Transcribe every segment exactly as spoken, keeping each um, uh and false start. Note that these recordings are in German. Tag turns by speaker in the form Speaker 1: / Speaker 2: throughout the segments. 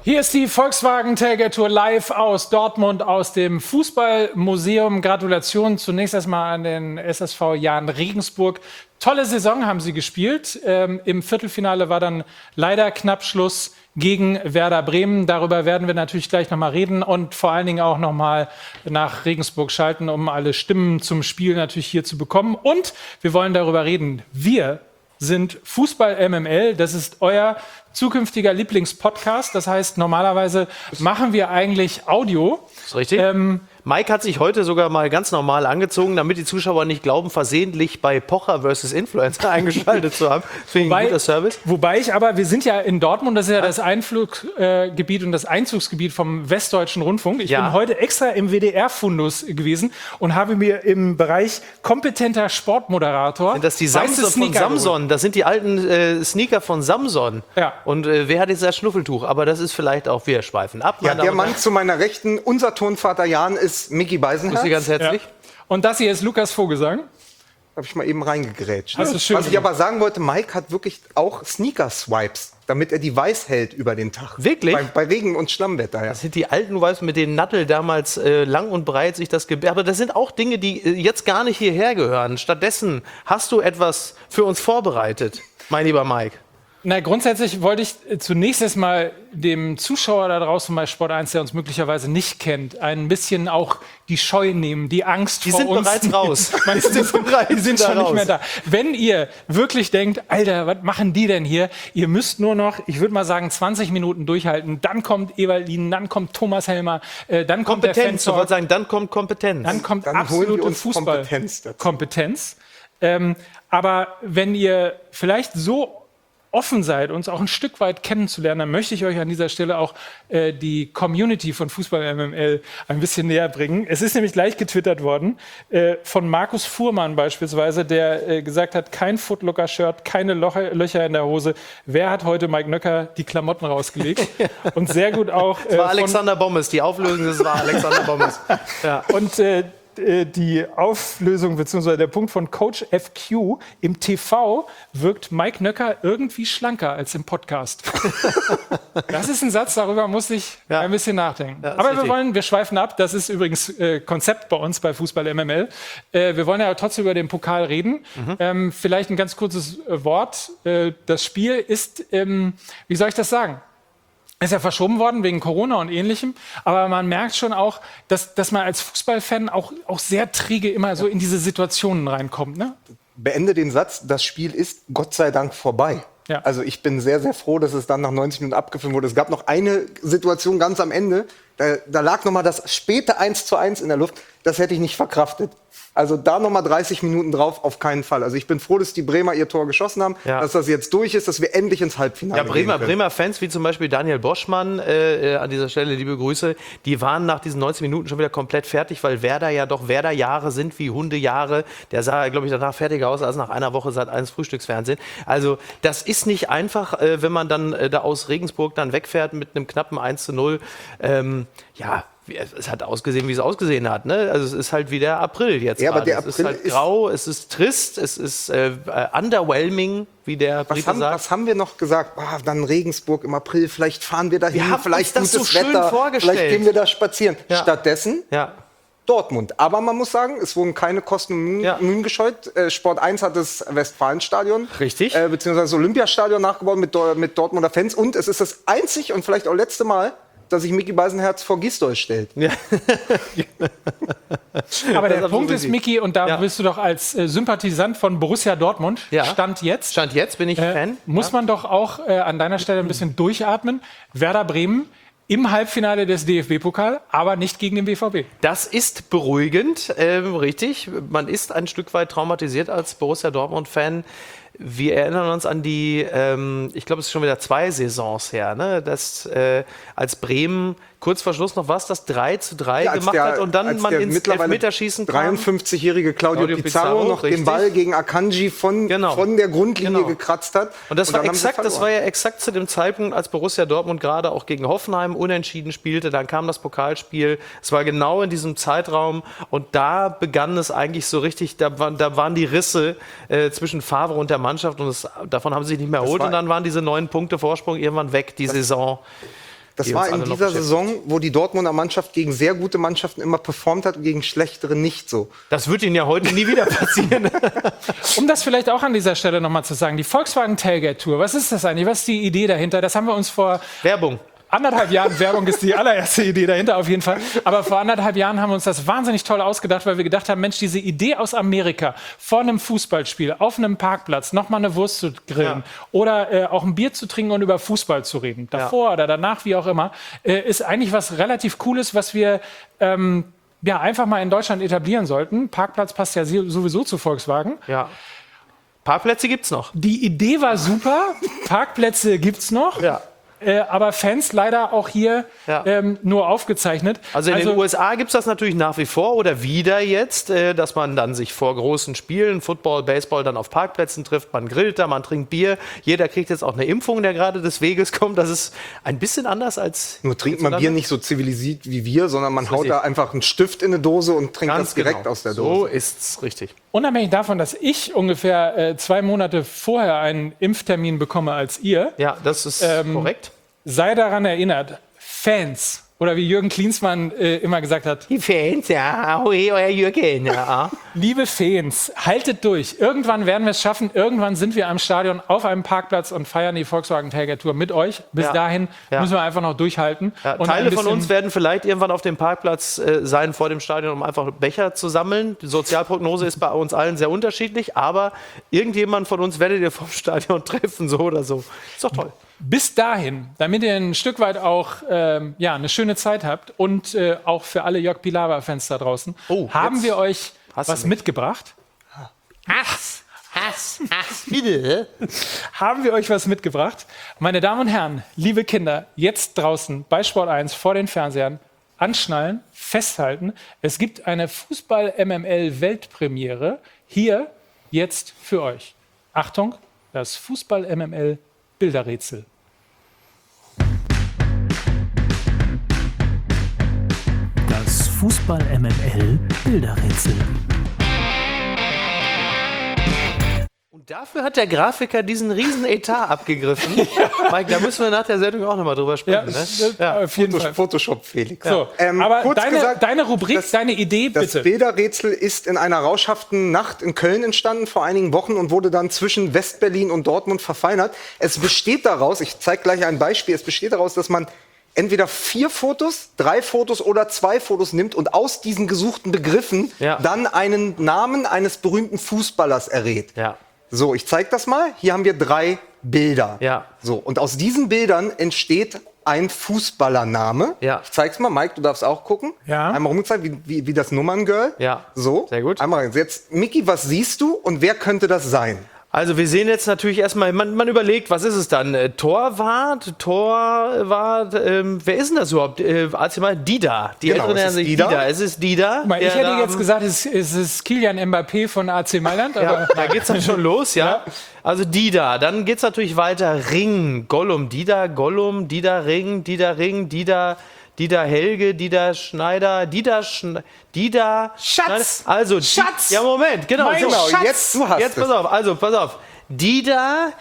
Speaker 1: Hier ist die Volkswagen Tailgate Tour live aus Dortmund, aus dem Fußballmuseum. Gratulation zunächst erstmal an den S S V Jahn Regensburg. Tolle Saison haben sie gespielt. Ähm, Im Viertelfinale war dann leider knapp Schluss gegen Werder Bremen. Darüber werden wir natürlich gleich nochmal reden und vor allen Dingen auch nochmal nach Regensburg schalten, um alle Stimmen zum Spiel natürlich hier zu bekommen. Und wir wollen darüber reden. Wir sind Fußball M M L. Das ist euer zukünftiger Lieblingspodcast. Das heißt, normalerweise machen wir eigentlich Audio.
Speaker 2: Das ist richtig.
Speaker 1: Ähm,
Speaker 2: Mike hat sich heute sogar mal ganz normal angezogen, damit die Zuschauer nicht glauben, versehentlich bei Pocher versus Influencer eingeschaltet zu haben. Das finde ich ein guter Service.
Speaker 1: Wobei ich aber, wir sind ja in Dortmund, das ist ja das Einfluggebiet und das Einzugsgebiet vom Westdeutschen Rundfunk. Ich
Speaker 2: Ja.
Speaker 1: bin heute extra im W D R-Fundus gewesen und habe mir im Bereich kompetenter Sportmoderator
Speaker 2: Sind das die
Speaker 1: weiße
Speaker 2: Samson von
Speaker 1: Sneaker geholt.
Speaker 2: Samson? Das sind die alten äh, Sneaker von Samson.
Speaker 1: Ja.
Speaker 2: Und äh, wer hat jetzt das Schnuffeltuch? Aber das ist vielleicht auch, wir schweifen ab.
Speaker 3: Ja,
Speaker 2: meine
Speaker 3: der
Speaker 2: Damen und
Speaker 3: Mann zu meiner Rechten, unser Tonvater Jan, ist Micky Beisenherz.
Speaker 2: Grüße ganz
Speaker 1: Ja.
Speaker 2: herzlich.
Speaker 1: Und das hier ist Lukas Vogelsang.
Speaker 3: Habe ich mal eben reingegrätscht.
Speaker 1: Hast du schön
Speaker 3: Was ich
Speaker 1: gemacht.
Speaker 3: aber sagen wollte, Mike hat wirklich auch Sneaker-Swipes, damit er die weiß hält über den Tag.
Speaker 2: Wirklich?
Speaker 3: Bei, bei Regen- und Schlammwetter, ja.
Speaker 2: Das sind die alten, du weißt, mit denen Nattel damals äh, lang und breit sich das Gebär. Aber das sind auch Dinge, die äh, jetzt gar nicht hierher gehören. Stattdessen hast du etwas für uns vorbereitet, mein lieber Mike.
Speaker 1: Na, grundsätzlich wollte ich äh, zunächst erstmal dem Zuschauer da draußen bei Sport eins, der uns möglicherweise nicht kennt, ein bisschen auch die Scheu nehmen, die Angst
Speaker 2: Die
Speaker 1: vor
Speaker 2: sind
Speaker 1: uns.
Speaker 2: bereits raus.
Speaker 1: Die sind,
Speaker 2: bereits
Speaker 1: die sind
Speaker 2: wieder
Speaker 1: schon nicht
Speaker 2: raus.
Speaker 1: mehr da. Wenn ihr wirklich denkt, Alter, was machen die denn hier? Ihr müsst nur noch, ich würde mal sagen, zwanzig Minuten durchhalten. Dann kommt Ewaldin, dann kommt Thomas Helmer, äh, dann kommt der
Speaker 2: Kompetenz, du
Speaker 1: Fantalk,
Speaker 2: wolltest sagen, dann kommt Kompetenz.
Speaker 1: dann kommt
Speaker 3: Dann holen wir
Speaker 1: absolute
Speaker 3: uns
Speaker 1: Fußball.
Speaker 3: Kompetenz dazu.
Speaker 1: Kompetenz. Ähm, aber wenn ihr vielleicht so offen seid, uns auch ein Stück weit kennenzulernen, dann möchte ich euch an dieser Stelle auch äh, die Community von Fußball M M L ein bisschen näher bringen. Es ist nämlich gleich getwittert worden äh, von Markus Fuhrmann beispielsweise, der äh, gesagt hat, kein Footlooker-Shirt, keine Loche, Löcher in der Hose. Wer hat heute Mike Nöcker die Klamotten rausgelegt? Und sehr gut auch äh,
Speaker 2: Das war
Speaker 1: von,
Speaker 2: Alexander Bommes. Die Auflösung, das war Alexander Bommes. Ja.
Speaker 1: und äh, die Auflösung bzw. der Punkt von Coach F Q: Im T V wirkt Mike Nöcker irgendwie schlanker als im Podcast. Das ist ein Satz, darüber muss ich
Speaker 2: Ja.
Speaker 1: ein bisschen nachdenken.
Speaker 2: Ja, ist
Speaker 1: Aber wir
Speaker 2: richtig.
Speaker 1: wollen, wir schweifen ab. Das ist übrigens äh, Konzept bei uns bei Fußball M M L. Äh, wir wollen ja trotzdem über den Pokal reden.
Speaker 2: Mhm.
Speaker 1: Ähm, vielleicht ein ganz kurzes äh, Wort. Äh, das Spiel ist, ähm, wie soll ich das sagen? Ist ja verschoben worden wegen Corona und Ähnlichem. Aber man merkt schon auch, dass, dass man als Fußballfan auch, auch sehr träge immer so in diese Situationen reinkommt. Ne?
Speaker 3: Beende den Satz, das Spiel ist Gott sei Dank vorbei.
Speaker 1: Ja.
Speaker 3: Also ich bin sehr, sehr froh, dass es dann nach neunzig Minuten abgefilmt wurde. Es gab noch eine Situation ganz am Ende, da, da lag noch mal das späte eins zu eins in der Luft. Das hätte ich nicht verkraftet. Also da noch mal dreißig Minuten drauf, auf keinen Fall. Also ich bin froh, dass die Bremer ihr Tor geschossen haben,
Speaker 2: Ja.
Speaker 3: dass das jetzt durch ist, dass wir endlich ins Halbfinale
Speaker 2: Ja, Bremer,
Speaker 3: gehen können.
Speaker 2: Bremer Fans wie zum Beispiel Daniel Boschmann, äh, äh, an dieser Stelle liebe Grüße, die waren nach diesen neunzig Minuten schon wieder komplett fertig, weil Werder ja doch Werder-Jahre sind wie Hundejahre. Der sah, glaube ich, danach fertiger aus als nach einer Woche Sat eins Frühstücksfernsehen. Also das ist nicht einfach, äh, wenn man dann äh, da aus Regensburg dann wegfährt mit einem knappen eins zu null. Ähm, ja, es hat ausgesehen, wie es ausgesehen hat. Ne? Also es ist halt wie der April jetzt
Speaker 3: Ja, aber
Speaker 2: gerade.
Speaker 3: der
Speaker 2: Es ist
Speaker 3: April
Speaker 2: halt
Speaker 3: ist-
Speaker 2: grau, es ist trist, es ist äh, äh, underwhelming, wie der
Speaker 3: Was
Speaker 2: Brite
Speaker 3: haben,
Speaker 2: sagt.
Speaker 3: was haben wir noch gesagt? Ah, dann Regensburg im April, vielleicht fahren wir dahin,
Speaker 2: Wir haben
Speaker 3: vielleicht
Speaker 2: uns das
Speaker 3: gutes
Speaker 2: so schön
Speaker 3: Wetter,
Speaker 2: vorgestellt.
Speaker 3: vielleicht gehen wir da spazieren.
Speaker 2: Ja.
Speaker 3: Stattdessen
Speaker 2: Ja.
Speaker 3: Dortmund. Aber man muss sagen, es wurden keine Kosten und Mühen,
Speaker 2: Ja.
Speaker 3: Mühen gescheut. Äh, Sport eins hat das Westfalenstadion,
Speaker 2: Richtig.
Speaker 3: äh, beziehungsweise das Olympiastadion nachgebaut mit, Dor- mit Dortmunder Fans. Und es ist das einzig und vielleicht auch letzte Mal, dass sich Micky Beisenherz vor Gisdol stellt.
Speaker 2: Ja.
Speaker 1: Aber der
Speaker 2: absolut
Speaker 1: Punkt ist,
Speaker 2: richtig.
Speaker 1: Micky, und da
Speaker 2: Ja.
Speaker 1: bist du doch als äh, Sympathisant von Borussia Dortmund,
Speaker 2: Ja.
Speaker 1: Stand jetzt,
Speaker 2: Stand jetzt bin ich
Speaker 1: äh,
Speaker 2: Fan.
Speaker 1: muss man doch auch äh, an deiner Stelle ein bisschen durchatmen. Werder Bremen im Halbfinale des D F B-Pokal, aber nicht gegen den B V B.
Speaker 2: Das ist beruhigend, ähm, richtig. Man ist ein Stück weit traumatisiert als Borussia Dortmund-Fan. Wir erinnern uns an die, ähm, ich glaube, es ist schon wieder zwei Saisons her, ne? dass äh, als Bremen kurz vor Schluss noch was, das drei zu drei
Speaker 3: Ja, als
Speaker 2: gemacht
Speaker 3: der-
Speaker 2: hat und dann
Speaker 3: als
Speaker 2: man
Speaker 3: der
Speaker 2: ins
Speaker 3: mittlerweile
Speaker 2: Elfmeterschießen kam.
Speaker 3: dreiundfünfzigjährige Claudio,
Speaker 2: Claudio
Speaker 3: Pizarro,
Speaker 2: Pizarro,
Speaker 3: noch
Speaker 2: richtig.
Speaker 3: den Ball gegen Akanji von,
Speaker 2: Genau.
Speaker 3: von der Grundlinie
Speaker 2: Genau.
Speaker 3: gekratzt hat.
Speaker 2: Und das war
Speaker 3: dann haben sie
Speaker 2: exakt, das war
Speaker 3: verloren.
Speaker 2: ja exakt zu dem Zeitpunkt, als Borussia Dortmund gerade auch gegen Hoffenheim unentschieden spielte. Dann kam das Pokalspiel. Es war genau in diesem Zeitraum und da begann es eigentlich so richtig. Da waren, da waren die Risse äh, zwischen Favre und der Mannschaft und es, davon haben sie sich nicht mehr erholt.
Speaker 3: war-
Speaker 2: Und dann waren diese neun Punkte Vorsprung irgendwann weg, die Saison.
Speaker 3: Das
Speaker 2: die
Speaker 3: war
Speaker 2: uns
Speaker 3: in
Speaker 2: alle noch
Speaker 3: dieser
Speaker 2: beschäftigt.
Speaker 3: Saison, wo die Dortmunder Mannschaft gegen sehr gute Mannschaften immer performt hat und gegen schlechtere nicht so.
Speaker 2: Das wird Ihnen ja heute nie wieder passieren.
Speaker 1: Um das vielleicht auch an dieser Stelle nochmal zu sagen, die Volkswagen Tailgate Tour, was ist das eigentlich? Was ist die Idee dahinter? Das haben wir uns vor
Speaker 2: Werbung.
Speaker 1: anderthalb Jahren, Werbung ist die allererste Idee dahinter auf jeden Fall, aber vor anderthalb Jahren haben wir uns das wahnsinnig toll ausgedacht, weil wir gedacht haben, Mensch, diese Idee aus Amerika, vor einem Fußballspiel, auf einem Parkplatz, nochmal eine Wurst zu grillen
Speaker 2: Ja.
Speaker 1: oder äh, auch ein Bier zu trinken und über Fußball zu reden, davor oder danach, wie auch immer, äh, ist eigentlich was relativ Cooles, was wir ähm, ja, einfach mal in Deutschland etablieren sollten. Parkplatz passt ja sowieso zu Volkswagen.
Speaker 2: Ja. Parkplätze gibt's noch.
Speaker 1: Die Idee war super, Parkplätze gibt's noch.
Speaker 2: Ja.
Speaker 1: Äh, aber Fans leider auch hier
Speaker 2: Ja.
Speaker 1: ähm, nur aufgezeichnet.
Speaker 2: Also in den U S A gibt es das natürlich nach wie vor oder wieder jetzt, äh, dass man dann sich vor großen Spielen, Football, Baseball, dann auf Parkplätzen trifft. Man grillt da, man trinkt Bier. Jeder kriegt jetzt auch eine Impfung, der gerade des Weges kommt. Das ist ein bisschen anders als...
Speaker 3: Nur trinkt man Bier nicht so zivilisiert wie wir, sondern man haut
Speaker 2: richtig.
Speaker 3: da einfach einen Stift in eine Dose und trinkt
Speaker 2: Ganz
Speaker 3: das direkt
Speaker 2: genau.
Speaker 3: aus der
Speaker 2: So
Speaker 3: Dose.
Speaker 2: ist's richtig.
Speaker 1: Unabhängig davon, dass ich ungefähr äh, zwei Monate vorher einen Impftermin bekomme als ihr,
Speaker 2: Ja, das ist
Speaker 1: Ähm,
Speaker 2: korrekt.
Speaker 1: sei daran erinnert, Fans, oder wie Jürgen Klinsmann äh, immer gesagt hat,
Speaker 2: Die Fans, ja, hoi, euer Jürgen, ja.
Speaker 1: liebe Fans, haltet durch. Irgendwann werden wir es schaffen. Irgendwann sind wir am Stadion auf einem Parkplatz und feiern die Volkswagen Tailgate Tour mit euch. Bis
Speaker 2: Ja.
Speaker 1: dahin
Speaker 2: Ja.
Speaker 1: müssen wir einfach noch durchhalten.
Speaker 2: Ja,
Speaker 1: und ein
Speaker 2: Teile von
Speaker 1: bisschen-
Speaker 2: uns werden vielleicht irgendwann auf dem Parkplatz äh, sein vor dem Stadion, um einfach Becher zu sammeln. Die Sozialprognose ist bei uns allen sehr unterschiedlich, aber irgendjemand von uns werdet ihr vom Stadion treffen, so oder so. Ist doch toll.
Speaker 1: Bis dahin, damit ihr ein Stück weit auch ähm, ja, eine schöne Zeit habt und äh, auch für alle Jörg Pilawa-Fans da draußen,
Speaker 2: Oh,
Speaker 1: haben
Speaker 2: jetzt
Speaker 1: wir euch
Speaker 2: hast du
Speaker 1: was
Speaker 2: mich.
Speaker 1: mitgebracht.
Speaker 2: Hass, Hass, Hass, bitte.
Speaker 1: Haben wir euch was mitgebracht? Meine Damen und Herren, liebe Kinder, jetzt draußen bei Sport eins vor den Fernsehern, anschnallen, festhalten. Es gibt eine Fußball-M M L-Weltpremiere hier jetzt für euch. Achtung, das Fußball-M M L-Bilderrätsel.
Speaker 4: Das Fußball-M M L-Bilderrätsel.
Speaker 2: Und dafür hat der Grafiker diesen riesen Etat abgegriffen. Mike, da müssen wir nach der Sendung auch nochmal drüber sprechen. ne?
Speaker 1: ja, auf jeden Fall.
Speaker 3: Photoshop, Felix.
Speaker 1: So,
Speaker 3: Ähm,
Speaker 1: aber
Speaker 3: kurz
Speaker 1: deine,
Speaker 3: gesagt,
Speaker 1: deine Rubrik,
Speaker 3: das-
Speaker 1: deine Idee,
Speaker 3: Das
Speaker 1: bitte.
Speaker 3: Bilderrätsel ist in einer rauschhaften Nacht in Köln entstanden vor einigen Wochen und wurde dann zwischen Westberlin und Dortmund verfeinert. Es besteht daraus, ich zeige gleich ein Beispiel, es besteht daraus, dass man entweder vier Fotos, drei Fotos oder zwei Fotos nimmt und aus diesen gesuchten Begriffen
Speaker 2: Ja.
Speaker 3: dann einen Namen eines berühmten Fußballers errät.
Speaker 2: Ja.
Speaker 3: So, ich zeige das mal. Hier haben wir drei Bilder.
Speaker 2: Ja.
Speaker 3: So, und aus diesen Bildern entsteht ein Fußballername.
Speaker 2: Ja.
Speaker 3: Ich zeig's mal, Mike, du darfst auch gucken.
Speaker 1: Ja.
Speaker 3: Einmal rumgezeigt, wie, wie, wie das Nummerngirl.
Speaker 2: Ja.
Speaker 3: So.
Speaker 2: Sehr gut.
Speaker 3: Einmal rein. Jetzt, Micky, was siehst du und wer könnte das sein?
Speaker 2: Also wir sehen jetzt natürlich erstmal, man, man überlegt, was ist es dann? Äh, Torwart, Torwart, ähm, wer ist denn das überhaupt? Äh, A C Mailand, Dida. Die
Speaker 3: Genau,
Speaker 2: Älteren
Speaker 3: es
Speaker 2: nennen
Speaker 3: ist
Speaker 2: sich
Speaker 3: Dida.
Speaker 2: Dida. Es ist Dida.
Speaker 1: Guck mal, ich
Speaker 2: der
Speaker 1: hätte
Speaker 2: da
Speaker 1: jetzt
Speaker 2: am-
Speaker 1: gesagt, es, es ist Kilian Mbappé von A C Mailand,
Speaker 2: Ja,
Speaker 1: aber
Speaker 2: da geht's dann schon los, ja.
Speaker 1: Ja.
Speaker 2: Also Dida, dann geht's natürlich weiter. Ring, Gollum, Dida, Gollum, Dida Ring, Dida Ring, Dida, Dida Helge, Dida Schneider, Dida Schne Dida
Speaker 1: Schatz!
Speaker 2: Schneider. Also Di-
Speaker 1: Schatz!
Speaker 2: Ja, Moment, genau.
Speaker 1: Mein
Speaker 2: so.
Speaker 3: Genau,
Speaker 1: Schatz!
Speaker 3: jetzt du hast
Speaker 2: Jetzt
Speaker 3: es.
Speaker 2: pass auf, also pass auf. Dida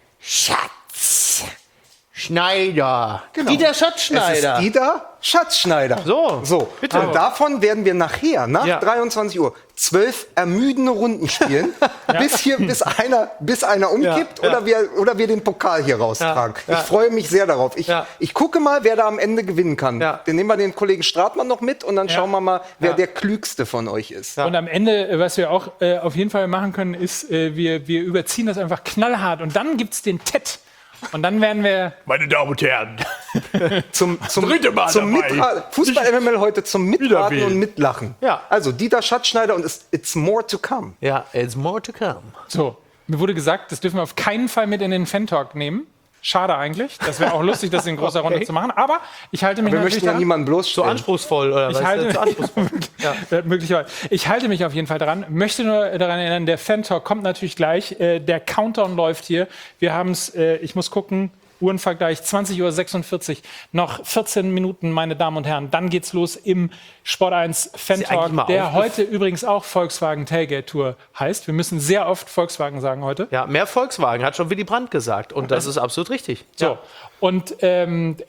Speaker 2: Schatz Schneider.
Speaker 3: Genau.
Speaker 2: Dida
Speaker 3: Es
Speaker 2: Schatzschneider.
Speaker 3: ist Dida Schatzschneider.
Speaker 2: So,
Speaker 3: so.
Speaker 2: bitte.
Speaker 3: Und davon werden wir nachher, nach
Speaker 2: Ja.
Speaker 3: dreiundzwanzig Uhr, zwölf ermüdende Runden spielen, bis hier, bis einer, bis einer umkippt
Speaker 2: Ja, ja.
Speaker 3: Oder, wir, oder wir den Pokal hier raustragen.
Speaker 2: Ja, ja.
Speaker 3: Ich freue mich sehr darauf. Ich,
Speaker 2: Ja.
Speaker 3: ich gucke mal, wer da am Ende gewinnen kann.
Speaker 2: Ja.
Speaker 3: Dann nehmen wir den Kollegen Stratmann noch mit und dann
Speaker 1: Ja.
Speaker 3: schauen wir mal, wer
Speaker 2: Ja.
Speaker 3: der klügste von euch ist.
Speaker 2: Ja.
Speaker 1: Und am Ende, äh, was wir auch äh, auf jeden Fall machen können, ist, äh, wir, wir überziehen das einfach knallhart und dann gibt es den Ted. Und dann werden wir.
Speaker 5: Meine Damen und Herren,
Speaker 3: Zum, zum,
Speaker 5: Dritte Mal
Speaker 3: zum
Speaker 5: dabei.
Speaker 3: Mitra- Fußball-M M L heute zum Mitraten
Speaker 5: Wiederwählen.
Speaker 3: und Mitlachen.
Speaker 2: Ja.
Speaker 3: Also Dieter Schatzschneider und it's, it's more to come.
Speaker 2: Ja, it's more to come.
Speaker 1: So, mir wurde gesagt, das dürfen wir auf keinen Fall mit in den Fan-Talk nehmen. Schade eigentlich. Das wäre auch lustig, das in großer Runde zu machen. Aber ich halte mich
Speaker 3: Wir
Speaker 1: natürlich
Speaker 3: möchten ja
Speaker 1: daran.
Speaker 3: niemanden
Speaker 2: So
Speaker 3: bloßstellen.
Speaker 2: anspruchsvoll, oder
Speaker 1: Ich
Speaker 2: was?
Speaker 1: halte,
Speaker 2: Zu anspruchsvoll. Ja.
Speaker 1: Ja, möglicherweise. Ich halte mich auf jeden Fall dran. Möchte nur daran erinnern, der Fan-Talk kommt natürlich gleich. Äh, der Countdown läuft hier. Wir haben es, äh, ich muss gucken, Uhrenvergleich, zwanzig Uhr sechsundvierzig, noch vierzehn Minuten, meine Damen und Herren. Dann geht's los im Sport eins
Speaker 2: eigentlich mal
Speaker 1: Fan-Talk, der
Speaker 2: aufgef-
Speaker 1: heute übrigens auch Volkswagen Tailgate Tour heißt. Wir müssen sehr oft Volkswagen sagen heute.
Speaker 2: Ja, mehr Volkswagen, hat schon Willy Brandt gesagt. Und das ist absolut richtig.
Speaker 1: So. Und ähm,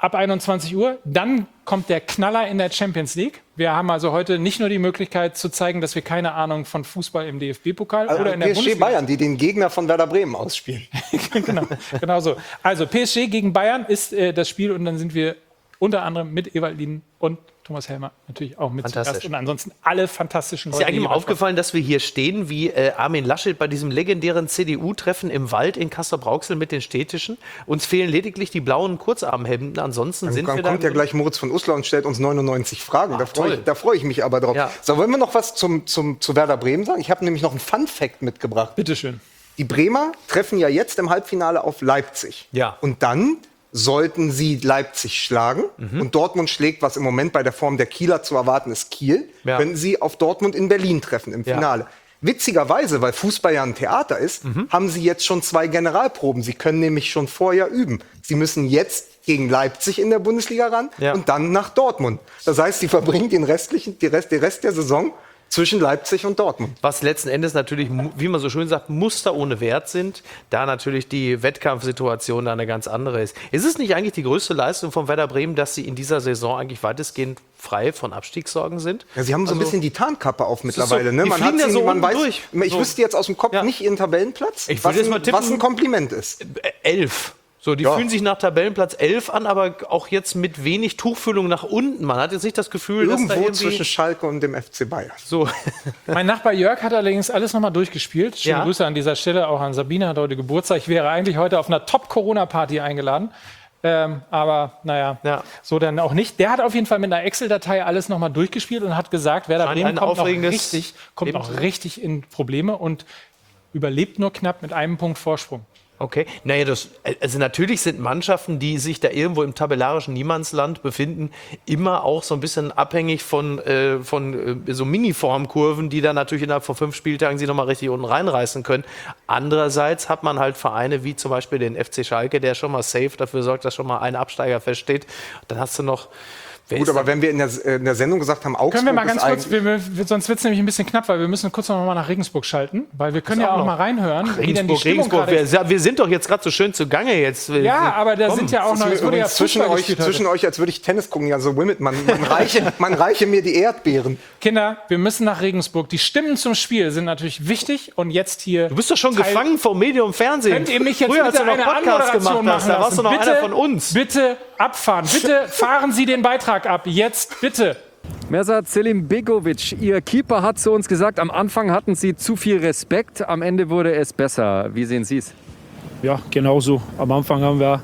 Speaker 1: ab einundzwanzig Uhr. Dann kommt der Knaller in der Champions League. Wir haben also heute nicht nur die Möglichkeit zu zeigen, dass wir keine Ahnung von Fußball im D F B-Pokal
Speaker 3: Also
Speaker 1: oder in der
Speaker 3: P S G
Speaker 1: Bundesliga
Speaker 3: Bayern, die den Gegner von Werder Bremen ausspielen.
Speaker 1: genau, genau so. Also P S G gegen Bayern ist äh, das Spiel und dann sind wir unter anderem mit Ewald Lien und Thomas Helmer natürlich auch mit zu Gast. Und ansonsten alle fantastischen
Speaker 2: Ist dir eigentlich mal aufgefallen, dass wir hier stehen wie äh, Armin Laschet bei diesem legendären C D U-Treffen im Wald in Castrop-Rauxel mit den Städtischen? Uns fehlen lediglich die blauen Kurzarmhemden, ansonsten
Speaker 3: Dann
Speaker 2: sind
Speaker 3: kommt
Speaker 2: wir da...
Speaker 3: kommt ja gleich Moritz von Uslar und stellt uns neunundneunzig Fragen.
Speaker 2: Ach,
Speaker 3: da freue
Speaker 2: toll.
Speaker 3: ich, da freu ich mich aber drauf.
Speaker 2: Ja.
Speaker 3: So, wollen wir noch was zum, zum, zu Werder Bremen sagen? Ich habe nämlich noch einen Fun-Fact mitgebracht.
Speaker 1: Bitteschön.
Speaker 3: Die Bremer treffen ja jetzt im Halbfinale auf Leipzig.
Speaker 2: Ja.
Speaker 3: Und dann sollten sie Leipzig schlagen
Speaker 2: Mhm.
Speaker 3: und Dortmund schlägt, was im Moment bei der Form der Kieler zu erwarten ist, Kiel,
Speaker 2: Ja.
Speaker 3: könnten sie auf Dortmund in Berlin treffen im
Speaker 2: Ja.
Speaker 3: Finale. Witzigerweise, weil Fußball ja ein Theater ist,
Speaker 2: Mhm.
Speaker 3: haben sie jetzt schon zwei Generalproben. Sie können nämlich schon vorher üben. Sie müssen jetzt gegen Leipzig in der Bundesliga ran
Speaker 2: Ja.
Speaker 3: und dann nach Dortmund. Das heißt, sie verbringen den restlichen, die Rest, den Rest der Saison zwischen Leipzig und Dortmund.
Speaker 2: Was letzten Endes natürlich, mu- wie man so schön sagt, Muster ohne Wert sind, da natürlich die Wettkampfsituation da eine ganz andere ist. Ist es nicht eigentlich die größte Leistung von Werder Bremen, dass sie in dieser Saison eigentlich weitestgehend frei von Abstiegssorgen sind?
Speaker 3: Ja, sie haben so ein
Speaker 2: Also-
Speaker 3: bisschen die Tarnkappe auf
Speaker 2: ist
Speaker 3: mittlerweile.
Speaker 2: so,
Speaker 3: Ne?
Speaker 2: die
Speaker 3: Man
Speaker 2: fliegen ja
Speaker 3: sie-
Speaker 2: so
Speaker 3: man
Speaker 2: unten
Speaker 3: weiß,
Speaker 2: durch.
Speaker 3: Ich
Speaker 2: So.
Speaker 3: wüsste jetzt aus dem Kopf
Speaker 2: Ja.
Speaker 3: nicht ihren Tabellenplatz,
Speaker 2: Ich
Speaker 3: was,
Speaker 2: würde jetzt mal
Speaker 3: ein,
Speaker 2: tippen-
Speaker 3: was ein Kompliment ist.
Speaker 2: Äh, Elf. So, die
Speaker 3: Ja.
Speaker 2: fühlen sich nach Tabellenplatz elf an, aber auch jetzt mit wenig Tuchfüllung nach unten. Man hat jetzt nicht das Gefühl, dass da
Speaker 3: Irgendwo
Speaker 2: irgendwie...
Speaker 3: zwischen Schalke und dem F C Bayern.
Speaker 2: So.
Speaker 1: Mein Nachbar Jörg hat allerdings alles nochmal durchgespielt. Schöne
Speaker 2: Ja.
Speaker 1: Grüße an dieser Stelle auch an Sabine, hat heute Geburtstag. Ich wäre eigentlich heute auf einer Top-Corona-Party eingeladen. Ähm, aber naja,
Speaker 2: Ja.
Speaker 1: so dann auch nicht. Der hat auf jeden Fall mit einer Excel-Datei alles nochmal durchgespielt und hat gesagt, Werder
Speaker 2: Scheint
Speaker 1: Bremen
Speaker 2: ein
Speaker 1: kommt, noch
Speaker 2: aufregendes
Speaker 1: richtig, kommt noch
Speaker 2: Leben.
Speaker 1: richtig in Probleme und überlebt nur knapp mit einem Punkt Vorsprung.
Speaker 2: Okay, naja, das, also natürlich sind Mannschaften, die sich da irgendwo im tabellarischen Niemandsland befinden, immer auch so ein bisschen abhängig von, äh, von äh, so Mini-Formkurven, die dann natürlich innerhalb von fünf Spieltagen sie nochmal richtig unten reinreißen können. Andererseits hat man halt Vereine wie zum Beispiel den F C Schalke, der schon mal safe dafür sorgt, dass schon mal ein Absteiger feststeht. Dann hast du noch... wer
Speaker 3: Gut,
Speaker 2: ist
Speaker 3: aber wenn wir in der, äh, in der Sendung gesagt haben, Augsburg
Speaker 1: Können wir mal ganz
Speaker 3: ist
Speaker 1: kurz,
Speaker 3: eigentlich-
Speaker 1: wir, wir, sonst wird es nämlich ein bisschen knapp, weil wir müssen kurz noch mal nach Regensburg schalten, weil wir können
Speaker 2: Ist
Speaker 1: ja
Speaker 2: auch
Speaker 1: auch
Speaker 2: noch.
Speaker 1: mal reinhören, wie denn die
Speaker 2: Regensburg,
Speaker 1: Stimmung
Speaker 2: Regensburg,
Speaker 1: gerade
Speaker 2: wir, wir sind doch jetzt gerade so schön zugange jetzt.
Speaker 1: Ja, aber da sind ja auch noch,
Speaker 3: Das
Speaker 1: es
Speaker 3: ist
Speaker 1: wurde ja
Speaker 3: übrigens zwischen,
Speaker 1: Fußball
Speaker 3: euch,
Speaker 1: gespielt heute.
Speaker 3: zwischen euch, als würde ich Tennis gucken, ja so Wimbledon. Man, man, reiche, man reiche mir die Erdbeeren.
Speaker 1: Kinder, wir müssen nach Regensburg. Die Stimmen zum Spiel sind natürlich wichtig und jetzt hier.
Speaker 2: Du bist doch schon
Speaker 1: Teil-
Speaker 2: gefangen vom Medium Fernsehen.
Speaker 1: Könnt ihr mich jetzt
Speaker 2: Früher, als
Speaker 1: bitte
Speaker 2: du noch
Speaker 1: eine
Speaker 2: Podcast gemacht
Speaker 1: Anmoderation
Speaker 2: hast,
Speaker 1: machen
Speaker 2: da warst du
Speaker 1: lassen?
Speaker 2: noch
Speaker 1: bitte,
Speaker 2: einer von uns.
Speaker 1: Bitte abfahren. Bitte fahren Sie den Beitrag ab. Jetzt bitte.
Speaker 5: Mersat Selimbegovic, Ihr Keeper hat zu uns gesagt, am Anfang hatten Sie zu viel Respekt, am Ende wurde es besser. Wie sehen Sie es?
Speaker 6: Ja, genauso. Am Anfang haben wir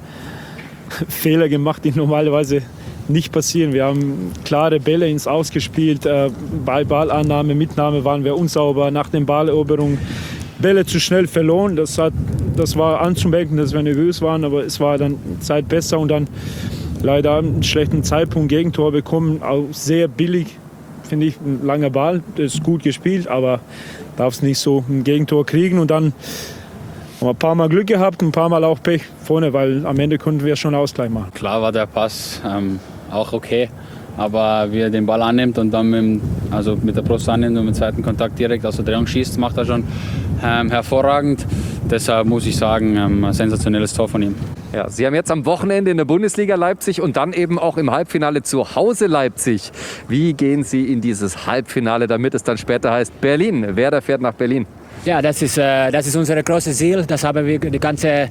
Speaker 6: Fehler gemacht, die normalerweise nicht passieren. Wir haben klare Bälle ins Aus gespielt. Äh, bei Ballannahme, Mitnahme waren wir unsauber. Nach der Balleroberung Bälle zu schnell verloren. Das, hat, das war anzumerken, dass wir nervös waren, aber es war dann Zeit besser und dann leider einen schlechten Zeitpunkt Gegentor bekommen. Auch sehr billig, finde ich, ein langer Ball. Das ist gut gespielt, aber darfst nicht so ein Gegentor kriegen und dann haben wir ein paar Mal Glück gehabt, ein paar Mal auch Pech vorne, weil am Ende konnten wir schon Ausgleich machen.
Speaker 7: Klar war der Pass ähm, auch okay, aber wie er den Ball annimmt und dann mit, dem, also mit der Brust annimmt und mit dem zweiten Kontakt direkt aus der Drehung schießt, macht er schon ähm, hervorragend. Deshalb muss ich sagen, ähm, ein sensationelles Tor von ihm.
Speaker 5: Ja, Sie haben jetzt am Wochenende in der Bundesliga Leipzig und dann eben auch im Halbfinale zu Hause Leipzig. Wie gehen Sie in dieses Halbfinale, damit es dann später heißt Berlin? Werder fährt nach Berlin.
Speaker 8: Ja, das ist, äh, das ist unser großes Ziel. Das haben wir die ganze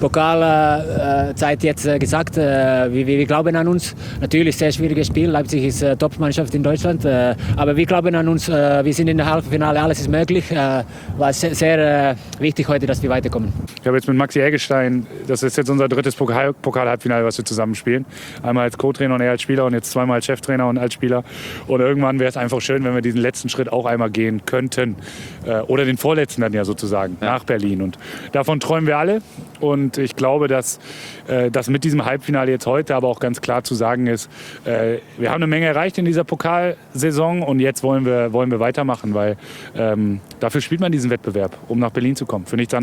Speaker 8: Pokalzeit jetzt äh, gesagt. Äh, wir, wir glauben an uns. Natürlich sehr schwieriges Spiel. Leipzig ist äh, Top-Mannschaft in Deutschland. Äh, aber wir glauben an uns. Äh, wir sind in der Halbfinale. Alles ist möglich. Äh, war sehr, sehr äh, wichtig heute, dass wir weiterkommen.
Speaker 6: Ich habe jetzt mit Maxi Eggestein, das ist jetzt unser drittes Pokal- Pokal-Halbfinale, was wir zusammen spielen. Einmal als Co-Trainer und er als Spieler und jetzt zweimal als Cheftrainer und als Spieler. Und irgendwann wäre es einfach schön, wenn wir diesen letzten Schritt auch einmal gehen könnten. Äh, oder den vorletzten dann ja sozusagen, ja. nach Berlin. Und davon träumen wir alle. Und ich glaube, dass, äh, dass mit diesem Halbfinale jetzt heute aber auch ganz klar zu sagen ist, äh, wir haben eine Menge erreicht in dieser Pokalsaison und jetzt wollen wir, wollen wir weitermachen, weil ähm, dafür spielt man diesen Wettbewerb, um nach Berlin zu kommen, für nichts anderes.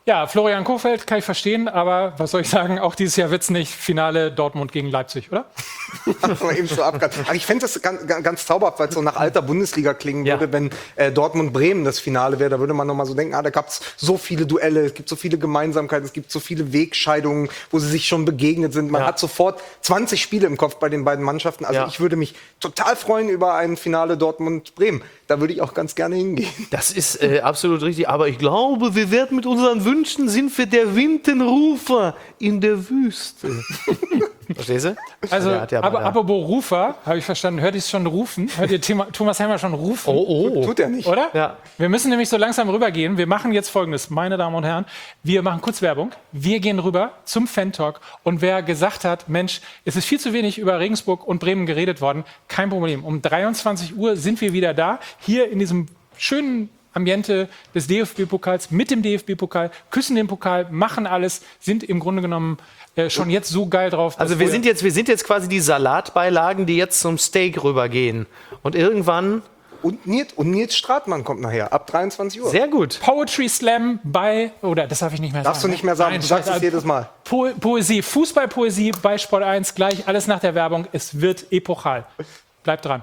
Speaker 1: Ja, Florian Kohfeldt kann ich verstehen, aber was soll ich sagen, auch dieses Jahr wird es nicht Finale Dortmund gegen Leipzig, oder?
Speaker 3: Aber eben so abgehakt. Aber ich fände das ganz, ganz zauberhaft, weil es so nach alter Bundesliga klingen
Speaker 2: Ja.
Speaker 3: würde, wenn äh, Dortmund-Bremen das Finale wäre. Da würde man noch mal so denken, ah, da gab es so viele Duelle, es gibt so viele Gemeinsamkeiten, es gibt so viele Wegscheidungen, wo sie sich schon begegnet sind. Man
Speaker 2: Ja.
Speaker 3: hat sofort zwanzig Spiele im Kopf bei den beiden Mannschaften. Also
Speaker 2: Ja.
Speaker 3: ich würde mich total freuen über ein Finale Dortmund-Bremen. Da würde ich auch ganz gerne hingehen.
Speaker 2: Das ist äh, absolut richtig, aber ich glaube, wir werden mit unseren Wünschen sind wir der Windenrufer in der Wüste. Verstehst du?
Speaker 1: Also,
Speaker 2: Der hat ja
Speaker 1: aber
Speaker 2: mal-
Speaker 1: apropos Rufer, habe ich verstanden, hört ihr es schon rufen? Hört ihr Thema, Thomas Helmer schon rufen?
Speaker 2: Oh, oh.
Speaker 3: Tut er nicht.
Speaker 1: Oder?
Speaker 2: Ja.
Speaker 1: Wir müssen nämlich so langsam rübergehen. Wir machen jetzt Folgendes, meine Damen und Herren. Wir machen kurz Werbung. Wir gehen rüber zum Fan-Talk. Und wer gesagt hat, Mensch, es ist viel zu wenig über Regensburg und Bremen geredet worden, kein Problem. Um dreiundzwanzig Uhr sind wir wieder da, hier in diesem schönen Ambiente des D F B-Pokals, mit dem D F B-Pokal, küssen den Pokal, machen alles, sind im Grunde genommen äh, schon jetzt so geil drauf. dass
Speaker 2: Also wir sind, jetzt, wir sind jetzt quasi die Salatbeilagen, die jetzt zum Steak rübergehen. Und irgendwann,
Speaker 3: Und Nils, und Nils Stratmann kommt nachher, ab dreiundzwanzig Uhr.
Speaker 2: sehr gut.
Speaker 1: Poetry Slam bei, oder das darf ich nicht mehr
Speaker 3: Darfst du
Speaker 1: sagen.
Speaker 3: nicht mehr sagen,
Speaker 1: Nein,
Speaker 3: du sagst es
Speaker 1: scheiße.
Speaker 3: jedes Mal.
Speaker 1: Po Poesie, Fußballpoesie bei Sport eins, gleich alles nach der Werbung. Es wird epochal. Bleibt dran.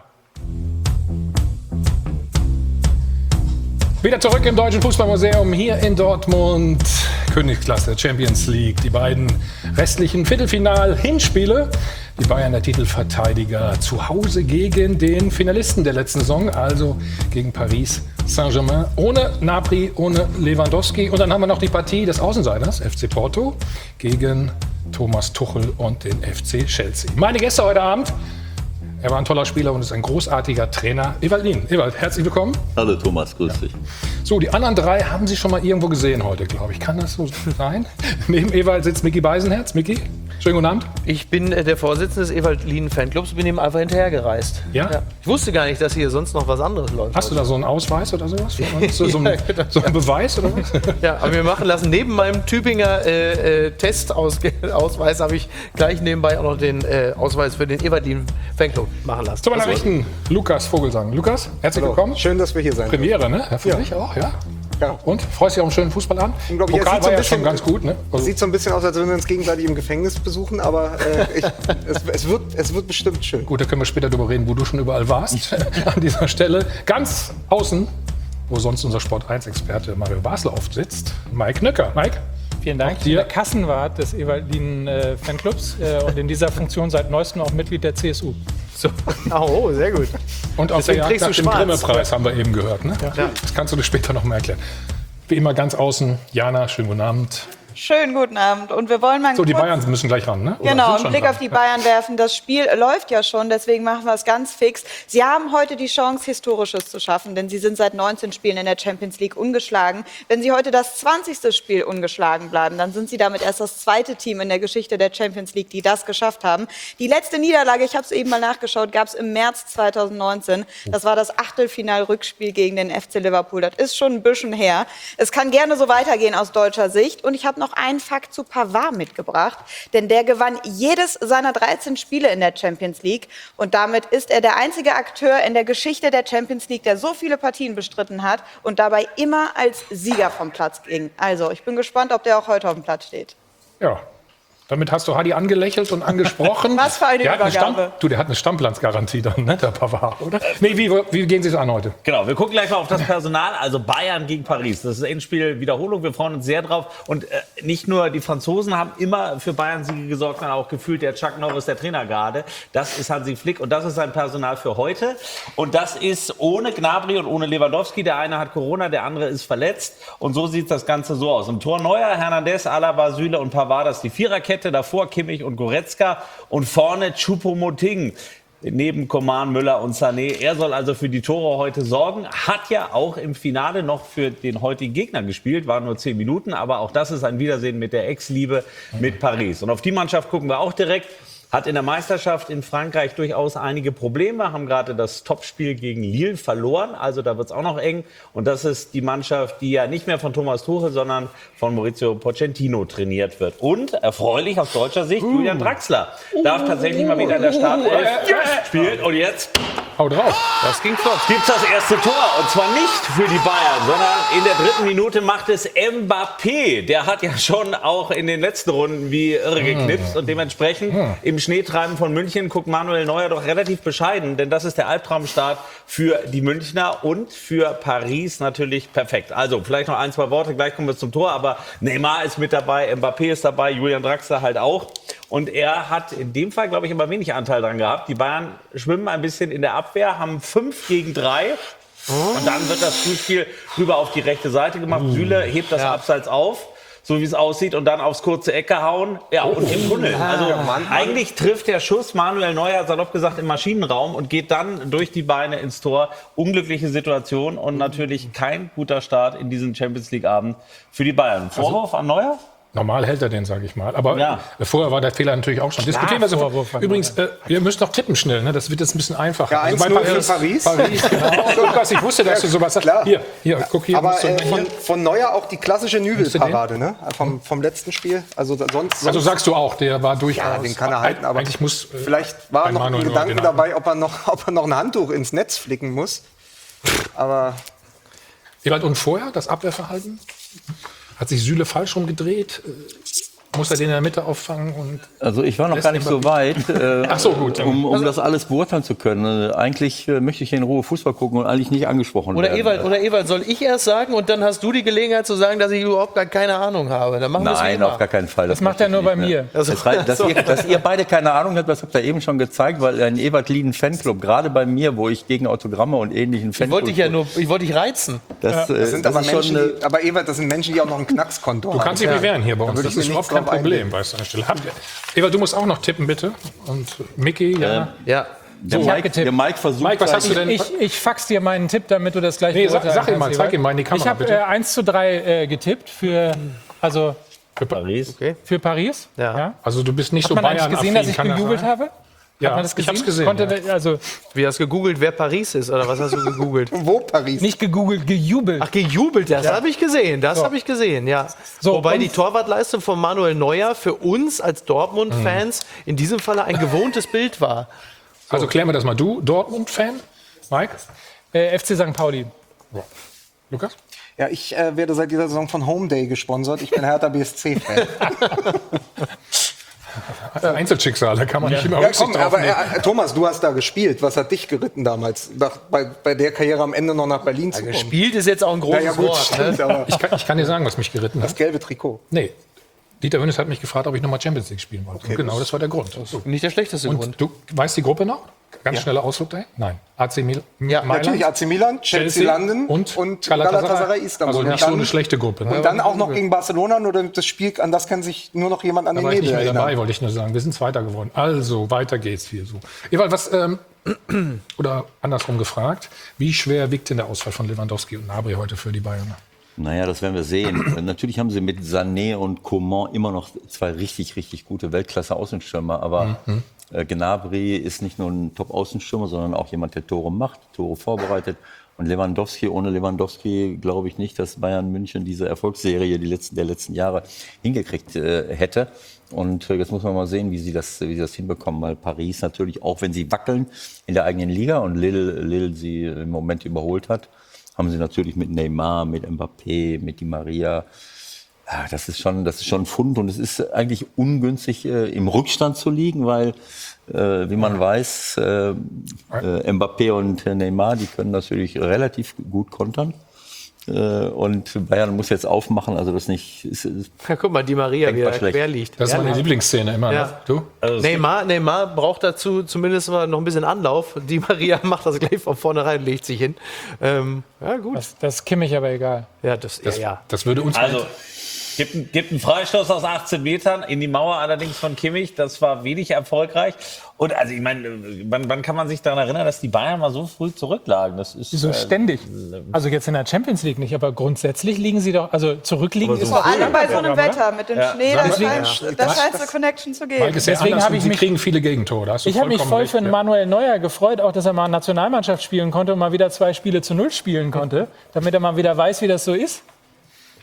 Speaker 9: Wieder zurück im Deutschen Fußballmuseum hier in Dortmund. Königsklasse, Champions League, die beiden restlichen Viertelfinal-Hinspiele. Die Bayern, der Titelverteidiger, zu Hause gegen den Finalisten der letzten Saison, also gegen Paris Saint-Germain. Ohne Gnabry, ohne Lewandowski. Und dann haben wir noch die Partie des Außenseiters, F C Porto, gegen Thomas Tuchel und den F C Chelsea. Meine Gäste heute Abend. Er war ein toller Spieler und ist ein großartiger Trainer. Ewald Lien. Ewald, herzlich willkommen.
Speaker 10: Hallo Thomas, grüß dich.
Speaker 9: So, die anderen drei haben Sie schon mal irgendwo gesehen heute, glaube ich. Kann das so sein? Neben Ewald sitzt Micky Beisenherz. Micky, schönen guten Abend.
Speaker 2: Ich bin äh, der Vorsitzende des Ewald Lien Fanclubs, bin ihm einfach hinterhergereist.
Speaker 9: Ja?
Speaker 2: Ich wusste gar nicht, dass hier sonst noch was anderes läuft.
Speaker 9: Hast du da so einen Ausweis oder sowas? Für uns? So, so,
Speaker 2: Ja,
Speaker 9: ein,
Speaker 2: genau.
Speaker 9: so einen Beweis oder was?
Speaker 2: Ja, aber wir machen lassen, neben meinem Tübinger äh, äh, Testausweis habe ich gleich nebenbei auch noch den äh, Ausweis für den Ewald Lien Fanclub machen lassen.
Speaker 9: Zu meiner
Speaker 2: Also,
Speaker 9: Rechten, Lukas Vogelsang. Lukas, herzlich willkommen.
Speaker 3: Schön, dass wir hier sein.
Speaker 9: Premiere, ne? Ja, für
Speaker 3: Ja.
Speaker 9: dich auch, ja?
Speaker 3: Ja.
Speaker 9: Und? Freust dich auf einen schönen Fußball an?
Speaker 3: Unglaublich.
Speaker 9: Pokal
Speaker 3: Ja, es sieht so
Speaker 9: war
Speaker 3: ein
Speaker 9: ja schon
Speaker 3: bisschen-
Speaker 9: ganz gut, ne? Also,
Speaker 3: Sieht so ein bisschen aus, als würden wir uns gegenseitig im Gefängnis besuchen, aber äh, ich, es, es, wird, es wird bestimmt schön.
Speaker 9: gut, da können wir später drüber reden, wo du schon überall warst. An dieser Stelle. Ganz außen, wo sonst unser Sport eins Experte Mario Basler oft sitzt, Mike Nöcker. Mike?
Speaker 1: Vielen Dank. Ich bin
Speaker 9: dir.
Speaker 1: der Kassenwart des Ewaldinen äh, Fanclubs äh, und in dieser Funktion seit neuestem auch Mitglied der C S U.
Speaker 2: so. Oh, sehr gut.
Speaker 9: Und auf der
Speaker 2: Deswegen
Speaker 9: Jagd
Speaker 2: trägst
Speaker 9: nach
Speaker 2: du
Speaker 9: dem
Speaker 2: schwarz.
Speaker 9: Grimme-Preis haben wir eben gehört. Ne?
Speaker 2: Ja.
Speaker 9: Das kannst du dir später noch mal erklären. Wie immer ganz außen, Jana, schönen guten Abend.
Speaker 11: Schönen guten Abend. Und wir wollen mal
Speaker 9: So, die
Speaker 11: kurz,
Speaker 9: Bayern müssen gleich ran, ne? Oder
Speaker 11: genau,
Speaker 9: sind
Speaker 11: einen
Speaker 9: schon
Speaker 11: Blick
Speaker 9: dran?
Speaker 11: auf die Bayern werfen. Das Spiel läuft ja schon, deswegen machen wir es ganz fix. Sie haben heute die Chance, Historisches zu schaffen, denn sie sind seit neunzehn Spielen in der Champions League ungeschlagen. Wenn sie heute das zwanzigste Spiel ungeschlagen bleiben, dann sind sie damit erst das zweite Team in der Geschichte der Champions League, die das geschafft haben. Die letzte Niederlage, ich habe es eben mal nachgeschaut, gab es im März zweitausendneunzehn. Das war das Achtelfinal-Rückspiel gegen den F C Liverpool. Das ist schon ein bisschen her. Es kann gerne so weitergehen aus deutscher Sicht. Und ich habe noch einen Fakt zu Pavard mitgebracht, denn der gewann jedes seiner dreizehn Spiele in der Champions League und damit ist er der einzige Akteur in der Geschichte der Champions League, der so viele Partien bestritten hat und dabei immer als Sieger vom Platz ging. Also, ich bin gespannt, ob der auch heute auf dem Platz steht.
Speaker 9: Ja. Damit hast du Hadi angelächelt und angesprochen.
Speaker 11: Was für eine
Speaker 9: der hat eine
Speaker 11: Übergabe.
Speaker 9: Stamm, du, der hat eine Stammplatzgarantie dann, ne, der Pavard, oder? Nee, wie, wie gehen Sie es an heute?
Speaker 10: Genau, wir gucken gleich mal auf das Personal, also Bayern gegen Paris. Das ist Endspiel Wiederholung, wir freuen uns sehr drauf. Und äh, nicht nur die Franzosen haben immer für Bayern-Siege gesorgt, sondern auch gefühlt der Chuck Norris der Trainergarde. Das ist Hansi Flick und das ist sein Personal für heute. Und das ist ohne Gnabry und ohne Lewandowski. Der eine hat Corona, der andere ist verletzt. Und so sieht das Ganze so aus. Im Tor Neuer, Hernandez, Alaba, Süle und Pavard, das ist die Viererkette. Davor Kimmich und Goretzka und vorne Choupo-Moting. Neben Coman, Müller und Sané. Er soll also für die Tore heute sorgen. Hat ja auch im Finale noch für den heutigen Gegner gespielt. Waren nur zehn Minuten. Aber auch das ist ein Wiedersehen mit der Ex-Liebe mit Paris. Und auf die Mannschaft gucken wir auch direkt. Hat in der Meisterschaft in Frankreich durchaus einige Probleme. Haben gerade das Topspiel gegen Lille verloren. Also da wird es auch noch eng. Und das ist die Mannschaft, die ja nicht mehr von Thomas Tuchel, sondern von Maurizio Pochettino trainiert wird. Und erfreulich aus deutscher Sicht, Julian Draxler darf tatsächlich mal wieder in der Startelf spielen. Und jetzt
Speaker 9: Hau drauf.
Speaker 10: Das ging flott. Gibt's das erste Tor. Und zwar nicht für die Bayern, sondern in der dritten Minute macht es Mbappé. Der hat ja schon auch in den letzten Runden wie irre geknipst. Und dementsprechend im Schneetreiben von München guckt Manuel Neuer doch relativ bescheiden. Denn das ist der Albtraumstart für die Münchner und für Paris natürlich perfekt. Also vielleicht noch ein, zwei Worte, gleich kommen wir zum Tor. Aber Neymar ist mit dabei, Mbappé ist dabei, Julian Draxler halt auch. Und er hat in dem Fall, glaube ich, immer wenig Anteil dran gehabt. Die Bayern schwimmen ein bisschen in der Abwehr, haben fünf gegen drei. Und dann wird das Fußspiel rüber auf die rechte Seite gemacht. Süle hebt das Abseits auf, so wie es aussieht, und dann aufs kurze Ecke hauen. Ja, und im Tunnel. Also eigentlich trifft der Schuss Manuel Neuer, salopp gesagt, im Maschinenraum und geht dann durch die Beine ins Tor. Unglückliche Situation und natürlich kein guter Start in diesen Champions-League-Abend für die Bayern. Vorwurf an Neuer?
Speaker 9: Normal hält er den, sage ich mal. Aber
Speaker 10: Ja.
Speaker 9: vorher war der Fehler natürlich auch schon. Diskutieren wir sofort.
Speaker 1: Vorwurf an
Speaker 9: Übrigens, äh, wir müssen noch tippen schnell. Ne? Das wird jetzt ein bisschen einfacher.
Speaker 3: Ja, eins null für Paris.
Speaker 9: Paris, genau. Lukas, ich wusste, dass du sowas sagst.
Speaker 3: Klar.
Speaker 9: Hier, hier, guck hier.
Speaker 3: Aber
Speaker 9: musst du-
Speaker 3: äh, von,
Speaker 9: hier.
Speaker 3: von Neuer auch die klassische
Speaker 9: du
Speaker 3: Nübelparade, ne? Vom, vom letzten Spiel. Also sonst, sonst
Speaker 9: Also sagst du auch, der war durchaus...
Speaker 3: ja, den kann er halten, aber
Speaker 9: Eigentlich muss... äh,
Speaker 3: vielleicht war
Speaker 9: ein
Speaker 3: noch ein
Speaker 9: Manuel Neuer
Speaker 3: Gedanke
Speaker 9: den
Speaker 3: dabei, ob er, noch, ob er noch ein Handtuch ins Netz flicken muss. Aber
Speaker 9: Ewald, und vorher, das Abwehrverhalten? Hat sich Süle falsch rumgedreht? Äh, Muss er den in der Mitte auffangen? Und
Speaker 12: Also ich war noch
Speaker 9: lässt
Speaker 12: gar nicht
Speaker 9: Mbappé-
Speaker 12: so weit, äh,
Speaker 9: Ach so, gut.
Speaker 12: um, um das alles beurteilen zu können. Äh, Eigentlich äh, möchte ich in Ruhe Fußball gucken und eigentlich nicht angesprochen
Speaker 13: Oder
Speaker 12: werden.
Speaker 13: Ewald, oder Ewald, soll ich erst sagen und dann hast du die Gelegenheit zu sagen, dass ich überhaupt gar keine Ahnung habe? Dann machen wir es wie
Speaker 12: Nein,
Speaker 13: immer.
Speaker 12: auf gar keinen Fall.
Speaker 1: Das macht er nur bei mir.
Speaker 12: Das reicht, dass, ihr, dass ihr beide keine Ahnung habt, das habt ihr eben schon gezeigt, weil ein Ewald Lieden Fanclub, gerade bei mir, wo ich gegen Autogramme und ähnlichen
Speaker 13: Ich
Speaker 12: Fanclub...
Speaker 13: wollte dich ja nur, ich wollte dich reizen.
Speaker 12: Das, äh,
Speaker 3: das sind
Speaker 12: das
Speaker 3: aber
Speaker 12: ist
Speaker 3: Menschen,
Speaker 12: schon, äh,
Speaker 3: die, aber Ewald, das sind Menschen, die auch noch ein Knackskonto haben.
Speaker 9: Du kannst dich bewähren hier bei
Speaker 3: Da
Speaker 9: uns.
Speaker 3: würde
Speaker 9: Das
Speaker 3: ich
Speaker 9: ist
Speaker 3: mir
Speaker 9: überhaupt
Speaker 3: nichts
Speaker 9: kein
Speaker 3: drauf
Speaker 9: Problem,
Speaker 3: einbilden.
Speaker 9: weißt du, an der Stelle. Habt ihr- Ewald, du musst auch noch tippen, bitte. Und Micky, ja.
Speaker 13: Ja.
Speaker 12: der,
Speaker 1: Ich hab
Speaker 12: Mike,
Speaker 1: getippt.
Speaker 12: der Mike versucht...
Speaker 9: Mike, was hast du denn?
Speaker 1: Ich, ich fax dir meinen Tipp, damit du das gleich
Speaker 9: Nee, sag-
Speaker 1: beurteilen
Speaker 9: sag ihm
Speaker 1: kannst,
Speaker 9: mal, zeig
Speaker 1: Ewald.
Speaker 9: ihm mal in die Kamera,
Speaker 1: Ich habe
Speaker 9: bitte.
Speaker 1: äh, eins zu drei äh, getippt für, also
Speaker 10: Für Paris.
Speaker 1: für Paris.
Speaker 13: Ja.
Speaker 9: Also du bist nicht
Speaker 1: Hat
Speaker 9: so
Speaker 1: man eigentlich
Speaker 9: Bayern-affin,
Speaker 1: gesehen, dass ich
Speaker 9: kann das
Speaker 1: gejubelt
Speaker 9: sein?
Speaker 1: habe?
Speaker 9: Ja,
Speaker 1: Hat man das
Speaker 9: ich
Speaker 1: gesehen?
Speaker 9: hab's gesehen.
Speaker 1: Konnte,
Speaker 9: ja.
Speaker 1: Also
Speaker 13: Wie hast du gegoogelt, wer Paris ist? Oder was hast du gegoogelt?
Speaker 3: Wo Paris?
Speaker 1: nicht gegoogelt, gejubelt.
Speaker 13: Ach, gejubelt, das habe ich gesehen, das habe ich gesehen, ja.
Speaker 1: So,
Speaker 13: Wobei
Speaker 1: und-
Speaker 13: die Torwartleistung von Manuel Neuer für uns als Dortmund-Fans in diesem Falle ein gewohntes Bild war.
Speaker 9: Also klären wir das mal. Du, Dortmund-Fan? Mike?
Speaker 1: Äh, F C Sankt Pauli.
Speaker 9: Lukas?
Speaker 3: Ja, ich äh, werde seit dieser Saison von Home Day gesponsert. Ich bin Hertha B S C-Fan.
Speaker 9: Äh, Einzelschicksale, kann man nicht immer
Speaker 3: Ja,
Speaker 9: Rücksicht
Speaker 3: komm,
Speaker 9: drauf
Speaker 3: aber
Speaker 9: nehmen.
Speaker 3: äh, Thomas, du hast da gespielt. Was hat dich geritten damals? Nach, bei, bei der Karriere am Ende noch nach Berlin zu kommen?
Speaker 13: Gespielt ist jetzt auch ein großes
Speaker 3: Ja, ja, gut,
Speaker 13: Wort.
Speaker 3: stimmt,
Speaker 13: Ne?
Speaker 3: aber
Speaker 9: Ich kann, ich kann dir sagen, was mich geritten
Speaker 3: das
Speaker 9: hat.
Speaker 3: gelbe Trikot.
Speaker 9: Nee. Dieter Hönes hat mich gefragt, ob ich nochmal Champions League spielen wollte. Und genau, das war der Grund. So.
Speaker 13: Nicht der schlechteste Grund.
Speaker 9: Und du weißt die Gruppe noch? Ganz schneller Ausflug dahin? Nein. A C Mil
Speaker 13: Ja,
Speaker 9: Mailand,
Speaker 3: Natürlich A C Milan, Chelsea, London
Speaker 9: und,
Speaker 3: und
Speaker 9: Galatasaray.
Speaker 3: Galatasaray Istanbul.
Speaker 9: Also nicht
Speaker 3: Und
Speaker 9: so
Speaker 3: dann-
Speaker 9: eine schlechte Gruppe. Ne?
Speaker 3: Und dann auch noch gegen Barcelona, nur das Spiel, an das kann sich nur noch jemand an
Speaker 9: Da
Speaker 3: den
Speaker 9: war ich
Speaker 3: Nebel
Speaker 9: nicht mehr dabei,
Speaker 3: erinnern.
Speaker 9: wollte ich nur sagen. Wir sind Zweiter geworden. Also, weiter geht's hier so. Ewald, was, ähm, oder andersrum gefragt, wie schwer wiegt denn der Ausfall von Lewandowski und Gnabry heute für die Bayern?
Speaker 12: Naja, das werden wir sehen. Natürlich haben sie mit Sané und Coman immer noch zwei richtig, richtig gute Weltklasse-Außenstürmer. Aber
Speaker 9: Mhm.
Speaker 12: äh, Gnabry ist nicht nur ein Top-Außenstürmer, sondern auch jemand, der Tore macht, Tore vorbereitet. Und Lewandowski, ohne Lewandowski glaube ich nicht, dass Bayern München diese Erfolgsserie die letzten, der letzten Jahre hingekriegt äh, hätte. Und äh, jetzt muss man mal sehen, wie sie, das, wie sie das hinbekommen. Weil Paris natürlich, auch wenn sie wackeln in der eigenen Liga und Lille, Lille sie im Moment überholt hat, haben sie natürlich mit Neymar, mit Mbappé, mit Di Maria. Ja, das ist schon, das ist schon ein Fund und es ist eigentlich ungünstig, äh, im Rückstand zu liegen, weil, äh, wie man weiß, äh, äh, Mbappé und Neymar, die können natürlich relativ gut kontern. Äh, und Bayern muss jetzt aufmachen, also das nicht. Ist, ist
Speaker 13: Ja, guck mal, Di Maria, wie
Speaker 12: denkbar
Speaker 13: er
Speaker 12: schlecht.
Speaker 13: quer liegt.
Speaker 9: Das ist
Speaker 13: Ja,
Speaker 9: meine
Speaker 13: ja.
Speaker 9: Lieblingsszene immer.
Speaker 13: Ja.
Speaker 9: Ne? Du?
Speaker 10: Also es
Speaker 13: Neymar, Neymar braucht dazu zumindest mal noch ein bisschen Anlauf. Di Maria macht das gleich von vornherein, legt sich hin. Ähm, ja, gut.
Speaker 1: Das, das ist Kimmich aber egal.
Speaker 13: Ja, das,
Speaker 9: Das,
Speaker 13: ja, ja.
Speaker 9: das würde uns.
Speaker 10: Also, gibt, ein- gibt einen Freistoß aus achtzehn Metern in die Mauer allerdings von Kimmich. Das war wenig erfolgreich. Und also ich meine, wann, wann kann man sich daran erinnern, dass die Bayern mal so früh zurücklagen? Das ist
Speaker 1: Wieso
Speaker 10: äh,
Speaker 1: ständig? Also jetzt in der Champions League nicht, aber grundsätzlich liegen sie doch, also zurückliegen ist
Speaker 11: Vor
Speaker 1: doch
Speaker 11: allem bei so einem
Speaker 1: oder?
Speaker 11: Wetter mit dem
Speaker 10: Ja.
Speaker 11: Schnee, da
Speaker 1: Deswegen-
Speaker 11: scheint da scheint es eine Connection zu
Speaker 9: Mike
Speaker 11: geben.
Speaker 9: ist ja
Speaker 1: Deswegen
Speaker 9: anders
Speaker 1: habe
Speaker 9: und
Speaker 1: ich
Speaker 9: sie
Speaker 1: mich-
Speaker 9: kriegen viele Gegentore. Da hast du
Speaker 1: Ich habe mich
Speaker 9: vollkommen
Speaker 1: voll
Speaker 9: recht,
Speaker 1: für
Speaker 9: ja.
Speaker 1: Manuel Neuer gefreut, auch dass er mal Nationalmannschaft spielen konnte und mal wieder zwei Spiele zu null spielen konnte, damit er mal wieder weiß, wie das so ist.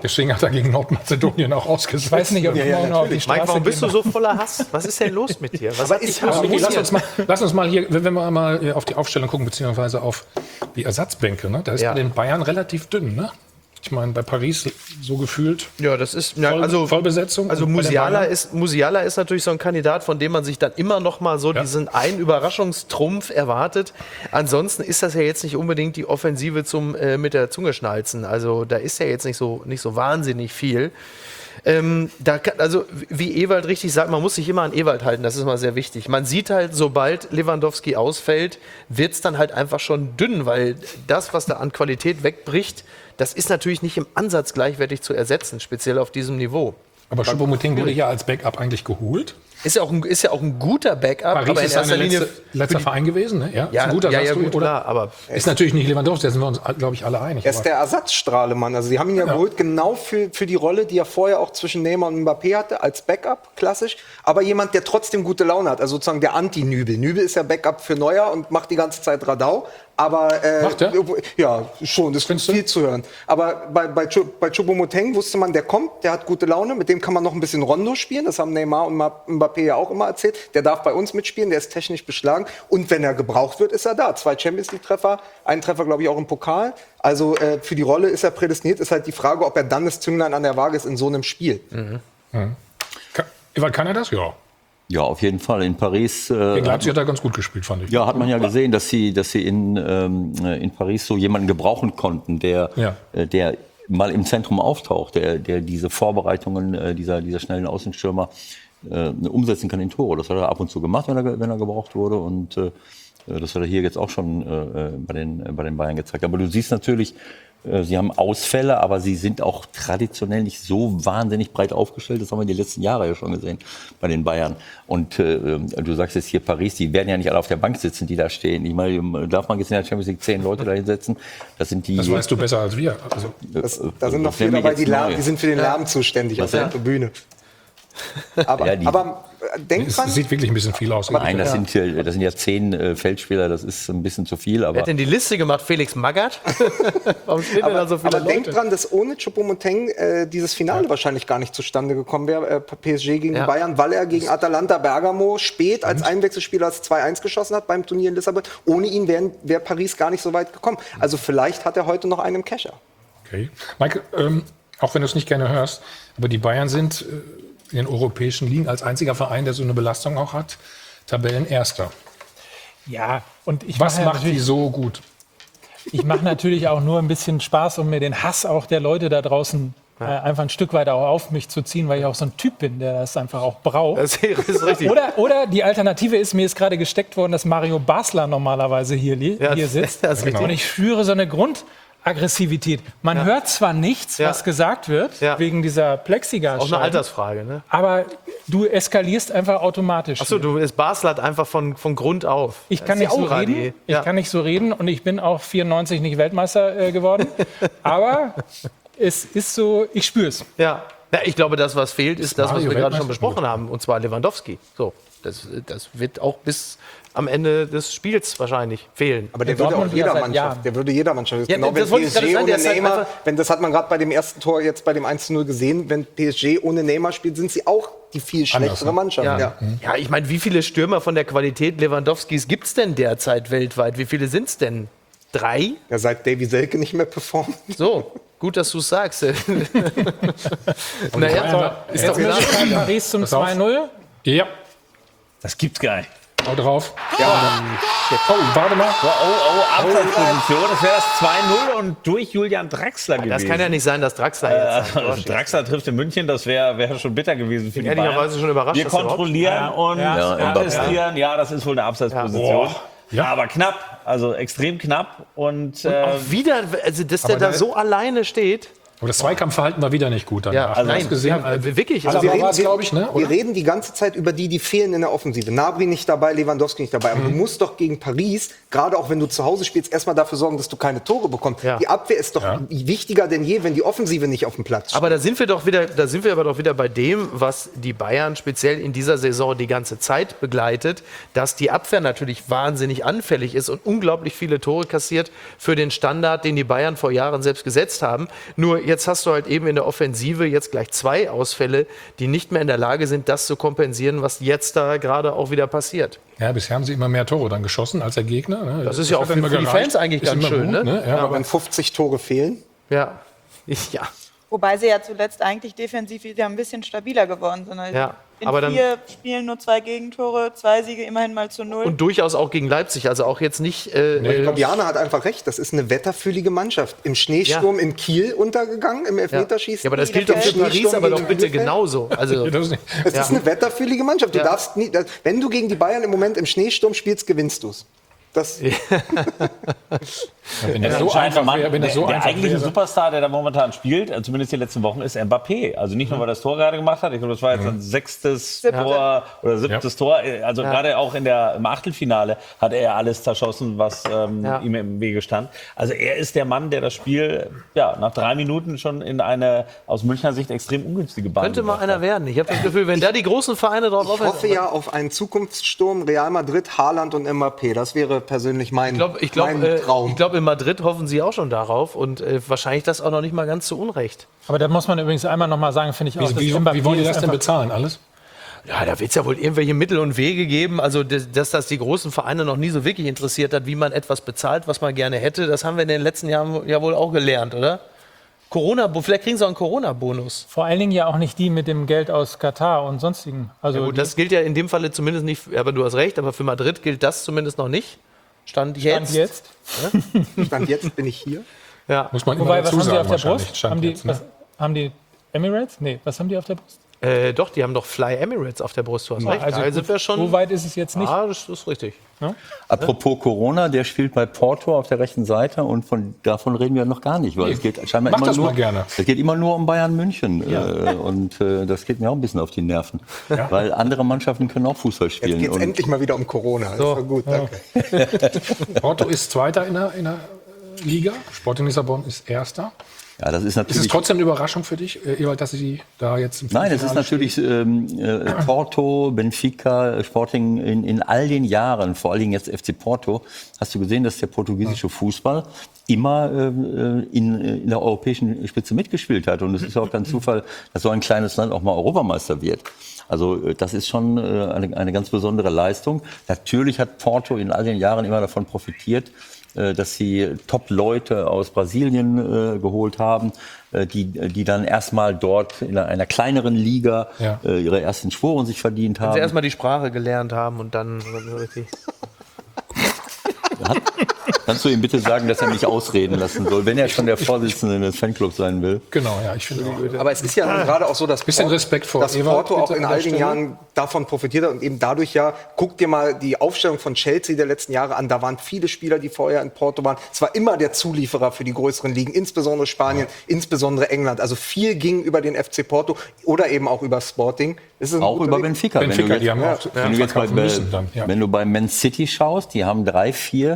Speaker 9: Deswegen hat er gegen Nordmazedonien auch ausgesetzt.
Speaker 1: Ich weiß nicht, ob
Speaker 3: Ja,
Speaker 1: ich
Speaker 3: ja,
Speaker 1: morgen noch auf die
Speaker 3: natürlich.
Speaker 1: Straße
Speaker 13: Mike, warum bist du
Speaker 1: gehen
Speaker 13: so voller Hass? Was ist denn los mit dir? Was
Speaker 3: Aber
Speaker 13: hat dich
Speaker 3: ist-
Speaker 13: so
Speaker 9: Aber okay, lass
Speaker 13: provoziert?
Speaker 9: uns, mal, lass uns mal hier, wenn wir mal auf die Aufstellung gucken, beziehungsweise auf die Ersatzbänke. Ne? Da ist
Speaker 13: Ja.
Speaker 9: bei den Bayern relativ dünn. Ne? Ich meine, bei Paris so gefühlt
Speaker 13: Ja, das ist ja,
Speaker 9: Voll,
Speaker 13: also
Speaker 9: Vollbesetzung.
Speaker 13: Also
Speaker 9: Und bei den
Speaker 13: Musiala
Speaker 9: Bayern?
Speaker 13: ist, Musiala ist natürlich so ein Kandidat, von dem man sich dann immer noch mal so
Speaker 9: Ja.
Speaker 13: diesen einen Überraschungstrumpf erwartet. Ansonsten ist das ja jetzt nicht unbedingt die Offensive zum äh, mit der Zunge schnalzen. Also da ist ja jetzt nicht so, nicht so wahnsinnig viel. Ähm, da kann, also wie Ewald richtig sagt, man muss sich immer an Ewald halten, das ist mal sehr wichtig. Man sieht halt, sobald Lewandowski ausfällt, wird es dann halt einfach schon dünn, weil das, was da an Qualität wegbricht, das ist natürlich nicht im Ansatz gleichwertig zu ersetzen, speziell auf diesem Niveau.
Speaker 9: Aber Choupo-Moting wurde ja als Backup eigentlich geholt.
Speaker 13: Ist ja auch ein, ist ja auch ein guter Backup,
Speaker 9: Paris
Speaker 13: aber in
Speaker 9: ist seine
Speaker 13: erster Linie
Speaker 9: letzte, letzter Verein gewesen. Ne? Ja,
Speaker 13: Ja,
Speaker 9: ist ein guter
Speaker 13: ja, ja,
Speaker 9: Ersatz,
Speaker 13: gut,
Speaker 9: oder?
Speaker 13: klar, aber
Speaker 9: Ist natürlich nicht Lewandowski, da sind wir uns, glaube ich, alle einig.
Speaker 3: Er ist
Speaker 9: aber-
Speaker 3: der Ersatzstrahlemann. Also sie haben ihn ja,
Speaker 9: Ja.
Speaker 3: geholt genau für, für die Rolle, die er vorher auch zwischen Neymar und Mbappé hatte, als Backup, klassisch. Aber jemand, der trotzdem gute Laune hat. Also sozusagen der Anti-Nübel. Nübel ist ja Backup für Neuer und macht die ganze Zeit Radau. Aber äh,
Speaker 9: Macht er?
Speaker 3: ja, schon, das ist viel zu hören. Aber bei, bei, Chu- bei Choupo-Moting wusste man, der kommt, der hat gute Laune, mit dem kann man noch ein bisschen Rondo spielen. Das haben Neymar und Ma- Mbappé ja auch immer erzählt. Der darf bei uns mitspielen, der ist technisch beschlagen. Und wenn er gebraucht wird, ist er da. Zwei Champions-League-Treffer, einen Treffer, glaube ich, auch im Pokal. Also äh, für die Rolle ist er prädestiniert. Ist halt die Frage, ob er dann das Zünglein an der Waage ist in so einem Spiel.
Speaker 9: Kann, Ewald, kann er das? Ja.
Speaker 12: Ja, auf jeden Fall. In Paris. Äh,
Speaker 9: Gegen Leipzig hat er ganz gut gespielt, fand ich.
Speaker 12: Ja, hat man ja gesehen, dass sie, dass sie in, ähm, in Paris so jemanden gebrauchen konnten, der,
Speaker 9: Ja.
Speaker 12: äh, der mal im Zentrum auftaucht, der, der diese Vorbereitungen äh, dieser, dieser schnellen Außenstürmer äh, umsetzen kann in Tore. Das hat er ab und zu gemacht, wenn er, ge- wenn er gebraucht wurde. Und äh, das hat er hier jetzt auch schon äh, bei, den, äh, bei den Bayern gezeigt. Aber du siehst natürlich, äh, sie haben Ausfälle, aber sie sind auch traditionell nicht so wahnsinnig breit aufgestellt. Das haben wir die letzten Jahre ja schon gesehen bei den Bayern. Und äh, du sagst jetzt hier Paris, die werden ja nicht alle auf der Bank sitzen, die da stehen. Ich meine, darf man jetzt in der Champions League zehn Leute da hinsetzen? Das sind die.
Speaker 9: Das weißt du besser als wir. Also,
Speaker 3: Das,
Speaker 12: Äh,
Speaker 3: da sind noch
Speaker 12: das
Speaker 3: vier
Speaker 12: wäre mir
Speaker 3: dabei,
Speaker 12: jetzt
Speaker 3: die, Lärm,
Speaker 12: neu.
Speaker 3: die sind für den Lärm zuständig
Speaker 12: Was
Speaker 3: auf der
Speaker 12: denn?
Speaker 3: Tribüne. Aber,
Speaker 12: Ja, die-
Speaker 3: aber äh, denk
Speaker 9: es
Speaker 3: dran,
Speaker 9: sieht wirklich ein bisschen viel aus.
Speaker 12: Nein, das sind, ja- das sind ja zehn äh, Feldspieler, das ist ein bisschen zu viel.
Speaker 13: wer
Speaker 12: Aber
Speaker 13: hat denn die Liste gemacht? Felix Magath? Warum stehen denn
Speaker 3: aber,
Speaker 13: da so viele
Speaker 3: aber denk
Speaker 13: Leute?
Speaker 3: dran, dass ohne Choupo-Moting äh, dieses Finale wahrscheinlich gar nicht zustande gekommen wäre, äh, P S G gegen
Speaker 13: Ja.
Speaker 3: Bayern, weil er gegen Atalanta Bergamo spät als Einwechselspieler das zwei eins geschossen hat beim Turnier in Lissabon. Ohne ihn wäre wär Paris gar nicht so weit gekommen. Also vielleicht hat er heute noch einen im Kescher.
Speaker 9: Okay. Mike, ähm, auch wenn du es nicht gerne hörst, aber die Bayern sind äh, in den europäischen Ligen als einziger Verein, der so eine Belastung auch hat, Tabellenerster.
Speaker 1: Ja, und ich
Speaker 9: Was
Speaker 1: mache
Speaker 9: macht die
Speaker 1: natürlich,
Speaker 9: so gut?
Speaker 1: ich mache natürlich auch nur ein bisschen Spaß, um mir den Hass auch der Leute da draußen äh, einfach ein Stück weit auch auf mich zu ziehen, weil ich auch so ein Typ bin, der das einfach auch braucht.
Speaker 13: Das ist richtig.
Speaker 1: Oder, oder die Alternative ist, mir ist gerade gesteckt worden, dass Mario Basler normalerweise hier, li-
Speaker 13: Ja,
Speaker 1: hier
Speaker 13: das-
Speaker 1: sitzt.
Speaker 13: das ist richtig.
Speaker 1: Und ich spüre so eine Grundaggressivität. Man hört zwar nichts,
Speaker 13: Ja.
Speaker 1: was gesagt wird,
Speaker 13: Ja.
Speaker 1: wegen dieser plexiglas
Speaker 13: Auch eine Altersfrage, ne?
Speaker 1: aber du eskalierst einfach automatisch.
Speaker 13: Achso, du ist Basel hat einfach von, von Grund auf.
Speaker 1: Ich kann
Speaker 13: Das
Speaker 1: nicht
Speaker 13: ist
Speaker 1: so
Speaker 13: ja auch
Speaker 1: reden.
Speaker 13: die-
Speaker 1: Ich
Speaker 13: ja.
Speaker 1: kann nicht so reden und ich bin auch vierundneunzig nicht Weltmeister äh, geworden. Aber es ist so, ich spüre es.
Speaker 13: Ja. Ja, ich glaube, das, was fehlt, ist das, was
Speaker 9: Mario
Speaker 13: wir gerade schon
Speaker 9: Weltmeister?
Speaker 13: besprochen haben, und zwar Lewandowski. So, das, das wird auch bis am Ende des Spiels wahrscheinlich fehlen.
Speaker 3: Aber der
Speaker 1: In
Speaker 3: würde auch
Speaker 1: Dortmund
Speaker 3: jeder
Speaker 1: wieder seit
Speaker 3: Mannschaft.
Speaker 1: Jahren.
Speaker 3: Der würde jeder Mannschaft.
Speaker 13: Ja,
Speaker 3: genau
Speaker 13: das
Speaker 3: wenn
Speaker 13: wollte ich
Speaker 3: P S
Speaker 13: gerade
Speaker 3: G
Speaker 13: sagen, der
Speaker 3: ohne
Speaker 13: ist halt
Speaker 3: Neymar,
Speaker 13: einfach-
Speaker 3: wenn das hat man gerade bei dem ersten Tor jetzt bei dem eins zu null gesehen, wenn P S G ohne Neymar spielt, sind sie auch die viel schlechtere
Speaker 9: ne?
Speaker 3: Mannschaft.
Speaker 13: Ja,
Speaker 3: Ja.
Speaker 13: ja ich meine, wie viele Stürmer von der Qualität Lewandowskis gibt es denn derzeit weltweit? Wie viele sind es denn? Drei?
Speaker 3: Ja, seit Davy Selke nicht mehr performt.
Speaker 13: So, gut, dass du es sagst. naja, ist doch klar.
Speaker 1: Möglichkeit Paris zum
Speaker 9: Pass auf.
Speaker 1: zwei null.
Speaker 9: Ja,
Speaker 10: Das gibt's gar nicht.
Speaker 9: hau drauf. Oh, warte mal.
Speaker 10: Oh, oh, Abseitsposition. Das wäre das zwei null und durch Julian Draxler gewesen.
Speaker 13: Das kann ja nicht sein, dass Draxler jetzt ein Tor
Speaker 10: Also
Speaker 13: schießt.
Speaker 10: Draxler trifft in München, das wäre wär schon bitter gewesen für die Bayern.
Speaker 13: Ehrlicherweise schon überrascht,
Speaker 10: Wir
Speaker 13: dass er überhaupt-
Speaker 10: kontrollieren und
Speaker 12: Ja, Mbappé.
Speaker 10: protestieren. Ja, das ist wohl eine Abseitsposition.
Speaker 9: Boah. Ja.
Speaker 10: Aber knapp, also extrem knapp. Und, äh,
Speaker 13: Auch wieder, also dass der
Speaker 9: Aber
Speaker 13: da
Speaker 9: der-
Speaker 13: so alleine steht.
Speaker 9: Aber das Zweikampfverhalten war wieder nicht gut danach.
Speaker 13: Ja,
Speaker 9: Also
Speaker 13: nein,
Speaker 9: hast gesehen,
Speaker 13: ja,
Speaker 9: also,
Speaker 13: wirklich.
Speaker 9: Also
Speaker 13: Also
Speaker 9: wir
Speaker 3: wir
Speaker 9: war es,
Speaker 3: reden-
Speaker 9: glaube ich, ne?
Speaker 3: Wir
Speaker 9: Oder?
Speaker 3: reden die ganze Zeit über die, die fehlen in der Offensive. Nabri nicht dabei, Lewandowski nicht dabei. Aber du musst doch gegen Paris, gerade auch wenn du zu Hause spielst, erstmal dafür sorgen, dass du keine Tore bekommst.
Speaker 13: Ja.
Speaker 3: Die Abwehr ist doch
Speaker 9: Ja.
Speaker 3: wichtiger denn je, wenn die Offensive nicht auf dem Platz steht.
Speaker 13: Aber da sind wir doch wieder, da sind wir aber doch wieder bei dem, was die Bayern speziell in dieser Saison die ganze Zeit begleitet, dass die Abwehr natürlich wahnsinnig anfällig ist und unglaublich viele Tore kassiert für den Standard, den die Bayern vor Jahren selbst gesetzt haben. Nur jetzt hast du halt eben in der Offensive jetzt gleich zwei Ausfälle, die nicht mehr in der Lage sind, das zu kompensieren, was jetzt da gerade auch wieder passiert.
Speaker 9: Ja, bisher haben sie immer mehr Tore dann geschossen als der Gegner. Ne?
Speaker 13: Das ist ja auch
Speaker 9: hat
Speaker 13: für,
Speaker 9: immer
Speaker 13: für die
Speaker 9: gereicht.
Speaker 13: Fans eigentlich
Speaker 9: Ist
Speaker 13: ganz
Speaker 9: immer
Speaker 13: schön,
Speaker 9: gut,
Speaker 13: ne?
Speaker 9: ne? Ja,
Speaker 3: Ja,
Speaker 9: aber
Speaker 3: wenn fünfzig Tore fehlen.
Speaker 13: Ja. Ja.
Speaker 11: Wobei sie ja zuletzt eigentlich defensiv wieder ein bisschen stabiler geworden sind. Also
Speaker 13: Ja,
Speaker 11: in
Speaker 13: aber dann-
Speaker 11: vier Spielen nur zwei Gegentore, zwei Siege immerhin mal zu null.
Speaker 13: Und durchaus auch gegen Leipzig, also auch jetzt nicht. Äh,
Speaker 3: Ich glaube, Jana hat einfach recht. Das ist eine wetterfühlige Mannschaft. Im Schneesturm in Kiel untergegangen, im Elfmeterschießen.
Speaker 13: Ja, aber das gilt doch für Paris aber doch bitte genauso. Also,
Speaker 3: Es ist eine wetterfühlige Mannschaft. Du
Speaker 13: Ja.
Speaker 3: darfst nie, das- wenn du gegen die Bayern im Moment im Schneesturm spielst, gewinnst du es. Das
Speaker 9: wenn
Speaker 10: Der
Speaker 9: das so
Speaker 10: entscheidende
Speaker 9: einfach
Speaker 10: Mann,
Speaker 9: wäre, wenn das so
Speaker 10: der, der
Speaker 9: einfach
Speaker 10: eigentliche
Speaker 9: wäre.
Speaker 10: Superstar, der da momentan spielt, äh, zumindest die letzten Wochen, ist Mbappé. Also nicht nur, weil er das Tor gerade gemacht hat, ich glaube, das war jetzt ein sechstes
Speaker 11: Siebte.
Speaker 10: Tor oder siebtes Tor. Also
Speaker 13: Ja.
Speaker 10: gerade auch in der, im Achtelfinale hat er alles zerschossen, was ähm,
Speaker 13: Ja.
Speaker 10: ihm im Wege stand. Also er ist der Mann, der das Spiel ja, nach drei Minuten schon in eine aus Münchner Sicht extrem ungünstige Bahn
Speaker 13: könnte mal
Speaker 10: gebracht
Speaker 13: einer
Speaker 10: hat.
Speaker 13: werden. Ich habe das Gefühl, wenn da die großen Vereine drauf
Speaker 3: ich hoffe ja auf einen Zukunftssturm Real Madrid, Haaland und Mbappé. Das wäre persönlich mein,
Speaker 13: Ich glaube, ich glaub,
Speaker 3: mein
Speaker 13: äh,
Speaker 3: Traum.
Speaker 13: ich glaub, in Madrid hoffen sie auch schon darauf und äh, wahrscheinlich das auch noch nicht mal ganz zu Unrecht.
Speaker 1: Aber da muss man übrigens einmal noch mal sagen, finde ich auch,
Speaker 9: Wie,
Speaker 1: dass
Speaker 9: wie,
Speaker 1: Mbappé
Speaker 9: wie wollen die
Speaker 1: ist
Speaker 9: das denn
Speaker 1: einfach-
Speaker 9: bezahlen, alles?
Speaker 13: Ja, da wird es ja wohl irgendwelche Mittel und Wege geben. Also, dass, dass das die großen Vereine noch nie so wirklich interessiert hat, wie man etwas bezahlt, was man gerne hätte, das haben wir in den letzten Jahren ja wohl auch gelernt, oder? Corona, vielleicht kriegen sie auch einen Corona-Bonus.
Speaker 1: Vor allen Dingen ja auch nicht die mit dem Geld aus Katar und sonstigen. Also
Speaker 13: Ja, gut,
Speaker 1: die-
Speaker 13: das gilt ja in dem Falle zumindest nicht, aber du hast recht, aber für Madrid gilt das zumindest noch nicht. Stand jetzt.
Speaker 1: Stand jetzt.
Speaker 3: Stand jetzt bin ich hier.
Speaker 13: Ja.
Speaker 9: Muss man immer
Speaker 1: Wobei, was
Speaker 9: dazu
Speaker 1: haben die
Speaker 9: sagen,
Speaker 1: auf der
Speaker 9: wahrscheinlich.
Speaker 1: Brust?
Speaker 9: Stand
Speaker 1: Haben die,
Speaker 9: jetzt, ne?
Speaker 1: was, haben die Emirates? Nee, was haben die auf der Brust?
Speaker 13: Äh, doch, die haben doch Fly Emirates auf der Brust, du hast recht.
Speaker 1: Also
Speaker 13: Da
Speaker 1: gut,
Speaker 13: sind wir schon.
Speaker 1: so weit ist es jetzt nicht.
Speaker 13: Ah, das ist richtig.
Speaker 12: Apropos Corona, der spielt bei Porto auf der rechten Seite und von, davon reden wir noch gar nicht, weil
Speaker 9: Nee,
Speaker 12: es geht scheinbar
Speaker 9: mach
Speaker 12: immer
Speaker 9: das
Speaker 12: nur,
Speaker 9: mal gerne.
Speaker 12: es geht immer nur um Bayern München äh, und äh, das geht mir auch ein bisschen auf die Nerven, weil andere Mannschaften können auch Fußball
Speaker 3: Jetzt
Speaker 12: spielen.
Speaker 3: geht es
Speaker 12: und
Speaker 3: endlich mal wieder um Corona. Das ist doch gut, danke.
Speaker 9: Porto ist Zweiter in der, in der Liga. Sporting Lissabon ist Erster.
Speaker 12: ja, das ist
Speaker 9: Ist
Speaker 12: natürlich
Speaker 9: es trotzdem eine Überraschung für dich, äh, Ewald, dass sie da jetzt im
Speaker 12: Nein, es ist
Speaker 9: Viertelfinale
Speaker 12: natürlich ähm, äh, Porto, Benfica, Sporting in, in all den Jahren, vor allen Dingen jetzt F C Porto, hast du gesehen, dass der portugiesische Fußball immer äh, in, in der europäischen Spitze mitgespielt hat. Und es ist auch kein Zufall, dass so ein kleines Land auch mal Europameister wird. Also äh, das ist schon äh, eine, eine ganz besondere Leistung. Natürlich hat Porto in all den Jahren immer davon profitiert, äh, dass sie Top-Leute aus Brasilien äh, geholt haben, äh, die, die dann erstmal dort in einer, einer kleineren Liga
Speaker 9: Ja.
Speaker 12: äh, ihre ersten Sporen sich verdient
Speaker 13: Wenn sie
Speaker 12: haben.
Speaker 13: erstmal die Sprache gelernt haben und dann richtig.
Speaker 12: Hat, kannst du ihm bitte sagen, dass er mich ausreden lassen soll, wenn er schon der Vorsitzende des Fanclubs sein will?
Speaker 9: Genau, ja, ich finde auch.
Speaker 3: Aber es ist ja gerade auch so, dass
Speaker 9: Bisschen
Speaker 3: Porto,
Speaker 9: Respekt vor
Speaker 3: dass
Speaker 9: Ewald,
Speaker 3: Porto auch
Speaker 9: bitte
Speaker 3: in
Speaker 9: an
Speaker 3: all
Speaker 9: der
Speaker 3: den
Speaker 9: Stelle.
Speaker 3: Jahren davon profitiert hat und eben dadurch ja, guck dir mal die Aufstellung von Chelsea der letzten Jahre an, da waren viele Spieler, die vorher in Porto waren. Es war immer der Zulieferer für die größeren Ligen, insbesondere Spanien, insbesondere England. Also viel ging über den F C Porto oder eben auch über Sporting. Das ist ein
Speaker 12: Auch
Speaker 3: guter
Speaker 12: über
Speaker 3: Weg.
Speaker 12: Benfica.
Speaker 9: Benfica,
Speaker 12: wenn du
Speaker 9: die
Speaker 12: jetzt,
Speaker 9: haben
Speaker 3: ja,
Speaker 9: auch
Speaker 12: wenn, du jetzt bei,
Speaker 9: verkaufen müssen dann. Ja.
Speaker 12: wenn du bei Man City schaust, die haben drei, vier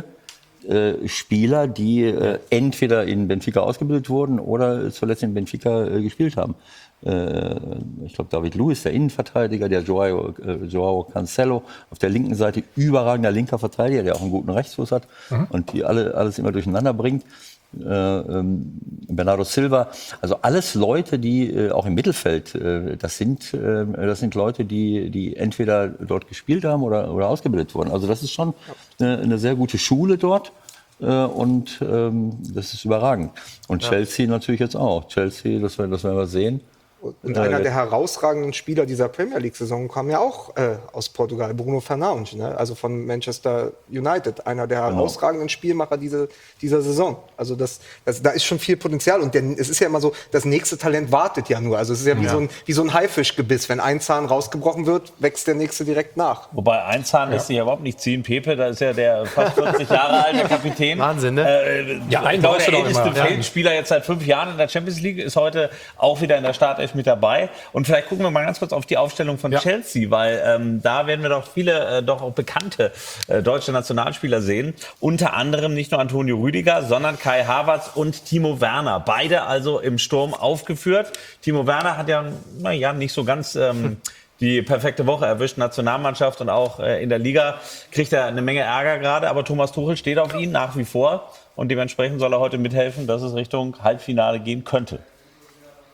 Speaker 12: äh, Spieler, die äh, entweder in Benfica ausgebildet wurden oder zuletzt in Benfica äh, gespielt haben. Äh, ich glaube, David Luiz, der Innenverteidiger, der Joao, äh, Joao Cancelo auf der linken Seite, überragender linker Verteidiger, der auch einen guten Rechtsfuß hat und die alle alles immer durcheinander bringt. Äh, ähm, Bernardo Silva, also alles Leute, die äh, auch im Mittelfeld, äh, das sind äh, das sind Leute, die die entweder dort gespielt haben oder oder ausgebildet wurden. Also das ist schon eine, eine sehr gute Schule dort äh, und ähm, das ist überragend. Und
Speaker 3: Ja.
Speaker 12: Chelsea natürlich jetzt auch. Chelsea, das werden das werden wir sehen.
Speaker 3: Und
Speaker 12: Äh,
Speaker 3: einer der herausragenden Spieler dieser Premier League-Saison kam ja auch äh, aus Portugal, Bruno Fernandes, ne? Also von Manchester United, einer der herausragenden Spielmacher diese, dieser Saison. Also das, das, da ist schon viel Potenzial und der, es ist ja immer so, das nächste Talent wartet ja nur. Also es ist ja wie,
Speaker 10: Ja.
Speaker 3: So, ein, wie so ein Haifischgebiss. Wenn ein Zahn rausgebrochen wird, wächst der nächste direkt nach.
Speaker 10: Wobei ein Zahn lässt sich ja überhaupt nicht ziehen. Pepe, da ist ja der fast vierzig Jahre alte Kapitän.
Speaker 13: Wahnsinn, ne?
Speaker 10: Äh,
Speaker 9: Ja, einen
Speaker 10: ich glaube,
Speaker 9: brauchst du
Speaker 10: der
Speaker 9: doch immer.
Speaker 10: älteste
Speaker 9: Ja.
Speaker 10: Feldspieler jetzt seit fünf Jahren in der Champions League ist heute auch wieder in der Startelf mit dabei. Und vielleicht gucken wir mal ganz kurz auf die Aufstellung von
Speaker 9: Ja.
Speaker 10: Chelsea, weil ähm, da werden wir doch viele, äh, doch auch bekannte äh, deutsche Nationalspieler sehen. Unter anderem nicht nur Antonio Rüdiger, sondern Kai Havertz und Timo Werner. Beide also im Sturm aufgeführt. Timo Werner hat ja, na ja, nicht so ganz ähm, die perfekte Woche erwischt, Nationalmannschaft und auch äh, in der Liga kriegt er eine Menge Ärger gerade, aber Thomas Tuchel steht auf ihn nach wie vor und dementsprechend soll er heute mithelfen, dass es Richtung Halbfinale gehen könnte.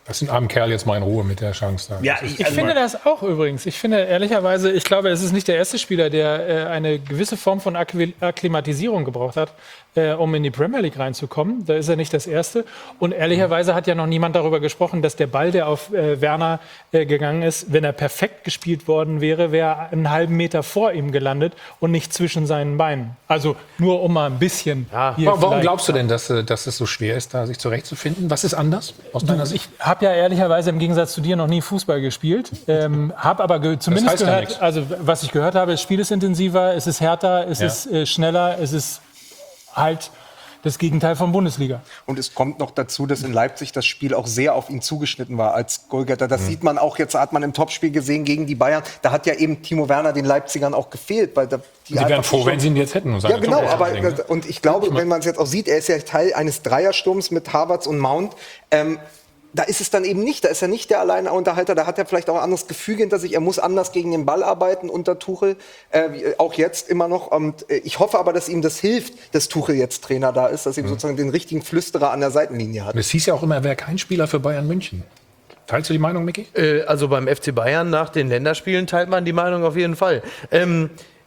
Speaker 9: Lass den armen Kerl jetzt mal in Ruhe mit der Chance da.
Speaker 10: Ja,
Speaker 1: Ich finde das auch übrigens. Ich finde ehrlicherweise, ich glaube, es ist nicht der erste Spieler, der äh, eine gewisse Form von Akkli- Akklimatisierung gebraucht hat, äh, um in die Premier League reinzukommen. Da ist er nicht das Erste. Und ehrlicherweise hat ja noch niemand darüber gesprochen, dass der Ball, der auf äh, Werner äh, gegangen ist, wenn er perfekt gespielt worden wäre, wäre er einen halben Meter vor ihm gelandet und nicht zwischen seinen Beinen. Also nur um mal ein bisschen.
Speaker 9: Ja.
Speaker 1: hier
Speaker 9: Warum
Speaker 1: vielleicht-
Speaker 9: glaubst du denn, dass, äh, dass es so schwer ist, da sich zurechtzufinden? Was ist anders aus deiner Sicht?
Speaker 1: Ich habe ja ehrlicherweise im Gegensatz zu dir noch nie Fußball gespielt, ähm, habe aber ge zumindest
Speaker 9: heißt ja
Speaker 1: gehört,
Speaker 9: nichts.
Speaker 1: also was ich gehört habe, das Spiel ist intensiver, es ist härter, es
Speaker 9: Ja.
Speaker 1: ist äh, schneller, es ist halt das Gegenteil von Bundesliga.
Speaker 3: Und es kommt noch dazu, dass in Leipzig das Spiel auch sehr auf ihn zugeschnitten war als Goalgetter. Das sieht man auch jetzt, hat man im Topspiel gesehen gegen die Bayern. Da hat ja eben Timo Werner den Leipzigern auch gefehlt. Weil da, die
Speaker 9: Sie wären
Speaker 3: einfach
Speaker 9: froh,
Speaker 3: schon-
Speaker 9: wenn sie ihn jetzt hätten. Und seine
Speaker 3: Ja, genau.
Speaker 9: Tore
Speaker 3: Aber,
Speaker 9: bringen, ne?
Speaker 3: und ich glaube, wenn man es jetzt auch sieht, er ist ja Teil eines Dreiersturms mit Havertz und Mount. Ähm, da ist es dann eben nicht, da ist er nicht der Alleinunterhalter, da hat er vielleicht auch ein anderes Gefüge hinter sich, er muss anders gegen den Ball arbeiten unter Tuchel, äh, auch jetzt immer noch. Und äh, ich hoffe aber, dass ihm das hilft, dass Tuchel jetzt Trainer da ist, dass ihm sozusagen den richtigen Flüsterer an der Seitenlinie hat.
Speaker 9: Und es hieß ja auch immer, er wäre kein Spieler für Bayern München. Teilst du die Meinung, Micky?
Speaker 13: Äh, also beim F C Bayern nach den Länderspielen teilt man die Meinung auf jeden Fall. Ähm,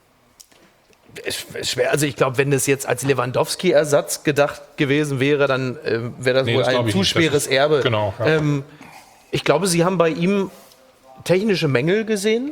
Speaker 13: es- es schwer, also ich glaube, wenn das jetzt als Lewandowski-Ersatz gedacht gewesen wäre, dann äh, wäre das
Speaker 9: Nee,
Speaker 13: wohl
Speaker 9: das glaub
Speaker 13: ein
Speaker 9: ich
Speaker 13: zu
Speaker 9: nicht. Das
Speaker 13: schweres
Speaker 9: ist-
Speaker 13: Erbe.
Speaker 9: genau, ja.
Speaker 13: Ähm, ich glaube, sie haben bei ihm technische Mängel gesehen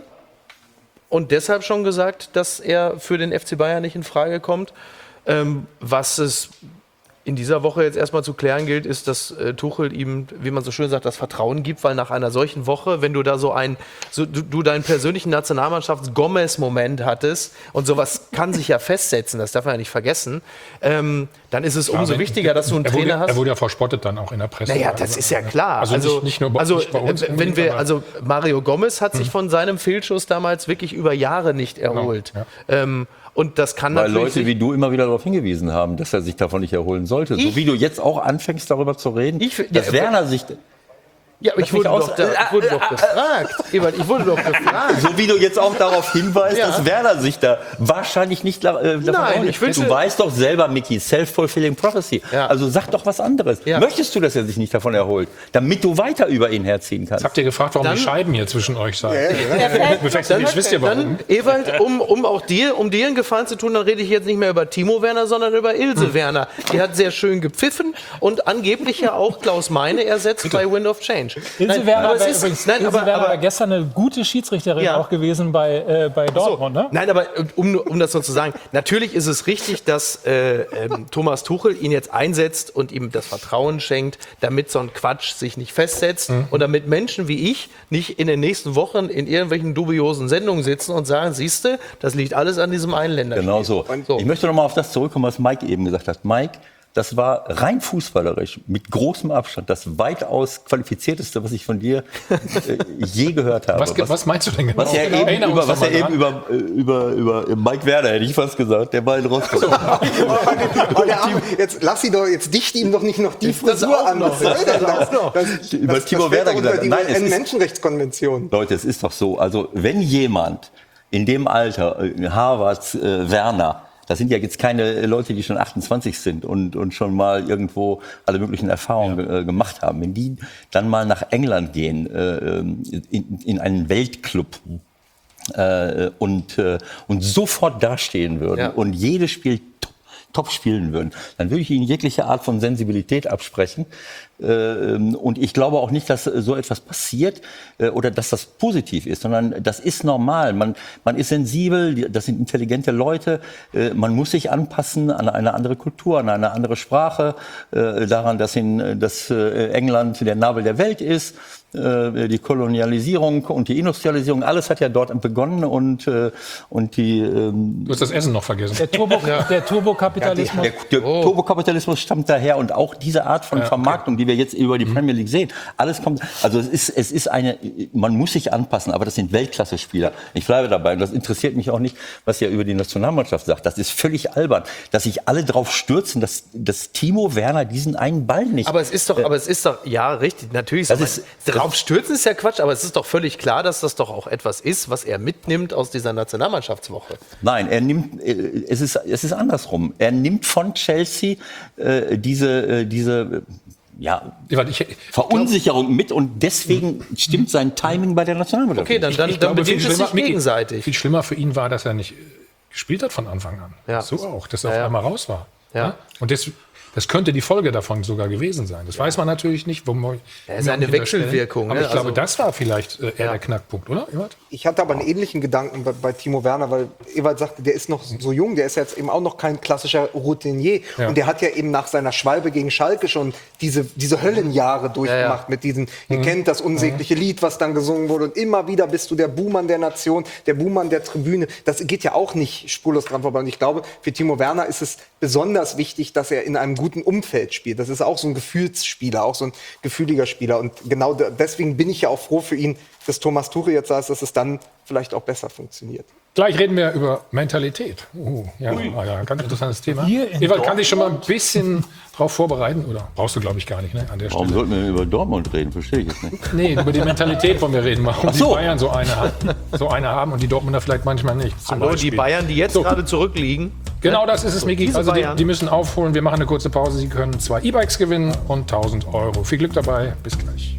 Speaker 13: und deshalb schon gesagt, dass er für den F C Bayern nicht in Frage kommt. Ähm, was es in dieser Woche jetzt erstmal zu klären gilt, ist, dass äh, Tuchel ihm, wie man so schön sagt, das Vertrauen gibt, weil nach einer solchen Woche, wenn du da so ein, so, du, du deinen persönlichen Nationalmannschafts-Gomez-Moment hattest und sowas kann sich ja festsetzen, das darf man ja nicht vergessen, ähm, dann ist es
Speaker 9: Ja,
Speaker 13: umso
Speaker 9: wenn-
Speaker 13: wichtiger, dass du einen
Speaker 9: er wurde,
Speaker 13: Trainer hast.
Speaker 9: Er wurde ja verspottet dann auch in der Presse.
Speaker 13: Naja, das ist ja klar.
Speaker 9: Also, nicht, nicht nur bei,
Speaker 13: also
Speaker 9: nicht bei uns.
Speaker 13: äh, wenn
Speaker 9: unbedingt,
Speaker 13: wir,
Speaker 9: aber-
Speaker 13: also Mario Gomez hat sich von seinem Fehlschuss damals wirklich über Jahre nicht erholt. Ähm, und das kann
Speaker 12: Weil
Speaker 13: natürlich
Speaker 12: Leute wie du immer wieder darauf hingewiesen haben, dass er sich davon nicht erholen sollte.
Speaker 13: Ich-
Speaker 12: so wie du jetzt auch anfängst, darüber zu reden,
Speaker 13: Ich-
Speaker 12: dass
Speaker 13: ja,
Speaker 12: Werner sich...
Speaker 13: Ja, aber
Speaker 12: Lass
Speaker 13: ich wurde,
Speaker 12: mich
Speaker 13: doch,
Speaker 12: aus-
Speaker 13: da, ich wurde doch gefragt. Ebert, ich wurde doch gefragt.
Speaker 12: So wie du jetzt auch darauf hinweist,
Speaker 13: Ja.
Speaker 12: dass Werner sich da wahrscheinlich nicht äh, davon
Speaker 13: Nein,
Speaker 12: erholt.
Speaker 13: ich wünsche-
Speaker 12: Du weißt doch selber, Micky, self-fulfilling prophecy.
Speaker 13: Ja.
Speaker 12: Also sag doch was anderes.
Speaker 13: Ja.
Speaker 12: Möchtest du, dass er sich nicht davon erholt, damit du weiter über ihn herziehen kannst?
Speaker 9: Jetzt habt ihr gefragt, warum
Speaker 13: Dann-
Speaker 9: die Scheiben hier zwischen euch seien.
Speaker 11: Perfekt.
Speaker 9: Jetzt wisst ihr warum.
Speaker 13: Dann, Ewald, um, um auch dir, um dir einen Gefallen zu tun, dann rede ich jetzt nicht mehr über Timo Werner, sondern über Ilse Werner. Die hat sehr schön gepfiffen und angeblich ja auch Klaus Meine ersetzt bei Wind of Change.
Speaker 1: Ilse
Speaker 13: Nein,
Speaker 1: Werner
Speaker 13: aber es
Speaker 1: war
Speaker 13: ist,
Speaker 1: übrigens,
Speaker 13: nein,
Speaker 1: Ilse
Speaker 13: aber,
Speaker 1: Werner war
Speaker 13: aber,
Speaker 1: gestern eine gute Schiedsrichterin
Speaker 13: Ja.
Speaker 1: auch gewesen bei, äh, bei Dortmund, ne?
Speaker 13: Nein, aber um, um das so zu sagen, natürlich ist es richtig, dass äh, ähm, Thomas Tuchel ihn jetzt einsetzt und ihm das Vertrauen schenkt, damit so ein Quatsch sich nicht festsetzt und damit Menschen wie ich nicht in den nächsten Wochen in irgendwelchen dubiosen Sendungen sitzen und sagen, siehste, das liegt alles an diesem einen Länderspiel.
Speaker 12: Genau so.
Speaker 13: So.
Speaker 12: Ich möchte noch mal auf das zurückkommen, was Mike eben gesagt hat. Mike, das war rein fußballerisch, mit großem Abstand, das weitaus qualifizierteste, was ich von dir äh, je gehört habe.
Speaker 9: Was, was meinst du denn genau?
Speaker 12: Was er
Speaker 9: Erinnere
Speaker 12: eben,
Speaker 9: uns
Speaker 12: über,
Speaker 9: doch
Speaker 12: was
Speaker 9: mal
Speaker 12: er eben
Speaker 9: dran.
Speaker 12: über, äh, über, über Mike Werner, hätte ich fast gesagt, der Ball rauskommt.
Speaker 3: Oh, der Arme, jetzt lass sie doch, jetzt dicht ihm doch nicht noch die
Speaker 13: Das
Speaker 3: Frisur
Speaker 13: auch
Speaker 3: an.
Speaker 13: noch.
Speaker 3: Was soll denn das? Das,
Speaker 12: Über
Speaker 3: das,
Speaker 12: Timo
Speaker 3: das fällt
Speaker 12: Werner
Speaker 3: doch unter
Speaker 12: gesagt.
Speaker 3: die
Speaker 12: Nein, es
Speaker 3: U
Speaker 12: ist-
Speaker 3: N-Menschenrechtskonvention.
Speaker 12: Leute, es ist doch so, also wenn jemand in dem Alter, äh, Harvard, äh, Werner, das sind ja jetzt keine Leute, die schon achtundzwanzig sind und, und schon mal irgendwo alle möglichen Erfahrungen äh, gemacht haben. Wenn die dann mal nach England gehen, äh, in, in einen Weltclub, äh, und, äh, und sofort dastehen würden
Speaker 13: Ja.
Speaker 12: und jedes Spiel top, top spielen würden, dann würde ich ihnen jegliche Art von Sensibilität absprechen. Äh, und ich glaube auch nicht, dass so etwas passiert äh, oder dass das positiv ist, sondern das ist normal. Man, man ist sensibel, die- das sind intelligente Leute, äh, man muss sich anpassen an eine andere Kultur, an eine andere Sprache, äh, daran, dass, in, dass äh, England der Nabel der Welt ist. Äh, Die Kolonialisierung und die Industrialisierung, alles hat ja dort begonnen und, äh, und die, ähm,
Speaker 9: Du hast das Essen noch vergessen.
Speaker 1: Der, Turbo, der Turbokapitalismus.
Speaker 12: der, der Turbokapitalismus stammt daher und auch diese Art von Vermarktung, die wir jetzt über die Premier League sehen. Alles kommt, also es ist, es ist eine, man muss sich anpassen, aber das sind Weltklasse-Spieler. Ich bleibe dabei und das interessiert mich auch nicht, was ihr über die Nationalmannschaft sagt. Das ist völlig albern, dass sich alle drauf stürzen, dass, dass Timo Werner diesen einen Ball nicht.
Speaker 13: Aber es ist doch, aber es ist doch, ja, richtig, natürlich.
Speaker 12: Das
Speaker 13: Das
Speaker 12: ist-
Speaker 13: drauf stürzen ist ja Quatsch, aber es ist doch völlig klar, dass das doch auch etwas ist, was er mitnimmt aus dieser Nationalmannschaftswoche.
Speaker 12: Nein, er nimmt, äh, es ist, es ist andersrum. Er nimmt von Chelsea äh, diese, äh, diese ja,
Speaker 9: Ich,
Speaker 12: Verunsicherung mit und deswegen stimmt sein Timing bei der Nationalmannschaft.
Speaker 13: Okay, dann, dann,
Speaker 9: ich
Speaker 13: dann
Speaker 9: glaube, viel
Speaker 13: bedingt es
Speaker 9: schlimmer,
Speaker 13: sich
Speaker 9: Micky,
Speaker 13: gegenseitig.
Speaker 9: viel schlimmer für ihn war, dass er nicht gespielt hat von Anfang an.
Speaker 13: Ja.
Speaker 9: So auch, dass er
Speaker 13: Ja,
Speaker 9: auf
Speaker 13: ja.
Speaker 9: einmal raus war.
Speaker 13: Ja.
Speaker 9: Ja? Und das, das könnte die Folge davon sogar gewesen sein. Das weiß man natürlich nicht. Wo man,
Speaker 13: Ja, ist eine Wechselwirkung.
Speaker 9: Aber
Speaker 13: Ne?
Speaker 9: ich glaube,
Speaker 13: Also-
Speaker 9: das war vielleicht äh, eher der Knackpunkt, oder, Ewald?
Speaker 3: Ich hatte aber einen ähnlichen Gedanken bei, bei Timo Werner, weil Ewald sagte, der ist noch so jung, der ist jetzt eben auch noch kein klassischer Routinier.
Speaker 9: Ja.
Speaker 3: Und der hat ja eben nach seiner Schwalbe gegen Schalke schon diese, diese Höllenjahre durchgemacht
Speaker 13: Ja, ja.
Speaker 3: mit diesen, ihr kennt das unsägliche Lied, was dann gesungen wurde. Und immer wieder bist du der Buhmann der Nation, der Buhmann der Tribüne. Das geht ja auch nicht spurlos dran vorbei. Und ich glaube, für Timo Werner ist es besonders wichtig, dass er in einem guten Umfeld spielt. Das ist auch so ein Gefühlsspieler, auch so ein gefühliger Spieler. Und genau da, deswegen bin ich ja auch froh für ihn, dass Thomas Tuchel jetzt sagt, dass es dann vielleicht auch besser funktioniert.
Speaker 9: Gleich reden wir über Mentalität. Uh, ja, ah, ja, ganz interessantes Thema.
Speaker 4: Hier in
Speaker 9: Ewald, kann dich schon mal ein bisschen drauf vorbereiten? Oder brauchst du, glaube ich, gar nicht, ne, an der
Speaker 12: Warum
Speaker 9: Stelle.
Speaker 12: sollten wir denn über Dortmund reden? Verstehe ich jetzt nicht.
Speaker 9: Nee, über die Mentalität wollen wir reden. Warum
Speaker 12: Ach so.
Speaker 9: die Bayern so eine, haben, so eine haben und die Dortmunder vielleicht manchmal nicht. Zum
Speaker 13: Hallo, die
Speaker 9: Beispiel.
Speaker 13: Bayern, die jetzt
Speaker 9: So.
Speaker 13: gerade zurückliegen.
Speaker 9: Genau das ist es, Miki.
Speaker 13: diese
Speaker 9: Also die,
Speaker 13: Bayern.
Speaker 9: die müssen aufholen. Wir machen eine kurze Pause. Sie können zwei E-Bikes gewinnen und tausend Euro. Viel Glück dabei. Bis gleich.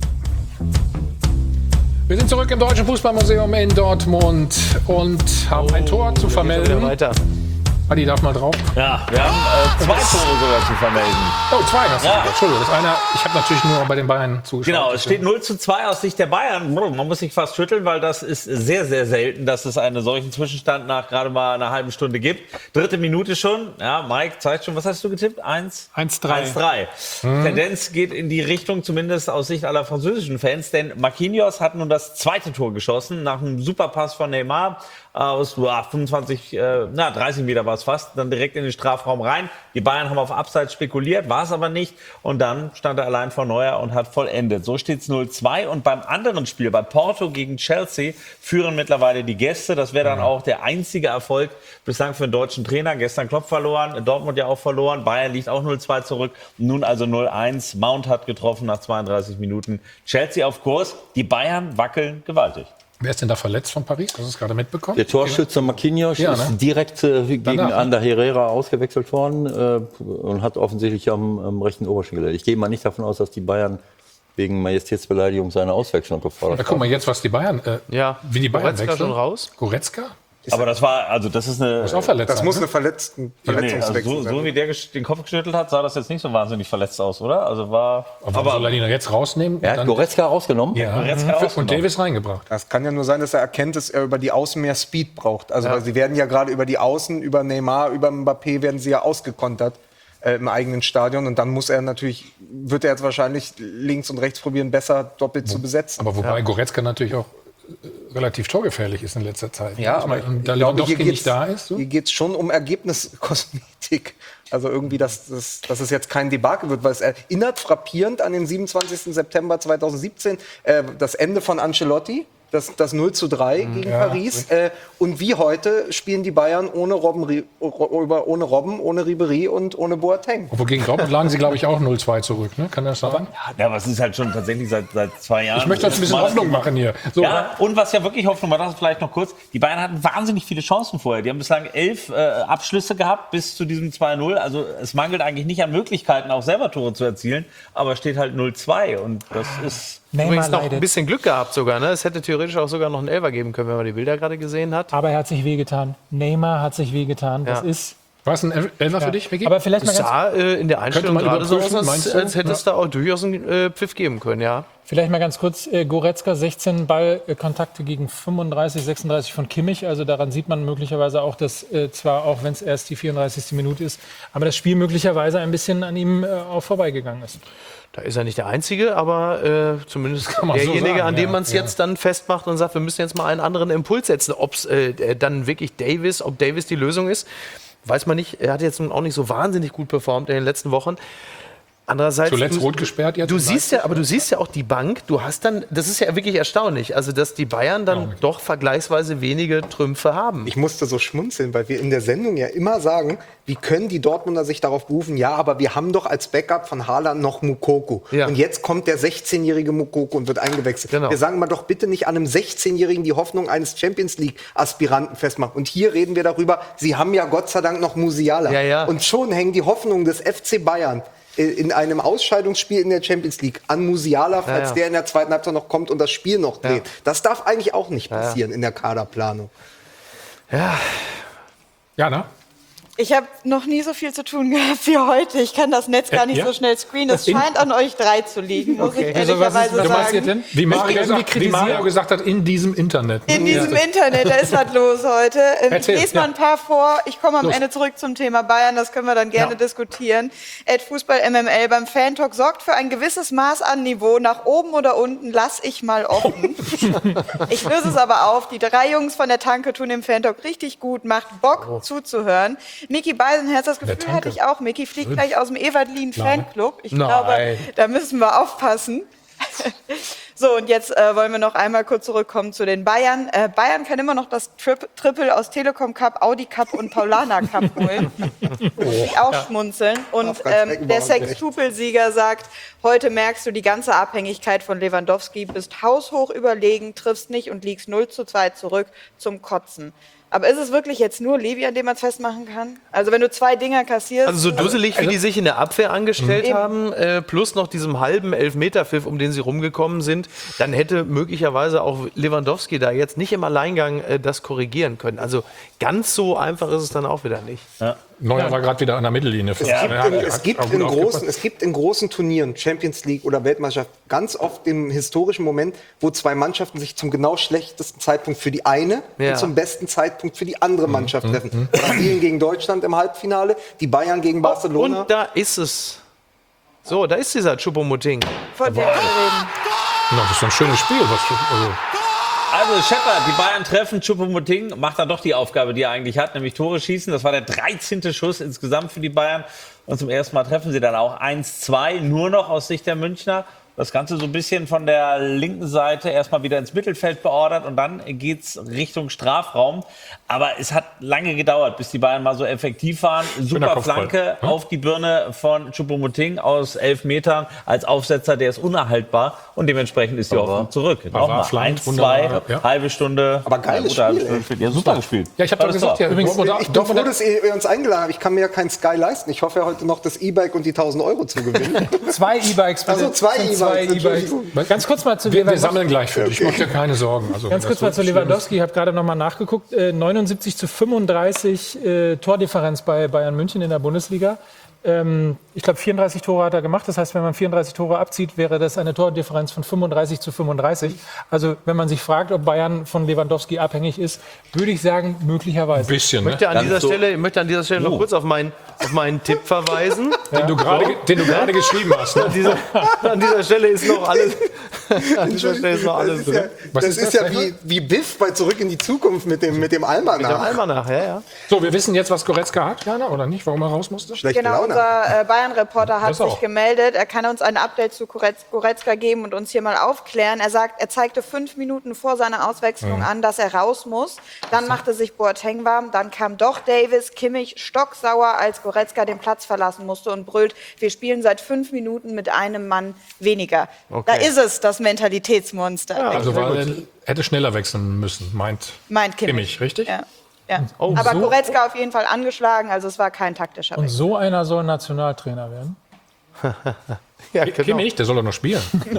Speaker 9: Wir sind zurück im Deutschen Fußballmuseum in Dortmund und haben ein Tor zu
Speaker 13: Wieder
Speaker 9: vermelden.
Speaker 13: weiter.
Speaker 9: Adi darf mal drauf.
Speaker 10: Ja, wir haben äh, zwei Tore sogar zu vermelden.
Speaker 9: Oh, zwei hast du.
Speaker 10: Ja.
Speaker 9: Entschuldigung, das eine, ich habe natürlich nur bei den Bayern zugeschaut.
Speaker 10: Genau, es steht null zu zwei aus Sicht der Bayern. Man muss sich fast schütteln, weil das ist sehr, sehr selten, dass es einen solchen Zwischenstand nach gerade mal einer halben Stunde gibt. Dritte Minute schon. Ja, Mike zeigt schon, was hast du getippt? Eins?
Speaker 1: eins drei.
Speaker 10: eins drei. Tendenz geht in die Richtung, zumindest aus Sicht aller französischen Fans, denn Marquinhos hat nun das zweite Tor geschossen, nach einem Superpass von Neymar aus uh, fünfundzwanzig, äh, na, dreißig Meter war es fast, dann direkt in den Strafraum rein. Die Bayern haben auf Abseits spekuliert, war es aber nicht. Und dann stand er allein vor Neuer und hat vollendet. So steht es null zwei. Und beim anderen Spiel, bei Porto gegen Chelsea, führen mittlerweile die Gäste. Das wäre dann auch der einzige Erfolg bislang für den deutschen Trainer. Gestern Klopp verloren, Dortmund ja auch verloren. Bayern liegt auch null zwei zurück. Nun also null eins. Mount hat getroffen nach zweiunddreißig Minuten. Chelsea auf Kurs. Die Bayern wackeln gewaltig.
Speaker 9: Wer ist denn da verletzt von Paris? Hast du es gerade mitbekommen?
Speaker 12: Der Torschütze Marquinhos
Speaker 9: Ja,
Speaker 12: ist
Speaker 9: ne?
Speaker 12: direkt äh, gegen
Speaker 9: Danach, ne?
Speaker 12: Ander Herrera ausgewechselt worden äh, und hat offensichtlich am, am rechten Oberschenkel. Ich gehe mal nicht davon aus, dass die Bayern wegen Majestätsbeleidigung seine Auswechslung gefordert
Speaker 9: Ja, guck mal
Speaker 12: haben.
Speaker 9: jetzt, was die Bayern, äh,
Speaker 13: Ja,
Speaker 9: wie die Bayern
Speaker 13: Goretzka
Speaker 9: wechseln.
Speaker 13: schon raus?
Speaker 9: Goretzka?
Speaker 10: Aber das war, also das ist eine...
Speaker 9: Ist auch verletzt.
Speaker 3: Das
Speaker 9: sein,
Speaker 3: muss
Speaker 9: ne?
Speaker 3: eine Verletzten
Speaker 10: Nee, also
Speaker 3: Verletzungswechsel
Speaker 10: so,
Speaker 3: sein.
Speaker 10: so wie der gesch- den Kopf geschüttelt hat, sah das jetzt nicht so wahnsinnig verletzt aus, oder? Also war...
Speaker 9: Aber warum soll er ihn jetzt rausnehmen?
Speaker 12: Er
Speaker 9: und
Speaker 12: hat
Speaker 9: dann-
Speaker 12: Goretzka rausgenommen.
Speaker 9: Ja,
Speaker 10: Goretzka
Speaker 9: und
Speaker 10: rausgenommen.
Speaker 9: Davis reingebracht.
Speaker 3: Das kann ja nur sein, dass er erkennt, dass er über die Außen mehr Speed braucht. Also weil sie werden ja gerade über die Außen, über Neymar, über Mbappé werden sie ja ausgekontert äh, im eigenen Stadion. Und dann muss er natürlich, wird er jetzt wahrscheinlich links und rechts probieren, besser doppelt zu besetzen.
Speaker 9: Aber wobei Goretzka natürlich auch äh, relativ torgefährlich ist in letzter Zeit.
Speaker 3: Ja,
Speaker 9: Ich
Speaker 3: aber
Speaker 9: meine,
Speaker 3: ich
Speaker 9: da
Speaker 3: glaube,
Speaker 9: Lewandowski
Speaker 3: hier
Speaker 9: nicht
Speaker 3: geht's-
Speaker 9: da ist. So.
Speaker 3: Hier geht es schon um Ergebniskosmetik. Also irgendwie, dass, dass, dass es jetzt kein Debakel wird, weil es erinnert frappierend an den siebenundzwanzigsten September zweitausendsiebzehn, äh, das Ende von Ancelotti. Das, das null zu drei gegen
Speaker 9: ja,
Speaker 3: Paris. Äh, und wie heute spielen die Bayern ohne Robben, Ri- über- ohne, Robben, ohne Ribéry und ohne Boateng.
Speaker 9: Obwohl gegen Dortmund lagen sie, glaube ich, auch null zwei zurück. Ne? Kann das sein?
Speaker 10: Ja, aber es ist halt schon tatsächlich seit, seit zwei Jahren.
Speaker 9: Ich möchte uns ein bisschen
Speaker 10: Mal-
Speaker 9: Hoffnung machen hier. So,
Speaker 10: Ja, und was ja wirklich Hoffnung war, das vielleicht noch kurz, die Bayern hatten wahnsinnig viele Chancen vorher. Die haben bislang elf äh, Abschlüsse gehabt bis zu diesem zwei null. Also es mangelt eigentlich nicht an Möglichkeiten, auch selber Tore zu erzielen, aber steht halt null zwei und das ist...
Speaker 13: Übrigens noch ein bisschen Glück gehabt sogar. Ne? Es hätte theoretisch auch sogar noch einen Elfer geben können, wenn man die Bilder gerade gesehen hat.
Speaker 1: Aber er hat sich wehgetan. Neymar hat sich wehgetan. Das
Speaker 13: Ja.
Speaker 1: ist.
Speaker 9: war es ein El- Elfer für dich, Vicky?
Speaker 1: Aber vielleicht mal
Speaker 13: Es
Speaker 1: ganz,
Speaker 13: sah äh, in der Einstellung
Speaker 9: man
Speaker 13: gerade so aus,
Speaker 9: überprüfen,
Speaker 13: als,
Speaker 9: meinst du?
Speaker 13: als hätte es da auch durchaus einen äh, Pfiff geben können, ja.
Speaker 1: vielleicht mal ganz kurz. Äh, Goretzka, sechzehn Ballkontakte gegen fünfunddreißig, sechsunddreißig von Kimmich. Also daran sieht man möglicherweise auch, dass äh, zwar auch, wenn es erst die vierunddreißigste Minute ist, aber das Spiel möglicherweise ein bisschen an ihm äh, auch vorbeigegangen ist.
Speaker 13: Da ist er nicht der Einzige, aber äh, zumindest
Speaker 9: man so
Speaker 13: derjenige,
Speaker 9: sagen,
Speaker 13: an dem
Speaker 9: ja,
Speaker 13: man es
Speaker 9: ja.
Speaker 13: jetzt dann festmacht und sagt, wir müssen jetzt mal einen anderen Impuls setzen. Ob es äh, dann wirklich Davis, ob Davis die Lösung ist, weiß man nicht. Er hat jetzt nun auch nicht so wahnsinnig gut performt in den letzten Wochen. Andererseits,
Speaker 9: Zuletzt
Speaker 13: du,
Speaker 9: rot gesperrt jetzt.
Speaker 13: du siehst ja, aber du siehst ja auch die Bank. Du hast dann, das ist ja wirklich erstaunlich, also dass die Bayern dann
Speaker 9: Glaube ich.
Speaker 13: doch vergleichsweise wenige Trümpfe haben.
Speaker 3: Ich musste so schmunzeln, weil wir in der Sendung ja immer sagen, wie können die Dortmunder sich darauf berufen? Ja, aber wir haben doch als Backup von Haaland noch Mukoko.
Speaker 13: Ja.
Speaker 3: Und jetzt kommt der sechzehnjährige Mukoko und wird eingewechselt.
Speaker 13: Genau.
Speaker 3: Wir sagen mal doch bitte nicht an einem sechzehnjährigen die Hoffnung eines Champions League-Aspiranten festmachen. Und hier reden wir darüber, sie haben ja Gott sei Dank noch Musiala.
Speaker 13: Ja, ja.
Speaker 3: Und schon hängen die Hoffnungen des F C Bayern in einem Ausscheidungsspiel in der Champions League an Musiala, falls
Speaker 13: Ja, ja.
Speaker 3: der in der zweiten Halbzeit noch kommt und das Spiel noch dreht.
Speaker 13: Ja.
Speaker 3: Das darf eigentlich auch nicht
Speaker 13: Ja, ja.
Speaker 3: passieren in der Kaderplanung.
Speaker 13: Ja.
Speaker 9: Ja, ne?
Speaker 11: Ich habe noch nie so viel zu tun gehabt wie heute. Ich kann das Netz gar nicht
Speaker 9: Ja?
Speaker 11: so schnell screenen. Es scheint an euch drei zu liegen, muss ich
Speaker 1: Also was ist,
Speaker 11: ehrlicherweise
Speaker 1: was passiert
Speaker 11: sagen.
Speaker 1: denn?
Speaker 9: Wie Mario,
Speaker 1: irgendwie
Speaker 9: gesagt, wie
Speaker 1: kritisieren?
Speaker 9: Mario gesagt hat, in diesem Internet.
Speaker 11: In diesem Internet, da ist was los heute. Ähm, Ich
Speaker 9: Erzähl,
Speaker 11: lese mal
Speaker 9: ja.
Speaker 11: ein paar vor. Ich komme am
Speaker 9: Los.
Speaker 11: Ende zurück zum Thema Bayern. Das können wir dann gerne
Speaker 9: Ja.
Speaker 11: diskutieren. At Fußball M M L beim Fan-Talk sorgt für ein gewisses Maß an Niveau. Nach oben oder unten lass ich mal offen. Ich löse es aber auf. Die drei Jungs von der Tanke tun dem Fan-Talk richtig gut. Macht Bock zuzuhören. Miki Beisenherz, das Gefühl
Speaker 9: Tanke.
Speaker 11: hatte ich auch. Miki fliegt gleich aus dem Evalin Fanclub. Ich
Speaker 13: Nein.
Speaker 11: glaube, da müssen wir aufpassen. So, und jetzt äh, wollen wir noch einmal kurz zurückkommen zu den Bayern. Äh, Bayern kann immer noch das Trip Triple aus Telekom Cup, Audi Cup und Paulaner Cup holen. Muss ich auch schmunzeln. Und
Speaker 3: Auf Franz
Speaker 11: ähm, der
Speaker 3: Beckenbauer recht.
Speaker 11: Sextupel-Sieger sagt, heute merkst du die ganze Abhängigkeit von Lewandowski, bist haushoch überlegen, triffst nicht und liegst null zu zwei zurück zum Kotzen. Aber ist es wirklich jetzt nur Levi, an dem man es festmachen kann? Also wenn du zwei Dinger kassierst...
Speaker 13: Also so dusselig, wie die sich in der Abwehr angestellt
Speaker 11: Eben.
Speaker 13: haben, äh, plus noch diesem halben Elfmeterpfiff, um den sie rumgekommen sind, dann hätte möglicherweise auch Lewandowski da jetzt nicht im Alleingang äh, das korrigieren können. Also ganz so einfach ist es dann auch wieder nicht.
Speaker 9: Neuer war gerade wieder an der Mittellinie.
Speaker 3: Es, gibt, in, es, gibt in großen, es gibt in großen Turnieren, Champions League oder Weltmeisterschaft, ganz oft im historischen Moment, wo zwei Mannschaften sich zum genau schlechtesten Zeitpunkt für die eine
Speaker 13: Ja.
Speaker 3: und zum besten Zeitpunkt für die andere Mannschaft treffen. Brasilien gegen Deutschland im Halbfinale, die Bayern gegen Barcelona.
Speaker 13: Und da ist es. So, da ist dieser Choupo-Moting.
Speaker 11: Von dem wir reden.
Speaker 9: Na, das ist ein schönes Spiel. Was, also,
Speaker 10: Also Shepard, die Bayern treffen, Choupo-Moting macht dann doch die Aufgabe, die er eigentlich hat, nämlich Tore schießen. Das war der dreizehnte Schuss insgesamt für die Bayern. Und zum ersten Mal treffen sie dann auch eins zwei, nur noch aus Sicht der Münchner. Das Ganze so ein bisschen von der linken Seite erstmal wieder ins Mittelfeld beordert und dann geht's Richtung Strafraum. Aber es hat lange gedauert, bis die Bayern mal so effektiv waren. Super
Speaker 9: Kopfball.
Speaker 10: Flanke
Speaker 9: Ja.
Speaker 10: auf die Birne von Choupo-Moting aus elf Metern als Aufsetzer, der ist unerhaltbar und dementsprechend ist die Hoffnung zurück. Nochmal
Speaker 9: flankt,
Speaker 10: eins, zwei,
Speaker 9: wunderbar, ja.
Speaker 10: halbe Stunde.
Speaker 3: Aber geiles
Speaker 10: ja, gute
Speaker 3: Spiel,
Speaker 10: halbe Stunde.
Speaker 12: Ja, super gespielt.
Speaker 9: ja, ich habe doch
Speaker 10: Tolles
Speaker 9: gesagt,
Speaker 10: Tor.
Speaker 9: ja, übrigens,
Speaker 3: Ich bin froh,
Speaker 9: Dortmund-
Speaker 3: dass ihr uns eingeladen habt. Ich kann mir ja kein Sky leisten. Ich hoffe ja heute noch das E-Bike und die tausend Euro zu gewinnen.
Speaker 1: Zwei E-Bikes. bitte.
Speaker 3: Also zwei
Speaker 1: Sind
Speaker 3: E-Bikes,
Speaker 1: zwei
Speaker 3: Entschuldigung.
Speaker 1: E-Bikes. Ganz kurz mal zu
Speaker 9: wir, wir
Speaker 1: Lewandowski.
Speaker 9: sammeln gleich für dich. Mach dir keine Sorgen. Also,
Speaker 1: Ganz
Speaker 9: wenn
Speaker 1: kurz
Speaker 9: das
Speaker 1: mal
Speaker 9: so
Speaker 1: zu
Speaker 9: schlimm ist.
Speaker 1: Lewandowski. Ich habe gerade noch mal nachgeguckt. Äh, neunundsiebzig zu fünfunddreißig äh, Tordifferenz bei Bayern München in der Bundesliga. Ähm, ich glaube, vierunddreißig Tore hat er gemacht. Das heißt, wenn man vierunddreißig Tore abzieht, wäre das eine Tordifferenz von fünfunddreißig zu fünfunddreißig. Also, wenn man sich fragt, ob Bayern von Lewandowski abhängig ist, würde ich sagen, möglicherweise.
Speaker 9: Ein bisschen,
Speaker 13: Ich
Speaker 9: ne?
Speaker 13: möchte an
Speaker 10: Ganz
Speaker 13: dieser
Speaker 10: so-
Speaker 13: Stelle, ich möchte an dieser Stelle noch kurz auf meinen, auf meinen Tipp verweisen.
Speaker 9: Den du gerade ge- den du gerade geschrieben hast. Ne?
Speaker 13: An dieser, an dieser Stelle ist noch alles, an dieser Stelle ist noch
Speaker 3: Das
Speaker 13: alles
Speaker 3: ist ja,
Speaker 13: drin.
Speaker 9: Was
Speaker 3: das
Speaker 9: ist
Speaker 3: ist
Speaker 9: das,
Speaker 3: ja wie, wie Biff bei Zurück in die Zukunft mit dem, mit dem
Speaker 13: Mit dem
Speaker 3: Almanach.
Speaker 13: Almanach, ja, ja.
Speaker 9: So, wir wissen jetzt, was Goretzka hat, Jana, oder nicht? Warum er raus musste?
Speaker 3: Schlechte
Speaker 11: Genau,
Speaker 3: Laune.
Speaker 11: unser äh, Bayern-Reporter hat
Speaker 9: Das
Speaker 11: sich
Speaker 9: auch.
Speaker 11: gemeldet. Er kann uns ein Update zu Goretz- Goretzka geben und uns hier mal aufklären. Er sagt, er zeigte fünf Minuten vor seiner Auswechslung an, dass er raus muss. Dann machte sich Boateng warm. Dann kam doch Davis, Kimmich stocksauer, als Goretzka den Platz verlassen musste und brüllt, wir spielen seit fünf Minuten mit einem Mann weniger.
Speaker 13: Okay.
Speaker 11: Da ist es, das Mentalitätsmonster.
Speaker 9: Also, weil er hätte schneller wechseln müssen, meint
Speaker 11: Meint Kimmich.
Speaker 9: Kimmich, richtig?
Speaker 11: Ja. Ja.
Speaker 1: Oh,
Speaker 11: Aber
Speaker 1: so-
Speaker 11: Goretzka auf jeden Fall angeschlagen, also es war kein taktischer
Speaker 1: Und
Speaker 11: Wechsel.
Speaker 1: so einer soll Nationaltrainer werden.
Speaker 13: Ja, genau.
Speaker 9: Kimmich, der soll doch noch spielen.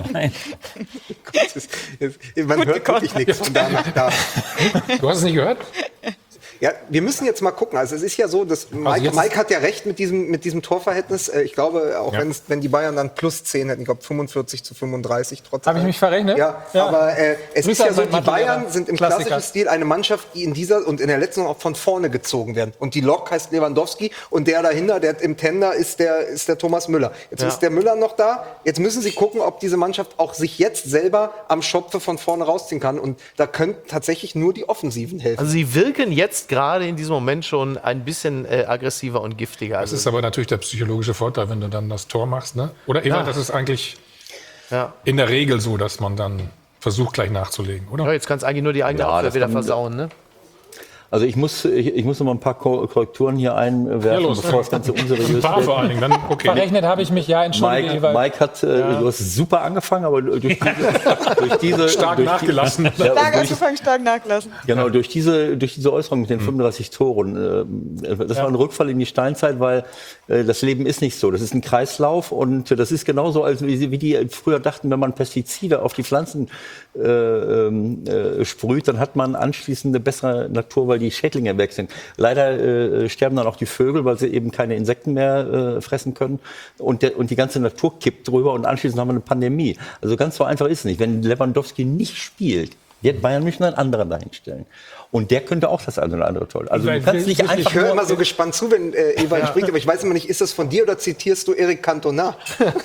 Speaker 3: Das ist, das, man hört wirklich nichts von da nach da.
Speaker 9: Du hast es nicht gehört?
Speaker 3: Ja, wir müssen jetzt mal gucken. Also es ist ja so, dass Mike,
Speaker 9: jetzt-
Speaker 3: Mike hat ja recht mit diesem, mit diesem Torverhältnis. Äh, Ich glaube, auch
Speaker 9: Ja.
Speaker 3: wenn, es, wenn die Bayern dann plus zehn hätten, ich glaube fünfundvierzig zu fünfunddreißig trotzdem.
Speaker 1: Habe ich mich verrechnet?
Speaker 3: Ja,
Speaker 1: Ja.
Speaker 3: aber äh, es
Speaker 1: Grüße
Speaker 3: ist ja
Speaker 1: an
Speaker 3: so,
Speaker 1: meinen
Speaker 3: die
Speaker 1: Mathelehrer.
Speaker 3: Bayern sind im
Speaker 1: Klassiker.
Speaker 3: klassischen Stil eine Mannschaft, die in dieser und in der letzten Saison auch von vorne gezogen werden. Und die Lok heißt Lewandowski und der dahinter, der im Tender ist der, ist der Thomas Müller. Jetzt
Speaker 13: Ja.
Speaker 3: ist der Müller noch da. Jetzt müssen sie gucken, ob diese Mannschaft auch sich jetzt selber am Schopfe von vorne rausziehen kann. Und da können tatsächlich nur die Offensiven helfen.
Speaker 13: Also sie wirken jetzt gerade in diesem Moment schon ein bisschen äh, aggressiver und giftiger.
Speaker 9: Das
Speaker 13: Also,
Speaker 9: ist aber natürlich der psychologische Vorteil, wenn du dann das Tor machst. Ne? Oder immer,
Speaker 13: Ja.
Speaker 9: das ist eigentlich
Speaker 13: ja.
Speaker 9: in der Regel so, dass man dann versucht, gleich nachzulegen, oder?
Speaker 13: Ja, jetzt kann es eigentlich nur die eigene
Speaker 12: Ja,
Speaker 13: Abwehr
Speaker 12: das
Speaker 13: wieder
Speaker 12: kann-
Speaker 13: versauen, ne?
Speaker 12: Also ich muss, ich, ich muss noch mal ein paar Korrekturen hier einwerfen,
Speaker 9: Ja, los.
Speaker 12: bevor das Ganze unseriös
Speaker 9: Ein paar
Speaker 12: wird.
Speaker 9: vor allen Dingen, dann okay.
Speaker 1: Verrechnet habe ich mich, ja, entschuldige.
Speaker 12: Mike,
Speaker 1: Ewald.
Speaker 12: Mike hat, äh,
Speaker 1: Ja.
Speaker 12: du hast super angefangen, aber durch diese, durch diese
Speaker 9: Stark
Speaker 12: durch
Speaker 9: nachgelassen.
Speaker 12: Die, ja,
Speaker 11: Stark
Speaker 12: durch,
Speaker 11: angefangen, stark nachgelassen.
Speaker 12: genau, durch diese, durch diese Äußerung mit den fünfunddreißig Toren, äh, das
Speaker 1: Ja.
Speaker 12: war ein Rückfall in die Steinzeit, weil äh, das Leben ist nicht so. Das ist ein Kreislauf und äh, das ist genauso, als wie, sie- wie die früher dachten, wenn man Pestizide auf die Pflanzen äh, ähm, äh, sprüht, dann hat man anschließend eine bessere Natur, weil die Schädlinge weg sind. Leider äh, sterben dann auch die Vögel, weil sie eben keine Insekten mehr äh, fressen können und, der, und die ganze Natur kippt drüber und anschließend haben wir eine Pandemie. Also ganz so einfach ist es nicht. Wenn Lewandowski nicht spielt, wird Bayern München einen anderen dahinstellen. Und der könnte auch das eine oder andere toll. Also du kannst nicht einfach
Speaker 3: Ich höre
Speaker 12: nur-
Speaker 3: immer so gespannt zu, wenn äh, Ewald spricht, aber ich weiß immer nicht, ist das von dir oder zitierst du Eric Cantona?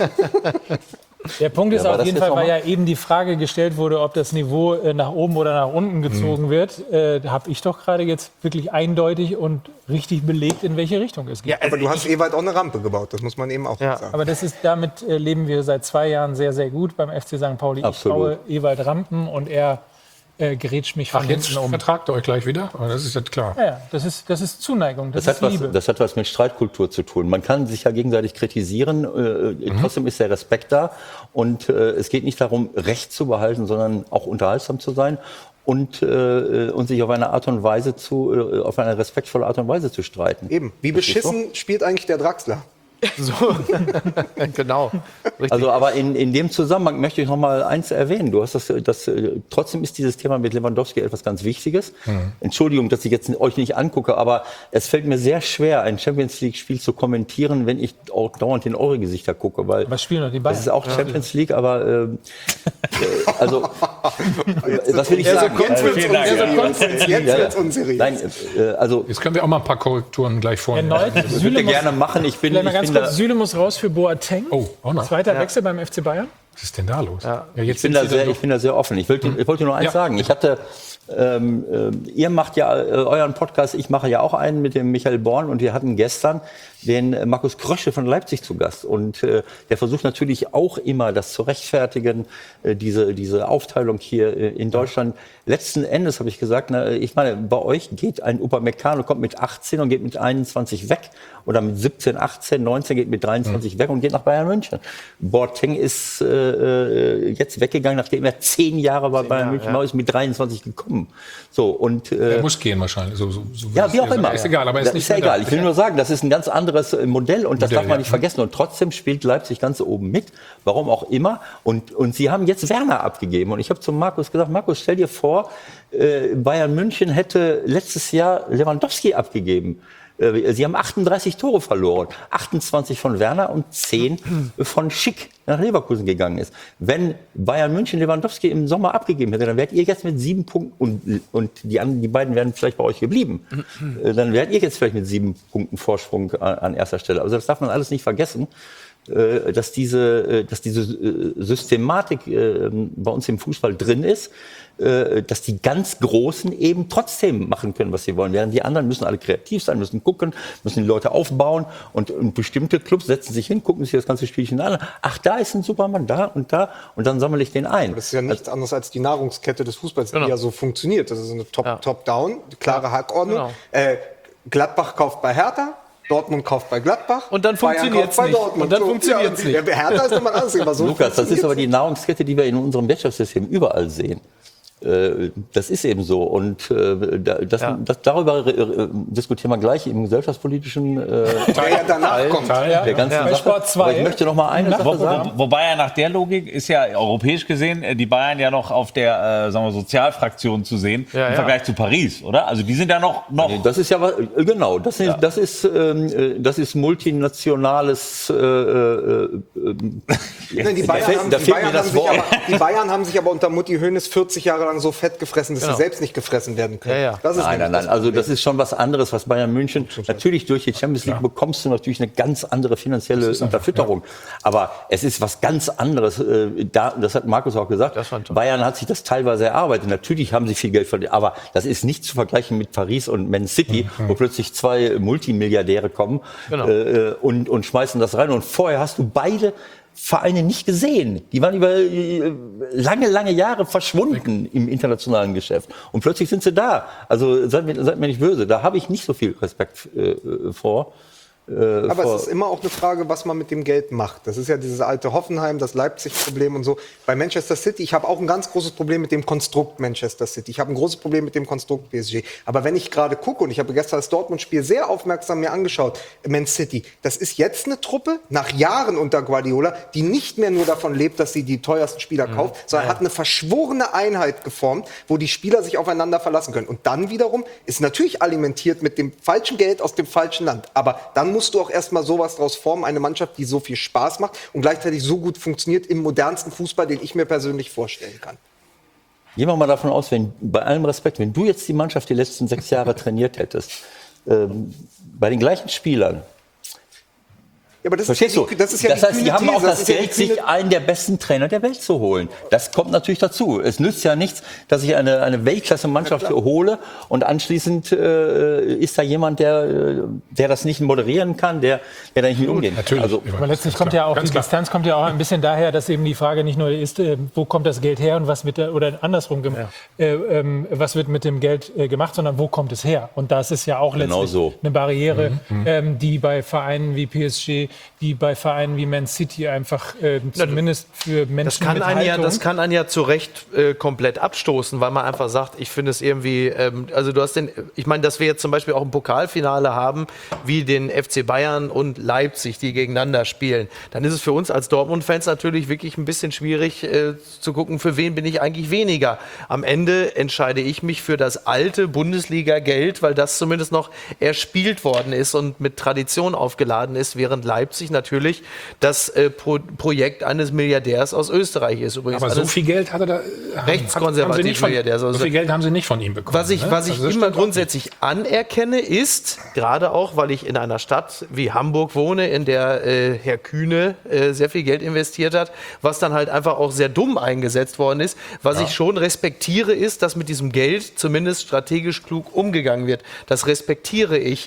Speaker 1: Der Punkt ist
Speaker 12: Ja, war
Speaker 1: auf
Speaker 12: das
Speaker 1: jeden
Speaker 12: jetzt
Speaker 1: Fall, weil
Speaker 12: noch
Speaker 1: ja eben die Frage gestellt wurde, ob das Niveau äh, nach oben oder nach unten gezogen wird. Äh, habe ich doch gerade jetzt wirklich eindeutig und richtig belegt, in welche Richtung es geht.
Speaker 3: aber du hast Ewald auch eine Rampe gebaut, das muss man eben auch sagen.
Speaker 1: Aber das ist, damit äh, leben wir seit zwei Jahren sehr, sehr gut beim F C Sankt Pauli.
Speaker 12: Absolut.
Speaker 1: Ich baue Ewald Rampen und er äh, gerätscht mich von
Speaker 9: Ach, jetzt
Speaker 1: hinten um.
Speaker 9: vertragt ihr euch gleich wieder? Aber das ist jetzt klar.
Speaker 1: Ja, ja, das ist, das ist Zuneigung, das,
Speaker 12: Das
Speaker 1: ist
Speaker 12: hat,
Speaker 1: Liebe.
Speaker 12: was, das hat was mit Streitkultur zu tun. Man kann sich ja gegenseitig kritisieren, äh, trotzdem ist der Respekt da. Und äh, es geht nicht darum, Recht zu behalten, sondern auch unterhaltsam zu sein und, äh, und sich auf eine Art und Weise zu, äh, auf eine respektvolle Art und Weise zu streiten.
Speaker 3: Eben. Wie
Speaker 12: Verstehst du?
Speaker 3: beschissen spielt eigentlich der Draxler?
Speaker 13: So. Genau. Richtig.
Speaker 12: Also, aber in, in dem Zusammenhang möchte ich noch mal eins erwähnen. Du hast das, das, äh, trotzdem ist dieses Thema mit Lewandowski etwas ganz Wichtiges.
Speaker 9: Mhm.
Speaker 12: Entschuldigung, dass ich jetzt euch nicht angucke, aber es fällt mir sehr schwer, ein Champions League-Spiel zu kommentieren, wenn ich auch dauernd in eure Gesichter gucke, weil
Speaker 1: Was spielen noch die Bayern?
Speaker 12: das ist auch Champions League, aber ähm, äh, also was will ich
Speaker 3: Er so
Speaker 12: sagen?
Speaker 3: kurz wird's
Speaker 10: vielen Dank.
Speaker 3: unseriös. Jetzt
Speaker 12: Ja, ja.
Speaker 3: wird's unseriös.
Speaker 12: Nein, äh, also
Speaker 9: Jetzt können wir auch mal ein paar Korrekturen gleich vornehmen.
Speaker 1: Erneut,
Speaker 12: ich
Speaker 1: Süle
Speaker 12: würde
Speaker 1: muss,
Speaker 12: gerne machen. Ich bin,
Speaker 1: vielleicht mal
Speaker 12: ich
Speaker 1: ganz
Speaker 12: bin da,
Speaker 1: kurz, Süle muss raus für Boateng.
Speaker 9: Oh, auch noch.
Speaker 1: Zweiter Wechsel beim F C Bayern.
Speaker 9: Was ist denn da los? Ja.
Speaker 12: Ich
Speaker 9: jetzt
Speaker 12: bin,
Speaker 9: sind
Speaker 12: da
Speaker 9: Sie
Speaker 12: sehr,
Speaker 9: doch-
Speaker 12: ich bin da sehr offen. Ich wollte, ich wollte nur eins
Speaker 9: Ja.
Speaker 12: sagen. Ich hatte, ähm, äh, ihr macht ja äh, euren Podcast, ich mache ja auch einen mit dem Michael Born und wir hatten gestern den äh, Markus Krösche von Leipzig zu Gast. Und äh, der versucht natürlich auch immer, das zu rechtfertigen, äh, diese, diese Aufteilung hier äh, in Deutschland. Letzten Endes habe ich gesagt, na, ich meine, bei euch geht ein Upamecano, kommt mit achtzehn und geht mit einundzwanzig weg. Oder mit siebzehn, achtzehn, neunzehn geht mit dreiundzwanzig weg und geht nach Bayern München. Boateng ist äh, jetzt weggegangen, nachdem er zehn Jahre bei Bayern
Speaker 13: Jahre,
Speaker 12: München
Speaker 13: ja.
Speaker 12: war, ist mit dreiundzwanzig gekommen. So, und, äh,
Speaker 9: Er muss gehen wahrscheinlich. So, so, so
Speaker 12: ja, wie auch immer.
Speaker 9: Ist egal, aber er ist
Speaker 12: Das
Speaker 9: nicht
Speaker 12: ist ja
Speaker 9: mehr
Speaker 12: egal.
Speaker 9: da.
Speaker 12: Ich will nur sagen, das ist ein ganz anderes äh, Modell und das
Speaker 9: Modell,
Speaker 12: darf man
Speaker 9: ja.
Speaker 12: nicht vergessen. Und trotzdem spielt Leipzig ganz oben mit, warum auch immer. Und, und sie haben jetzt Werner abgegeben. Und ich habe zu Markus gesagt, Markus, stell dir vor, äh, Bayern München hätte letztes Jahr Lewandowski abgegeben. Äh, Sie haben achtunddreißig Tore verloren. achtundzwanzig von Werner und zehn von Schick nach Leverkusen gegangen ist. Wenn Bayern München Lewandowski im Sommer abgegeben hätte, dann wärt ihr jetzt mit sieben Punkten und, und die, anderen, die beiden wären vielleicht bei euch geblieben. Äh, Dann wärt ihr jetzt vielleicht mit sieben Punkten Vorsprung an, an erster Stelle. Also das darf man alles nicht vergessen, äh, dass diese, äh, dass diese äh, Systematik äh, bei uns im Fußball drin ist, äh, dass die ganz Großen eben trotzdem machen können, was sie wollen. Während die anderen müssen alle kreativ sein, müssen gucken, müssen die Leute aufbauen und, und bestimmte Clubs setzen sich hin, gucken sich das ganze Spielchen an. Ach, da ist ein Supermann, da und da und dann sammle ich den ein.
Speaker 3: Das ist ja nichts anderes als die Nahrungskette des Fußballs,
Speaker 13: Genau.
Speaker 3: die ja so funktioniert. Das ist eine Top-
Speaker 13: Ja.
Speaker 3: Top-Down, klare Hackordnung.
Speaker 13: Genau.
Speaker 3: Äh, Gladbach kauft bei Hertha, Dortmund kauft bei Gladbach.
Speaker 13: Und dann
Speaker 3: Bayern
Speaker 13: funktioniert's
Speaker 3: kauft bei
Speaker 13: nicht.
Speaker 3: Dortmund.
Speaker 13: Und dann
Speaker 3: So,
Speaker 13: funktioniert's
Speaker 3: ja,
Speaker 13: nicht.
Speaker 3: Ja, Hertha ist nochmal anders. Aber so
Speaker 12: Lukas, das ist aber die
Speaker 3: funktioniert's
Speaker 12: Nahrungskette, die wir in unserem Wirtschaftssystem überall sehen. Äh, Das ist eben so. Und äh, da- das,
Speaker 13: Ja.
Speaker 12: das, darüber äh, diskutieren wir gleich im gesellschaftspolitischen äh,
Speaker 3: nicht. Der ja danach
Speaker 12: Teil
Speaker 3: kommt.
Speaker 12: der ganzen
Speaker 1: Bei
Speaker 12: Sache.
Speaker 1: Sport zwei.
Speaker 12: Aber ich möchte noch mal eine Sache
Speaker 10: Wo,
Speaker 12: sagen.
Speaker 10: wo, wobei ja nach der Logik ist ja europäisch gesehen äh, die Bayern ja noch auf der äh, sagen wir, Sozialfraktion zu sehen
Speaker 13: Ja,
Speaker 10: im
Speaker 13: ja.
Speaker 10: Vergleich zu Paris, oder? Also die sind ja noch noch
Speaker 12: Das ist ja was, äh, genau, das ist, das ist, ähm, äh, das ist multinationales, äh, äh, äh,
Speaker 3: Nein, die,
Speaker 12: da
Speaker 3: Bayern
Speaker 12: fehlt-
Speaker 3: haben,
Speaker 12: da
Speaker 3: die,
Speaker 12: fehlt mir
Speaker 3: Bayern
Speaker 12: das
Speaker 3: haben sich
Speaker 12: Wort.
Speaker 3: aber, die Bayern haben sich aber unter Mutti Hoeneß vierzig Jahre lang so fett gefressen, dass
Speaker 13: Genau.
Speaker 3: sie selbst nicht gefressen werden können.
Speaker 13: Ja, ja.
Speaker 3: Das ist
Speaker 12: Nein, nein,
Speaker 3: nämlich
Speaker 12: nein. Also das
Speaker 3: Problem.
Speaker 12: ist schon was anderes, was Bayern München. Natürlich durch die Champions League bekommst du natürlich eine ganz andere finanzielle Unterfütterung. Aber es ist was ganz anderes. äh, Da, das hat Markus auch gesagt.
Speaker 13: Das war toll.
Speaker 12: Bayern hat sich das teilweise erarbeitet. Natürlich haben sie viel Geld verdient, aber das ist nicht zu vergleichen mit Paris und Man City, wo plötzlich zwei Multimilliardäre kommen
Speaker 13: Genau.
Speaker 12: äh, und, und schmeißen das rein. Und vorher hast du beide Vereine nicht gesehen. Die waren über äh, lange, lange Jahre verschwunden im internationalen Geschäft. Und plötzlich sind sie da. Also seid mir, seid mir nicht böse, da habe ich nicht so viel Respekt äh, vor. Äh,
Speaker 3: Aber
Speaker 12: vor
Speaker 3: es ist immer auch eine Frage, was man mit dem Geld macht. Das ist ja dieses alte Hoffenheim, das Leipzig-Problem und so. Bei Manchester City, ich habe auch ein ganz großes Problem mit dem Konstrukt Manchester City. Ich habe ein großes Problem mit dem Konstrukt P S G. Aber wenn ich gerade gucke, und ich habe gestern das Dortmund-Spiel sehr aufmerksam mir angeschaut, Man City, das ist jetzt eine Truppe, nach Jahren unter Guardiola, die nicht mehr nur davon lebt, dass sie die teuersten Spieler mhm. kauft, sondern ja. hat eine verschworene Einheit geformt, wo die Spieler sich aufeinander verlassen können. Und dann wiederum ist natürlich alimentiert mit dem falschen Geld aus dem falschen Land. Aber dann musst du auch erstmal sowas draus formen, eine Mannschaft, die so viel Spaß macht und gleichzeitig so gut funktioniert im modernsten Fußball, den ich mir persönlich vorstellen kann.
Speaker 12: Gehen wir mal davon aus, wenn, bei allem Respekt, wenn du jetzt die Mannschaft die letzten sechs Jahre trainiert hättest, ähm, bei den gleichen Spielern,
Speaker 3: ja, aber das
Speaker 12: verstehst
Speaker 3: ist,
Speaker 12: du?
Speaker 3: Das ist ja
Speaker 12: das
Speaker 3: die
Speaker 12: heißt, die haben
Speaker 3: These.
Speaker 12: auch das, das Geld,
Speaker 3: ja
Speaker 12: sich einen der besten Trainer der Welt zu holen. Das kommt natürlich dazu. Es nützt ja nichts, dass ich eine, eine Weltklasse-Mannschaft ja, hole und anschließend äh, ist da jemand, der, der das nicht moderieren kann, der, der da nicht mit umgehen kann.
Speaker 1: Also, aber letztlich kommt ja auch, die Distanz kommt ja auch ein bisschen daher, dass eben die Frage nicht nur ist, äh, wo kommt das Geld her und was mit der, oder andersrum, ja. äh, ähm, was wird mit dem Geld äh, gemacht, sondern wo kommt es her? Und das ist ja auch letztlich genau so. eine Barriere, mhm. ähm, die bei Vereinen wie P S G, die bei Vereinen wie Man City einfach äh, zumindest für Menschen
Speaker 13: das kann
Speaker 1: mit
Speaker 13: einen
Speaker 1: Haltung...
Speaker 13: Ja, das kann einen ja zu Recht äh, komplett abstoßen, weil man einfach sagt, ich finde es irgendwie, ähm, also du hast den, ich meine, dass wir jetzt zum Beispiel auch ein Pokalfinale haben, wie den F C Bayern und Leipzig, die gegeneinander spielen, dann ist es für uns als Dortmund-Fans natürlich wirklich ein bisschen schwierig äh, zu gucken, für wen bin ich eigentlich weniger. Am Ende entscheide ich mich für das alte Bundesliga-Geld, weil das zumindest noch erspielt worden ist und mit Tradition aufgeladen ist, während Leipzig natürlich das äh, Pro Projekt eines Milliardärs aus Österreich ist. Übrigens
Speaker 9: aber so viel Geld hat er da.
Speaker 13: Rechtskonservativ Milliardär.
Speaker 9: So viel Geld haben sie nicht von ihm bekommen.
Speaker 13: Was ich,
Speaker 9: ne?
Speaker 13: was ich
Speaker 9: also
Speaker 13: immer grundsätzlich anerkenne, ist, gerade auch, weil ich in einer Stadt wie Hamburg wohne, in der äh, Herr Kühne äh, sehr viel Geld investiert hat, was dann halt einfach auch sehr dumm eingesetzt worden ist. Was ja. ich schon respektiere, ist, dass mit diesem Geld zumindest strategisch klug umgegangen wird. Das respektiere ich.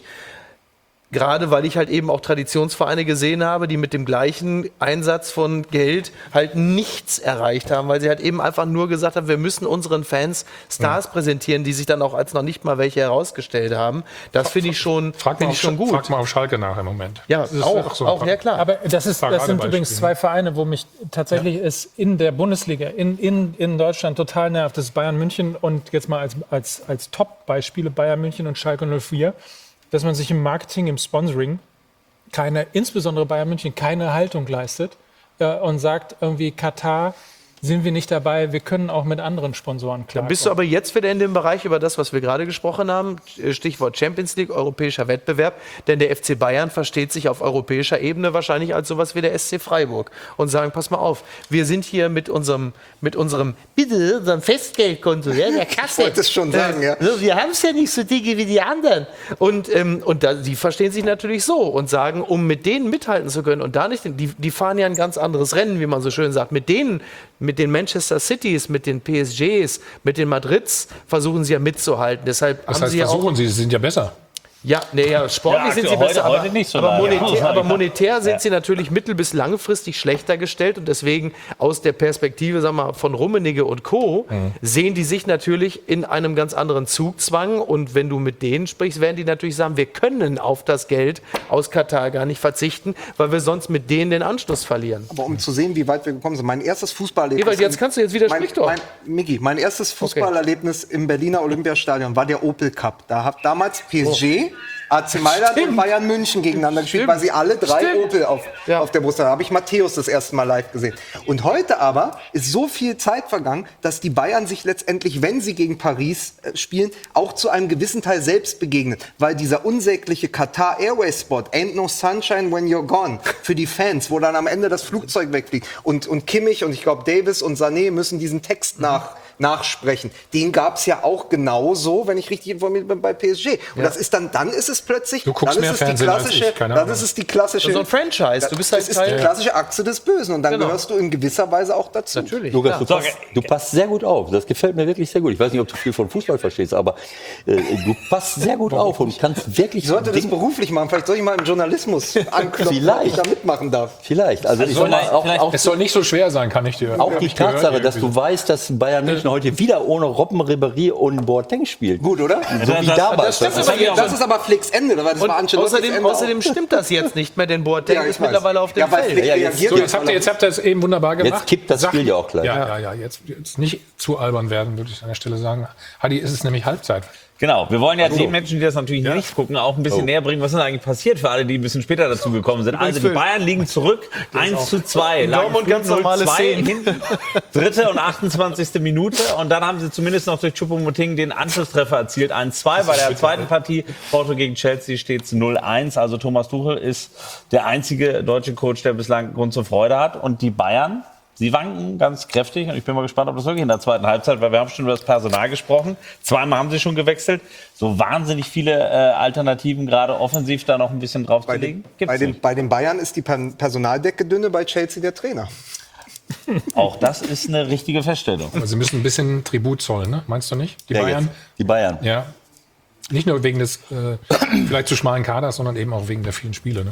Speaker 13: Gerade weil ich halt eben auch Traditionsvereine gesehen habe, die mit dem gleichen Einsatz von Geld halt nichts erreicht haben, weil sie halt eben einfach nur gesagt haben, wir müssen unseren Fans Stars ja. präsentieren, die sich dann auch als noch nicht mal welche herausgestellt haben. Das finde ich schon,
Speaker 9: frag
Speaker 13: find ich schon gut.
Speaker 9: Frag mal auf Schalke nach im Moment.
Speaker 13: Ja, auch, so auch, ja klar.
Speaker 1: Aber das, ist, das sind übrigens zwei Vereine, wo mich tatsächlich ja. es in der Bundesliga, in, in, in Deutschland total nervt. Das ist Bayern München und jetzt mal als, als, als Top-Beispiele Bayern München und Schalke null vier. Dass man sich im Marketing, im Sponsoring keine, insbesondere Bayern München, keine Haltung leistet äh, und sagt irgendwie Katar, sind wir nicht dabei, wir können auch mit anderen Sponsoren klarkommen.
Speaker 13: Dann bist du aber jetzt wieder in dem Bereich über das, was wir gerade gesprochen haben, Stichwort Champions League, europäischer Wettbewerb, denn der F C Bayern versteht sich auf europäischer Ebene wahrscheinlich als sowas wie der S C Freiburg und sagen, pass mal auf, wir sind hier mit unserem, mit unserem, bitte, unserem Festgeldkonto, ja, der Kasse.
Speaker 3: Ich wollte es schon sagen, ja.
Speaker 13: So, wir haben es ja nicht so dicke wie die anderen. Und, ähm, und da, die verstehen sich natürlich so und sagen, um mit denen mithalten zu können und da nicht, die, die fahren ja ein ganz anderes Rennen, wie man so schön sagt, mit denen, mit den Manchester Citys, mit den P S Gs, mit den Madrids versuchen sie ja mitzuhalten. Deshalb
Speaker 9: das
Speaker 13: haben
Speaker 9: heißt,
Speaker 13: sie ja
Speaker 9: versuchen
Speaker 13: auch,
Speaker 9: sie, sie sind ja besser.
Speaker 13: Ja, nee, ja, sportlich
Speaker 10: Ja,
Speaker 13: sind sie
Speaker 10: heute-
Speaker 13: besser,
Speaker 10: heute
Speaker 13: aber,
Speaker 10: nicht so
Speaker 13: aber,
Speaker 10: lange.
Speaker 13: monetär,
Speaker 10: Ja.
Speaker 13: aber monetär sind
Speaker 10: Ja.
Speaker 13: sie natürlich mittel- bis langfristig schlechter gestellt und deswegen aus der Perspektive, sagen wir mal, von Rummenigge und Co.
Speaker 9: Mhm.
Speaker 13: sehen die sich natürlich in einem ganz anderen Zugzwang und wenn du mit denen sprichst, werden die natürlich sagen, wir können auf das Geld aus Katar gar nicht verzichten, weil wir sonst mit denen den Anschluss verlieren.
Speaker 3: Aber um zu sehen, wie weit wir gekommen sind, mein erstes Fußballerlebnis...
Speaker 13: Ewald, jetzt kannst du jetzt wieder
Speaker 3: mein,
Speaker 13: sprich doch.
Speaker 3: mein, Miki, mein erstes Fußballerlebnis im Berliner Olympiastadion war der Opel Cup. Da hat damals P S G, A C Mailand
Speaker 13: Stimmt.
Speaker 3: und Bayern München gegeneinander gespielt,
Speaker 13: Stimmt.
Speaker 3: weil sie alle drei
Speaker 13: Stimmt.
Speaker 3: Opel auf,
Speaker 13: Ja.
Speaker 3: auf der Brust haben. Da habe ich Matthäus das erste Mal live gesehen. Und heute aber ist so viel Zeit vergangen, dass die Bayern sich letztendlich, wenn sie gegen Paris äh, spielen, auch zu einem gewissen Teil selbst begegnen. Weil dieser unsägliche Qatar Airways Spot, Ain't no sunshine when you're gone, für die Fans, wo dann am Ende das Flugzeug wegfliegt. Und, und Kimmich und ich glaube Davis und Sané müssen diesen Text nach nachsprechen. Den gab es ja auch genauso, wenn ich richtig informiert bin, bei P S G. Und
Speaker 13: Ja.
Speaker 3: das ist dann, dann ist es plötzlich,
Speaker 9: Du guckst
Speaker 3: dann
Speaker 9: mehr
Speaker 3: ist es die
Speaker 9: Fernsehen als
Speaker 3: klassische,
Speaker 9: ich, keine
Speaker 3: dann
Speaker 9: Ahnung.
Speaker 3: ist es die klassische,
Speaker 13: So ein Franchise, du bist halt
Speaker 3: das ist
Speaker 13: Teil-
Speaker 3: die klassische Achse des Bösen und dann
Speaker 13: Genau.
Speaker 3: gehörst du in gewisser Weise auch dazu.
Speaker 13: Natürlich.
Speaker 12: Lukas, du
Speaker 13: klar.
Speaker 12: passt, du passt sehr gut auf. Das gefällt mir wirklich sehr gut. Ich weiß nicht, ob du viel von Fußball verstehst, aber äh, du passt sehr gut auf und kannst wirklich.
Speaker 3: Ich sollte das
Speaker 12: Ding-
Speaker 3: beruflich machen. Vielleicht soll ich mal im Journalismus anklopfen,
Speaker 12: Vielleicht.
Speaker 3: ob ich da mitmachen darf.
Speaker 12: Vielleicht. Also, ich
Speaker 10: soll
Speaker 12: sag mal,
Speaker 10: vielleicht-
Speaker 12: auch,
Speaker 10: vielleicht-
Speaker 12: auch,
Speaker 9: Es soll nicht so schwer sein, kann ich dir.
Speaker 12: auch
Speaker 9: hab
Speaker 12: die
Speaker 9: ich gehört
Speaker 12: Tatsache, dass
Speaker 9: irgendwie.
Speaker 12: du weißt, dass Bayern München heute wieder ohne Robben, Ribéry und Boateng spielt.
Speaker 3: Gut, oder?
Speaker 12: So wie
Speaker 10: das-
Speaker 12: damals.
Speaker 3: Das,
Speaker 12: Das
Speaker 3: ist,
Speaker 12: ist-
Speaker 3: aber, das ist aber Flicks Ende, weil das
Speaker 13: Und
Speaker 3: war Ancelottis
Speaker 13: außerdem,
Speaker 3: Ende
Speaker 13: außerdem stimmt das jetzt nicht mehr, denn Boateng
Speaker 3: Ja, ich
Speaker 13: ist
Speaker 3: weiß.
Speaker 13: mittlerweile auf dem
Speaker 3: Ja, weil
Speaker 13: Feld.
Speaker 3: Flick
Speaker 12: Ja, jetzt-
Speaker 3: reagiert
Speaker 9: So,
Speaker 3: ja
Speaker 9: jetzt habt ihr, jetzt habt ihr es eben wunderbar gemacht.
Speaker 12: Jetzt kippt das
Speaker 9: Sag-
Speaker 12: Spiel ja auch gleich.
Speaker 9: Ja, ja, ja. Jetzt, jetzt nicht zu albern werden, würde ich an der Stelle sagen. Hadi, ist es nämlich Halbzeit.
Speaker 10: Genau, wir wollen ja den Menschen, die das natürlich nicht gucken, auch ein bisschen
Speaker 12: Oh.
Speaker 10: näher bringen, was ist denn eigentlich passiert für alle, die ein bisschen später dazu gekommen sind. Also die Bayern liegen zurück, eins zu zwei.
Speaker 13: Dortmund ganz normale Szenen.
Speaker 10: hinten. Dritte und achtundzwanzigste Minute. Und dann haben sie zumindest noch durch Choupo-Moting den Anschlusstreffer erzielt. eins zwei. Bei der zweiten Partie, Porto gegen Chelsea, steht es null eins. Also Thomas Tuchel ist der einzige deutsche Coach, der bislang Grund zur Freude hat. Und die Bayern, sie wanken ganz kräftig und ich bin mal gespannt, ob das wirklich in der zweiten Halbzeit, weil wir haben schon über das Personal gesprochen. Zweimal haben sie schon gewechselt. So wahnsinnig viele äh, Alternativen, gerade offensiv da noch ein bisschen
Speaker 3: Bei
Speaker 10: draufzulegen.
Speaker 3: den,
Speaker 10: Gibt's
Speaker 3: bei, den,
Speaker 10: nicht.
Speaker 3: bei den Bayern ist die Per- Personaldecke dünne, bei Chelsea der Trainer.
Speaker 10: Auch das ist eine richtige Feststellung.
Speaker 9: Aber sie müssen ein bisschen Tribut zollen, ne? Meinst du nicht? Die
Speaker 12: Ja,
Speaker 9: Bayern?
Speaker 12: jetzt. Die Bayern.
Speaker 9: Ja. Nicht nur wegen des äh, vielleicht zu schmalen Kaders, sondern eben auch wegen der vielen Spiele. Ne?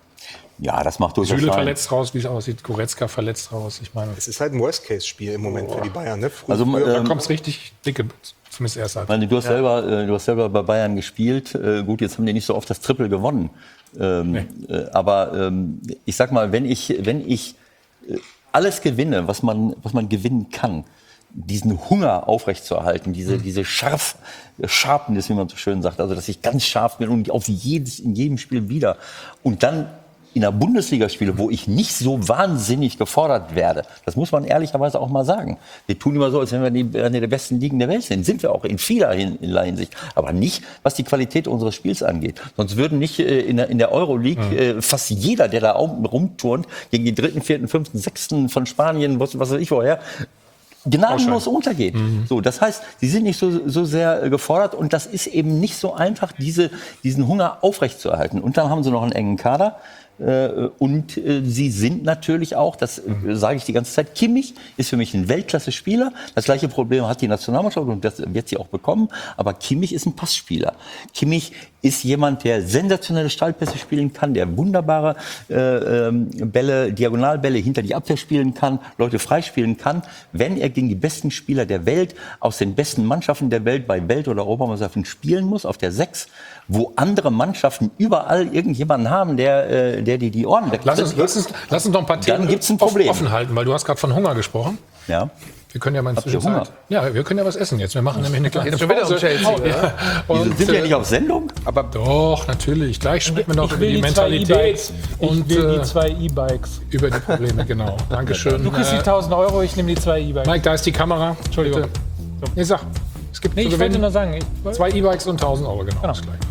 Speaker 12: Ja, das macht durchaus
Speaker 9: Süle
Speaker 12: Schein.
Speaker 9: verletzt raus, wie es aussieht. Goretzka verletzt raus. Ich meine,
Speaker 3: Es ist halt ein Worst-Case-Spiel im Moment für die Bayern. Ne? Früh,
Speaker 12: Also,
Speaker 3: früher-
Speaker 9: da
Speaker 12: ähm,
Speaker 9: kommt es richtig dicke, zumindest erst
Speaker 12: Ich
Speaker 9: halt.
Speaker 12: meine, du hast, selber, äh, du hast selber bei Bayern gespielt. Äh, gut, jetzt haben die nicht so oft das Triple gewonnen. Ähm, äh, aber ähm, ich sag mal, wenn ich, wenn ich äh, alles gewinne, was man, was man gewinnen kann, diesen Hunger aufrechtzuerhalten, diese,
Speaker 9: Mhm.
Speaker 12: diese scharf, Sharpness, wie man so schön sagt, also dass ich ganz scharf bin und auf jedes, in jedem Spiel wieder und dann in der Bundesliga spiele, wo ich nicht so wahnsinnig gefordert werde. Das muss man ehrlicherweise auch mal sagen. Wir tun immer so, als wenn wir die, eine der besten Ligen der Welt sind. Sind wir auch in vieler Hinsicht. Aber nicht, was die Qualität unseres Spiels angeht. Sonst würden nicht äh, in der, in der Euroleague
Speaker 9: Mhm.
Speaker 12: äh, fast jeder, der da rumturnt, gegen die dritten, vierten, fünften, sechsten von Spanien, was, was weiß ich woher, gnadenlos untergeht.
Speaker 9: Mhm.
Speaker 12: So, das heißt, sie sind nicht so, so sehr äh, gefordert und das ist eben nicht so einfach, diese, diesen Hunger aufrechtzuerhalten. Und dann haben sie noch einen engen Kader. Äh, und äh, sie sind natürlich auch, das äh, sage ich die ganze Zeit, Kimmich ist für mich ein Weltklasse-Spieler. Das gleiche Problem hat die Nationalmannschaft und das wird sie auch bekommen. Aber Kimmich ist ein Passspieler. Kimmich ist jemand, der sensationelle Steilpässe spielen kann, der wunderbare äh, ähm, Bälle, Diagonalbälle hinter die Abwehr spielen kann, Leute freispielen kann. Wenn er gegen die besten Spieler der Welt, aus den besten Mannschaften der Welt bei Welt- oder Europameisterschaften spielen muss, auf der sechs, wo andere Mannschaften überall irgendjemanden haben, der, äh, der dir die Ohren wegtritt.
Speaker 9: Lass uns, lass, uns, lass uns noch ein paar
Speaker 12: Dann
Speaker 9: Themen
Speaker 12: gibt's ein
Speaker 9: offen,
Speaker 12: Problem.
Speaker 9: offen halten, weil du hast gerade von Hunger gesprochen.
Speaker 12: Ja.
Speaker 9: Wir können ja mal
Speaker 12: Habt ihr
Speaker 9: inzwischen
Speaker 12: Hunger?
Speaker 9: Ja, wir können ja was essen jetzt. Wir machen nämlich eine kleine
Speaker 13: Jetzt schon wieder um
Speaker 9: Pause.
Speaker 13: Chelsea,
Speaker 9: Oh, ja.
Speaker 12: Wieso,
Speaker 9: Und,
Speaker 12: sind wir
Speaker 9: äh,
Speaker 12: nicht auf Sendung?
Speaker 9: aber doch, natürlich. Gleich sprechen wir noch
Speaker 1: Ich
Speaker 9: über
Speaker 1: will
Speaker 9: die
Speaker 1: die zwei
Speaker 9: Mentalität
Speaker 1: E-Bikes. Ich
Speaker 9: und
Speaker 1: will die
Speaker 9: äh,
Speaker 1: zwei E-Bikes.
Speaker 9: über die Probleme, genau. Dankeschön.
Speaker 1: Du kriegst die
Speaker 9: Äh,
Speaker 1: tausend Euro, ich nehme die zwei E-Bikes.
Speaker 9: Mike, da ist die Kamera. Entschuldigung. Nee, sag. Es gibt
Speaker 1: Nee,
Speaker 9: zu
Speaker 1: ich wollte
Speaker 9: gewinnen
Speaker 1: nur sagen, ich,
Speaker 9: zwei E-Bikes und tausend Euro, genau.
Speaker 1: Genau.
Speaker 9: Bis gleich.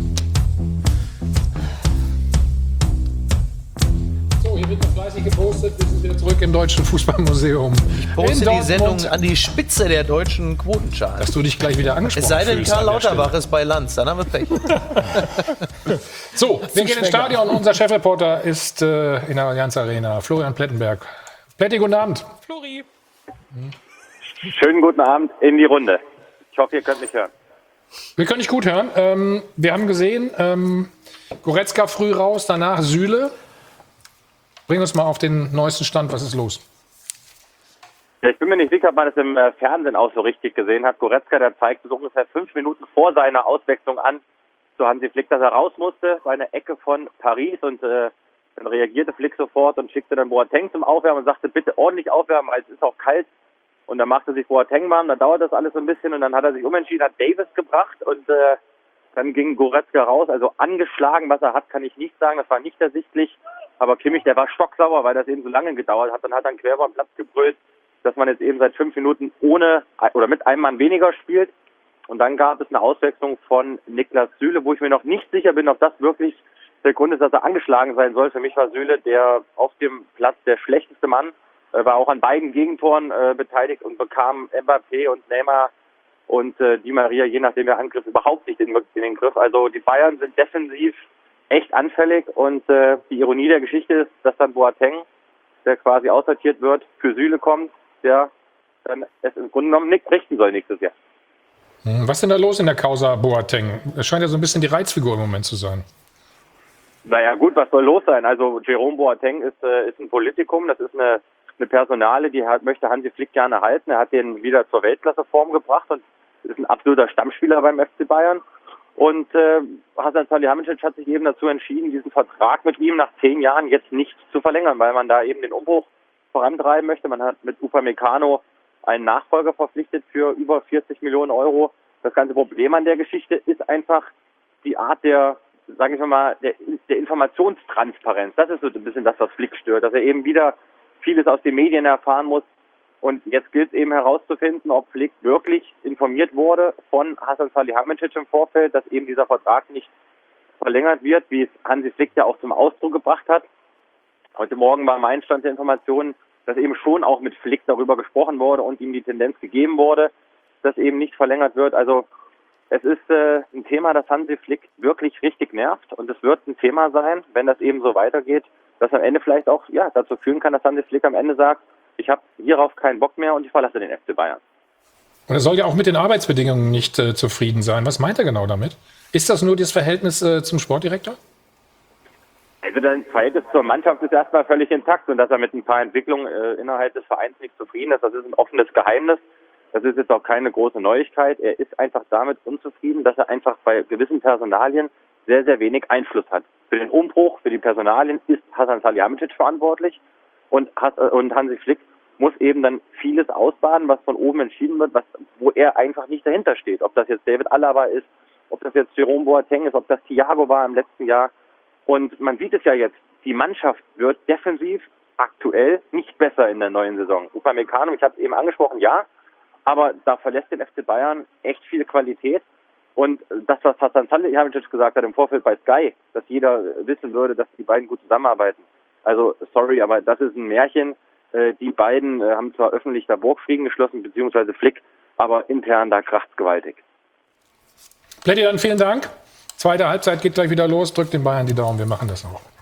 Speaker 9: So, hier wird noch fleißig gepostet. Wir sind wieder zurück im Deutschen Fußballmuseum.
Speaker 13: Ich poste
Speaker 9: in
Speaker 13: die
Speaker 9: Dortmund.
Speaker 13: Sendung an die Spitze der deutschen Quotencharts.
Speaker 9: Dass du dich gleich wieder angesprochen
Speaker 13: Es sei denn,
Speaker 9: fühlst
Speaker 13: Karl
Speaker 9: an der Stelle.
Speaker 13: Lauterbach ist bei Lanz, dann haben wir Pech.
Speaker 9: So, wir gehen ins Stadion. Unser Chefreporter ist äh, in der Allianz Arena, Florian Plettenberg. Pletti, guten Abend.
Speaker 1: Flori.
Speaker 14: Schönen guten Abend in die Runde. Ich hoffe, ihr könnt mich hören.
Speaker 9: Wir können dich gut hören. Ähm, wir haben gesehen, ähm, Goretzka früh raus, danach Süle. Bring uns mal auf den neuesten Stand. Was ist los?
Speaker 14: Ja, ich bin mir nicht sicher, ob man das im äh, Fernsehen auch so richtig gesehen hat. Goretzka, der zeigte so ungefähr fünf Minuten vor seiner Auswechslung an zu Hansi Flick, dass er raus musste bei einer Ecke von Paris. Und äh, dann reagierte Flick sofort und schickte dann Boateng zum Aufwärmen und sagte, bitte ordentlich aufwärmen, weil es ist auch kalt. Und dann machte sich Boateng warm, dann dauert das alles so ein bisschen und dann hat er sich umentschieden, hat Davis gebracht und äh, dann ging Goretzka raus. Also angeschlagen, was er hat, kann ich nicht sagen, das war nicht ersichtlich. Aber Kimmich, der war stocksauer, weil das eben so lange gedauert hat. Dann hat er quer über den Platz gebrüllt, dass man jetzt eben seit fünf Minuten ohne oder mit einem Mann weniger spielt. Und dann gab es eine Auswechslung von Niklas Süle, wo ich mir noch nicht sicher bin, ob das wirklich der Grund ist, dass er angeschlagen sein soll. Für mich war Süle der auf dem Platz der schlechteste Mann, äh, war auch an beiden Gegentoren äh, beteiligt und bekam Mbappé und Neymar und äh, Di Maria, je nachdem der Angriff, überhaupt nicht in, in den Griff. Also die Bayern sind defensiv echt anfällig und äh, die Ironie der Geschichte ist, dass dann Boateng, der quasi aussortiert wird, für Süle kommt, der dann es im Grunde genommen nicht richten soll nächstes Jahr.
Speaker 9: Was ist denn da los in der Causa Boateng? Das scheint ja so ein bisschen die Reizfigur im Moment zu sein.
Speaker 14: Naja gut, was soll los sein? Also Jerome Boateng ist, äh, ist ein Politikum, das ist eine, eine Personale, die hat, möchte Hansi Flick gerne halten. Er hat den wieder zur Weltklasseform gebracht und ist ein absoluter Stammspieler beim F C Bayern. Und äh, Hasan Salihamidzic hat sich eben dazu entschieden, diesen Vertrag mit ihm nach zehn Jahren jetzt nicht zu verlängern, weil man da eben den Umbruch vorantreiben möchte. Man hat mit Upamecano einen Nachfolger verpflichtet für über vierzig Millionen Euro. Das ganze Problem an der Geschichte ist einfach die Art der, sagen wir mal, der, der Informationstransparenz. Das ist so ein bisschen das, was Flick stört, dass er eben wieder vieles aus den Medien erfahren muss. Und jetzt gilt es eben herauszufinden, ob Flick wirklich informiert wurde von Hasan Salihamidzic im Vorfeld, dass eben dieser Vertrag nicht verlängert wird, wie es Hansi Flick ja auch zum Ausdruck gebracht hat. Heute Morgen war mein Stand der Informationen, dass eben schon auch mit Flick darüber gesprochen wurde und ihm die Tendenz gegeben wurde, dass eben nicht verlängert wird. Also es ist äh, ein Thema, das Hansi Flick wirklich richtig nervt. Und es wird ein Thema sein, wenn das eben so weitergeht, das am Ende vielleicht auch ja, dazu führen kann, dass Hansi Flick am Ende sagt, ich habe hierauf keinen Bock mehr und ich verlasse den F C Bayern.
Speaker 9: Und er soll ja auch mit den Arbeitsbedingungen nicht äh, zufrieden sein. Was meint er genau damit? Ist das nur das Verhältnis äh, zum Sportdirektor?
Speaker 14: Also das Verhältnis zur Mannschaft ist erstmal völlig intakt und dass er mit ein paar Entwicklungen äh, innerhalb des Vereins nicht zufrieden ist, das ist ein offenes Geheimnis. Das ist jetzt auch keine große Neuigkeit. Er ist einfach damit unzufrieden, dass er einfach bei gewissen Personalien sehr, sehr wenig Einfluss hat. Für den Umbruch, für die Personalien ist Hasan Salihamidzic verantwortlich und, Has- und Hansi Flick muss eben dann vieles ausbaden, was von oben entschieden wird, was, wo er einfach nicht dahinter steht. Ob das jetzt David Alaba ist, ob das jetzt Jerome Boateng ist, ob das Thiago war im letzten Jahr. Und man sieht es ja jetzt, die Mannschaft wird defensiv aktuell nicht besser in der neuen Saison. Upamecano, ich habe es eben angesprochen, ja, aber da verlässt den F C Bayern echt viel Qualität. Und das, was Hasan Salihamidzic gesagt hat im Vorfeld bei Sky, dass jeder wissen würde, dass die beiden gut zusammenarbeiten. Also, sorry, aber das ist ein Märchen. Die beiden haben zwar öffentlich da Burgfrieden geschlossen, beziehungsweise Flick, aber intern, da kracht's gewaltig.
Speaker 9: Plätti, dann vielen Dank. Zweite Halbzeit geht gleich wieder los. Drückt den Bayern die Daumen, wir machen das auch.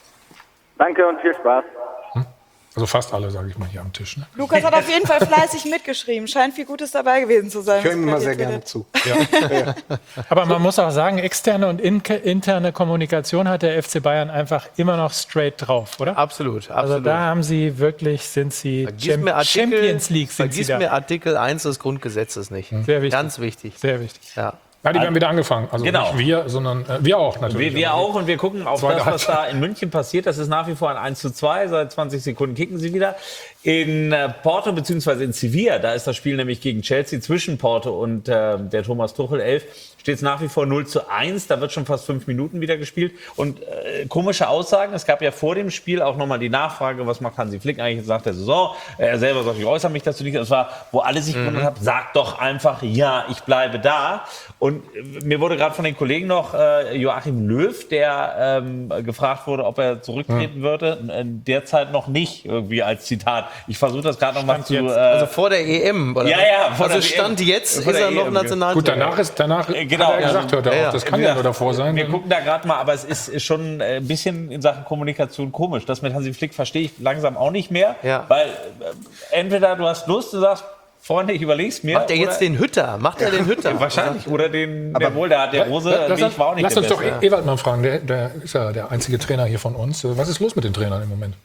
Speaker 14: Danke und viel Spaß.
Speaker 9: Also fast alle, sage ich mal, hier am Tisch. Ne?
Speaker 11: Lukas hat auf jeden Fall fleißig mitgeschrieben. Scheint viel Gutes dabei gewesen zu sein.
Speaker 3: Ich höre ihm immer sehr gerne zu.
Speaker 1: Ja. Aber man muss auch sagen, externe und in interne Kommunikation hat der F C Bayern einfach immer noch straight drauf, oder?
Speaker 13: Absolut, absolut.
Speaker 1: Also da haben sie wirklich, sind sie Cham
Speaker 13: mir Artikel,
Speaker 1: Champions League sind sie
Speaker 13: vergiss
Speaker 1: da.
Speaker 13: mir Artikel eins des Grundgesetzes nicht.
Speaker 1: Sehr wichtig.
Speaker 13: Ganz wichtig.
Speaker 1: Sehr wichtig.
Speaker 13: Ja.
Speaker 9: Ja, die haben wieder angefangen. Also
Speaker 10: Genau.
Speaker 9: nicht wir, sondern äh, wir auch natürlich.
Speaker 10: Wir, wir auch und wir gucken auf
Speaker 9: Zweite
Speaker 10: das, was
Speaker 9: Halbzeit.
Speaker 10: da in München passiert. Das ist nach wie vor ein eins zu zwei. Seit zwanzig Sekunden kicken sie wieder. In äh, Porto bzw. in Sevilla, da ist das Spiel nämlich gegen Chelsea zwischen Porto und äh, der Thomas Tuchel elf, steht es nach wie vor null zu eins. Da wird schon fast fünf Minuten wieder gespielt. Und äh, komische Aussagen. Es gab ja vor dem Spiel auch nochmal die Nachfrage, was macht Hansi Flick eigentlich nach der Saison? Er selber sagt, ich äußere mich dazu nicht. Das war, wo alle sich gewundert haben, sag doch einfach, ja, ich bleibe da. Und äh, mir wurde gerade von den Kollegen noch äh, Joachim Löw, der ähm, gefragt wurde, ob er zurücktreten würde. Äh, derzeit noch nicht, irgendwie als Zitat. Ich versuche das gerade noch mal zu... Äh,
Speaker 13: Also vor der E M, oder?
Speaker 10: Ja, ja, vor
Speaker 13: also
Speaker 10: der
Speaker 13: Stand
Speaker 10: E M.
Speaker 13: jetzt
Speaker 10: Vor
Speaker 13: ist
Speaker 10: der
Speaker 13: er noch
Speaker 10: E M.
Speaker 13: Nationaltrainer.
Speaker 9: Gut, danach ist danach
Speaker 10: Äh, genau,
Speaker 9: hat er
Speaker 10: ja.
Speaker 9: gesagt, hört er
Speaker 13: Ja,
Speaker 9: auf. Das
Speaker 13: ja.
Speaker 9: kann ja nur davor sein.
Speaker 10: Wir gucken da gerade mal, aber es ist ist schon ein bisschen in Sachen Kommunikation komisch. Das mit Hansi Flick verstehe ich langsam auch nicht mehr.
Speaker 13: Ja.
Speaker 10: Weil äh, entweder du hast Lust, du sagst, Freunde, ich überleg's mir.
Speaker 13: Macht er jetzt
Speaker 10: oder-
Speaker 13: den Hütter? Macht er den Hütter?
Speaker 10: Ja, wahrscheinlich. Oder den, der wohl, der hat der Rose,
Speaker 9: lass,
Speaker 10: Weg war auch nicht
Speaker 9: lass
Speaker 10: der
Speaker 9: uns doch
Speaker 10: Beste.
Speaker 9: Ewald mal fragen, der, der ist ja der einzige Trainer hier von uns. Was ist los mit den Trainern im Moment?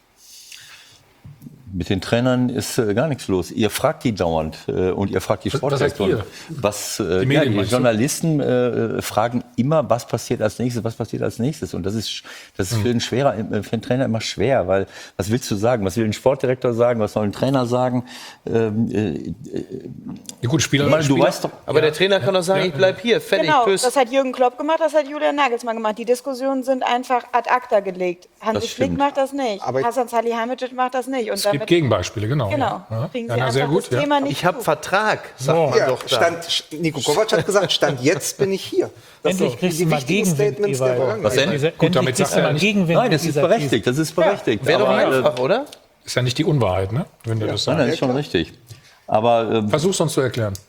Speaker 12: Mit den Trainern ist äh, gar nichts los. Ihr fragt die dauernd äh, und ihr fragt die
Speaker 9: Was- was heißt
Speaker 12: Sportdirektoren.
Speaker 9: ihr?
Speaker 12: Was, äh,
Speaker 9: Die
Speaker 12: ja,
Speaker 9: Medien,
Speaker 12: die
Speaker 9: meinst du?
Speaker 12: Journalisten äh, fragen immer, was passiert als nächstes, was passiert als nächstes. Und das ist, das ist für, einen schwerer, äh, für einen Trainer immer schwer, weil was willst du sagen? Was will ein Sportdirektor sagen? Was soll ein Trainer sagen? Ähm, äh,
Speaker 9: Die guten Spieler.
Speaker 12: ich meine, du
Speaker 9: Spieler?
Speaker 12: weißt doch,
Speaker 13: Aber der Trainer kann doch sagen, ich bleib hier, fertig,
Speaker 11: Genau,
Speaker 13: tschüss.
Speaker 11: das hat Jürgen Klopp gemacht, das hat Julian Nagelsmann gemacht. Die Diskussionen sind einfach ad acta gelegt. Hansi
Speaker 12: Das
Speaker 11: Flick
Speaker 12: stimmt.
Speaker 11: macht das nicht,
Speaker 3: Aber-
Speaker 11: Hasan Salihamidzic macht das nicht. Und
Speaker 9: Es gibt
Speaker 11: damit,
Speaker 9: Gegenbeispiele, genau.
Speaker 11: genau,
Speaker 9: Ja.
Speaker 11: kriegen
Speaker 9: Ja,
Speaker 11: sie
Speaker 9: na, sehr
Speaker 11: einfach
Speaker 9: gut.
Speaker 11: das
Speaker 9: Ja.
Speaker 11: Thema nicht
Speaker 13: Ich habe
Speaker 11: zu.
Speaker 13: Vertrag, sagt man
Speaker 3: Ja,
Speaker 13: doch da.
Speaker 3: stand, Niko Kovac hat gesagt, Stand jetzt bin ich hier. Das
Speaker 1: Endlich
Speaker 3: sind
Speaker 1: kriegst
Speaker 3: die
Speaker 1: du mal
Speaker 3: wichtigen
Speaker 1: Gegenwind,
Speaker 3: Statements der
Speaker 1: Ewald.
Speaker 3: Vergangenheit.
Speaker 12: Was denn?
Speaker 1: Diese,
Speaker 9: Gut,
Speaker 1: endlich
Speaker 9: damit
Speaker 1: kriegst
Speaker 9: sagt
Speaker 1: du
Speaker 9: er
Speaker 1: mal
Speaker 9: nicht-
Speaker 1: Gegenwind
Speaker 12: nein, das
Speaker 1: mit
Speaker 12: ist
Speaker 1: dieser
Speaker 12: berechtigt, das ist berechtigt.
Speaker 13: Wäre doch
Speaker 12: Aber, äh,
Speaker 13: einfach, oder?
Speaker 9: Ist ja nicht die Unwahrheit, ne? Wenn du das
Speaker 12: Nein,
Speaker 9: sagst.
Speaker 12: das ist schon richtig. Aber ähm,
Speaker 9: Versuch's uns zu erklären.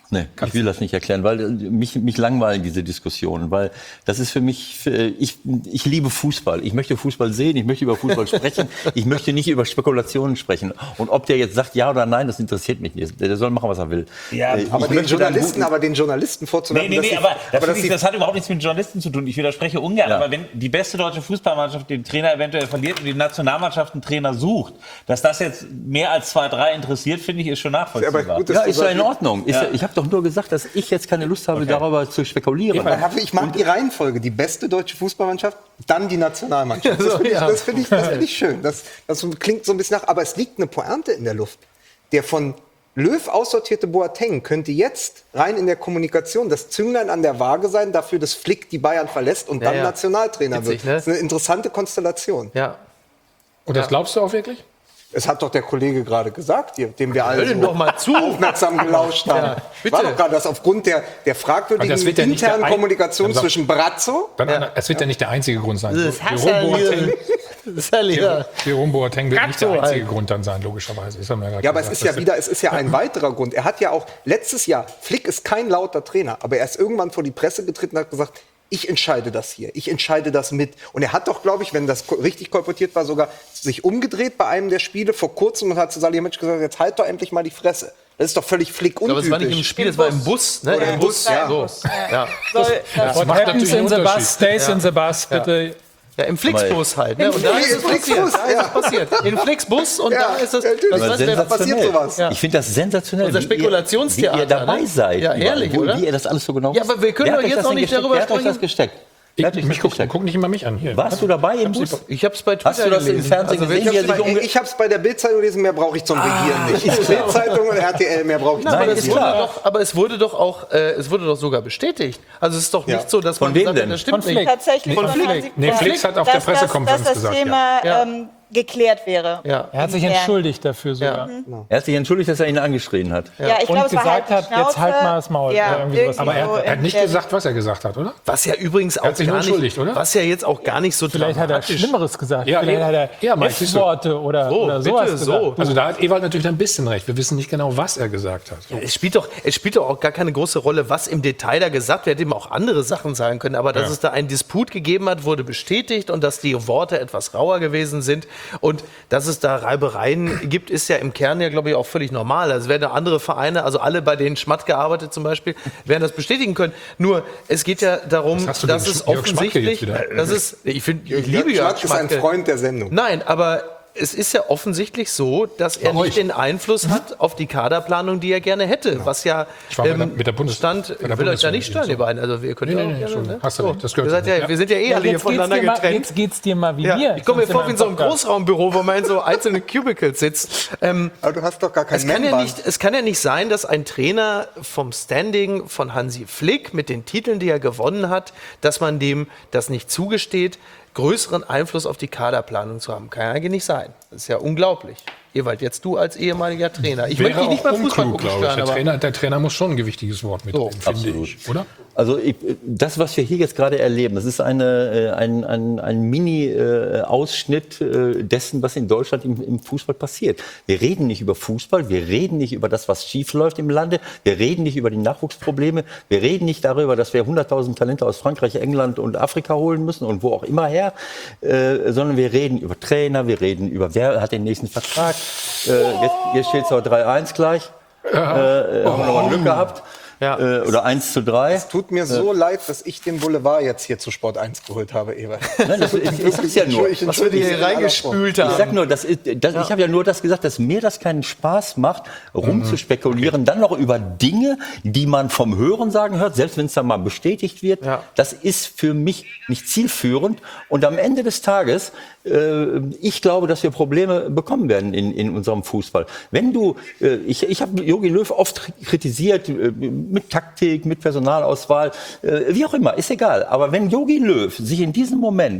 Speaker 12: Nee, ich will das nicht erklären, weil äh, mich, mich langweilen diese Diskussionen, weil das ist für mich, äh, ich, ich liebe Fußball, ich möchte Fußball sehen, ich möchte über Fußball sprechen, ich möchte nicht über Spekulationen sprechen. Und ob der jetzt sagt ja oder nein, das interessiert mich nicht. Der, der soll machen, was er will.
Speaker 10: Ja,
Speaker 12: äh,
Speaker 3: aber,
Speaker 12: ich
Speaker 3: den
Speaker 12: möchte da einen
Speaker 3: Journalisten,
Speaker 12: guten-
Speaker 3: aber den Journalisten vorzuwerfen,
Speaker 10: Nee, nee, nee,
Speaker 3: dass sie-
Speaker 10: aber, das,
Speaker 3: aber dass
Speaker 10: ich,
Speaker 3: sie-
Speaker 10: das hat überhaupt nichts mit Journalisten zu tun. Ich widerspreche ungern.
Speaker 12: Ja.
Speaker 10: Aber wenn die beste deutsche Fußballmannschaft den Trainer eventuell verliert und die Nationalmannschaft einen Trainer sucht, dass das jetzt mehr als zwei, drei interessiert, finde ich, ist schon nachvollziehbar.
Speaker 3: aber gut, dass
Speaker 12: Ja,
Speaker 3: du
Speaker 12: ist ja
Speaker 3: sagst-
Speaker 12: in Ordnung. Ist
Speaker 10: Ja.
Speaker 12: ja. Ich habe doch nur gesagt, dass ich jetzt keine Lust habe, darüber zu spekulieren.
Speaker 3: Aber ich mag die Reihenfolge. Die beste deutsche Fußballmannschaft, dann die Nationalmannschaft. Das finde ich, das finde ich, das finde ich schön. Das, das klingt so ein bisschen nach. Aber es liegt eine Pointe in der Luft. Der von Löw aussortierte Boateng könnte jetzt rein in der Kommunikation das Zünglein an der Waage sein, dafür, dass Flick die Bayern verlässt und
Speaker 13: Ja,
Speaker 3: dann
Speaker 13: ja.
Speaker 3: Nationaltrainer
Speaker 13: Witzig,
Speaker 3: wird.
Speaker 13: ne?
Speaker 3: Das ist eine interessante Konstellation.
Speaker 13: Ja.
Speaker 9: Und das glaubst du auch wirklich?
Speaker 3: Es hat doch der Kollege gerade gesagt, hier, dem wir alle
Speaker 13: Hör dem
Speaker 3: so
Speaker 13: doch mal zu.
Speaker 3: aufmerksam gelauscht haben.
Speaker 13: Ja, bitte.
Speaker 3: War doch gerade, dass aufgrund der, der
Speaker 9: Aber
Speaker 3: fragwürdigen
Speaker 9: das wird ja nicht
Speaker 3: internen
Speaker 9: der ein-
Speaker 3: Kommunikation
Speaker 9: Dann sag-
Speaker 3: zwischen Brazzo
Speaker 9: Dann, ja. Es wird ja nicht der einzige Grund sein.
Speaker 13: Das
Speaker 9: Jerome Boateng,
Speaker 13: ist ja leer.
Speaker 9: Jerome Boateng wird nicht der
Speaker 13: Brazzo
Speaker 9: einzige
Speaker 13: halt.
Speaker 9: Grund dann sein, logischerweise. Das haben wir ja gerade
Speaker 3: Ja, aber es
Speaker 9: gesagt.
Speaker 3: ist ja
Speaker 9: Das-
Speaker 3: wieder, es ist ja ein weiterer Grund. Er hat ja auch letztes Jahr, Flick ist kein lauter Trainer, aber er ist irgendwann vor die Presse getreten und hat gesagt, ich entscheide das hier, ich entscheide das mit. Und er hat doch, glaube ich, wenn das ko- richtig kolportiert war, sogar sich umgedreht bei einem der Spiele vor kurzem und hat zu Salihamidzic gesagt, jetzt halt doch endlich mal die Fresse. Das ist doch völlig Flick
Speaker 13: Aber
Speaker 3: untypisch.
Speaker 13: es war nicht im Spiel, es war im Bus. Ne?
Speaker 3: Oder im Bus, ja.
Speaker 13: So. Ja.
Speaker 11: Soll,
Speaker 1: What
Speaker 9: macht
Speaker 1: happens
Speaker 9: natürlich
Speaker 1: in
Speaker 9: einen
Speaker 1: the
Speaker 9: Unterschied.
Speaker 1: bus, stays in the bus, bitte.
Speaker 13: Ja, im Flixbus halt. Ne? Und da
Speaker 3: Im
Speaker 13: ist es passiert.
Speaker 3: Flixbus,
Speaker 13: Da ist
Speaker 3: ja.
Speaker 13: es passiert. In Flixbus und
Speaker 3: Ja,
Speaker 13: da ist es.
Speaker 3: natürlich.
Speaker 13: Das
Speaker 12: Aber
Speaker 13: heißt, wer-
Speaker 12: sensationell.
Speaker 3: passiert sowas.
Speaker 13: Ja.
Speaker 12: Ich finde das sensationell,
Speaker 13: Unser
Speaker 12: wie ihr-
Speaker 13: Spekulationstheater,
Speaker 12: wie ihr dabei
Speaker 13: ne?
Speaker 12: seid.
Speaker 13: Ja, ehrlich,
Speaker 12: wie,
Speaker 13: oder?
Speaker 12: Wie ihr das alles so genau
Speaker 13: Ja, aber wir können
Speaker 12: Wer hat
Speaker 13: doch
Speaker 12: euch
Speaker 13: jetzt
Speaker 12: das
Speaker 13: auch
Speaker 12: denn
Speaker 13: nicht
Speaker 12: gesteckt?
Speaker 13: darüber
Speaker 12: Wer hat euch
Speaker 13: sprechen.
Speaker 12: das gesteckt?
Speaker 9: Ich,
Speaker 12: Wer hat euch
Speaker 9: mich
Speaker 12: das
Speaker 9: guck,
Speaker 12: gesteckt?
Speaker 9: guck nicht immer mich an. Hier.
Speaker 12: Warst du dabei im Bus?
Speaker 13: Ich habe es bei Twitter
Speaker 12: Hast du das im
Speaker 13: gelesen.
Speaker 12: Fernsehen
Speaker 13: Also,
Speaker 12: gesehen?
Speaker 3: Ich
Speaker 12: wie er sich
Speaker 3: hab's, bei,
Speaker 12: umge-
Speaker 3: ich hab's bei der Bildzeitung gelesen, mehr brauche ich zum Regieren nicht. Bildzeitung und R T L, mehr brauche ich
Speaker 13: Na,
Speaker 3: zum
Speaker 13: aber,
Speaker 12: Nein,
Speaker 13: es
Speaker 12: ist
Speaker 13: wurde
Speaker 12: klar.
Speaker 13: doch, aber es wurde doch auch, äh, es wurde doch sogar bestätigt. Also es ist doch
Speaker 3: Ja.
Speaker 13: nicht so, dass
Speaker 12: Von
Speaker 13: man
Speaker 12: wem
Speaker 13: gesagt hat,
Speaker 12: denn?
Speaker 13: das stimmt
Speaker 1: Von
Speaker 13: nicht.
Speaker 1: Flick.
Speaker 11: tatsächlich
Speaker 9: Nee,
Speaker 11: von
Speaker 9: Flick.
Speaker 11: Hansi
Speaker 9: Nee,
Speaker 11: Flick,
Speaker 9: Flick hat auf
Speaker 11: dass
Speaker 9: der Pressekonferenz
Speaker 11: das, dass das
Speaker 9: gesagt,
Speaker 11: Thema
Speaker 13: ja.
Speaker 11: ähm, geklärt wäre.
Speaker 13: Ja.
Speaker 1: Er hat sich
Speaker 11: Ja.
Speaker 1: entschuldigt dafür sogar.
Speaker 12: Er hat sich entschuldigt, dass er ihn angeschrien hat.
Speaker 11: Ja, ich
Speaker 1: Und
Speaker 11: glaube, es war
Speaker 1: gesagt
Speaker 11: halt die
Speaker 1: hat, jetzt halt
Speaker 11: Schnauze.
Speaker 1: mal das Maul.
Speaker 11: Ja,
Speaker 1: Oder irgendwie sowas.
Speaker 11: irgendwie
Speaker 9: Aber er,
Speaker 11: so
Speaker 9: er hat
Speaker 11: in
Speaker 9: nicht
Speaker 11: der-
Speaker 9: gesagt, was er gesagt hat, oder?
Speaker 13: Was ja übrigens auch
Speaker 9: hat sich nur
Speaker 13: gar nicht,
Speaker 9: entschuldigt, oder?
Speaker 13: was ja jetzt auch gar nicht so
Speaker 1: Vielleicht hat er
Speaker 13: dramatisch.
Speaker 1: Schlimmeres gesagt.
Speaker 9: Ja,
Speaker 1: Vielleicht
Speaker 9: ja.
Speaker 1: hat er
Speaker 9: Ja, Mike, siehst du.
Speaker 1: F-Worte oder,
Speaker 13: So,
Speaker 1: oder
Speaker 13: bitte,
Speaker 1: sowas
Speaker 13: so.
Speaker 1: gesagt.
Speaker 9: Also da hat Ewald natürlich ein bisschen recht. Wir wissen nicht genau, was er gesagt hat.
Speaker 13: Es spielt, doch, es spielt doch auch gar keine große Rolle, was im Detail da gesagt wird. Er hätte ihm auch andere Sachen sagen können. Aber dass
Speaker 9: Ja.
Speaker 13: es da einen Disput gegeben hat, wurde bestätigt und dass die Worte etwas rauer gewesen sind. Und dass es da Reibereien gibt, ist ja im Kern ja, glaube ich, auch völlig normal. Also werden andere Vereine, also alle, bei denen Schmatt gearbeitet zum Beispiel, werden das bestätigen können. Nur, es geht ja darum,
Speaker 9: Was hast du
Speaker 13: dass
Speaker 9: denn,
Speaker 13: es
Speaker 9: Jörg Schmatke
Speaker 13: offensichtlich,
Speaker 9: jetzt wieder?
Speaker 13: das ist, ich finde, ich
Speaker 3: Jörg
Speaker 13: liebe Jörg
Speaker 3: Schmatke ist ein
Speaker 13: Schmatke.
Speaker 3: Freund der Sendung.
Speaker 13: Nein, aber es ist ja offensichtlich so, dass er
Speaker 9: Bei euch.
Speaker 13: nicht den Einfluss hat auf die Kaderplanung, die er gerne hätte. Was ja
Speaker 9: Ich war bei der- mit der Bundes-
Speaker 13: stand,
Speaker 9: bei
Speaker 13: ich
Speaker 9: der
Speaker 13: will euch da
Speaker 9: Bundeswehr
Speaker 13: nicht stören,
Speaker 9: so.
Speaker 13: ihr beiden. Also wir können
Speaker 9: Nee,
Speaker 13: ja
Speaker 9: nee,
Speaker 13: auch
Speaker 9: nee,
Speaker 13: gerne,
Speaker 9: schon.
Speaker 13: ne?
Speaker 9: Hast du
Speaker 13: So.
Speaker 9: recht, das gehört
Speaker 13: wir, seid
Speaker 9: sich.
Speaker 13: ja, wir sind ja eh alle hier
Speaker 1: jetzt, geht's
Speaker 13: voneinander
Speaker 1: dir mal,
Speaker 13: getrennt.
Speaker 1: jetzt geht's dir mal wie
Speaker 13: Ja,
Speaker 1: mir.
Speaker 13: ich komme mir
Speaker 1: sonst
Speaker 13: vor
Speaker 1: in
Speaker 13: wie in so einem
Speaker 1: Podcast.
Speaker 13: Großraumbüro, wo man in so einzelnen Cubicles sitzt. Ähm,
Speaker 3: Aber du hast doch gar kein
Speaker 13: es, kann ja
Speaker 3: Man-Band.
Speaker 13: nicht, es kann ja nicht sein, dass ein Trainer vom Standing von Hansi Flick mit den Titeln, die er gewonnen hat, dass man dem das nicht zugesteht, größeren Einfluss auf die Kaderplanung zu haben. Kann ja eigentlich nicht sein. Das ist ja unglaublich. Ewald, jetzt du als ehemaliger Trainer. Ich möchte dich nicht beim Fußball
Speaker 9: unklug,
Speaker 13: gucken
Speaker 9: glaube ich.
Speaker 13: stören,
Speaker 9: Der
Speaker 13: aber
Speaker 9: Trainer, der Trainer muss schon ein gewichtiges Wort mitreden, finde
Speaker 12: absolut.
Speaker 9: ich. Oder?
Speaker 12: Also ich, das, was wir hier jetzt gerade erleben, das ist eine, äh, ein, ein, ein Mini-Ausschnitt äh, dessen, was in Deutschland im, im Fußball passiert. Wir reden nicht über Fußball, wir reden nicht über das, was schief läuft im Lande, wir reden nicht über die Nachwuchsprobleme, wir reden nicht darüber, dass wir hunderttausend Talente aus Frankreich, England und Afrika holen müssen und wo auch immer her, äh, sondern wir reden über Trainer, wir reden über, wer hat den nächsten Vertrag. Äh, jetzt jetzt steht es auch drei eins gleich.
Speaker 9: Ja.
Speaker 12: Äh, haben wir noch mal Glück gehabt.
Speaker 13: Ja.
Speaker 12: Äh, oder eins zu drei.
Speaker 3: Es tut mir so leid, dass ich den Boulevard jetzt hier zu Sport eins geholt habe, Ewald.
Speaker 12: Nein, das, ich, ich sag's ja nur.
Speaker 3: Ich
Speaker 13: was wir dir hier reingespült
Speaker 12: Ich
Speaker 13: haben.
Speaker 12: sag nur, das ist, das, ich habe ja nur das gesagt, dass mir das keinen Spaß macht, rumzuspekulieren, dann noch über Dinge, die man vom Hörensagen hört, selbst wenn es dann mal bestätigt wird.
Speaker 13: Ja.
Speaker 12: Das ist für mich nicht zielführend. Und am Ende des Tages, äh, ich glaube, dass wir Probleme bekommen werden in, in unserem Fußball. Wenn du, äh, ich, ich habe Jogi Löw oft kritisiert, äh, mit Taktik, mit Personalauswahl, äh, wie auch immer, ist egal. Aber wenn Jogi Löw sich in diesem Moment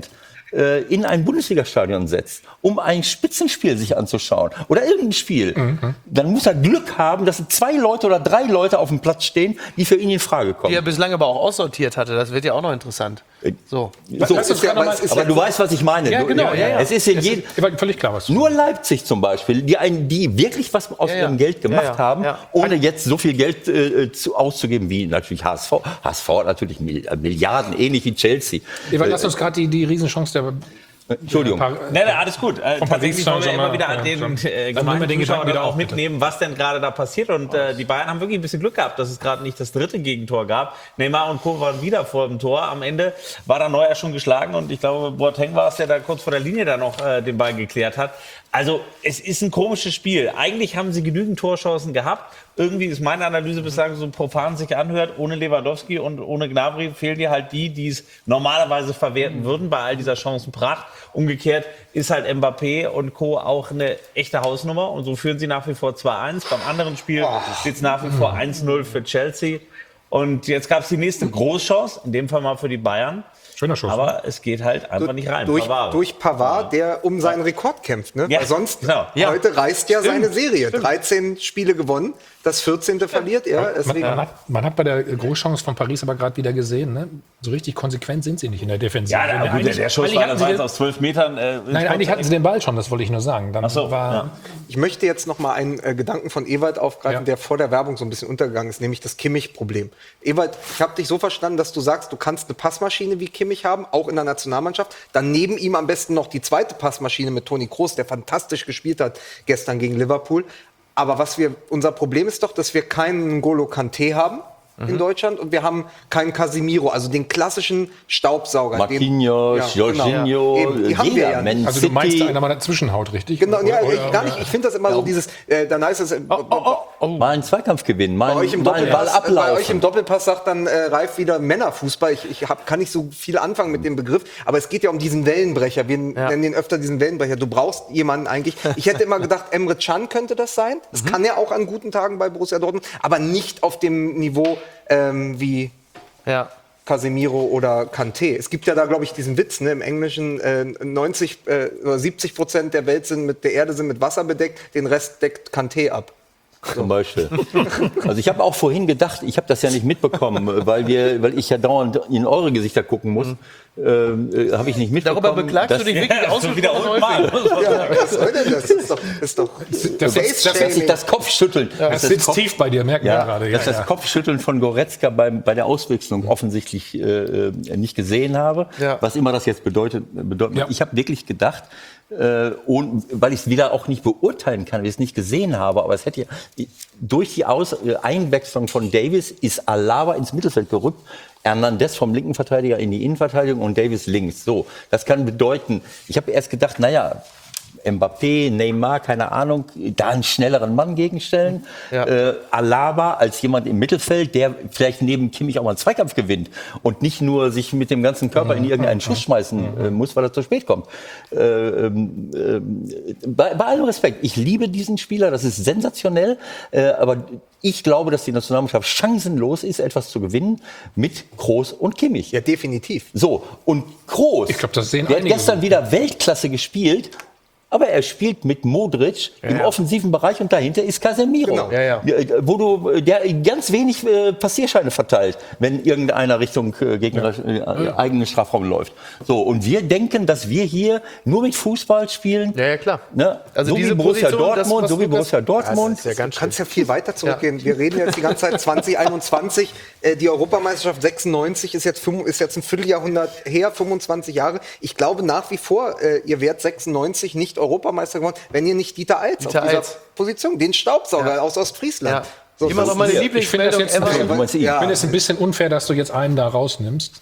Speaker 12: äh, in ein Bundesligastadion setzt, um ein Spitzenspiel sich anzuschauen oder irgendein Spiel, mhm. dann muss er Glück haben, dass zwei Leute oder drei Leute auf dem Platz stehen, die für ihn in Frage kommen.
Speaker 13: Die er bislang aber auch aussortiert hatte, das wird ja auch noch interessant. So.
Speaker 12: so. Ja, aber aber ja du weißt, was ich meine.
Speaker 9: Ja, genau. Ja, ja.
Speaker 12: Es ist in jedem,
Speaker 9: völlig klar, was
Speaker 12: nur Leipzig zum Beispiel, die, einen, die wirklich was aus
Speaker 13: ja,
Speaker 12: ihrem
Speaker 13: ja.
Speaker 12: Geld gemacht
Speaker 13: ja, ja.
Speaker 12: haben,
Speaker 13: ja.
Speaker 12: ohne jetzt so viel Geld äh, zu, auszugeben wie natürlich H S V. H S V hat natürlich Milliarden, ähnlich wie Chelsea.
Speaker 9: Eva, lass uns gerade die, die Riesenchance der
Speaker 12: Entschuldigung.
Speaker 10: Nein, nein, alles gut. Äh, tatsächlich wollen wir immer wieder an den äh, gemeinen Zuschauern auch mitnehmen, was denn gerade da passiert. Und äh, die Bayern haben wirklich ein bisschen Glück gehabt, dass es gerade nicht das dritte Gegentor gab. Neymar und Co. waren wieder vor dem Tor. Am Ende war da Neuer schon geschlagen. Und ich glaube, Boateng war es, der da kurz vor der Linie dann noch äh, den Ball geklärt hat. Also es ist ein komisches Spiel. Eigentlich haben sie genügend Torchancen gehabt. Irgendwie ist meine Analyse bislang so profan sich anhört. Ohne Lewandowski und ohne Gnabry fehlen dir halt die, die es normalerweise verwerten würden bei all dieser Chancenpracht. Umgekehrt ist halt Mbappé und Co. auch eine echte Hausnummer. Und so führen sie nach wie vor zwei eins. Beim anderen Spiel steht es nach wie vor eins null für Chelsea. Und jetzt gab es die nächste Großchance, in dem Fall mal für die Bayern.
Speaker 9: Schöner Schuss.
Speaker 10: Aber es geht halt einfach nicht rein.
Speaker 3: Durch
Speaker 10: Pavard,
Speaker 3: durch Pavard der um seinen Rekord kämpft. Ne?
Speaker 10: Ja.
Speaker 3: Weil sonst,
Speaker 10: Genau.
Speaker 3: heute reißt ja
Speaker 9: Stimmt.
Speaker 3: seine Serie.
Speaker 9: Stimmt.
Speaker 3: dreizehn Spiele gewonnen, das vierzehnte verliert er.
Speaker 9: Man, man, hat, man hat bei der Großchance von Paris aber gerade wieder gesehen, ne? So richtig konsequent sind sie nicht in der Defensive.
Speaker 10: Ja, der, der, der, der Schuss war das war jetzt aus zwölf Metern. Äh,
Speaker 9: Nein, eigentlich hatten sie den Ball schon, das wollte ich nur sagen. Dann
Speaker 10: Ach so,
Speaker 9: war,
Speaker 10: ja.
Speaker 3: Ich möchte jetzt noch mal einen äh, Gedanken von Ewald aufgreifen,
Speaker 9: Ja.
Speaker 3: der vor der Werbung so ein bisschen untergegangen ist, nämlich das Kimmich-Problem. Ewald, ich habe dich so verstanden, dass du sagst, du kannst eine Passmaschine wie Kimmich haben, auch in der Nationalmannschaft. Dann neben ihm am besten noch die zweite Passmaschine mit Toni Kroos, der fantastisch gespielt hat gestern gegen Liverpool. Aber was wir, unser Problem ist doch, dass wir keinen N'Golo Kanté haben in Deutschland und wir haben keinen Casemiro, also den klassischen Staubsauger.
Speaker 12: Marquinhos,
Speaker 3: den, ja,
Speaker 12: Jorginho,
Speaker 3: genau. Eben, die haben wir ja nicht.
Speaker 9: also du meinst einer mal dazwischen haut, richtig?
Speaker 3: Genau, ja,
Speaker 9: Oder-
Speaker 3: ich, gar nicht. Ich finde das immer so dieses, äh, dann heißt es, äh,
Speaker 12: Oh, oh, oh. Mal einen Zweikampf gewinnen, mal,
Speaker 3: bei euch im
Speaker 12: mal einen Ball
Speaker 3: Doppelpass, bei euch im
Speaker 12: ablaufen.
Speaker 3: Doppelpass sagt dann äh, Ralf wieder Männerfußball. Ich, ich hab, kann nicht so viel anfangen mit dem Begriff, aber es geht ja um diesen Wellenbrecher. Wir
Speaker 13: Ja.
Speaker 3: nennen den öfter diesen Wellenbrecher. Du brauchst jemanden eigentlich. Ich hätte immer gedacht, Emre Can könnte das sein. Das kann er auch an guten Tagen bei Borussia Dortmund, aber nicht auf dem Niveau ähm, wie
Speaker 13: Ja.
Speaker 3: Casemiro oder Kanté. Es gibt ja da, glaube ich, diesen Witz, ne, im Englischen, äh, neunzig äh, oder siebzig Prozent der Welt sind mit der Erde sind mit Wasser bedeckt, den Rest deckt Kanté ab.
Speaker 12: Zum Beispiel. Also ich habe auch vorhin gedacht, ich habe das ja nicht mitbekommen, weil wir, weil ich ja dauernd in eure Gesichter gucken muss, ähm, äh, habe ich nicht mitbekommen.
Speaker 13: Darüber beklagst
Speaker 12: dass-
Speaker 13: du dich wirklich
Speaker 10: Ja, so wieder
Speaker 13: ausgesprochen
Speaker 10: unten
Speaker 13: häufig.
Speaker 10: mal.
Speaker 3: Ja, was soll denn das? Das ist doch, das ist doch
Speaker 9: Das,
Speaker 3: Face
Speaker 9: das,
Speaker 12: dass sich das Kopfschütteln,
Speaker 9: das
Speaker 12: dass das
Speaker 9: sitzt
Speaker 12: Kopf-
Speaker 9: tief bei dir, merken wir
Speaker 12: ja,
Speaker 9: gerade.
Speaker 12: dass das Kopfschütteln von Goretzka beim, bei der Auswechslung offensichtlich äh, äh, nicht gesehen habe,
Speaker 13: Ja.
Speaker 12: was immer das jetzt bedeutet. bedeutet.
Speaker 9: Ja.
Speaker 12: Ich habe wirklich gedacht, äh, und, weil ich es wieder auch nicht beurteilen kann, weil ich es nicht gesehen habe, aber es hätte ja, durch die Aus, äh, Einwechslung von Davis ist Alaba ins Mittelfeld gerückt, Hernandez vom linken Verteidiger in die Innenverteidigung und Davis links. So, das kann bedeuten, ich habe erst gedacht, naja, Mbappé, Neymar, keine Ahnung, da einen schnelleren Mann gegenstellen.
Speaker 13: Ja.
Speaker 12: Äh, Alaba als jemand im Mittelfeld, der vielleicht neben Kimmich auch mal einen Zweikampf gewinnt und nicht nur sich mit dem ganzen Körper in irgendeinen Schuss schmeißen äh, muss, weil er zu spät kommt. Äh, ähm, äh, bei, bei allem Respekt, ich liebe diesen Spieler, das ist sensationell, äh, aber ich glaube, dass die Nationalmannschaft chancenlos ist, etwas zu gewinnen mit Kroos und Kimmich.
Speaker 3: ja definitiv.
Speaker 12: So, und Kroos,
Speaker 9: Ich glaub, das sehen
Speaker 12: der hat
Speaker 9: einige
Speaker 12: gestern
Speaker 9: so.
Speaker 12: wieder Weltklasse gespielt, aber er spielt mit Modric im
Speaker 13: ja.
Speaker 12: offensiven Bereich und dahinter ist Casemiro,
Speaker 3: Genau.
Speaker 13: Ja, ja.
Speaker 12: äh, wo du der ganz wenig äh, Passierscheine verteilt, wenn irgendeiner Richtung äh, Gegner äh, eigenen Strafraum läuft. So, und wir denken, dass wir hier nur mit Fußball spielen.
Speaker 13: Ja, ja, klar.
Speaker 12: Ne?
Speaker 13: Also
Speaker 12: so wie
Speaker 13: diese
Speaker 12: Borussia
Speaker 13: Position, das,
Speaker 12: Dortmund,
Speaker 13: was
Speaker 12: so wie
Speaker 13: Lukas-
Speaker 12: Borussia
Speaker 13: Ja,
Speaker 12: Dortmund.
Speaker 13: das ist ja ganz
Speaker 3: Du kannst ja viel weiter zurückgehen. Wir reden jetzt die ganze Zeit zwanzig einundzwanzig. Äh, die Europameisterschaft sechsundneunzig ist jetzt, fünf, ist jetzt ein Vierteljahrhundert her, fünfundzwanzig Jahre. Ich glaube nach wie vor, äh, ihr wärt sechsundneunzig nicht Europameister geworden, wenn ihr nicht Dieter Eils
Speaker 13: Dieter
Speaker 3: auf dieser
Speaker 13: Eils.
Speaker 3: Position, den Staubsauger
Speaker 13: Ja.
Speaker 3: aus Ostfriesland.
Speaker 13: Ja.
Speaker 3: So,
Speaker 13: Immer
Speaker 3: das
Speaker 13: noch meine
Speaker 3: ist-
Speaker 9: Ich finde das
Speaker 13: Lieblingsmeldung
Speaker 9: jetzt
Speaker 13: ever.
Speaker 12: Du meinst ihn.
Speaker 3: Ja.
Speaker 9: Ich finde es ein bisschen unfair, dass du jetzt einen da rausnimmst.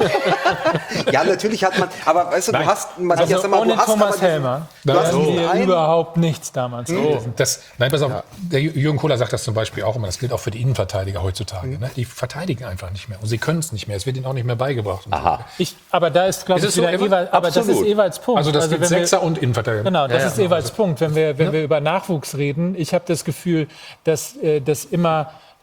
Speaker 3: Ja, natürlich hat man, aber weißt du,
Speaker 9: Nein.
Speaker 3: du hast, man
Speaker 1: Also
Speaker 3: sag mal,
Speaker 1: ohne
Speaker 3: du hast
Speaker 1: Thomas
Speaker 3: aber diesen-
Speaker 1: Helmer
Speaker 3: du hast
Speaker 1: wären
Speaker 3: diesen
Speaker 1: wir
Speaker 3: einen-
Speaker 1: überhaupt nichts damals gewesen.
Speaker 9: Das, nein, pass auf, der Jü- Jürgen Kohler sagt das zum Beispiel auch immer, das gilt auch für die Innenverteidiger heutzutage. Ne? Die verteidigen einfach nicht mehr und sie können es nicht mehr, es wird ihnen auch nicht mehr beigebracht. und so.
Speaker 12: Aha.
Speaker 1: Ich, aber da ist, glaube
Speaker 9: Ist
Speaker 1: ich,
Speaker 9: es so,
Speaker 1: wieder
Speaker 9: Eva?
Speaker 1: Ewald, aber das ist
Speaker 12: Absolut.
Speaker 1: Ewalds Punkt.
Speaker 9: Also das gibt
Speaker 1: wenn wir-
Speaker 9: Sechser und Innenverteidiger.
Speaker 1: Genau, das
Speaker 9: Ja,
Speaker 1: ist
Speaker 9: ja.
Speaker 1: Ewalds Punkt. Wenn wir, wenn wir über Nachwuchs reden, ich habe das Gefühl, dass, äh, dass immer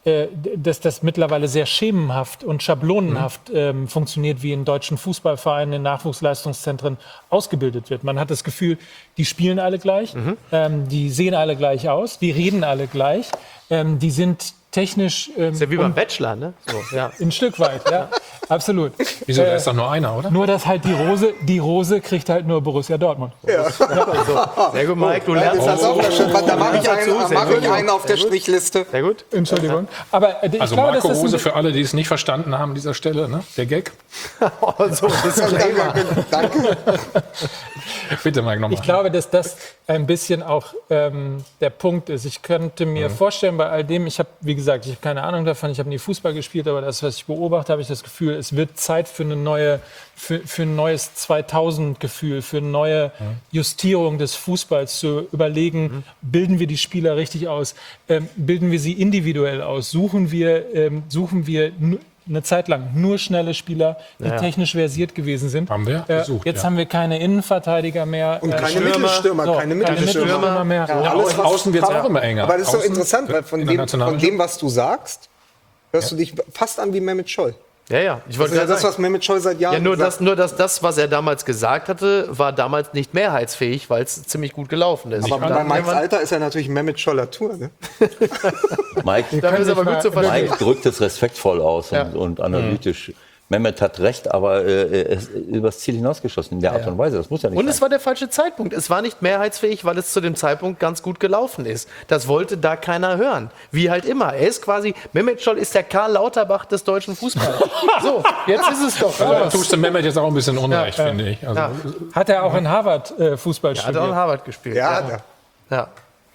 Speaker 1: äh, dass das mittlerweile sehr schemenhaft und schablonenhaft ähm, funktioniert, wie in deutschen Fußballvereinen, in Nachwuchsleistungszentren ausgebildet wird. Man hat das Gefühl, die spielen alle gleich,
Speaker 13: Mhm.
Speaker 1: ähm, die sehen alle gleich aus, die reden alle gleich, ähm, die sind technisch... Ähm,
Speaker 13: Ist ja wie beim
Speaker 1: und-
Speaker 13: Bachelor, ne? So, ja.
Speaker 1: Ein Stück weit, ja, absolut.
Speaker 9: Wieso, da
Speaker 1: Äh,
Speaker 9: ist doch nur einer, oder?
Speaker 1: Nur, dass halt die Rose, die Rose kriegt halt nur Borussia Dortmund.
Speaker 3: Ja.
Speaker 13: Sehr gut, Mike, du
Speaker 3: Ja,
Speaker 13: lernst
Speaker 3: das ist auch wieder schön. Da mache ich, einen,
Speaker 13: Sehr
Speaker 3: mach ich
Speaker 13: gut.
Speaker 3: einen auf der
Speaker 13: Sehr gut.
Speaker 3: Strichliste.
Speaker 13: Sehr gut.
Speaker 1: Entschuldigung. Aber äh, ich
Speaker 9: Also
Speaker 1: glaube,
Speaker 9: Marco
Speaker 1: das ist
Speaker 9: Rose
Speaker 1: ein,
Speaker 9: für alle, die es nicht verstanden haben an dieser Stelle, ne? Der Gag.
Speaker 13: Also, Disclaimer.
Speaker 3: Danke.
Speaker 9: Bitte, Mike, nochmal.
Speaker 1: Ich glaube, dass das ein bisschen auch ähm, der Punkt ist. Ich könnte mir vorstellen, bei all dem, ich habe, wie gesagt, ich habe keine Ahnung davon, ich habe nie Fußball gespielt, aber das, was ich beobachte, habe ich das Gefühl, es wird Zeit für eine neue, für, für ein neues zweitausend-Gefühl, für eine neue Justierung des Fußballs, zu überlegen, bilden wir die Spieler richtig aus, ähm, bilden wir sie individuell aus, suchen wir, ähm, suchen wir nu- eine Zeit lang nur schnelle Spieler, die
Speaker 9: Ja.
Speaker 1: technisch versiert gewesen sind.
Speaker 9: Haben wir
Speaker 1: Äh,
Speaker 9: gesucht,
Speaker 1: jetzt
Speaker 9: ja.
Speaker 1: haben wir keine Innenverteidiger mehr.
Speaker 3: Und
Speaker 1: äh,
Speaker 3: keine
Speaker 1: Stürmer.
Speaker 3: Mittelstürmer,
Speaker 1: So,
Speaker 3: keine Mittelstürmer
Speaker 1: mehr.
Speaker 3: Ja,
Speaker 9: Ja,
Speaker 3: alles,
Speaker 9: und
Speaker 3: was-
Speaker 9: außen wird's auch immer enger.
Speaker 3: Aber das ist doch
Speaker 9: Außen
Speaker 3: interessant, weil von
Speaker 9: in der
Speaker 3: dem, von
Speaker 9: Nationalmannschaft.
Speaker 3: dem, was du sagst, hörst du dich fast an wie Mehmet Scholl.
Speaker 13: Ja, ja. Ich
Speaker 3: Das
Speaker 13: wollte
Speaker 3: ist ja
Speaker 13: gerade
Speaker 3: das,
Speaker 13: sagen.
Speaker 3: was Mehmet Scholl seit Jahren
Speaker 13: Ja, nur
Speaker 3: sagt.
Speaker 13: das, nur dass das, was er damals gesagt hatte, war damals nicht mehrheitsfähig, weil es ziemlich gut gelaufen ist.
Speaker 3: Aber
Speaker 13: Und
Speaker 3: bei
Speaker 13: dann
Speaker 3: Mikes
Speaker 13: irgendwann-
Speaker 3: Alter ist er natürlich Mehmet Scholler Tour. Ne?
Speaker 12: Mike,
Speaker 13: Dafür ist aber gut zu verstehen.
Speaker 12: Mike drückt es respektvoll aus
Speaker 13: Ja.
Speaker 12: und, und analytisch. Mehmet hat recht, aber äh, er ist übers Ziel hinausgeschossen in der Art
Speaker 13: Ja.
Speaker 12: und Weise. Das muss ja nicht
Speaker 13: Und
Speaker 12: sein.
Speaker 13: es war der falsche Zeitpunkt. Es war nicht mehrheitsfähig, weil es zu dem Zeitpunkt ganz gut gelaufen ist. Das wollte da keiner hören. Wie halt immer. Er ist quasi, Mehmet Scholl ist der Karl Lauterbach des deutschen Fußballs. So, jetzt ist es doch.
Speaker 9: Also, da tust du Mehmet jetzt auch ein bisschen Unrecht,
Speaker 13: Ja, ja.
Speaker 9: finde ich. Also,
Speaker 13: Ja.
Speaker 1: Hat er auch in Harvard äh, Fußball
Speaker 13: Er hat
Speaker 1: studiert?
Speaker 13: auch in Harvard gespielt.
Speaker 3: Ja,
Speaker 13: ja.
Speaker 3: hat er.
Speaker 13: Ja.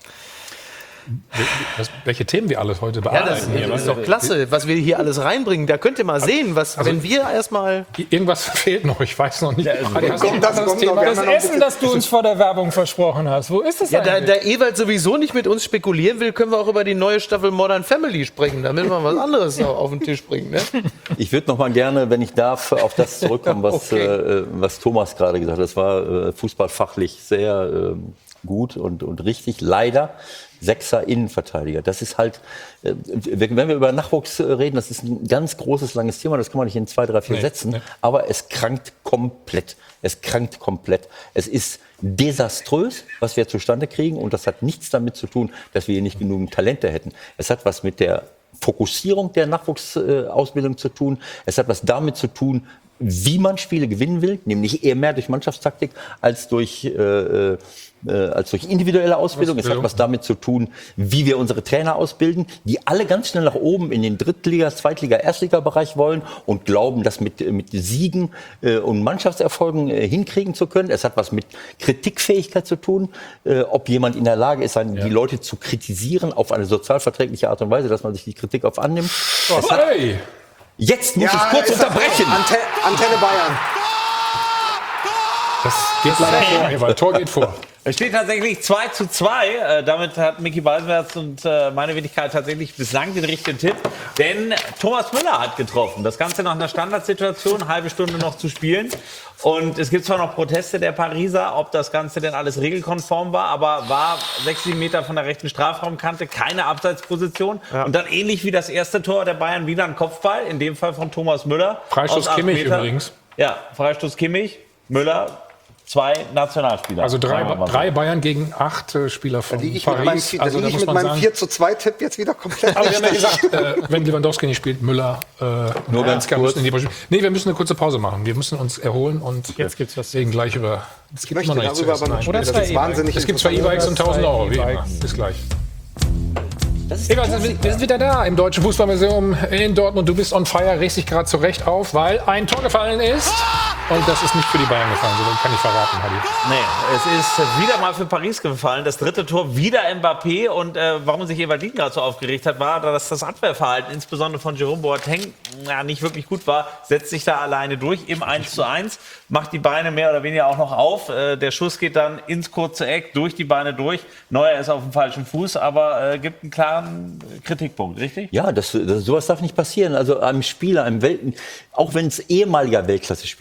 Speaker 9: was, welche Themen wir alles heute
Speaker 13: Ja,
Speaker 9: bearbeiten.
Speaker 13: das,
Speaker 9: hier,
Speaker 13: das ist
Speaker 9: ne?
Speaker 13: doch klasse, was wir hier alles reinbringen. Da könnt ihr mal sehen, was,
Speaker 9: Also-
Speaker 13: wenn wir erstmal.
Speaker 9: Irgendwas fehlt noch, ich weiß noch nicht. Adi, hast du
Speaker 3: kommt,
Speaker 9: noch ein
Speaker 3: das
Speaker 9: anderes
Speaker 3: kommt
Speaker 9: Thema?
Speaker 3: noch. Wir
Speaker 1: Das
Speaker 3: haben noch ein
Speaker 1: Essen,
Speaker 3: bisschen-
Speaker 1: das du uns vor der Werbung versprochen hast, wo ist es
Speaker 13: Ja, da,
Speaker 1: eigentlich?
Speaker 13: da Ewald sowieso nicht mit uns spekulieren will, können wir auch über die neue Staffel Modern Family sprechen, damit wir was anderes auf auf den Tisch bringen. Ne?
Speaker 12: Ich würde noch mal gerne, wenn ich darf, auf das zurückkommen, was,
Speaker 13: Okay.
Speaker 12: äh, was Thomas gerade gesagt hat. Das war äh, fußballfachlich sehr ähm, gut und, und richtig. Leider Sechser Innenverteidiger. Das ist halt, äh, wenn wir über Nachwuchs äh, reden, das ist ein ganz großes, langes Thema. Das kann man nicht in zwei, drei, vier
Speaker 9: Nee,
Speaker 12: Sätzen.
Speaker 9: nee.
Speaker 12: Aber es krankt komplett. Es krankt komplett. Es ist desaströs, was wir zustande kriegen. Und das hat nichts damit zu tun, dass wir hier nicht genügend Talente hätten. Es hat was mit der Fokussierung der Nachwuchsausbildung zu tun. Es hat was damit zu tun, wie man Spiele gewinnen will, nämlich eher mehr durch Mannschaftstaktik als durch, äh, äh, als durch individuelle Ausbildung. Es hat
Speaker 9: Ausbildung.
Speaker 12: was damit zu tun, wie wir unsere Trainer ausbilden, die alle ganz schnell nach oben in den Drittliga-, Zweitliga-, Erstliga-Bereich wollen und glauben, das mit, mit Siegen äh, und Mannschaftserfolgen äh, hinkriegen zu können. Es hat was mit Kritikfähigkeit zu tun, äh, ob jemand in der Lage ist, die Leute zu kritisieren auf eine sozialverträgliche Art und Weise, dass man sich die Kritik auf annimmt. Es hat,
Speaker 9: Hey!
Speaker 12: jetzt muss
Speaker 3: Ja,
Speaker 12: ich kurz
Speaker 3: ist das-
Speaker 12: unterbrechen.
Speaker 3: Ante Antenne Bayern.
Speaker 9: Das geht leider vor, Ewald. Tor geht vor.
Speaker 10: Es steht tatsächlich zwei zu zwei. Äh, damit hat Micky Beisenherz und äh, meine Wenigkeit tatsächlich bislang den richtigen Tipp. Denn Thomas Müller hat getroffen. Das Ganze nach einer Standardsituation, eine halbe Stunde noch zu spielen. Und es gibt zwar noch Proteste der Pariser, ob das Ganze denn alles regelkonform war, aber war sechs, sieben Meter von der rechten Strafraumkante, keine Abseitsposition.
Speaker 13: Ja.
Speaker 10: Und dann ähnlich wie das erste Tor der Bayern wieder ein Kopfball, in dem Fall von Thomas Müller.
Speaker 9: Freistoß
Speaker 10: Aus acht
Speaker 9: Kimmich
Speaker 10: Meter.
Speaker 9: übrigens.
Speaker 10: Ja, Freistoß Kimmich, Müller, zwei Nationalspieler.
Speaker 9: Also drei,
Speaker 10: Sagen wir mal so.
Speaker 9: drei Bayern gegen acht äh, Spieler von
Speaker 3: Liege ich mit meinem,
Speaker 9: Paris.
Speaker 3: vier- da
Speaker 9: Also da
Speaker 3: liege ich
Speaker 9: muss
Speaker 3: mit
Speaker 9: man
Speaker 3: meinem
Speaker 9: sagen,
Speaker 3: vier zu zwei Tipp jetzt wieder komplett
Speaker 9: aber wir haben ja
Speaker 3: richtig.
Speaker 9: gesagt, äh, wenn Lewandowski nicht spielt, Müller, äh,
Speaker 12: Nur ganz
Speaker 9: Goretzka
Speaker 12: kurz.
Speaker 9: müssen in die Brüche. Nee, wir müssen eine kurze Pause machen. Wir müssen uns erholen und
Speaker 1: Jetzt gibt's was.
Speaker 9: reden gleich über. Es
Speaker 3: Ich
Speaker 9: gibt
Speaker 3: möchte
Speaker 9: immer noch nichts zu
Speaker 3: darüber
Speaker 9: essen.
Speaker 3: aber noch
Speaker 9: Nein.
Speaker 3: sprechen.
Speaker 1: Oder
Speaker 3: Das
Speaker 1: zwei
Speaker 3: ist wahnsinnig
Speaker 9: Es gibt zwei
Speaker 3: interessant.
Speaker 9: E-Bikes und tausend Euro. Wie immer.
Speaker 1: E-Bikes.
Speaker 9: Bis gleich. Ewald, wir sind- wir sind wieder da im Deutschen Fußballmuseum in Dortmund. Du bist on fire, regst dich gerade zurecht auf, weil ein Tor gefallen ist. Und das ist nicht für die Bayern gefallen, so kann ich verraten, Hadi.
Speaker 10: Nee, es ist wieder mal für Paris gefallen. Das dritte Tor wieder Mbappé. Und äh, warum sich Ewald Lien gerade so aufgeregt hat, war, dass das Abwehrverhalten, insbesondere von Jerome Boateng, na, nicht wirklich gut war. Setzt sich da alleine durch im eins zu eins, macht die Beine mehr oder weniger auch noch auf. Äh, der Schuss geht dann ins kurze Eck, durch die Beine durch. Neuer ist auf dem falschen Fuß, aber äh, gibt einen klaren Kritikpunkt, richtig?
Speaker 12: Ja, das, das, sowas darf nicht passieren. Also einem Spieler, einem Welt, auch wenn es ehemaliger Weltklasse-Spieler ist, aber der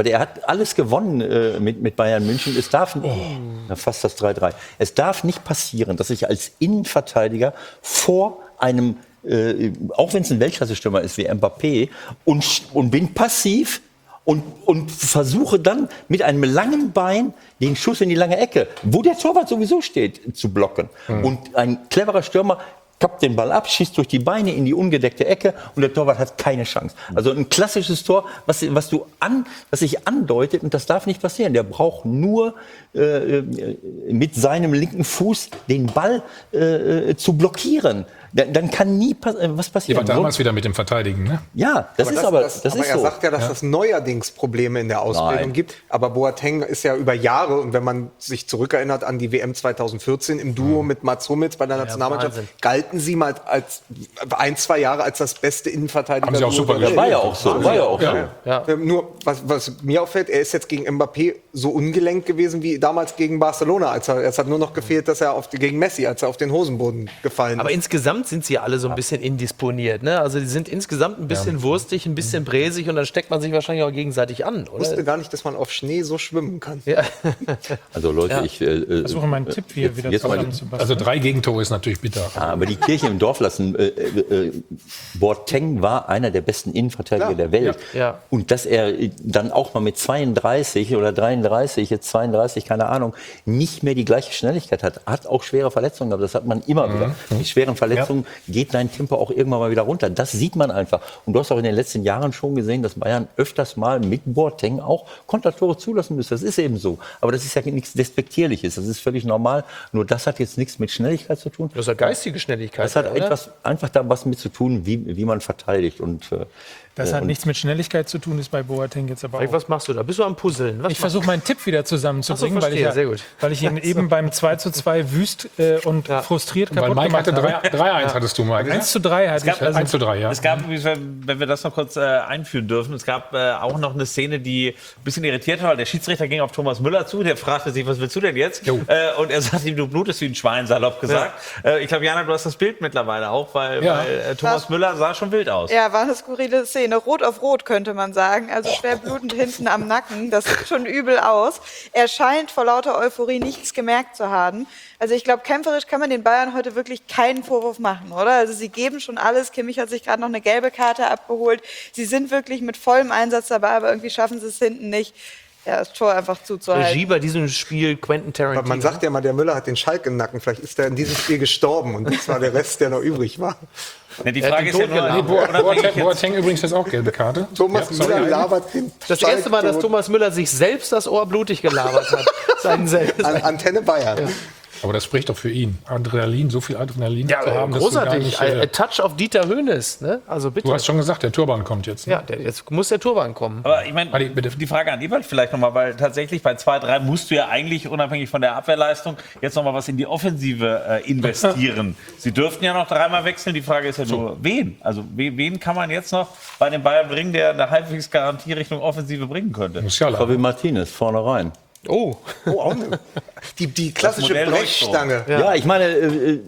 Speaker 12: er hat alles gewonnen äh, mit, mit Bayern München. Es darf oh. na, fast das drei drei. Es darf nicht passieren, dass ich als Innenverteidiger vor einem, äh, auch wenn es ein Weltklasse-Stürmer ist wie Mbappé, und, und bin passiv und, und versuche dann mit einem langen Bein den Schuss in die lange Ecke, wo der Torwart sowieso steht, zu blocken. Mhm. Und ein cleverer Stürmer kappt den Ball ab, schießt durch die Beine in die ungedeckte Ecke und der Torwart hat keine Chance. Also ein klassisches Tor, was, was, du an, was sich andeutet, und das darf nicht passieren. Der braucht nur äh, mit seinem linken Fuß den Ball äh, zu blockieren. Dann, dann kann nie pa was passieren.
Speaker 9: Die war damals wieder mit dem Verteidigen, ne?
Speaker 12: Ja, das
Speaker 3: aber
Speaker 12: ist
Speaker 3: das,
Speaker 12: aber
Speaker 3: das,
Speaker 12: das
Speaker 3: aber
Speaker 12: ist
Speaker 3: er
Speaker 12: so.
Speaker 3: sagt ja, dass
Speaker 12: ja.
Speaker 3: es neuerdings Probleme in der Ausbildung
Speaker 12: Nein.
Speaker 3: gibt. Aber Boateng ist ja über Jahre, und wenn man sich zurückerinnert an die W M zweitausendvierzehn im Duo mhm. mit Mats Hummels bei der Nationalmannschaft,
Speaker 13: Wahnsinn.
Speaker 3: galten sie mal als ein, zwei Jahre als das beste Innenverteidiger.
Speaker 9: Haben sie auch super
Speaker 12: gespielt. War ja auch so. War ja auch
Speaker 9: ja.
Speaker 12: so.
Speaker 3: Ja. Ähm, nur, was, was mir auffällt, er ist jetzt gegen Mbappé so ungelenkt gewesen wie damals gegen Barcelona. Als er, es hat nur noch gefehlt, dass er auf die, gegen Messi, als er auf den Hosenboden gefallen
Speaker 13: Aber
Speaker 3: ist.
Speaker 13: insgesamt sind sie alle so ein bisschen indisponiert. Ne? Also die sind insgesamt ein bisschen ja. wurstig, ein bisschen bräsig und dann steckt man sich wahrscheinlich auch gegenseitig an.
Speaker 3: Ich wusste gar nicht, dass man auf Schnee so schwimmen kann.
Speaker 13: Ja.
Speaker 12: Also Leute,
Speaker 13: Ja.
Speaker 12: ich äh,
Speaker 1: Versuche meinen Tipp hier wieder zusammenzubauen.
Speaker 9: Also drei Gegentore ist natürlich bitter.
Speaker 12: Ja, aber die Kirche im Dorf lassen. Äh, äh, Boateng war einer der besten Innenverteidiger
Speaker 3: Klar.
Speaker 12: der Welt.
Speaker 13: Ja. Ja.
Speaker 12: Und dass er dann auch mal mit zweiunddreißig oder dreiunddreißig, jetzt zweiunddreißig, keine Ahnung, nicht mehr die gleiche Schnelligkeit hat, hat auch schwere Verletzungen gehabt. Das hat man immer mhm. wieder. Mit schweren Verletzungen ja. geht dein Tempo auch irgendwann mal wieder runter. Das sieht man einfach. Und du hast auch in den letzten Jahren schon gesehen, dass Bayern öfters mal mit Boateng auch Kontertore zulassen müsste. Das ist eben so. Aber das ist ja nichts Despektierliches. Das ist völlig normal. Nur das hat jetzt nichts mit Schnelligkeit zu tun.
Speaker 13: Das hat geistige Schnelligkeit.
Speaker 12: Das hat
Speaker 13: oder?
Speaker 12: etwas, einfach da was mit zu tun, wie, wie man verteidigt. Und, äh,
Speaker 1: Das hat
Speaker 12: und
Speaker 1: nichts mit Schnelligkeit zu tun, ist bei Boateng jetzt aber auch.
Speaker 13: Was machst du da? Bist du am Puzzeln? Was
Speaker 1: ich versuche meinen Tipp wieder zusammenzubringen,
Speaker 13: Ach so,
Speaker 1: weil, ich ja,
Speaker 13: sehr gut.
Speaker 1: weil ich ihn eben beim zwei zu zwei wüst äh, und
Speaker 13: Ja.
Speaker 1: frustriert
Speaker 9: Weil
Speaker 1: kaputt
Speaker 9: Mike
Speaker 1: gemacht
Speaker 9: hatte
Speaker 1: habe.
Speaker 9: drei eins hattest du mal.
Speaker 1: eins zu drei hatte ich. Also
Speaker 9: eins zu drei, ja.
Speaker 10: Es gab, wenn wir das noch kurz äh, einführen dürfen, es gab äh, auch noch eine Szene, die ein bisschen irritiert war. Der Schiedsrichter ging auf Thomas Müller zu, der fragte sich, was willst du denn jetzt? Äh, und er sagte ihm, du blutest wie ein Schwein, salopp gesagt. Ja. Äh, ich glaube, Jana, du hast das Bild mittlerweile auch, weil,
Speaker 1: Ja.
Speaker 10: weil äh, Thomas
Speaker 11: Was?
Speaker 10: Müller sah schon wild aus.
Speaker 11: Ja, war eine skurrile Szene. Rot auf Rot, könnte man sagen. Also schwer blutend hinten am Nacken. Das sieht schon übel aus. Er scheint vor lauter Euphorie nichts gemerkt zu haben. Also ich glaube, kämpferisch kann man den Bayern heute wirklich keinen Vorwurf machen, oder? Also sie geben schon alles. Kimmich hat sich gerade noch eine gelbe Karte abgeholt. Sie sind wirklich mit vollem Einsatz dabei, aber irgendwie schaffen sie es hinten nicht, ja, das Tor einfach zuzuhalten.
Speaker 13: Regie bei diesem Spiel Quentin Tarantino.
Speaker 3: Man sagt ja mal, der Müller hat den Schalk im Nacken. Vielleicht ist er in diesem Spiel gestorben und das war der Rest, der noch übrig war.
Speaker 10: Ja, die
Speaker 13: Er hat
Speaker 10: Frage
Speaker 13: ihn
Speaker 10: ist ja nur,
Speaker 13: totgeladen.
Speaker 10: nee,
Speaker 9: Boateng,
Speaker 10: unabhängig jetzt-
Speaker 9: Boateng übrigens jetzt auch gelbe Karte.
Speaker 3: Thomas
Speaker 9: Ja, sorry.
Speaker 3: Müller labert den
Speaker 13: Das
Speaker 3: Schalk
Speaker 13: erste Mal, dass
Speaker 3: tot.
Speaker 13: Thomas Müller sich selbst das Ohr blutig gelabert hat. Seinen selbst.
Speaker 3: An Antenne Bayern.
Speaker 9: Aber das spricht doch für ihn. Adrenalin, so viel Adrenalin
Speaker 13: Ja,
Speaker 9: zu haben, dass du gar
Speaker 13: großartig.
Speaker 9: nicht,
Speaker 13: Ein
Speaker 9: äh,
Speaker 13: Touch auf Dieter Hönes. Ne? Also bitte.
Speaker 9: Du hast schon gesagt, der Turban kommt jetzt. Ne?
Speaker 13: ja, der, jetzt muss der Turban kommen.
Speaker 10: Aber ich meine,
Speaker 9: Adi, bitte.
Speaker 10: die Frage an Ebert vielleicht nochmal, weil tatsächlich bei zwei drei musst du ja eigentlich, unabhängig von der Abwehrleistung, jetzt nochmal was in die Offensive äh, investieren. Sie dürften ja noch dreimal wechseln. Die Frage ist ja nur, wen? Also wen, wen kann man jetzt noch bei den Bayern bringen, der eine halbwegs Garantie Richtung Offensive bringen könnte?
Speaker 9: Musiala.
Speaker 12: Javi Martinez vorne rein.
Speaker 13: Oh.
Speaker 3: Oh, auch ne. Die, die klassische
Speaker 10: Modell
Speaker 3: Brechstange.
Speaker 12: Ja, ja ich meine, äh,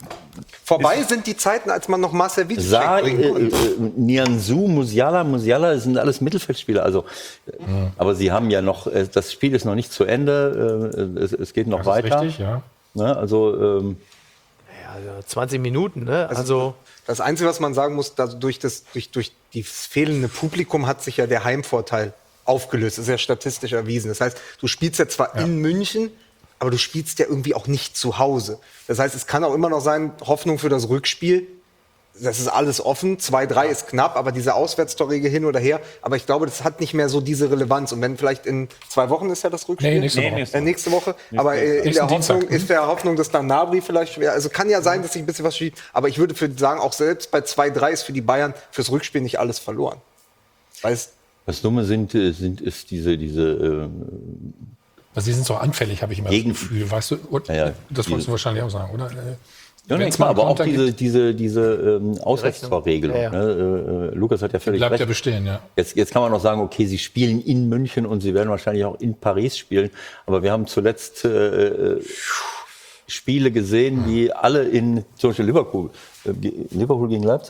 Speaker 3: Vorbei sind die Zeiten, als man noch Marcel Witt
Speaker 12: Sa, äh,
Speaker 3: bringen
Speaker 12: äh,
Speaker 3: konnte.
Speaker 12: Nianzou, Musiala, Musiala, das sind alles Mittelfeldspieler. Also, äh, aber sie haben ja noch, äh, das Spiel ist noch nicht zu Ende, äh, es, es geht noch
Speaker 9: Das
Speaker 12: weiter.
Speaker 9: ist richtig, ja.
Speaker 12: Ne, also, ähm,
Speaker 13: Ja, also zwanzig Minuten, ne? Also,
Speaker 3: Das Einzige, was man sagen muss, da durch, das, durch, durch das fehlende Publikum hat sich ja der Heimvorteil aufgelöst. Das ist ja statistisch erwiesen. Das heißt, du spielst ja zwar
Speaker 9: Ja.
Speaker 3: in München, aber du spielst ja irgendwie auch nicht zu Hause. Das heißt, es kann auch immer noch sein, Hoffnung für das Rückspiel. Das ist alles offen. zwei drei ist knapp, aber diese Auswärtstorregel hin oder her. Aber ich glaube, das hat nicht mehr so diese Relevanz. Und wenn vielleicht in zwei Wochen ist ja das Rückspiel.
Speaker 9: Nee, nächste
Speaker 10: Nee,
Speaker 9: Woche.
Speaker 10: nächste
Speaker 3: Äh, nächste Woche. Aber äh, in
Speaker 9: Nächsten
Speaker 3: der Hoffnung
Speaker 9: Dienstag, ne?
Speaker 3: ist der Hoffnung, dass dann Nabri vielleicht schwer. Also kann ja sein, dass sich ein bisschen was schiebt. Aber ich würde für sagen, auch selbst bei zwei drei ist für die Bayern fürs Rückspiel nicht alles verloren. Weil es
Speaker 12: das Dumme sind, äh, sind ist diese, diese äh,
Speaker 9: Also sie sind so anfällig, habe ich immer
Speaker 12: Gegen-
Speaker 9: das Gefühl. Weißt du? Und,
Speaker 12: Ja, ja.
Speaker 9: das wolltest
Speaker 12: Diese-
Speaker 9: du wahrscheinlich auch sagen, oder? Äh,
Speaker 12: ja, nee,
Speaker 9: wenn's
Speaker 12: klar,
Speaker 9: mal
Speaker 12: aber auch
Speaker 9: Konter
Speaker 12: diese,
Speaker 9: gibt,
Speaker 12: diese, diese ähm, Auswärtstorregelung.
Speaker 13: Ja, ja.
Speaker 12: Ne? Äh, äh, Lukas hat ja völlig
Speaker 9: bleibt
Speaker 12: recht.
Speaker 9: ja bestehen, ja.
Speaker 12: Jetzt, jetzt kann man noch sagen, okay, sie spielen in München und sie werden wahrscheinlich auch in Paris spielen. Aber wir haben zuletzt äh, äh, Spiele gesehen, die alle in, zum Beispiel Liverpool, äh, Liverpool gegen Leipzig.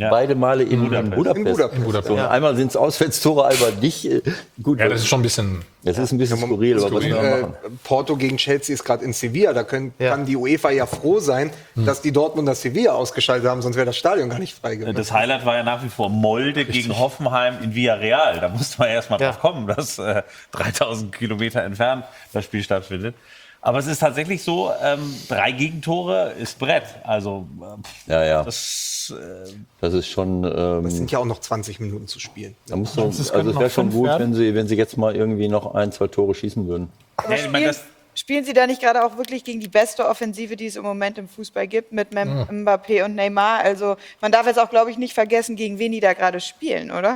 Speaker 12: Beide Male in
Speaker 9: Budapest.
Speaker 12: Budapest.
Speaker 3: In Budapest.
Speaker 9: In Budapest.
Speaker 12: So, und einmal sind es Auswärtstore, aber nicht äh, gut.
Speaker 9: Ja, das ist schon ein bisschen.
Speaker 12: Das ist ein bisschen skurril, aber was wir
Speaker 3: Äh,
Speaker 12: machen.
Speaker 3: Porto gegen Chelsea ist gerade in Sevilla. Da können,
Speaker 13: Ja.
Speaker 3: kann die UEFA ja froh sein, dass die Dortmunder Sevilla ausgeschaltet haben, sonst wäre das Stadion gar nicht freigegeben.
Speaker 10: Das Highlight war ja nach wie vor Molde gegen Hoffenheim in Villarreal. Da musste man erst mal
Speaker 13: Ja.
Speaker 10: drauf kommen, dass äh, dreitausend Kilometer entfernt das Spiel stattfindet. Aber es ist tatsächlich so, ähm, drei Gegentore ist Brett. Also äh,
Speaker 12: Ja, ja.
Speaker 10: das, äh,
Speaker 12: Das ist schon. Ähm,
Speaker 3: Es sind ja auch noch zwanzig Minuten zu spielen.
Speaker 12: da musst du,
Speaker 1: Meinst du, es
Speaker 12: also
Speaker 1: könnten
Speaker 12: es wäre
Speaker 1: noch
Speaker 12: schon
Speaker 1: fünf
Speaker 12: gut,
Speaker 1: werden?
Speaker 12: wenn sie, wenn sie jetzt mal irgendwie noch ein, zwei Tore schießen würden.
Speaker 11: Aber
Speaker 10: Ja, ich meine,
Speaker 11: spielen,
Speaker 10: das-
Speaker 11: spielen Sie da nicht gerade auch wirklich gegen die beste Offensive, die es im Moment im Fußball gibt, mit Mem Mbappé und Neymar? Also man darf jetzt auch, glaube ich, nicht vergessen, gegen wen die da gerade spielen, oder?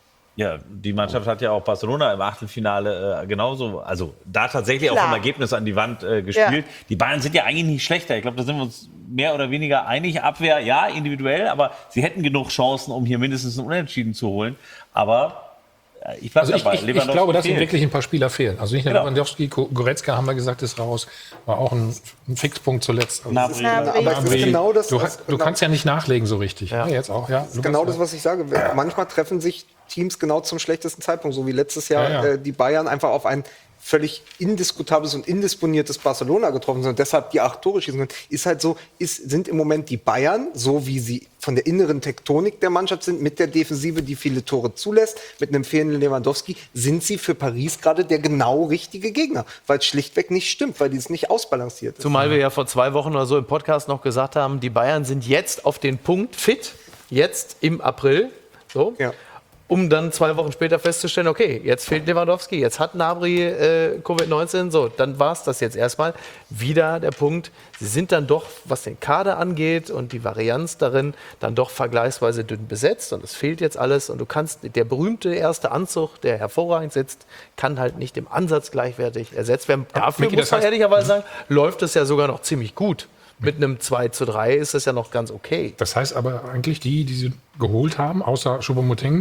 Speaker 10: ja, die Mannschaft hat ja auch Barcelona im Achtelfinale äh, genauso, also da tatsächlich auch
Speaker 11: Klar.
Speaker 10: vom Ergebnis an die Wand äh, gespielt. Die Bayern sind ja eigentlich nicht schlechter. Ich glaube, da sind wir uns mehr oder weniger einig. Abwehr, ja, individuell, aber sie hätten genug Chancen, um hier mindestens einen Unentschieden zu holen. Aber äh, ich bleibe
Speaker 9: Also ich,
Speaker 10: dabei.
Speaker 9: ich, ich
Speaker 10: Lewandowski
Speaker 9: glaube, dass ihm
Speaker 10: fehlt.
Speaker 9: wirklich ein paar Spieler fehlen. Also nicht nur
Speaker 10: Genau.
Speaker 9: Lewandowski, Ko- Goretzka haben wir gesagt, ist raus. War auch ein, ein Fixpunkt zuletzt. Also
Speaker 10: Gnabry.
Speaker 11: Gnabry.
Speaker 3: Aber es ist genau das,
Speaker 9: du,
Speaker 3: was-
Speaker 9: hast, du kannst ja nicht nachlegen so richtig. Ja. jetzt auch, ja.
Speaker 3: Das ist genau das, was ich sage. Manchmal treffen sich Teams genau zum schlechtesten Zeitpunkt, so wie letztes Jahr
Speaker 9: Ja, ja.
Speaker 3: Äh, die Bayern einfach auf ein völlig indiskutables und indisponiertes Barcelona getroffen sind und deshalb die acht Tore schießen können. Ist halt so, ist, sind im Moment die Bayern, so wie sie von der inneren Tektonik der Mannschaft sind, mit der Defensive, die viele Tore zulässt, mit einem fehlenden Lewandowski, sind sie für Paris gerade der genau richtige Gegner, weil es schlichtweg nicht stimmt, weil die es nicht ausbalanciert ist.
Speaker 13: Zumal wir ja vor zwei Wochen oder so im Podcast noch gesagt haben, die Bayern sind jetzt auf den Punkt fit, jetzt im April, so,
Speaker 3: Ja.
Speaker 13: um dann zwei Wochen später festzustellen, okay, jetzt fehlt Lewandowski, jetzt hat Gnabry äh, Covid neunzehn, so, dann war es das jetzt erstmal. Wieder der Punkt, sie sind dann doch, was den Kader angeht und die Varianz darin, dann doch vergleichsweise dünn besetzt und es fehlt jetzt alles und du kannst, der berühmte erste Anzug, der hervorragend sitzt, kann halt nicht im Ansatz gleichwertig ersetzt werden. Dafür
Speaker 9: Micky,
Speaker 13: muss
Speaker 9: das
Speaker 13: man
Speaker 9: heißt-
Speaker 13: ehrlicherweise sagen, läuft es ja sogar noch ziemlich gut. Mit einem zwei zu drei ist es ja noch ganz okay.
Speaker 9: Das heißt aber eigentlich, die, die sie geholt haben, außer Choupo-Moting,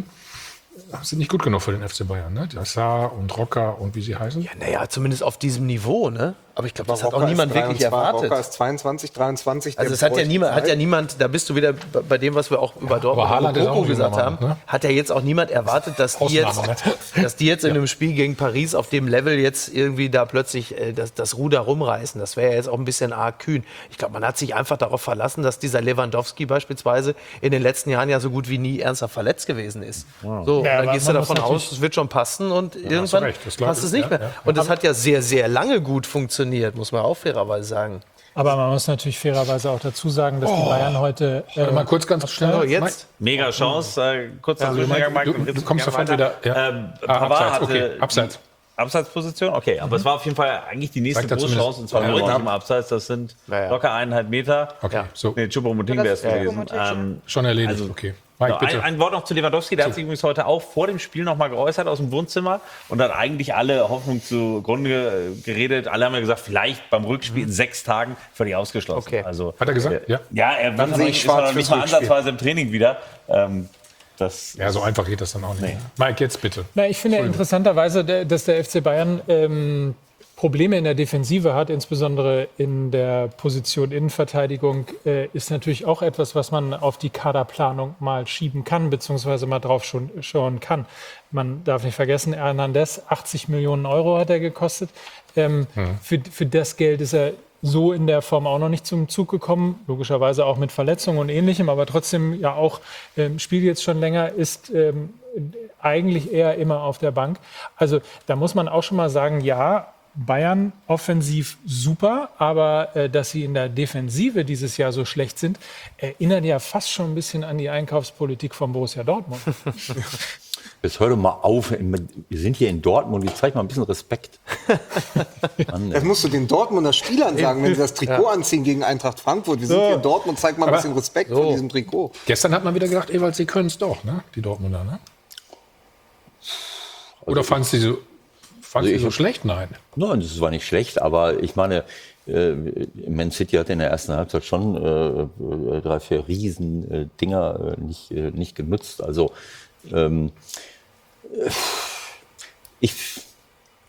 Speaker 9: sind nicht gut genug für den F C Bayern. Ne? Die Assar und Rocker und wie sie heißen.
Speaker 13: Ja, naja, zumindest auf diesem Niveau, ne? Aber ich glaube, das hat
Speaker 3: Rocker
Speaker 13: auch niemand
Speaker 3: ist
Speaker 13: wirklich
Speaker 3: dreiundzwanzig,
Speaker 13: erwartet.
Speaker 3: Rocker ist zweiundzwanzig, dreiundzwanzig.
Speaker 13: Also
Speaker 3: der
Speaker 13: es hat ja,
Speaker 3: bräuchte
Speaker 13: niemand, hat
Speaker 3: Zeit.
Speaker 13: ja niemand, da bist du wieder bei- bei dem, was wir auch über Dortmund
Speaker 9: aber Haaland
Speaker 13: und
Speaker 9: ist auch
Speaker 13: Coco
Speaker 9: ein
Speaker 13: gesagt
Speaker 9: junger
Speaker 13: haben,
Speaker 9: Mann, ne?
Speaker 13: hat ja jetzt auch niemand erwartet, dass die jetzt,
Speaker 9: Ausnahme,
Speaker 13: dass die jetzt in einem Spiel gegen Paris auf dem Level jetzt irgendwie da plötzlich äh, das, das Ruder rumreißen. Das wäre ja jetzt auch ein bisschen arg kühn. Ich glaube, man hat sich einfach darauf verlassen, dass dieser Lewandowski beispielsweise in den letzten Jahren ja so gut wie nie ernsthaft verletzt gewesen ist. So, und
Speaker 1: Ja,
Speaker 13: dann
Speaker 1: aber
Speaker 13: gehst du
Speaker 1: man muss
Speaker 13: davon
Speaker 1: natürlich-
Speaker 13: aus, es wird schon passen und
Speaker 9: hast
Speaker 13: irgendwann
Speaker 9: du recht, das glaub
Speaker 13: passt
Speaker 9: ich,
Speaker 13: es nicht
Speaker 9: ja,
Speaker 13: mehr.
Speaker 9: ja.
Speaker 13: Und das hat ja sehr, sehr lange gut funktioniert, muss man auch fairerweise sagen.
Speaker 1: Aber man muss natürlich fairerweise auch dazu sagen, dass die Bayern heute.
Speaker 9: Warte mal kurz ganz schnell.
Speaker 13: So, jetzt.
Speaker 10: Mega Chance, äh, kurzer
Speaker 9: Ja,
Speaker 10: Zwischengang, Mike,
Speaker 9: du-
Speaker 10: dann
Speaker 9: du kommst
Speaker 10: gerne
Speaker 9: sofort
Speaker 10: weiter.
Speaker 9: wieder, ja.
Speaker 10: Ähm,
Speaker 9: Ah,
Speaker 10: Pavard
Speaker 9: abseits,
Speaker 10: hatte
Speaker 9: okay,
Speaker 10: die
Speaker 9: abseits.
Speaker 10: Abseitsposition, okay, aber es war auf jeden Fall eigentlich die nächste
Speaker 9: Sagt er
Speaker 10: große
Speaker 9: zumindest.
Speaker 10: Chance, und zwar
Speaker 9: Ja,
Speaker 10: richtig
Speaker 9: knapp.
Speaker 10: im Abseits, das sind
Speaker 13: Ja, ja.
Speaker 10: locker eineinhalb Meter.
Speaker 9: Okay, so.
Speaker 10: Nee, Choupo-Moting
Speaker 11: Ja,
Speaker 10: wäre
Speaker 11: das
Speaker 10: es
Speaker 11: ist
Speaker 10: gewesen.
Speaker 11: Choupo-Moting.
Speaker 10: Ähm,
Speaker 9: Schon erledigt,
Speaker 10: also-
Speaker 9: okay. Mike,
Speaker 10: Ja,
Speaker 9: bitte.
Speaker 10: ein, ein Wort noch zu Lewandowski, der hat sich übrigens heute auch vor dem Spiel noch mal geäußert aus dem Wohnzimmer und hat eigentlich alle Hoffnung zugrunde äh, geredet. Alle haben ja gesagt, vielleicht beim Rückspiel in sechs Tagen völlig ausgeschlossen.
Speaker 13: Okay.
Speaker 10: Also,
Speaker 9: Hat er gesagt?
Speaker 10: äh,
Speaker 9: Ja.
Speaker 10: Ja, er
Speaker 3: Dann
Speaker 10: wird
Speaker 3: sehe
Speaker 10: noch
Speaker 3: ich
Speaker 10: nicht, ist noch
Speaker 3: schwarz
Speaker 10: nicht
Speaker 3: fürs
Speaker 10: mal
Speaker 3: Rückspiel.
Speaker 10: ansatzweise im Training wieder. Ähm, das
Speaker 9: Ja, so einfach geht das dann auch nicht. Mike, jetzt bitte.
Speaker 1: Na, ich finde interessanterweise, der- dass der F C Bayern ähm, Probleme in der Defensive hat, insbesondere in der Position Innenverteidigung, äh, ist natürlich auch etwas, was man auf die Kaderplanung mal schieben kann, beziehungsweise mal drauf schon, schauen kann. Man darf nicht vergessen, Hernandez, achtzig Millionen Euro hat er gekostet. Ähm, für, für das Geld ist er so in der Form auch noch nicht zum Zug gekommen, logischerweise auch mit Verletzungen und Ähnlichem, aber trotzdem ja auch, ähm, spielt jetzt schon länger, ist ähm, eigentlich eher immer auf der Bank. Also da muss man auch schon mal sagen, ja, Bayern offensiv super, aber äh, dass sie in der Defensive dieses Jahr so schlecht sind, erinnert ja fast schon ein bisschen an die Einkaufspolitik von Borussia Dortmund.
Speaker 12: Jetzt hör doch mal auf. Wir sind hier in Dortmund. Jetzt zeig mal ein bisschen Respekt. Mann,
Speaker 3: Das
Speaker 12: ey.
Speaker 3: musst du den Dortmundner Spielern sagen, wenn sie das Trikot anziehen gegen Eintracht Frankfurt. Wir sind hier in Dortmund, zeig mal ein
Speaker 9: Aber-
Speaker 3: bisschen Respekt vor diesem Trikot.
Speaker 9: Gestern hat man wieder gedacht, Ewald, sie können es doch, ne? Die Dortmunder, ne? Oder fandst du sie so, fandst
Speaker 12: Also
Speaker 9: du
Speaker 12: ich-
Speaker 9: so schlecht? Nein.
Speaker 12: Nein, das war nicht schlecht, aber ich meine, äh, Man City hat in der ersten Halbzeit schon äh, drei, vier riesen äh, Dinger äh, nicht, äh, nicht genutzt. Also ähm, äh, ich,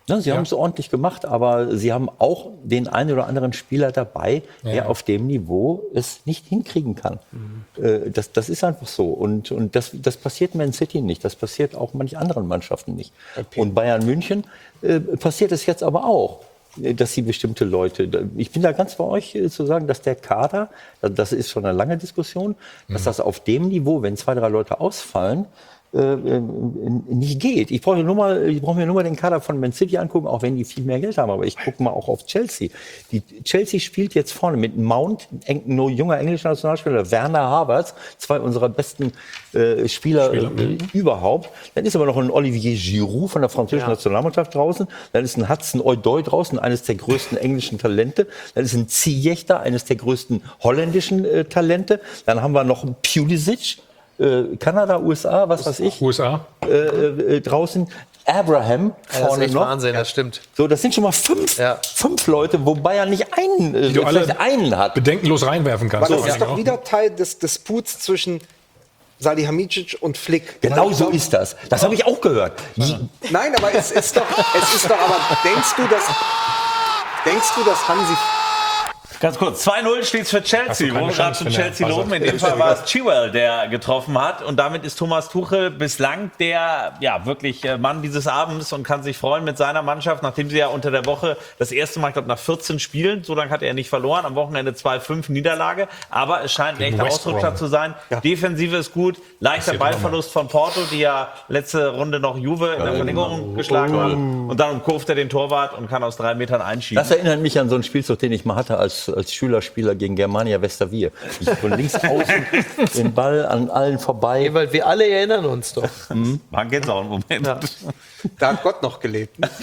Speaker 12: Ja, sie
Speaker 9: Ja.
Speaker 12: haben es ordentlich gemacht, aber sie haben auch den einen oder anderen Spieler dabei, der
Speaker 9: Ja.
Speaker 12: auf dem Niveau es nicht hinkriegen kann. Äh, das, das ist einfach so. Und, und das, das passiert Man City nicht. Das passiert auch manch anderen Mannschaften nicht. Und Bayern München äh, passiert es jetzt aber auch, äh, dass sie bestimmte Leute, ich bin da ganz bei euch äh, zu sagen, dass der Kader, das ist schon eine lange Diskussion, dass das auf dem Niveau, wenn zwei, drei Leute ausfallen, äh, nicht geht. Ich brauche nur mal, ich brauche mir nur mal den Kader von Man City angucken, auch wenn die viel mehr Geld haben. Aber ich gucke mal auch auf Chelsea. Die Chelsea spielt jetzt vorne mit Mount, eng, nur junger englischer Nationalspieler, Werner Havertz, zwei unserer besten äh, Spieler,
Speaker 9: Spieler.
Speaker 12: äh, überhaupt. Dann ist aber noch ein Olivier Giroud von der französischen
Speaker 13: Ja.
Speaker 12: Nationalmannschaft draußen. Dann ist ein Hudson-Odoi draußen, eines der größten englischen Talente. Dann ist ein Ziyech da, eines der größten holländischen äh, Talente. Dann haben wir noch einen Pulisic, äh, Kanada, U S A, was weiß ich,
Speaker 9: U S A.
Speaker 12: äh, äh, draußen. Abraham
Speaker 13: Ja, das ist
Speaker 12: vorne
Speaker 13: echt
Speaker 12: noch.
Speaker 13: Wahnsinn, das stimmt.
Speaker 12: So, das sind schon mal fünf,
Speaker 13: Ja.
Speaker 12: fünf Leute, wo Bayern nicht einen, äh,
Speaker 9: Die du alle
Speaker 12: vielleicht einen hat.
Speaker 9: bedenkenlos reinwerfen kannst.
Speaker 3: Aber
Speaker 9: Vor
Speaker 3: das
Speaker 9: allen
Speaker 3: ist doch
Speaker 9: Dingen
Speaker 3: wieder Teil des Disputs zwischen Salihamidzic und Flick.
Speaker 12: Genau
Speaker 3: Weil ich
Speaker 12: so
Speaker 3: glaub-
Speaker 12: ist das. Das habe ich auch gehört.
Speaker 3: Nein, aber es ist doch, es ist doch, aber denkst du, dass, denkst du, dass Hansi,
Speaker 10: Ganz kurz, zwei null steht es für
Speaker 9: Hast du
Speaker 10: Chelsea.
Speaker 9: keine
Speaker 10: Wo wir gerade
Speaker 9: Chance,
Speaker 10: zu
Speaker 9: wenn der
Speaker 10: Chelsea
Speaker 9: buzzert.
Speaker 10: loben. In dem Fall war es Chilwell, der getroffen hat. Und damit ist Thomas Tuchel bislang der ja wirklich äh, Mann dieses Abends und kann sich freuen mit seiner Mannschaft, nachdem sie ja unter der Woche das erste Mal, ich glaube nach vierzehn Spielen, so lange hat er nicht verloren, am Wochenende zwei fünf Niederlage. Aber es scheint ein
Speaker 9: Gegen
Speaker 10: echter
Speaker 9: West Brom.
Speaker 10: Ausrutscher zu sein. Defensive ist gut. Leichter
Speaker 9: Passiert
Speaker 10: Ballverlust von Porto, die ja letzte Runde noch Juve in der Verlängerung geschlagen haben. Und dann umkurvt er den Torwart und kann aus drei Metern einschieben.
Speaker 12: Das erinnert mich an so einen Spielzug, den ich mal hatte als, als Schülerspieler gegen Germania Westerwier. Ich von links außen den Ball an allen vorbei.
Speaker 13: Ja, weil wir alle erinnern uns doch.
Speaker 10: Man geht's auch einen Moment.
Speaker 13: Ja.
Speaker 3: da hat Gott noch gelebt. Ne?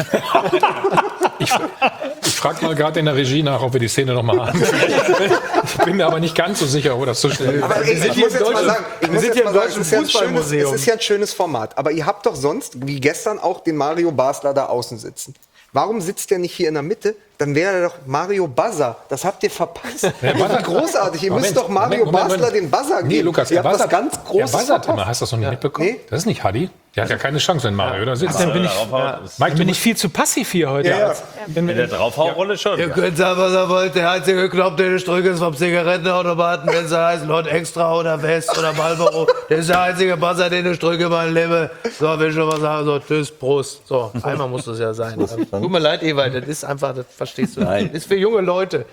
Speaker 9: Ich frage mal gerade in der Regie nach, ob wir die Szene noch mal haben. Ich bin mir aber nicht ganz so sicher, wo das so schnell
Speaker 3: Aber ey,
Speaker 13: sind
Speaker 3: ich
Speaker 13: hier
Speaker 3: muss
Speaker 13: im
Speaker 3: jetzt mal
Speaker 13: deutschen-
Speaker 3: sagen, ich
Speaker 13: wir
Speaker 3: muss
Speaker 13: sind
Speaker 3: jetzt
Speaker 13: hier
Speaker 3: mal
Speaker 13: im
Speaker 3: sagen,
Speaker 13: deutschen
Speaker 3: es ist ja ein schönes,
Speaker 13: Fußballmuseum.
Speaker 3: es ist ja ein schönes Format. Aber ihr habt doch sonst, wie gestern auch, den Mario Basler da außen sitzen. Warum sitzt der nicht hier in der Mitte? Dann wäre er doch Mario Buzzer. Das habt ihr verpasst.
Speaker 9: Ja,
Speaker 3: Das ist großartig. Ihr
Speaker 9: Moment,
Speaker 3: müsst doch Mario
Speaker 9: Moment, Moment,
Speaker 3: Basler
Speaker 9: Moment.
Speaker 3: den Buzzer geben.
Speaker 9: Nee, Lukas,
Speaker 3: ihr
Speaker 9: er
Speaker 3: habt was
Speaker 9: buzzert,
Speaker 3: ganz
Speaker 9: er
Speaker 3: Großes
Speaker 9: buzzert
Speaker 3: verpasst.
Speaker 9: immer. Hast du das noch nicht mitbekommen?
Speaker 3: Nee.
Speaker 9: Das ist nicht Hadi. Der hat ja keine Chance, wenn Mario da sitzt.
Speaker 1: Dann bin ich,
Speaker 9: Mike,
Speaker 1: dann
Speaker 9: du
Speaker 1: bin ich
Speaker 9: bist
Speaker 1: viel zu passiv hier heute.
Speaker 3: Ja, ja.
Speaker 1: Wenn
Speaker 10: In
Speaker 1: wir-
Speaker 10: der Draufhaurolle schon.
Speaker 13: Ihr könnt sagen, was ihr wollt. Der einzige Knopf, den ich drücke, ist vom Zigarettenautomaten, wenn sie heißen Lord Extra oder West oder Marlboro. Das ist der einzige Buzzer, den ich drücke, mein Leben. So, will ich schon was sagen. So, tschüss, Prost. So, einmal muss das ja sein. Tut mir leid, Ewald, das ist einfach, das verstehst du.
Speaker 12: Nein.
Speaker 13: Das ist für junge Leute.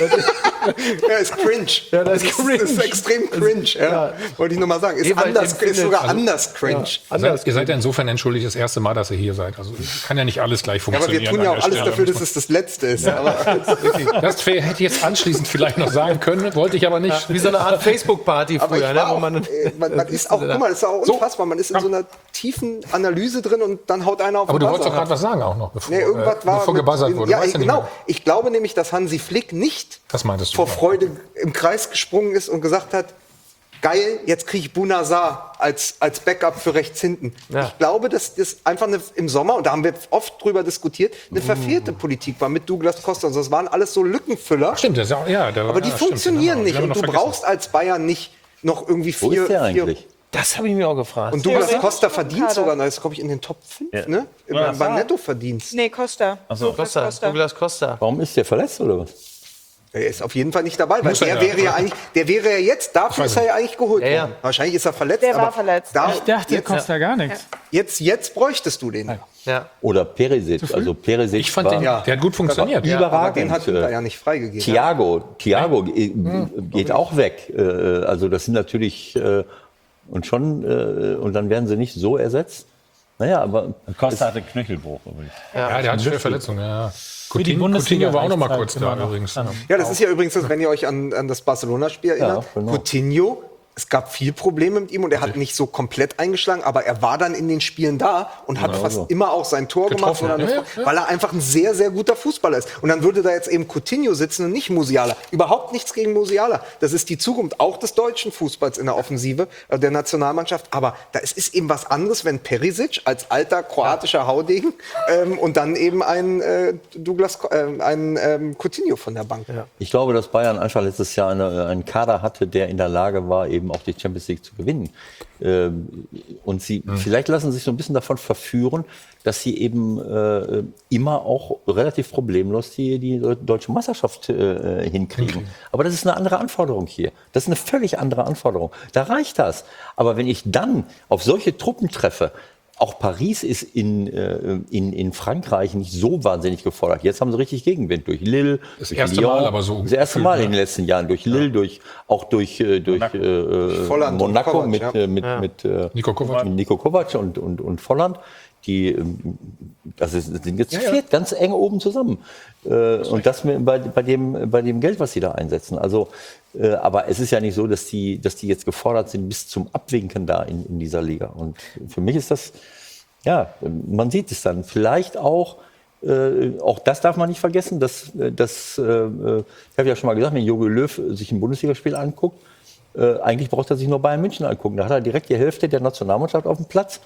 Speaker 3: Ja, ist cringe.
Speaker 13: Ja, das
Speaker 3: ist,
Speaker 13: ist cringe.
Speaker 3: ist extrem cringe. Ja.
Speaker 13: Ja.
Speaker 3: Wollte ich nur mal sagen. Ist,
Speaker 13: Ewald
Speaker 3: anders,
Speaker 13: empfindet-
Speaker 3: ist sogar
Speaker 13: also-
Speaker 3: anders cringe.
Speaker 9: Ihr seid, ihr seid ja insofern entschuldigt das erste Mal, dass ihr hier seid. Also kann ja nicht alles gleich
Speaker 3: Ja, aber
Speaker 9: funktionieren.
Speaker 3: wir tun ja
Speaker 9: an
Speaker 3: auch
Speaker 9: der
Speaker 3: alles
Speaker 9: Stelle.
Speaker 3: dafür, dass es das Letzte ist. Aber
Speaker 9: Das hätte ich jetzt anschließend vielleicht noch sagen können, wollte ich aber nicht.
Speaker 13: Wie so eine Art Facebook-Party
Speaker 3: Aber
Speaker 13: früher,
Speaker 3: ich
Speaker 13: ne,
Speaker 3: war
Speaker 13: wo
Speaker 3: auch,
Speaker 13: man.
Speaker 3: äh, man, man ist auch, guck mal, das ist auch
Speaker 9: So.
Speaker 3: unfassbar. Man ist in so einer tiefen Analyse drin und dann haut einer auf
Speaker 9: Aber
Speaker 3: den
Speaker 9: du wolltest doch
Speaker 3: Buzzer.
Speaker 9: gerade was sagen auch noch, bevor,
Speaker 3: Nee, irgendwas
Speaker 9: äh,
Speaker 3: war
Speaker 9: bevor
Speaker 3: mit
Speaker 9: gebuzzert
Speaker 3: den-
Speaker 9: wurde.
Speaker 3: Ja,
Speaker 9: Weißt du nicht
Speaker 3: genau.
Speaker 9: mehr.
Speaker 3: Ich glaube nämlich, dass Hansi Flick nicht
Speaker 9: Das meintest du.
Speaker 3: vor Freude im Kreis gesprungen ist und gesagt hat, geil, jetzt kriege ich Bunazar als, als Backup für rechts hinten.
Speaker 13: Ja.
Speaker 3: Ich glaube, dass das einfach eine, im Sommer, und da haben wir oft drüber diskutiert, eine verfehlte Politik war mit Douglas Costa. Und das waren alles so Lückenfüller.
Speaker 9: Stimmt, das ist auch, ja. Der,
Speaker 3: Aber die
Speaker 9: ja, stimmt,
Speaker 3: funktionieren
Speaker 9: genau.
Speaker 3: nicht.
Speaker 9: Die haben wir
Speaker 3: Und du
Speaker 9: noch vergessen.
Speaker 3: brauchst als Bayern nicht noch irgendwie
Speaker 12: Wo
Speaker 3: vier.
Speaker 12: ist der
Speaker 3: vier
Speaker 12: eigentlich?
Speaker 13: Das habe ich mir auch gefragt.
Speaker 3: und Douglas
Speaker 11: Ja,
Speaker 3: Costa
Speaker 11: im
Speaker 3: verdient
Speaker 11: Kader.
Speaker 3: sogar, das ist, glaube ich, in den Top fünf,
Speaker 10: Ja.
Speaker 3: ne?
Speaker 10: Ja,
Speaker 3: Beim beim
Speaker 10: ja.
Speaker 3: Nettoverdienst.
Speaker 11: Nee, Costa.
Speaker 10: so.
Speaker 11: Douglas
Speaker 13: Costa, Douglas Costa.
Speaker 12: Warum ist der verletzt oder was?
Speaker 3: Er ist auf jeden Fall nicht dabei, weil
Speaker 9: Muss er
Speaker 3: der
Speaker 9: ja.
Speaker 3: wäre ja eigentlich, der wäre ja jetzt, dafür
Speaker 9: weiß
Speaker 3: ist er ja eigentlich geholt
Speaker 13: Ja, ja.
Speaker 3: worden. Wahrscheinlich ist er verletzt.
Speaker 11: Der war
Speaker 3: aber
Speaker 11: verletzt.
Speaker 3: Da,
Speaker 1: Ich dachte, der
Speaker 3: jetzt,
Speaker 1: kostet ja gar nichts.
Speaker 3: jetzt, jetzt bräuchtest du den.
Speaker 13: Ja.
Speaker 12: Oder Perisic. Also Perisic
Speaker 9: Ich fand
Speaker 12: war
Speaker 9: den,
Speaker 3: Ja.
Speaker 9: der hat gut funktioniert.
Speaker 3: Ja, aber
Speaker 12: überragend.
Speaker 3: den hat er ja nicht freigegeben.
Speaker 12: Thiago, Thiago äh, geht auch weg. Äh, Also das sind natürlich äh, und schon äh, und dann werden sie nicht so ersetzt. Naja, aber
Speaker 10: Costa hatte Knöchelbruch übrigens.
Speaker 9: Ja, der hat schwere Verletzungen. Ja.
Speaker 1: Für die
Speaker 9: Coutinho,
Speaker 1: Bundesliga
Speaker 9: Coutinho war auch noch mal
Speaker 1: reicht's
Speaker 9: kurz
Speaker 1: halt
Speaker 9: da
Speaker 1: immer noch.
Speaker 9: übrigens.
Speaker 3: Ja, das ist ja übrigens, das, wenn ihr euch an, an das Barcelona-Spiel erinnert.
Speaker 12: Ja, genau.
Speaker 3: Coutinho, es gab viel Probleme mit ihm und er hat nicht so komplett eingeschlagen, aber er war dann in den Spielen da und hat
Speaker 12: Genau
Speaker 3: fast
Speaker 12: so.
Speaker 3: immer auch sein Tor gemacht,
Speaker 9: Getroffen,
Speaker 3: oder eine-
Speaker 9: ja, ja.
Speaker 3: weil er einfach ein sehr, sehr guter Fußballer ist. Und dann würde da jetzt eben Coutinho sitzen und nicht Musiala. Überhaupt nichts gegen Musiala. Das ist die Zukunft auch des deutschen Fußballs in der Offensive äh, der Nationalmannschaft. Aber da ist, ist eben was anderes, wenn Perisic als alter kroatischer Haudegen ähm, und dann eben ein äh, Douglas, Ko- äh, ein ähm, Coutinho von der Bank.
Speaker 12: ich glaube, dass Bayern einfach letztes Jahr eine, einen Kader hatte, der in der Lage war, eben eben auch die Champions League zu gewinnen. Ähm, und sie, mhm. vielleicht lassen sie sich so ein bisschen davon verführen, dass sie eben äh, immer auch relativ problemlos die, die deutsche Meisterschaft äh, hinkriegen. Okay. Aber das ist eine andere Anforderung hier. Das ist eine völlig andere Anforderung. Da reicht das. Aber wenn ich dann auf solche Truppen treffe, auch Paris ist in, äh, in, in Frankreich nicht so wahnsinnig gefordert. Jetzt haben sie richtig Gegenwind durch Lille.
Speaker 9: Das
Speaker 12: durch
Speaker 9: erste
Speaker 12: Lyon.
Speaker 9: Mal aber so.
Speaker 12: Das erste Mal
Speaker 9: ne?
Speaker 12: in den letzten Jahren. Durch Lille, ja. durch, auch durch, äh, durch Monaco, äh, Volland Monaco Kovac, mit, ja. mit, ja. mit, äh,
Speaker 9: Nico Kovac,
Speaker 12: mit Nico Kovac und, und, und Volland. Die das ist, sind jetzt ja, ja. viert ganz eng oben zusammen. Äh, und das mit, bei, bei, dem, bei dem Geld, was sie da einsetzen. Also, äh, aber es ist ja nicht so, dass die, dass die jetzt gefordert sind bis zum Abwinken da in, in dieser Liga. Und für mich ist das, ja, man sieht es dann. Vielleicht auch, äh, auch das darf man nicht vergessen, dass, dass äh, ich habe ja schon mal gesagt, wenn Jogi Löw sich ein Bundesligaspiel anguckt, äh, eigentlich braucht er sich nur Bayern München angucken. Da hat er direkt die Hälfte der Nationalmannschaft auf dem Platz.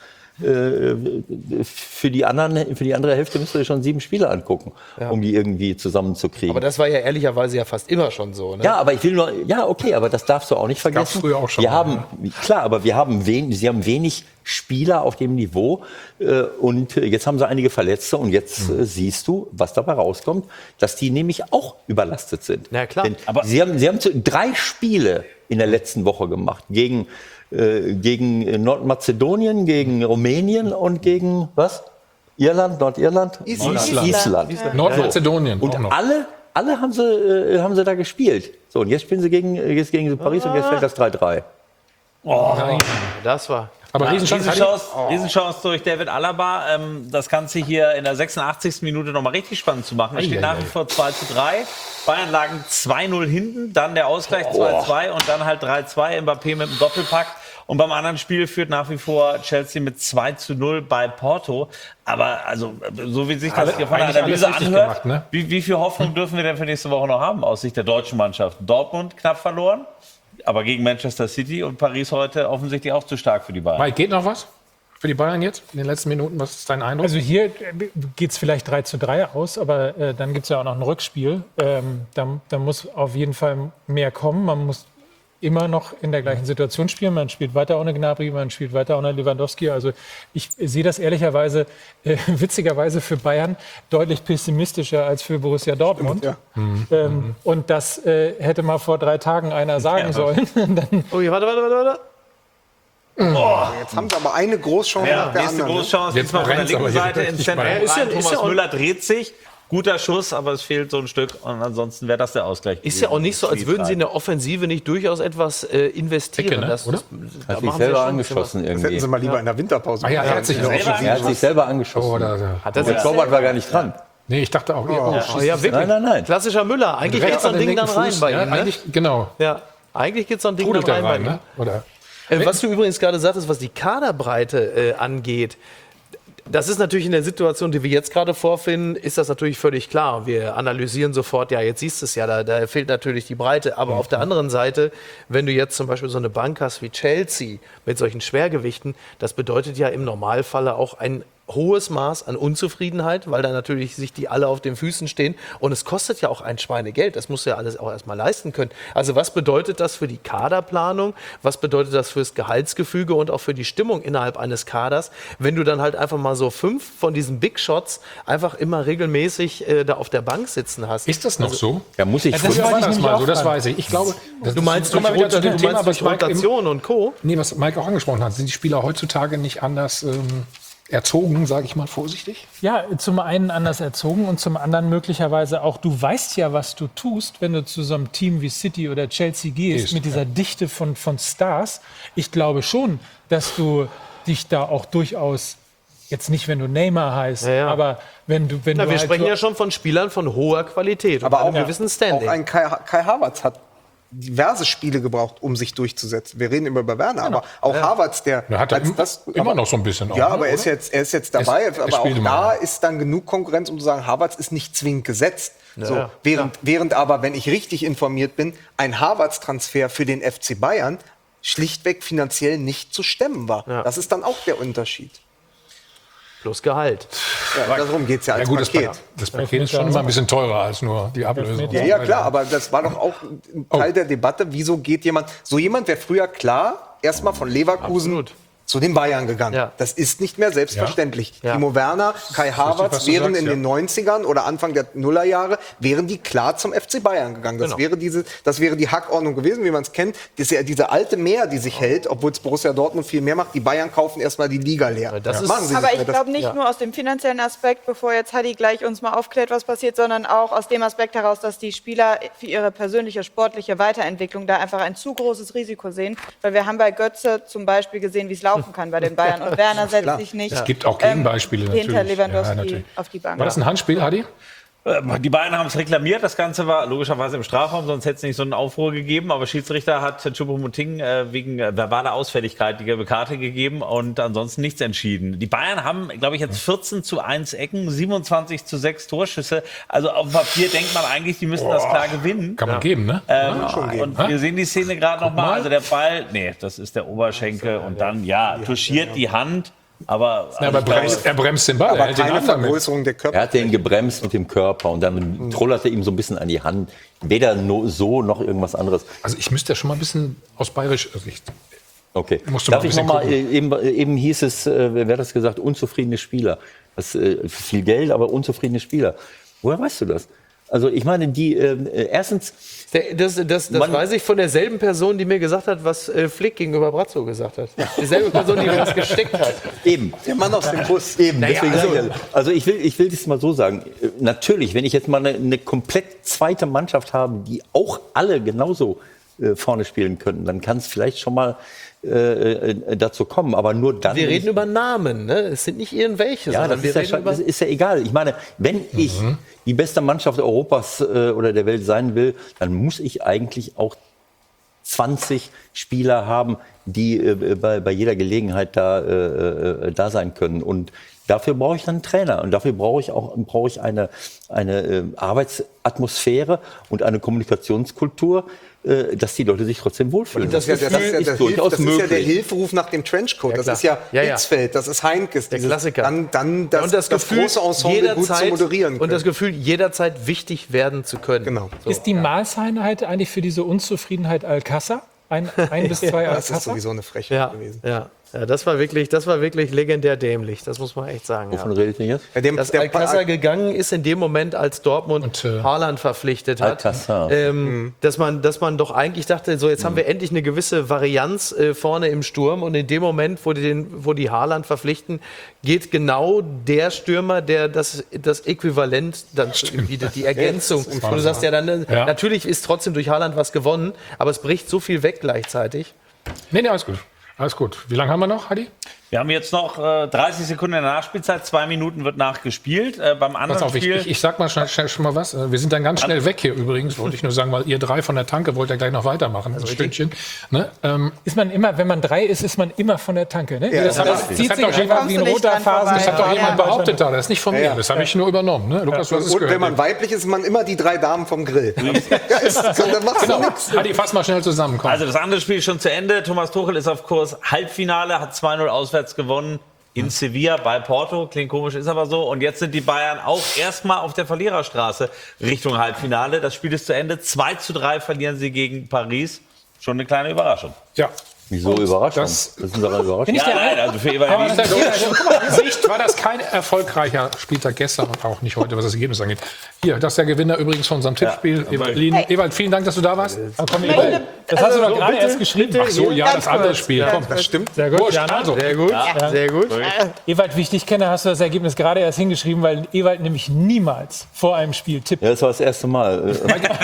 Speaker 12: Für die, anderen, für die andere Hälfte müsst ihr schon sieben Spiele angucken, ja. um die irgendwie zusammenzukriegen.
Speaker 13: Aber das war ja ehrlicherweise ja fast immer schon so. Ne?
Speaker 12: Ja, aber ich will nur, ja, okay, aber das darfst du auch nicht vergessen.
Speaker 9: Das früher auch schon.
Speaker 12: Wir
Speaker 9: mal,
Speaker 12: haben, ja. Klar, aber wir haben wenig, sie haben wenig Spieler auf dem Niveau äh, und jetzt haben sie einige Verletzte und jetzt mhm. äh, siehst du, was dabei rauskommt, dass die nämlich auch überlastet sind.
Speaker 13: Na klar.
Speaker 12: Denn aber sie haben, sie haben drei Spiele in der letzten Woche gemacht gegen gegen Nordmazedonien, gegen Rumänien und gegen, was? Irland, Nordirland?
Speaker 11: Island.
Speaker 12: Island. Island.
Speaker 9: Island. Nordmazedonien.
Speaker 12: Und alle, alle haben, sie, äh, haben sie da gespielt. So, und jetzt spielen sie gegen, jetzt gegen Paris ah. und jetzt fällt das drei drei.
Speaker 10: Oh,
Speaker 9: Nein.
Speaker 13: Das war...
Speaker 10: Aber ja, Riesenchance, Riesenchance, oh. Riesenchance durch David Alaba. Ähm, das Ganze hier in der sechsundachtzigsten Minute nochmal richtig spannend zu machen. Es steht nach wie vor zwei zu drei. Bayern lagen zwei null hinten, dann der Ausgleich oh. zwei zwei und dann halt drei zwei. Mbappé mit dem Doppelpack. Und beim anderen Spiel führt nach wie vor Chelsea mit zwei zu null bei Porto. Aber also, so wie sich das also, hier von der Analyse anhört, gemacht, ne? wie, wie viel Hoffnung dürfen wir denn für nächste Woche noch haben aus Sicht der deutschen Mannschaft? Dortmund knapp verloren, aber gegen Manchester City und Paris heute offensichtlich auch zu stark für die Bayern.
Speaker 9: Mike, geht noch was für die Bayern jetzt in den letzten Minuten? Was ist dein Eindruck?
Speaker 1: Also hier geht es vielleicht drei zu drei aus, aber äh, dann gibt es ja auch noch ein Rückspiel. Ähm, da, da muss auf jeden Fall mehr kommen. Man muss immer noch in der gleichen Situation spielen. Man spielt weiter ohne Gnabry, man spielt weiter ohne Lewandowski. Also ich sehe das ehrlicherweise, äh, witzigerweise für Bayern deutlich pessimistischer als für Borussia Dortmund. Ja. Mhm. Ähm, mhm. Und das äh, hätte mal vor drei Tagen einer sagen ja. sollen. Dann
Speaker 13: oh, warte, warte, warte, warte.
Speaker 3: Oh, jetzt haben sie aber eine Großchance
Speaker 10: ja,
Speaker 3: nach der
Speaker 10: nächste
Speaker 3: anderen.
Speaker 10: Großchance, jetzt mal von der linken Seite ins Zentrum rein. Ist ja, ist Thomas ja Müller dreht sich. Guter Schuss, aber es fehlt so ein Stück und ansonsten wäre das der Ausgleich.
Speaker 13: Ist ja auch nicht so, als würden sie in der Offensive nicht durchaus etwas äh, investieren.
Speaker 9: Ecke, ne?
Speaker 13: das,
Speaker 9: Oder?
Speaker 12: Das, hat sich selber angeschossen irgendwie.
Speaker 3: Das hätten sie mal lieber ja. in der Winterpause.
Speaker 9: Ah, ja, er hat sich,
Speaker 12: ja. er hat sich selber angeschossen. Oh, da, da.
Speaker 13: Hat das
Speaker 12: der Torwart war gar nicht dran.
Speaker 9: Nee, ich dachte auch. Oh,
Speaker 13: oh, oh, ja, wirklich.
Speaker 12: Nein, nein, nein.
Speaker 13: Klassischer Müller. Eigentlich geht so ein Ding dann rein bei ihm.
Speaker 9: Ja, eigentlich, genau.
Speaker 13: Ja, eigentlich geht so ein Ding dann rein, rein bei ihm. Ne? Oder? Äh, was du übrigens gerade sagtest, was die Kaderbreite äh, angeht, das ist natürlich in der Situation, die wir jetzt gerade vorfinden, ist das natürlich völlig klar. Wir analysieren sofort, ja, jetzt siehst du es ja, da, da fehlt natürlich die Breite. Aber mhm. auf der anderen Seite, wenn du jetzt zum Beispiel so eine Bank hast wie Chelsea mit solchen Schwergewichten, das bedeutet ja im Normalfalle auch ein hohes Maß an Unzufriedenheit, weil da natürlich sich die alle auf den Füßen stehen. Und es kostet ja auch ein Schweinegeld. Das musst du ja alles auch erstmal leisten können. Also was bedeutet das für die Kaderplanung? Was bedeutet das fürs Gehaltsgefüge und auch für die Stimmung innerhalb eines Kaders, wenn du dann halt einfach mal so fünf von diesen Big Shots einfach immer regelmäßig äh, da auf der Bank sitzen hast?
Speaker 9: Ist das noch
Speaker 13: also,
Speaker 9: so?
Speaker 12: Ja, muss ich
Speaker 9: ja, das war das mal so, das weiß ich. Ich glaube, das
Speaker 13: du meinst durch,
Speaker 9: wieder zu dem
Speaker 13: du
Speaker 9: Thema,
Speaker 13: meinst durch Rotation und Co.?
Speaker 9: Nee, was Mike auch angesprochen hat, sind die Spieler heutzutage nicht anders ähm, erzogen, sage ich mal vorsichtig?
Speaker 1: Ja, zum einen anders erzogen und zum anderen möglicherweise auch, du weißt ja, was du tust, wenn du zu so einem Team wie City oder Chelsea gehst, Ist, mit dieser ja. Dichte von, von Stars. Ich glaube schon, dass du dich da auch durchaus, jetzt nicht, wenn du Neymar heißt, ja, ja. aber wenn du... Wenn
Speaker 13: Na,
Speaker 1: du
Speaker 13: wir
Speaker 1: halt
Speaker 13: sprechen ja schon von Spielern von hoher Qualität
Speaker 3: aber
Speaker 13: und
Speaker 3: auch,
Speaker 13: einem gewissen Standing.
Speaker 3: Auch ein Kai, Kai Havertz hat diverse Spiele gebraucht, um sich durchzusetzen. Wir reden immer über Werner, genau. aber auch ja. Havertz, der
Speaker 9: ja, hat er im,
Speaker 3: das
Speaker 9: immer aber, noch so ein bisschen. Auch,
Speaker 3: ja,
Speaker 9: ne,
Speaker 3: aber er ist, jetzt, er ist jetzt dabei. Es, aber auch da
Speaker 9: mal.
Speaker 3: ist dann genug Konkurrenz, um zu sagen, Havertz ist nicht zwingend gesetzt.
Speaker 13: Ja,
Speaker 3: so,
Speaker 13: ja.
Speaker 3: Während,
Speaker 13: ja.
Speaker 3: während aber, wenn ich richtig informiert bin, ein Havertz-Transfer für den F C Bayern schlichtweg finanziell nicht zu stemmen war.
Speaker 13: Ja.
Speaker 3: Das ist dann auch der Unterschied.
Speaker 13: Plus Gehalt.
Speaker 3: Ja, darum geht es ja als
Speaker 9: Ja gut, das,
Speaker 3: Paket.
Speaker 9: Pa- das Paket ist schon immer ein bisschen teurer als nur die Ablösung.
Speaker 3: Ja, ja, klar, aber das war doch auch ein Teil der Debatte. Wieso geht jemand, so jemand wäre früher klar, erstmal von Leverkusen
Speaker 13: Absolut.
Speaker 3: zu den Bayern gegangen.
Speaker 13: Ja.
Speaker 3: Das ist nicht mehr selbstverständlich.
Speaker 13: Ja.
Speaker 3: Timo Werner, Kai Havertz
Speaker 9: was du
Speaker 3: wären
Speaker 9: sagst,
Speaker 3: in
Speaker 9: ja.
Speaker 3: den neunzigern oder Anfang der Nullerjahre, wären die klar zum F C Bayern gegangen. Das,
Speaker 13: Genau.
Speaker 3: wäre, diese, das wäre die Hackordnung gewesen, wie man es kennt. Das ist ja diese alte Mehr, die sich hält, obwohl es Borussia Dortmund viel mehr macht. Die Bayern kaufen erstmal die Liga leer.
Speaker 13: das ist-
Speaker 3: Machen sie
Speaker 11: Aber
Speaker 3: nicht
Speaker 11: ich
Speaker 3: mehr. Das-
Speaker 11: glaube nicht
Speaker 13: ja.
Speaker 11: nur aus dem finanziellen Aspekt, bevor jetzt Hadi gleich uns mal aufklärt, was passiert, sondern auch aus dem Aspekt heraus, dass die Spieler für ihre persönliche sportliche Weiterentwicklung da einfach ein zu großes Risiko sehen. Weil wir haben bei Götze zum Beispiel gesehen, wie es laufen kann bei den Bayern. Und Werner setzt
Speaker 3: Klar.
Speaker 11: sich nicht
Speaker 9: Es gibt auch Gegenbeispiele
Speaker 11: ähm, hinter
Speaker 9: natürlich.
Speaker 11: Lewandowski
Speaker 9: Ja, natürlich.
Speaker 11: auf die Bank.
Speaker 9: War das ein Handspiel, Hadi?
Speaker 10: Die Bayern haben es reklamiert. Das Ganze war logischerweise im Strafraum, sonst hätte es nicht so einen Aufruhr gegeben. Aber Schiedsrichter hat Choupo-Moting äh, wegen äh, verbaler Ausfälligkeit die gelbe Karte gegeben und ansonsten nichts entschieden. Die Bayern haben, glaube ich, jetzt vierzehn zu eins Ecken, siebenundzwanzig zu sechs Torschüsse. Also auf dem Papier denkt man eigentlich, die müssten das klar gewinnen.
Speaker 9: Kann man geben, ne?
Speaker 10: Ähm,
Speaker 3: schon geben.
Speaker 10: und wir sehen die Szene gerade noch mal.
Speaker 9: mal.
Speaker 10: Also der Ball, nee, das ist der Oberschenkel und dann, ja, touchiert die Hand. Aber,
Speaker 9: Ja, aber
Speaker 10: also ich glaube,
Speaker 9: bremst, er bremst den Ball. er
Speaker 3: Aber
Speaker 9: hält den
Speaker 3: keine
Speaker 9: Anfang mit.
Speaker 3: Vergrößerung der Körper.
Speaker 12: Er hat den gebremst mit dem Körper und dann trullerte ihm so ein bisschen an die Hand. Weder no, so noch irgendwas anderes.
Speaker 9: Also ich müsste ja schon mal ein bisschen aus bayerischer Sicht.
Speaker 12: Okay.
Speaker 9: Musst du
Speaker 12: Darf
Speaker 9: mal ein
Speaker 12: ich
Speaker 9: bisschen
Speaker 12: noch mal,
Speaker 9: gucken.
Speaker 12: äh, eben, äh, eben hieß es, äh, wer hat das gesagt, unzufriedene Spieler. Das, äh, viel Geld, aber unzufriedene Spieler. Woher weißt du das? Also ich meine, die äh, erstens...
Speaker 13: Der- Das, das, das
Speaker 12: Man-
Speaker 13: weiß ich von derselben Person, die mir gesagt hat, was äh, Flick gegenüber Brazzo gesagt hat. Dieselbe Person, die mir das gesteckt hat.
Speaker 12: Eben.
Speaker 3: Der Mann aus dem Bus.
Speaker 12: Eben,
Speaker 13: Naja,
Speaker 12: deswegen
Speaker 13: also-
Speaker 12: sag ich ja. Also ich will, ich will das mal so sagen. Äh, Natürlich, wenn ich jetzt mal eine, eine komplett zweite Mannschaft habe, die auch alle genauso äh, vorne spielen könnten, dann kann es vielleicht schon mal äh, äh, dazu kommen. Aber nur dann.
Speaker 13: Wir
Speaker 12: wenn
Speaker 13: reden
Speaker 12: ich-
Speaker 13: über Namen, ne? Es sind nicht irgendwelche,
Speaker 12: Ja,
Speaker 13: sondern
Speaker 12: das
Speaker 13: wir
Speaker 12: ist ja,
Speaker 13: reden
Speaker 12: schon-
Speaker 13: über...
Speaker 12: das ist ja egal. Ich meine, wenn ich die beste Mannschaft Europas äh, oder der Welt sein will, dann muss ich eigentlich auch zwanzig Spieler haben, die äh, bei, bei jeder Gelegenheit da, äh, äh, da sein können. Und dafür brauche ich dann einen Trainer. Und dafür brauche ich auch brauche ich eine, eine äh, Arbeitsatmosphäre und eine Kommunikationskultur, äh, dass die Leute sich trotzdem wohlfühlen.
Speaker 3: Und das, ist ja, das, ist ja,
Speaker 12: ist
Speaker 3: der, Hilf,
Speaker 12: durchaus
Speaker 3: das ist ja der
Speaker 12: möglich.
Speaker 3: Hilferuf nach dem Trenchcoat.
Speaker 13: Ja,
Speaker 3: das
Speaker 13: klar.
Speaker 3: ist ja,
Speaker 13: Ja, ja.
Speaker 3: Hitzfeld, das ist Heinkes.
Speaker 13: Der
Speaker 3: dieses-
Speaker 13: Klassiker.
Speaker 3: Dann, dann das,
Speaker 13: Ja, und das,
Speaker 3: das
Speaker 13: Gefühl,
Speaker 3: große Ensemble gut zu
Speaker 13: jederzeit,
Speaker 3: moderieren
Speaker 13: und das
Speaker 3: können.
Speaker 13: Gefühl, jederzeit wichtig werden zu können.
Speaker 3: Genau.
Speaker 13: So.
Speaker 1: Ist die Maßeinheit eigentlich für diese Unzufriedenheit Alcázar? Ein, ein bis zwei
Speaker 3: Das ist
Speaker 1: Alcázar?
Speaker 3: sowieso eine Frechheit
Speaker 13: Ja,
Speaker 3: gewesen.
Speaker 13: ja, ja, das war wirklich, das war wirklich legendär dämlich. Das muss man echt sagen.
Speaker 12: Wovon
Speaker 13: Ja.
Speaker 12: redet ihr jetzt?
Speaker 3: Bei dem,
Speaker 13: Dass
Speaker 3: der,
Speaker 13: Alcázar gegangen ist in dem Moment, als Dortmund
Speaker 9: Und, äh,
Speaker 13: Haaland verpflichtet hat,
Speaker 12: Alcázar.
Speaker 13: ähm, dass man, dass man doch eigentlich dachte, so jetzt haben wir endlich eine gewisse Varianz äh, vorne im Sturm und in dem Moment, wo die, den, wo die Haaland verpflichten, geht genau der Stürmer, der das, das Äquivalent dann bietet, die Ergänzung.
Speaker 3: Ja, das ist
Speaker 13: und du sagst ja dann, äh,
Speaker 9: Ja.
Speaker 13: natürlich ist trotzdem durch Haaland was gewonnen, aber es bricht so viel weg gleichzeitig.
Speaker 9: Nee, nee, alles gut. Alles gut. Wie lange haben wir noch, Hadi?
Speaker 10: Wir haben jetzt noch äh, dreißig Sekunden in der Nachspielzeit, zwei Minuten wird nachgespielt. Äh, beim anderen
Speaker 9: Pass auf, ich,
Speaker 10: Spiel.
Speaker 9: ich, ich sag mal schnell, schnell schon mal was. Äh, Wir sind dann ganz schnell weg hier übrigens, wollte ich nur sagen, weil ihr drei von der Tanke wollt ja gleich noch weitermachen, ein Stündchen. Ne? Ähm,
Speaker 1: Ist man immer, wenn man drei ist, ist man immer von der Tanke. Ne?
Speaker 3: Ja,
Speaker 1: das,
Speaker 3: das-
Speaker 1: das,
Speaker 3: das
Speaker 1: zieht
Speaker 9: hat
Speaker 1: sich
Speaker 9: doch
Speaker 1: einfach
Speaker 9: jemand-
Speaker 1: wie ein
Speaker 11: Kommst du nicht
Speaker 1: roter
Speaker 11: dran
Speaker 1: Faden.
Speaker 11: vorbei.
Speaker 9: das hat doch
Speaker 11: Ja.
Speaker 9: jemand behauptet da, das ist nicht von mir,
Speaker 3: Ja.
Speaker 9: das habe ich nur übernommen. Ne? Lukas, du hast es
Speaker 3: und
Speaker 9: gehört.
Speaker 3: wenn man weiblich ist, ist man immer die drei Damen vom Grill. ja, ist, dann machst du
Speaker 9: Genau.
Speaker 3: nix.
Speaker 9: Hadi, fass mal schnell zusammen. Komm.
Speaker 10: Also das andere Spiel ist schon zu Ende. Thomas Tuchel ist auf Kurs Halbfinale, hat zwei null auswärts gewonnen in Sevilla bei Porto. Klingt komisch, ist aber so. Und jetzt sind die Bayern auch erstmal auf der Verliererstraße Richtung Halbfinale. Das Spiel ist zu Ende. zwei zu drei verlieren sie gegen Paris. Schon eine kleine Überraschung.
Speaker 9: ja.
Speaker 12: Wieso Überraschung?
Speaker 9: das-
Speaker 12: Das ist eine Überraschung.
Speaker 1: Bin ich
Speaker 10: Ja,
Speaker 1: der
Speaker 10: nein, also für Ewald
Speaker 1: Aber
Speaker 10: Liesen-
Speaker 1: das ist
Speaker 9: Guck mal, in Sicht war das kein erfolgreicher Spieltag gestern und auch nicht heute, was das Ergebnis angeht. Hier, das ist der Gewinner übrigens von unserem Tippspiel. Ewald, Lien. Ewald, vielen Dank, dass du da warst.
Speaker 1: Aber komm, Ewald, das hast du doch gerade erst geschrieben.
Speaker 9: Ach so, ja, das andere Spiel. Komm,
Speaker 3: Das stimmt.
Speaker 1: Sehr gut.
Speaker 9: Wurscht,
Speaker 1: Jana.
Speaker 9: also.
Speaker 13: Sehr gut, sehr gut.
Speaker 1: Ewald, wie ich dich kenne, hast du das Ergebnis gerade erst hingeschrieben, weil Ewald nämlich niemals vor einem Spiel tippt.
Speaker 12: Ja, das war das erste Mal. Äh,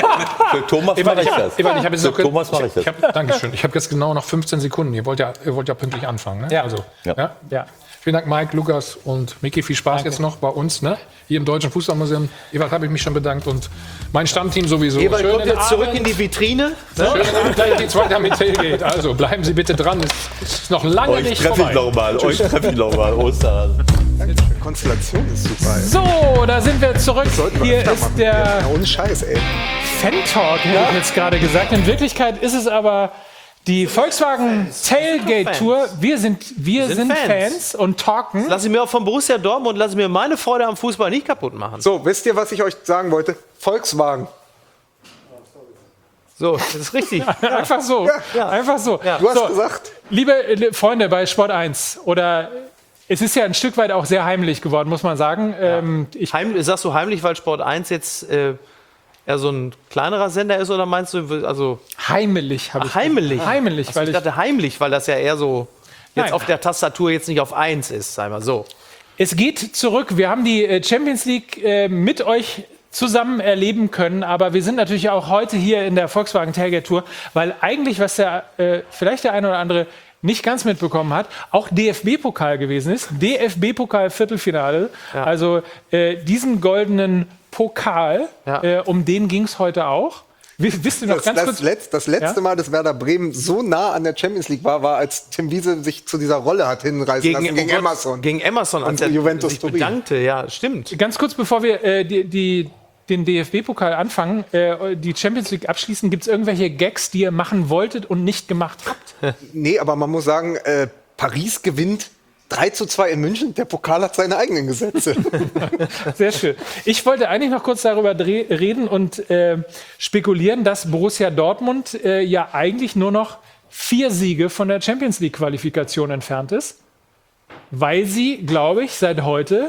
Speaker 12: Für Thomas mache ich das.
Speaker 9: Ewald, ich habe jetzt
Speaker 12: Für
Speaker 9: noch
Speaker 12: Thomas mache ich das.
Speaker 9: Ich hab, Dankeschön. Ich habe jetzt genau noch fünfzehn Sekunden. Ihr wollt ja, ihr wollt ja pünktlich anfangen. Ne?
Speaker 1: Ja.
Speaker 9: Also,
Speaker 12: Ja.
Speaker 9: ja.
Speaker 1: Ja.
Speaker 9: Vielen Dank, Mike, Lukas und Miki. Viel Spaß jetzt noch bei uns, ne? Hier im Deutschen Fußballmuseum. Ewald habe ich mich schon bedankt und mein Stammteam sowieso.
Speaker 13: Ewald kommt
Speaker 9: Schönen
Speaker 13: jetzt zurück
Speaker 9: Abend.
Speaker 13: in die Vitrine.
Speaker 9: Schönen Abend, gleich geht's weiter mit Tailgate. Also bleiben Sie bitte dran. Es ist noch lange
Speaker 12: Euch
Speaker 9: nicht
Speaker 12: treffe ich
Speaker 9: vorbei.
Speaker 12: nochmal. Euch treffe ich nochmal. Osterhasen.
Speaker 3: Konstellation ist super. ey.
Speaker 1: So, da sind wir zurück.
Speaker 3: Sollten wir
Speaker 1: Hier
Speaker 3: öfter
Speaker 1: ist
Speaker 3: machen.
Speaker 1: der
Speaker 3: Ja, ohne Scheiß, ey.
Speaker 1: Fan-Talk, hätte ich jetzt gerade gesagt. In Wirklichkeit ist es aber Die Volkswagen Tailgate Tour, wir sind, wir sind,
Speaker 2: sind
Speaker 1: Fans.
Speaker 2: Fans.
Speaker 1: und talken.
Speaker 2: Lass ich mir auch von Borussia Dortmund, lass ich mir meine Freude am Fußball nicht kaputt machen.
Speaker 3: So, wisst ihr, was ich euch sagen wollte? Volkswagen.
Speaker 2: So, das ist richtig.
Speaker 1: Einfach so.
Speaker 3: Ja.
Speaker 1: Einfach so.
Speaker 3: Ja. Du hast
Speaker 1: so,
Speaker 3: gesagt.
Speaker 1: Liebe äh, Freunde bei Sport eins, oder es ist ja ein Stück weit auch sehr heimlich geworden, muss man sagen.
Speaker 2: Ja.
Speaker 1: Ähm, ich
Speaker 2: Heimlich, sagst du heimlich, weil Sport eins jetzt äh, eher so ein kleinerer Sender ist, oder meinst du, also...
Speaker 1: Heimlich habe ich.
Speaker 2: Ach, heimlich?
Speaker 1: Heimlich,
Speaker 2: Achso,
Speaker 1: weil
Speaker 2: ich
Speaker 1: ich...
Speaker 2: dachte heimlich, weil das ja eher so jetzt
Speaker 1: Nein.
Speaker 2: auf der Tastatur jetzt nicht auf eins ist, sagen wir so.
Speaker 1: Es geht zurück. Wir haben die äh, Champions League äh, mit euch zusammen erleben können, aber wir sind natürlich auch heute hier in der Volkswagen Tailgate Tour, weil eigentlich, was der äh, vielleicht der eine oder andere nicht ganz mitbekommen hat, auch D F B-Pokal gewesen ist. D F B-Pokal-Viertelfinale.
Speaker 2: Ja.
Speaker 1: Also äh, diesen goldenen Pokal,
Speaker 2: Ja.
Speaker 1: äh, um den ging es heute auch. Wisst wisst ihr noch
Speaker 3: Das,
Speaker 1: ganz
Speaker 3: das,
Speaker 1: kurz?
Speaker 3: letzt, das letzte
Speaker 1: Ja?
Speaker 3: Mal, dass Werder Bremen so nah an der Champions League war, war, als Tim Wiese sich zu dieser Rolle hat hinreißen lassen gegen
Speaker 2: oh Gott,
Speaker 3: Emerson.
Speaker 2: Gegen Emerson, als
Speaker 3: Und
Speaker 2: er
Speaker 3: Juventus
Speaker 2: sich
Speaker 3: Turin.
Speaker 2: bedankte. Ja, stimmt.
Speaker 1: Ganz kurz, bevor wir äh, die, die, den D F B-Pokal anfangen, äh, die Champions League abschließen, gibt es irgendwelche Gags, die ihr machen wolltet und nicht gemacht habt?
Speaker 3: Nee, aber man muss sagen, äh, Paris gewinnt drei zu zwei in München. Der Pokal hat seine eigenen Gesetze.
Speaker 1: Sehr schön. Ich wollte eigentlich noch kurz darüber dreh- reden und äh, spekulieren, dass Borussia Dortmund äh, ja eigentlich nur noch vier Siege von der Champions League-Qualifikation entfernt ist, weil sie, glaube ich, seit heute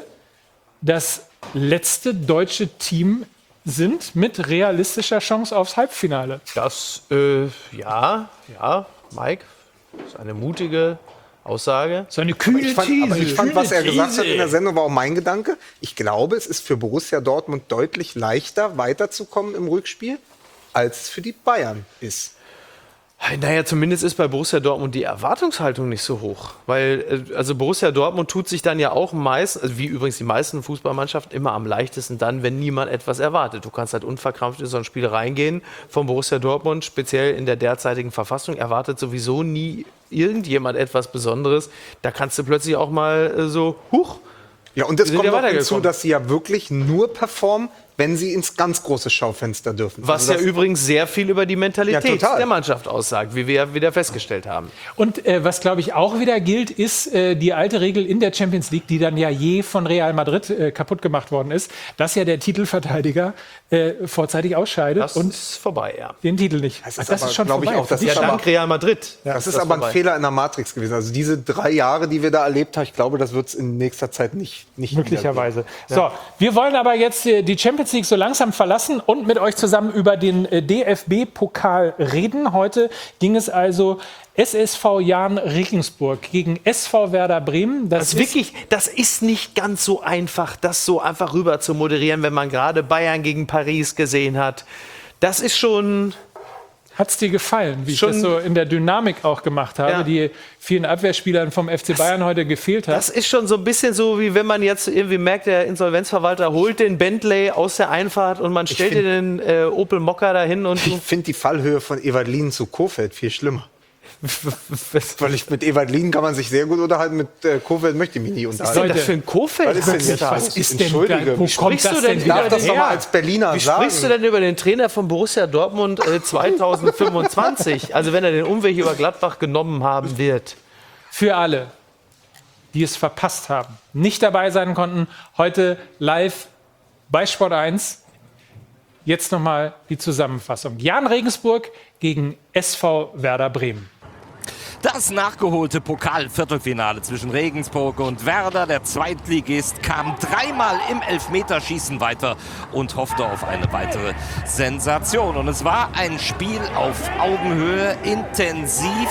Speaker 1: das letzte deutsche Team sind mit realistischer Chance aufs Halbfinale.
Speaker 2: Das, äh, ja, ja, Mike, das ist eine mutige Aussage.
Speaker 1: So eine kühle
Speaker 3: Ich fand, aber ich fand, was er gesagt hat in der Sendung, war auch mein Gedanke. Ich glaube, es ist für Borussia Dortmund deutlich leichter, weiterzukommen im Rückspiel, als es für die Bayern ist.
Speaker 2: Naja, zumindest ist bei Borussia Dortmund die Erwartungshaltung nicht so hoch. Weil, äh, also Borussia Dortmund tut sich dann ja auch meist, also wie übrigens die meisten Fußballmannschaften, immer am leichtesten dann, wenn niemand etwas erwartet. Du kannst halt unverkrampft in so ein Spiel reingehen. Von Borussia Dortmund, speziell in der derzeitigen Verfassung, erwartet sowieso nie irgendjemand etwas Besonderes. Da kannst du plötzlich auch mal äh, so, huch.
Speaker 3: Ja, und es
Speaker 2: wir sind
Speaker 3: kommt
Speaker 2: ja
Speaker 3: noch hinzu,
Speaker 2: weitergekommen.
Speaker 3: dass sie ja wirklich nur performen, wenn sie ins ganz große Schaufenster dürfen.
Speaker 2: Was
Speaker 3: Also
Speaker 2: ja
Speaker 3: das-
Speaker 2: übrigens sehr viel über die
Speaker 3: Ja,
Speaker 2: Mentalität
Speaker 3: total.
Speaker 2: der Mannschaft aussagt, wie wir ja wieder festgestellt haben.
Speaker 1: Und äh, was, glaube ich, auch wieder gilt, ist äh, die alte Regel in der Champions League, die dann ja je von Real Madrid äh, kaputt gemacht worden ist, dass ja der Titelverteidiger äh, vorzeitig ausscheidet
Speaker 2: Das
Speaker 1: und
Speaker 2: ist vorbei, ja.
Speaker 1: den Titel nicht.
Speaker 3: Das
Speaker 1: Ach,
Speaker 3: ist aber, glaub ich, auch, das
Speaker 1: Die
Speaker 3: ist
Speaker 1: Stand-
Speaker 3: aber-
Speaker 2: Dank Real Madrid.
Speaker 3: Das ist
Speaker 2: das
Speaker 3: aber ein
Speaker 2: vorbei.
Speaker 3: Fehler in der Matrix gewesen. Also diese drei Jahre, die wir da erlebt haben, ich glaube, das wird es in nächster Zeit nicht, nicht
Speaker 1: Möglicherweise. So, wir wollen aber jetzt äh, die Champions League so langsam verlassen und mit euch zusammen über den äh, D F B-Pokal reden. Heute ging es also S S V Jahn Regensburg gegen S V Werder Bremen. Das,
Speaker 2: Das ist wirklich, das ist nicht ganz so einfach, das so einfach rüber zu moderieren, wenn man gerade Bayern gegen Paris gesehen hat. Das ist schon.
Speaker 1: Hat es dir gefallen, wie
Speaker 2: Schon-
Speaker 1: ich das so in der Dynamik auch gemacht habe,
Speaker 2: Ja.
Speaker 1: die vielen Abwehrspielern vom F C Bayern heute gefehlt hat?
Speaker 2: Das ist schon so ein bisschen so, wie wenn man jetzt irgendwie merkt, der Insolvenzverwalter holt den Bentley aus der Einfahrt und man stellt
Speaker 3: find-
Speaker 2: den äh, Opel Mokka dahin und
Speaker 3: Ich finde die Fallhöhe von Evalin zu Kofeld viel schlimmer. Weil ich mit Evalin kann man sich sehr gut unterhalten, mit äh, Kofeld möchte ich mich nie
Speaker 2: was ist
Speaker 3: unterhalten.
Speaker 2: denn das für ein Kofeld?
Speaker 3: Was ist denn jetzt
Speaker 1: Was
Speaker 3: los?
Speaker 1: ist denn
Speaker 3: Entschuldige.
Speaker 1: da? Wo
Speaker 3: Wie
Speaker 1: kommt
Speaker 2: sprichst
Speaker 1: das
Speaker 2: du
Speaker 1: denn
Speaker 2: denn
Speaker 1: wieder
Speaker 3: Darf das doch
Speaker 1: her?
Speaker 3: mal als Berliner
Speaker 2: Wie
Speaker 3: sagen?
Speaker 2: sprichst du denn über den Trainer von Borussia Dortmund äh, zweitausendfünfundzwanzig? Also wenn er den Umweg über Gladbach genommen haben wird.
Speaker 1: Für alle, die es verpasst haben, nicht dabei sein konnten, heute live bei Sport eins. Jetzt nochmal die Zusammenfassung. Jahn Regensburg gegen S V Werder Bremen.
Speaker 15: Das nachgeholte Pokal-Viertelfinale zwischen Regensburg und Werder, der Zweitligist, kam dreimal im Elfmeterschießen weiter und hoffte auf eine weitere Sensation. Und es war ein Spiel auf Augenhöhe, intensiv.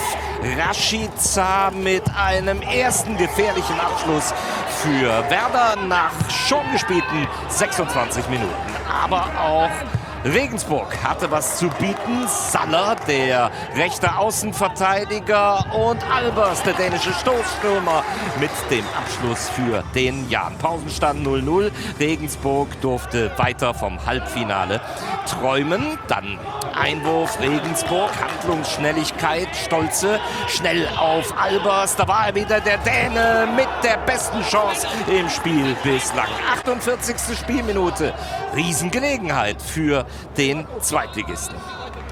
Speaker 15: Rashica mit einem ersten gefährlichen Abschluss für Werder nach schon gespielten sechsundzwanzig Minuten. Aber auch Regensburg hatte was zu bieten. Saller, der rechte Außenverteidiger, und Albers, der dänische Stoßstürmer, mit dem Abschluss für den Jahn. Pausenstand null null. Regensburg durfte weiter vom Halbfinale träumen. Dann Einwurf Regensburg, Handlungsschnelligkeit, Stolze, schnell auf Albers. Da war er wieder, der Däne, mit der besten Chance im Spiel bislang. achtundvierzigste Spielminute. Riesengelegenheit für den Zweitligisten.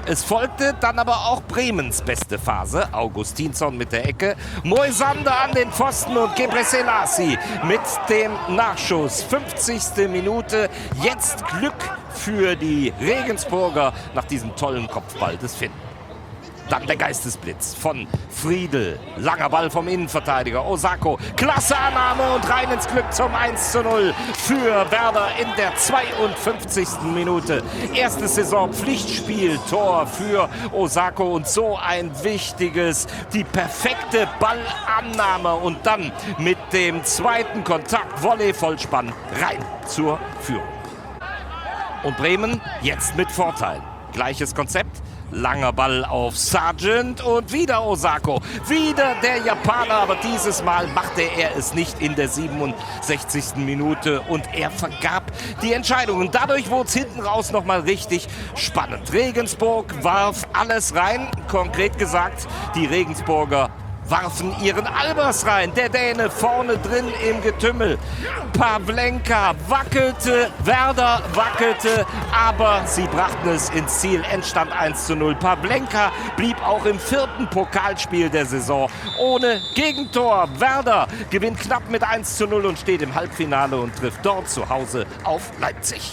Speaker 15: Es folgte dann aber auch Bremens beste Phase. Augustinsson mit der Ecke, Moisander an den Pfosten und Gebre Selassie mit dem Nachschuss. fünfzigste Minute. Jetzt Glück für die Regensburger nach diesem tollen Kopfball des Finn. Dann der Geistesblitz von Friedel. Langer Ball vom Innenverteidiger Osako. Klasse Annahme und rein ins Glück zum eins zu null für Werder in der zweiundfünfzigsten Minute. Erstes Saison-Pflichtspiel-Tor für Osako und so ein wichtiges, die perfekte Ballannahme und dann mit dem zweiten Kontakt, Volley, Vollspann, rein zur Führung. Und Bremen jetzt mit Vorteil. Gleiches Konzept. Langer Ball auf Sargent und wieder Osako. Wieder der Japaner, aber dieses Mal machte er es nicht in der siebenundsechzigsten Minute und er vergab die Entscheidung. Und dadurch wurde es hinten raus nochmal richtig spannend. Regensburg warf alles rein, konkret gesagt, die Regensburger warfen ihren Albers rein. Der Däne vorne drin im Getümmel. Pavlenka wackelte, Werder wackelte, aber sie brachten es ins Ziel. Endstand eins zu null. Pavlenka blieb auch im vierten Pokalspiel der Saison ohne Gegentor. Werder gewinnt knapp mit eins zu null und steht im Halbfinale und trifft dort zu Hause auf Leipzig.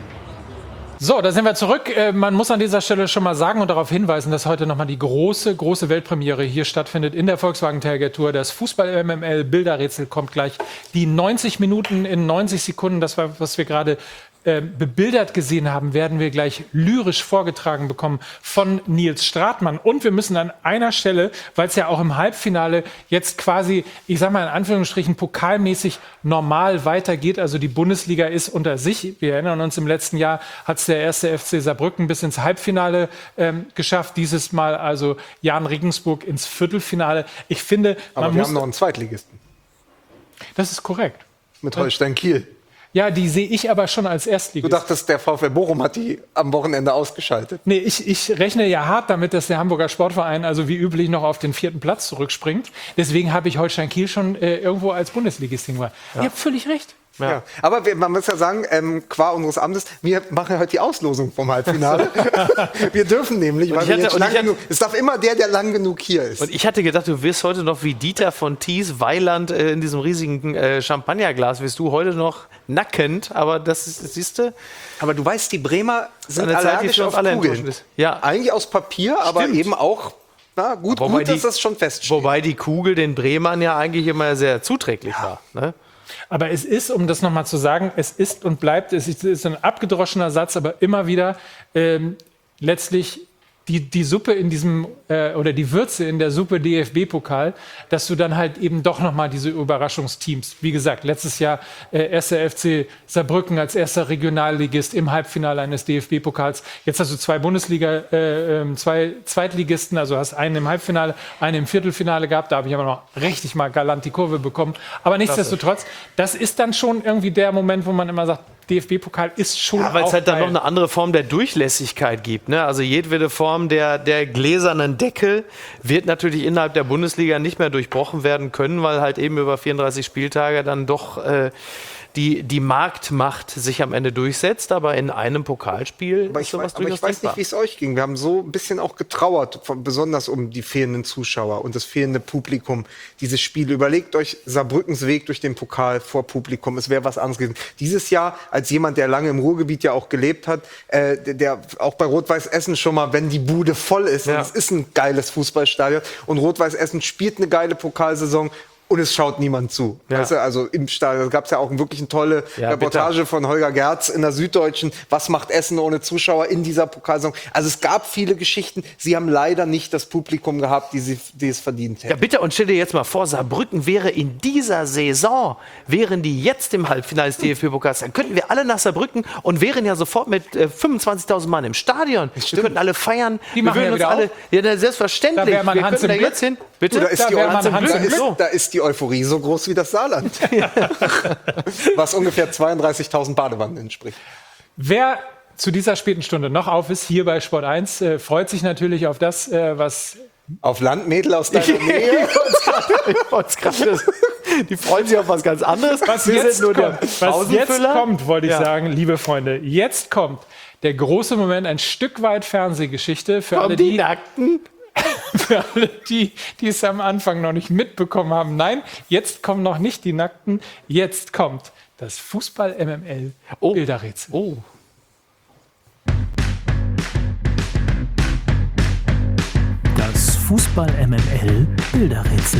Speaker 1: So, da sind wir zurück. Äh, man muss an dieser Stelle schon mal sagen und darauf hinweisen, dass heute nochmal die große, große Weltpremiere hier stattfindet in der Volkswagen Tiger Tour. Das Fußball-M M L Bilderrätsel kommt gleich. Die neunzig Minuten in neunzig Sekunden, das war, was wir gerade äh, bebildert gesehen haben, werden wir gleich lyrisch vorgetragen bekommen von Nils Stratmann. Und wir müssen an einer Stelle, weil es ja auch im Halbfinale jetzt quasi, ich sag mal in Anführungsstrichen, pokalmäßig normal weitergeht. Also die Bundesliga ist unter sich. Wir erinnern uns, im letzten Jahr hat es der erste F C Saarbrücken bis ins Halbfinale ähm, geschafft. Dieses Mal also Jan Regensburg ins Viertelfinale. Ich finde,
Speaker 3: Aber
Speaker 1: man
Speaker 3: wir
Speaker 1: muss,
Speaker 3: haben noch einen Zweitligisten.
Speaker 1: Das ist korrekt.
Speaker 3: Mit Holstein Kiel.
Speaker 1: Ja, die sehe ich aber schon als Erstligist.
Speaker 3: Du dachtest, der VfL Bochum hat die am Wochenende ausgeschaltet.
Speaker 1: Nee, ich, ich rechne ja hart damit, dass der Hamburger Sportverein also wie üblich noch auf den vierten Platz zurückspringt. Deswegen habe ich Holstein Kiel schon äh, irgendwo als Bundesligist hingebracht. Ja. Ihr habt völlig recht.
Speaker 3: Ja. Ja. Aber wir, man muss ja sagen, ähm, qua unseres Amtes, wir machen heute die Auslosung vom Halbfinale. Wir dürfen nämlich, weil
Speaker 2: ich
Speaker 3: wir
Speaker 2: hatte,
Speaker 3: jetzt lang genug, es darf immer der, der lang genug hier ist.
Speaker 2: Und ich hatte gedacht, du wirst heute noch wie Dieter von Thies Weiland äh, in diesem riesigen äh, Champagnerglas, wirst du heute noch nackend, aber das ist, siehst du?
Speaker 3: Aber du weißt, die Bremer sind
Speaker 2: Eine Zeit,
Speaker 3: allergisch
Speaker 2: die für uns
Speaker 3: auf
Speaker 2: alle
Speaker 3: Kugeln.
Speaker 2: enttäuschend ist. Ja.
Speaker 3: Eigentlich aus Papier, aber
Speaker 2: Stimmt.
Speaker 3: eben auch, na, gut,
Speaker 2: Wobei
Speaker 3: gut,
Speaker 2: die-
Speaker 3: dass das schon feststeht.
Speaker 2: Wobei die Kugel den Bremern ja eigentlich immer sehr zuträglich war. Ne?
Speaker 1: Aber es ist, um das nochmal zu sagen, es ist und bleibt, es ist, es ist ein abgedroschener Satz, aber immer wieder ähm, letztlich die, die Suppe in diesem, äh, oder die Würze in der Suppe D F B-Pokal, dass du dann halt eben doch nochmal diese Überraschungsteams, wie gesagt, letztes Jahr äh, erster F C Saarbrücken als erster Regionalligist im Halbfinale eines D F B-Pokals. Jetzt hast du zwei Bundesliga, äh, äh, zwei Zweitligisten, also hast einen im Halbfinale, einen im Viertelfinale gehabt. Da habe ich aber noch richtig mal galant die Kurve bekommen. Aber nichtsdestotrotz, das ist dann schon irgendwie der Moment, wo man immer sagt, D F B-Pokal ist schon
Speaker 2: Ja, weil es
Speaker 1: auch
Speaker 2: halt dann
Speaker 1: geil.
Speaker 2: noch eine andere Form der Durchlässigkeit gibt. Ne? Also jedwede Form der, der gläsernen Deckel wird natürlich innerhalb der Bundesliga nicht mehr durchbrochen werden können, weil halt eben über vierunddreißig Spieltage dann doch äh, die, die Marktmacht sich am Ende durchsetzt. Aber in einem Pokalspiel
Speaker 3: Aber
Speaker 2: ist
Speaker 3: ich,
Speaker 2: sowas
Speaker 3: weiß, aber ich
Speaker 2: durchaus
Speaker 3: weiß
Speaker 2: denkbar.
Speaker 3: nicht, wie es euch ging. Wir haben so ein bisschen auch getrauert, von, besonders um die fehlenden Zuschauer und das fehlende Publikum. Dieses Spiel. Überlegt euch Saarbrückens Weg durch den Pokal vor Publikum. Es wäre was anderes gewesen. Dieses Jahr, als jemand, der lange im Ruhrgebiet ja auch gelebt hat, äh, der, der auch bei Rot-Weiß Essen schon mal, wenn die Bude voll ist,
Speaker 2: Ja.
Speaker 3: und es ist ein geiles Fußballstadion und Rot-Weiß Essen spielt eine geile Pokalsaison. Und es schaut niemand zu.
Speaker 2: Ja.
Speaker 3: Weißt du, also im Stadion. Da gab es ja auch wirklich eine tolle
Speaker 2: Ja,
Speaker 3: Reportage
Speaker 2: bitter.
Speaker 3: von Holger Gerz in der Süddeutschen. Was macht Essen ohne Zuschauer in dieser Pokalsaison? Also es gab viele Geschichten. Sie haben leider nicht das Publikum gehabt, die, sie, die es verdient hätten.
Speaker 2: Ja, bitte, und stell dir jetzt mal vor, Saarbrücken wäre in dieser Saison, wären die jetzt im Halbfinale des D F B-Pokals, dann könnten wir alle nach Saarbrücken und wären ja sofort mit äh, fünfundzwanzigtausend Mann im Stadion. Wir könnten alle feiern.
Speaker 1: Die
Speaker 2: wir
Speaker 1: machen
Speaker 2: würden
Speaker 1: ja
Speaker 2: uns
Speaker 1: wieder
Speaker 2: alle,
Speaker 1: auf.
Speaker 2: ja, na, selbstverständlich.
Speaker 1: Da wär man
Speaker 2: wir
Speaker 1: Hans
Speaker 2: könnten da
Speaker 1: im Glück.
Speaker 2: jetzt hin. Bitte?
Speaker 3: Du, da ist,
Speaker 1: Da
Speaker 3: die,
Speaker 1: wär man
Speaker 3: Hans im
Speaker 1: Hans im
Speaker 3: Glück.
Speaker 1: Glück.
Speaker 3: da ist die Euphorie so groß wie das Saarland. Was ungefähr zweiunddreißigtausend Badewannen entspricht.
Speaker 1: Wer zu dieser späten Stunde noch auf ist, hier bei Sport eins, äh, freut sich natürlich auf das, äh, was...
Speaker 3: Auf Landmädel aus deiner Nähe.
Speaker 2: Die freuen sich auf was ganz anderes.
Speaker 1: Was
Speaker 2: Wir
Speaker 1: jetzt
Speaker 2: sind nur der
Speaker 1: kommt, was jetzt
Speaker 2: Pausenfüller.
Speaker 1: kommt, wollte ich
Speaker 2: Ja.
Speaker 1: sagen, liebe Freunde, jetzt kommt der große Moment, ein Stück weit Fernsehgeschichte für alle,
Speaker 13: die
Speaker 1: die,
Speaker 13: Nackten.
Speaker 1: für alle die, die es am Anfang noch nicht mitbekommen haben. Nein, jetzt kommen noch nicht die Nackten, jetzt kommt das Fußball-M M L-Bilderrätsel.
Speaker 13: Oh.
Speaker 4: Das Fußball-M M L-Bilderrätsel.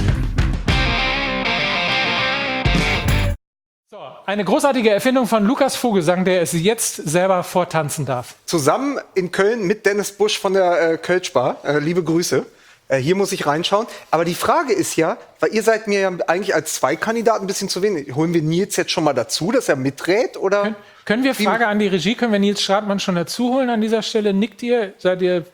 Speaker 1: So, eine großartige Erfindung von Lukas Vogelsang, der es jetzt selber vortanzen darf.
Speaker 3: Zusammen in Köln mit Dennis Busch von der äh, Kölschbar. Äh, liebe Grüße. Äh, hier muss ich reinschauen. Aber die Frage ist ja, weil ihr seid mir ja eigentlich als zwei Kandidaten ein bisschen zu wenig. Holen wir Nils jetzt schon mal dazu, dass er miträt? Oder?
Speaker 1: Können, können wir, Frage an die Regie, können wir Nils Stratmann schon dazu holen an dieser Stelle? Nickt ihr? Seid ihr...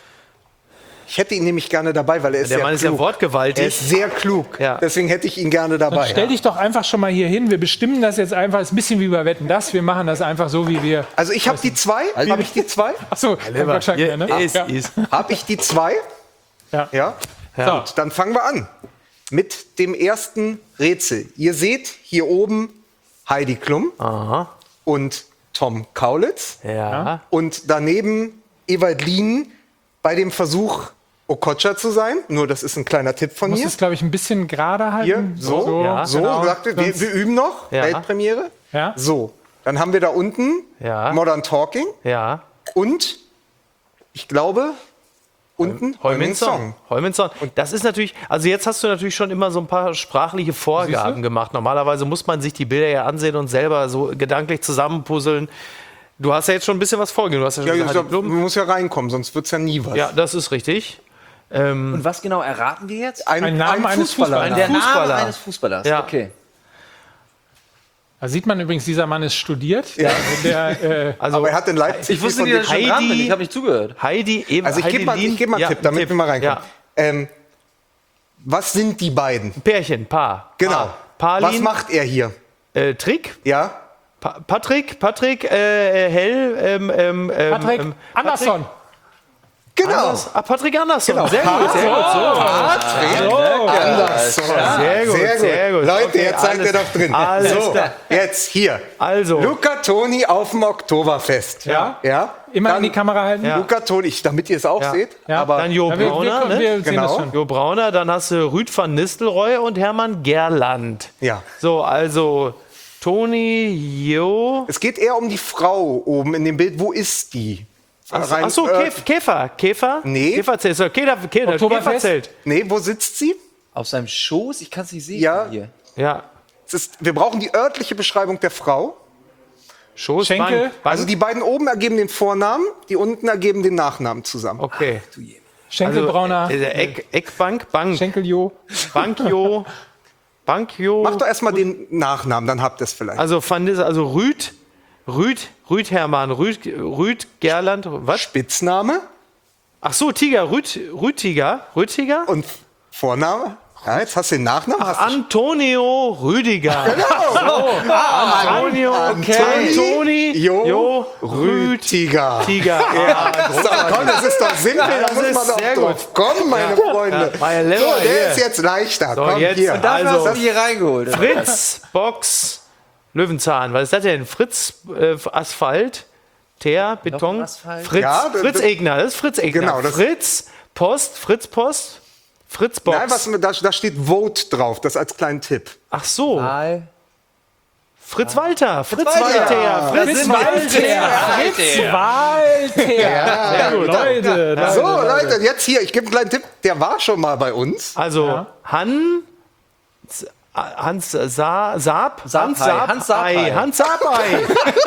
Speaker 3: Ich hätte ihn nämlich gerne dabei, weil er ist
Speaker 13: Der
Speaker 3: sehr
Speaker 13: Mann ist
Speaker 3: klug.
Speaker 13: ja wortgewaltig.
Speaker 3: Er ist sehr klug.
Speaker 13: Ja.
Speaker 3: Deswegen hätte ich ihn gerne dabei.
Speaker 1: Dann stell dich doch einfach schon mal hier hin. Wir bestimmen das jetzt einfach. Ist ein bisschen wie bei Wetten, das. Wir machen das einfach so, wie wir.
Speaker 3: Also ich habe die zwei. Habe ich die zwei?
Speaker 1: Achso, wahrscheinlich. Ne?
Speaker 3: Ist,
Speaker 1: ja.
Speaker 3: ist. Habe ich die zwei?
Speaker 1: Ja.
Speaker 3: Ja.
Speaker 1: Ja.
Speaker 3: Gut, dann fangen wir an mit dem ersten Rätsel. Ihr seht hier oben Heidi Klum
Speaker 13: Aha.
Speaker 3: und Tom Kaulitz.
Speaker 13: Ja.
Speaker 3: Und daneben Ewald Lien bei dem Versuch, Okocha zu sein. Nur das ist ein kleiner Tipp von
Speaker 1: Muss
Speaker 3: mir.
Speaker 1: es, glaube ich, ein bisschen gerade halten.
Speaker 3: Hier, so, so,
Speaker 1: ja,
Speaker 3: so
Speaker 1: genau.
Speaker 3: sagt ihr, wir,
Speaker 1: Sonst-
Speaker 3: wir üben noch,
Speaker 13: Ja.
Speaker 3: Weltpremiere.
Speaker 1: Ja.
Speaker 3: So, dann haben wir da unten
Speaker 13: Ja.
Speaker 3: Modern Talking
Speaker 13: Ja.
Speaker 3: und ich glaube unten
Speaker 13: Heumin Song. Heumin Song. Und das ist natürlich, also jetzt hast du natürlich schon immer so ein paar sprachliche Vorgaben
Speaker 1: Siehst du?
Speaker 13: gemacht. Normalerweise muss man sich die Bilder ja ansehen und selber so gedanklich zusammenpuzzeln. Du hast ja jetzt schon ein bisschen was vorgegeben. Du hast ja schon
Speaker 3: Ja,
Speaker 13: gesagt,
Speaker 3: ja,
Speaker 13: Heidi Klum.
Speaker 3: man muss ja reinkommen, sonst wird es ja nie was.
Speaker 13: Ja, das ist richtig. Ähm,
Speaker 16: Und was genau erraten wir jetzt?
Speaker 3: Ein,
Speaker 1: Ein Name
Speaker 3: ein
Speaker 1: eines
Speaker 3: Fußballer.
Speaker 1: Fußballers.
Speaker 16: Der Name
Speaker 13: Fußballer.
Speaker 16: eines Fußballers.
Speaker 13: Ja.
Speaker 16: Okay.
Speaker 1: Da sieht man übrigens, dieser Mann ist studiert.
Speaker 3: Ja.
Speaker 1: Der, äh,
Speaker 13: also
Speaker 3: Aber er hat in Leipzig
Speaker 16: Ich wusste
Speaker 3: viel
Speaker 16: nicht, dass
Speaker 3: von
Speaker 16: ich
Speaker 3: dir-
Speaker 16: schon dran bin.
Speaker 13: Heidi-
Speaker 16: Ich habe nicht zugehört.
Speaker 13: Heidi, eben
Speaker 3: Also ich
Speaker 13: Heidi
Speaker 3: gebe mal,
Speaker 13: Lien.
Speaker 3: ich geb mal
Speaker 13: Ja,
Speaker 3: einen Tipp, damit
Speaker 13: Tipp.
Speaker 3: wir mal reinkommen.
Speaker 13: Ja.
Speaker 3: Ähm, was sind die beiden?
Speaker 13: Pärchen, Paar.
Speaker 3: Genau.
Speaker 13: Paar. Parlin,
Speaker 3: Was macht er hier?
Speaker 13: äh, Trick.
Speaker 3: Ja?
Speaker 13: Pa Patrick, Patrick, äh, Hell, ähm, ähm, ähm,
Speaker 1: Patrick
Speaker 13: ähm,
Speaker 1: Andersson.
Speaker 3: Genau.
Speaker 13: Anders, ah, Patrick Andersson.
Speaker 3: Genau.
Speaker 13: Sehr gut, sehr gut. So.
Speaker 3: Patrick Andersson.
Speaker 13: Sehr gut,
Speaker 3: Sehr gut.
Speaker 13: sehr gut.
Speaker 3: Leute,
Speaker 13: Okay,
Speaker 3: jetzt seid
Speaker 13: alles-
Speaker 3: ihr doch drin.
Speaker 13: alles
Speaker 3: so,
Speaker 13: klar.
Speaker 3: jetzt hier.
Speaker 13: Also.
Speaker 3: Luca Toni auf dem Oktoberfest.
Speaker 1: Ja.
Speaker 3: Ja.
Speaker 1: Immer
Speaker 3: Dann
Speaker 1: in die Kamera halten.
Speaker 13: Ja.
Speaker 3: Luca Toni, ich- damit ihr es auch
Speaker 13: Ja.
Speaker 3: seht.
Speaker 1: Ja.
Speaker 3: Aber
Speaker 13: Dann Jo
Speaker 1: Ja, wir- wir-
Speaker 13: Brauner,
Speaker 1: wir- wir
Speaker 13: ne?
Speaker 1: sehen
Speaker 3: Genau.
Speaker 1: das schon.
Speaker 13: Jo Brauner, dann hast du Rüd van Nistelrooy und Hermann Gerland.
Speaker 3: ja.
Speaker 13: So, also Toni, Jo.
Speaker 3: Es geht eher um die Frau oben in dem Bild. Wo ist die? Rein-
Speaker 13: Achso,
Speaker 3: äh,
Speaker 13: Käf Käfer. Käfer?
Speaker 3: Nee.
Speaker 13: Käferzelt. So, Käfer, Käfer,
Speaker 1: Oktoberfest?
Speaker 13: Käferzelt.
Speaker 3: Nee, wo sitzt sie?
Speaker 16: Auf seinem Schoß? Ich kann es nicht sehen
Speaker 3: Ja.
Speaker 16: hier.
Speaker 13: Ja.
Speaker 3: Es ist, wir brauchen die örtliche Beschreibung der Frau.
Speaker 13: Schoß,
Speaker 1: Schenkel.
Speaker 13: Bank, Bank.
Speaker 3: Also die beiden oben ergeben den Vornamen, die unten ergeben den Nachnamen zusammen.
Speaker 13: Okay.
Speaker 1: Schenkelbrauner.
Speaker 13: Also, äh, Eck, Eckbank, Bank.
Speaker 1: Schenkeljo.
Speaker 13: Bankjo. Bankjo.
Speaker 3: Macht doch erstmal den Nachnamen, dann habt ihr es vielleicht.
Speaker 13: Also Van Nis, also Rüd, Rüd, Rüd Hermann, Rüd, Rüd Gerland, was?
Speaker 3: Spitzname
Speaker 13: Ach so, Tiger, Rüd, Rüdtiger, Rüdtiger?
Speaker 3: und Vorname. Ja, jetzt hast du den Nachnamen.
Speaker 13: Ach,
Speaker 3: Hast du
Speaker 13: Antonio Rüdiger.
Speaker 3: Genau.
Speaker 13: So, Antonio,
Speaker 3: Antoni,
Speaker 13: Toni,
Speaker 3: Jo,
Speaker 13: Jo, Rüd,
Speaker 3: Rütiger.
Speaker 13: Tiger.
Speaker 3: Ja, so, komm, das ist doch simpel,
Speaker 13: Ja,
Speaker 3: da
Speaker 13: das
Speaker 3: muss
Speaker 13: ist
Speaker 3: man doch
Speaker 13: sehr
Speaker 3: drauf kommen, meine
Speaker 13: Ja.
Speaker 3: Freunde.
Speaker 13: Ja, meine
Speaker 3: so,
Speaker 13: Leber
Speaker 3: der
Speaker 13: hier.
Speaker 3: ist jetzt leichter.
Speaker 13: So,
Speaker 3: komm,
Speaker 13: jetzt-
Speaker 3: hier.
Speaker 13: Und dafür
Speaker 16: Also,
Speaker 13: hast
Speaker 16: hast du hier reingeholt. oder?
Speaker 13: Fritz, Box, Löwenzahn. Was ist das denn? Fritz, äh, Asphalt, Teer, Beton.
Speaker 16: Asphalt?
Speaker 13: Fritz,
Speaker 3: Ja, das-
Speaker 13: Fritz Egner, das ist Fritz Egner.
Speaker 3: Genau, das-
Speaker 13: Fritz, Post, Fritz Post, Fritz Box.
Speaker 3: Nein, was, da, da steht Vote drauf, das als kleinen Tipp.
Speaker 13: Ach so,
Speaker 16: Drei.
Speaker 13: Fritz Walter, Fritz
Speaker 16: Walter.
Speaker 13: Walter, Fritz
Speaker 1: Fritz
Speaker 13: Walter.
Speaker 1: Walter. Fritz Walter.
Speaker 3: Ja,
Speaker 1: Leute, Leute,
Speaker 3: So,
Speaker 1: Leute.
Speaker 3: Leute, jetzt hier, ich gebe einen kleinen Tipp, der war schon mal bei uns.
Speaker 13: Also
Speaker 1: Ja.
Speaker 13: Han, Hans Sa, Saab, Hans
Speaker 16: Sapai, Hans Sapai.
Speaker 13: Hans Sapai.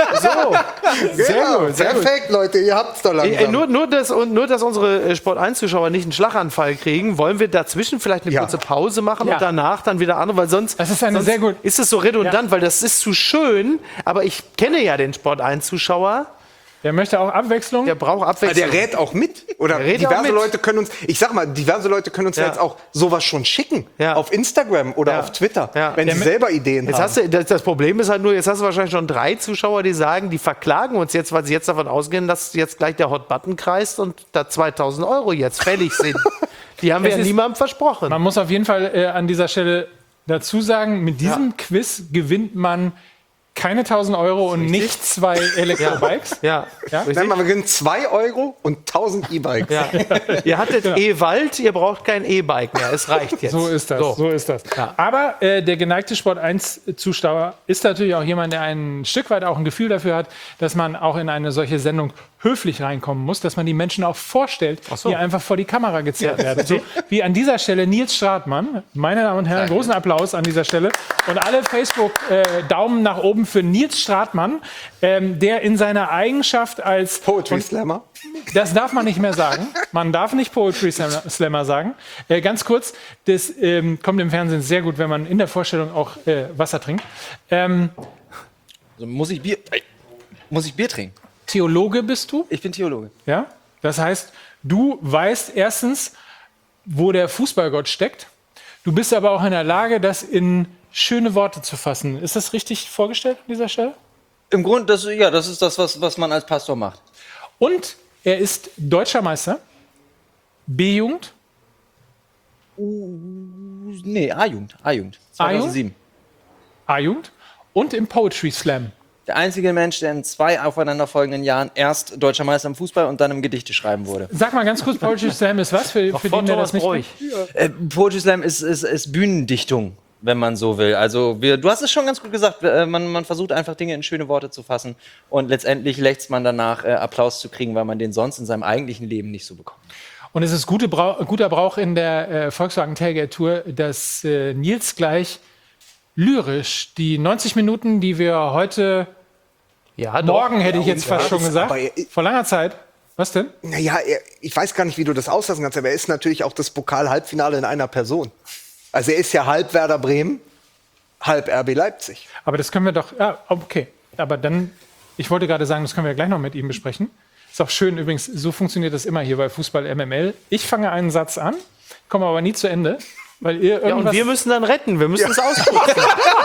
Speaker 13: So, sehr
Speaker 3: Genau,
Speaker 13: gut, sehr gut.
Speaker 3: perfekt, Leute, ihr habt's doch langsam.
Speaker 13: Äh, nur, nur, dass, und nur, dass unsere äh, Sport eins Zuschauer nicht einen Schlaganfall kriegen, wollen wir dazwischen vielleicht eine
Speaker 3: Ja.
Speaker 13: kurze Pause machen
Speaker 1: Ja.
Speaker 13: und danach dann wieder andere, weil sonst,
Speaker 1: Das ist eine
Speaker 13: sonst
Speaker 1: sehr gut-
Speaker 13: ist es so redundant, weil das ist zu schön, aber ich kenne ja den Sport eins Zuschauer,
Speaker 1: Der möchte auch Abwechslung.
Speaker 13: der braucht
Speaker 3: Ah,
Speaker 13: Abwechslung.
Speaker 3: der rät auch mit. Oder
Speaker 13: Der rät auch
Speaker 3: diverse
Speaker 13: mit.
Speaker 3: Leute können uns, ich sag mal, diverse Leute können uns ja.
Speaker 13: Ja.
Speaker 3: jetzt auch sowas schon schicken.
Speaker 13: Ja.
Speaker 3: Auf Instagram oder
Speaker 13: Ja.
Speaker 3: auf Twitter,
Speaker 13: Ja.
Speaker 3: wenn
Speaker 13: Der
Speaker 3: sie
Speaker 13: mit-
Speaker 3: selber Ideen
Speaker 13: Jetzt
Speaker 3: haben.
Speaker 13: hast du, das, das Problem ist halt nur, jetzt hast du wahrscheinlich schon drei Zuschauer, die sagen, die verklagen uns jetzt, weil sie jetzt davon ausgehen, dass jetzt gleich der Hot Button kreist und da zweitausend Euro jetzt fällig sind. Die haben wir
Speaker 1: Es
Speaker 13: ja
Speaker 1: ist-
Speaker 13: niemandem versprochen.
Speaker 1: Man muss auf jeden Fall äh, an dieser Stelle dazu sagen, mit diesem Quiz gewinnt man keine tausend Euro und nicht zwei Elektrobikes.
Speaker 2: Ja,
Speaker 1: ja.
Speaker 3: Nein, wir gewinnen zwei Euro und tausend E-Bikes.
Speaker 2: Ja. Ihr hattet
Speaker 1: Genau.
Speaker 2: E-Wald, ihr braucht kein E-Bike mehr. Es reicht jetzt.
Speaker 1: So ist das. So,
Speaker 2: So.
Speaker 1: ist das. Aber äh, der geneigte Sport eins Zuschauer ist natürlich auch jemand, der ein Stück weit auch ein Gefühl dafür hat, dass man auch in eine solche Sendung höflich reinkommen muss, dass man die Menschen auch vorstellt,
Speaker 2: so.
Speaker 1: die einfach vor die Kamera gezerrt
Speaker 2: Ja.
Speaker 1: werden. So wie an dieser Stelle Nils Stratmann. Meine Damen und Herren, großen Applaus an dieser Stelle. Und alle Facebook-Daumen nach oben für Nils Stratmann, ähm, der in seiner Eigenschaft als
Speaker 3: Poetry Slammer.
Speaker 1: Das darf man nicht mehr sagen. Man darf nicht Poetry Slammer sagen. Äh, ganz kurz, das ähm, kommt im Fernsehen sehr gut, wenn man in der Vorstellung auch äh, Wasser trinkt. Ähm,
Speaker 16: Also muss ich Bier, äh, muss ich Bier trinken?
Speaker 1: Theologe bist du?
Speaker 16: Ich bin Theologe.
Speaker 1: Ja? Das heißt, du weißt erstens, wo der Fußballgott steckt. Du bist aber auch in der Lage, das in schöne Worte zu fassen. Ist das richtig vorgestellt an dieser Stelle?
Speaker 16: Im Grunde, das, ja, das ist das, was, was man als Pastor macht.
Speaker 1: Und er ist deutscher Meister, B-Jugend.
Speaker 16: Nee, A-Jugend. A-Jugend. zweitausendsieben.
Speaker 1: A-Jugend. Und im Poetry Slam.
Speaker 16: Der einzige Mensch, der in zwei aufeinanderfolgenden Jahren erst deutscher Meister im Fußball und dann im Gedichte schreiben wurde.
Speaker 1: Sag mal ganz kurz, Poetry Slam ist was für, für den, der das nicht kennt?
Speaker 16: Äh, Poetry Slam ist, ist, ist Bühnendichtung, wenn man so will. Also wir, du hast es schon ganz gut gesagt, äh, man, man versucht einfach Dinge in schöne Worte zu fassen und letztendlich lächzt man danach, äh, Applaus zu kriegen, weil man den sonst in seinem eigentlichen Leben nicht so bekommt.
Speaker 1: Und es ist gute Brauch, guter Brauch in der äh, Volkswagen Tailgate Tour, dass äh, Nils gleich lyrisch die neunzig Minuten, die wir heute,
Speaker 2: ja,
Speaker 1: morgen
Speaker 3: doch.
Speaker 1: hätte ich
Speaker 3: Ja,
Speaker 1: jetzt
Speaker 3: ja,
Speaker 1: fast schon
Speaker 3: ist
Speaker 1: gesagt,
Speaker 3: aber, äh,
Speaker 1: vor langer Zeit. Was denn?
Speaker 3: Naja, er, ich weiß gar nicht, wie du das auslassen kannst, aber er ist natürlich auch das Pokal-Halbfinale in einer Person. Also er ist ja halb Werder Bremen, halb R B Leipzig.
Speaker 1: Aber das können wir doch, ja, okay. Aber dann, ich wollte gerade sagen, das können wir gleich noch mit ihm besprechen. Ist auch schön, übrigens, so funktioniert das immer hier bei Fußball M M L. Ich fange einen Satz an, komme aber nie zu Ende, weil ihr irgendwas...
Speaker 2: Ja, und wir müssen dann retten, wir müssen
Speaker 3: Ja.
Speaker 2: es ausputzen.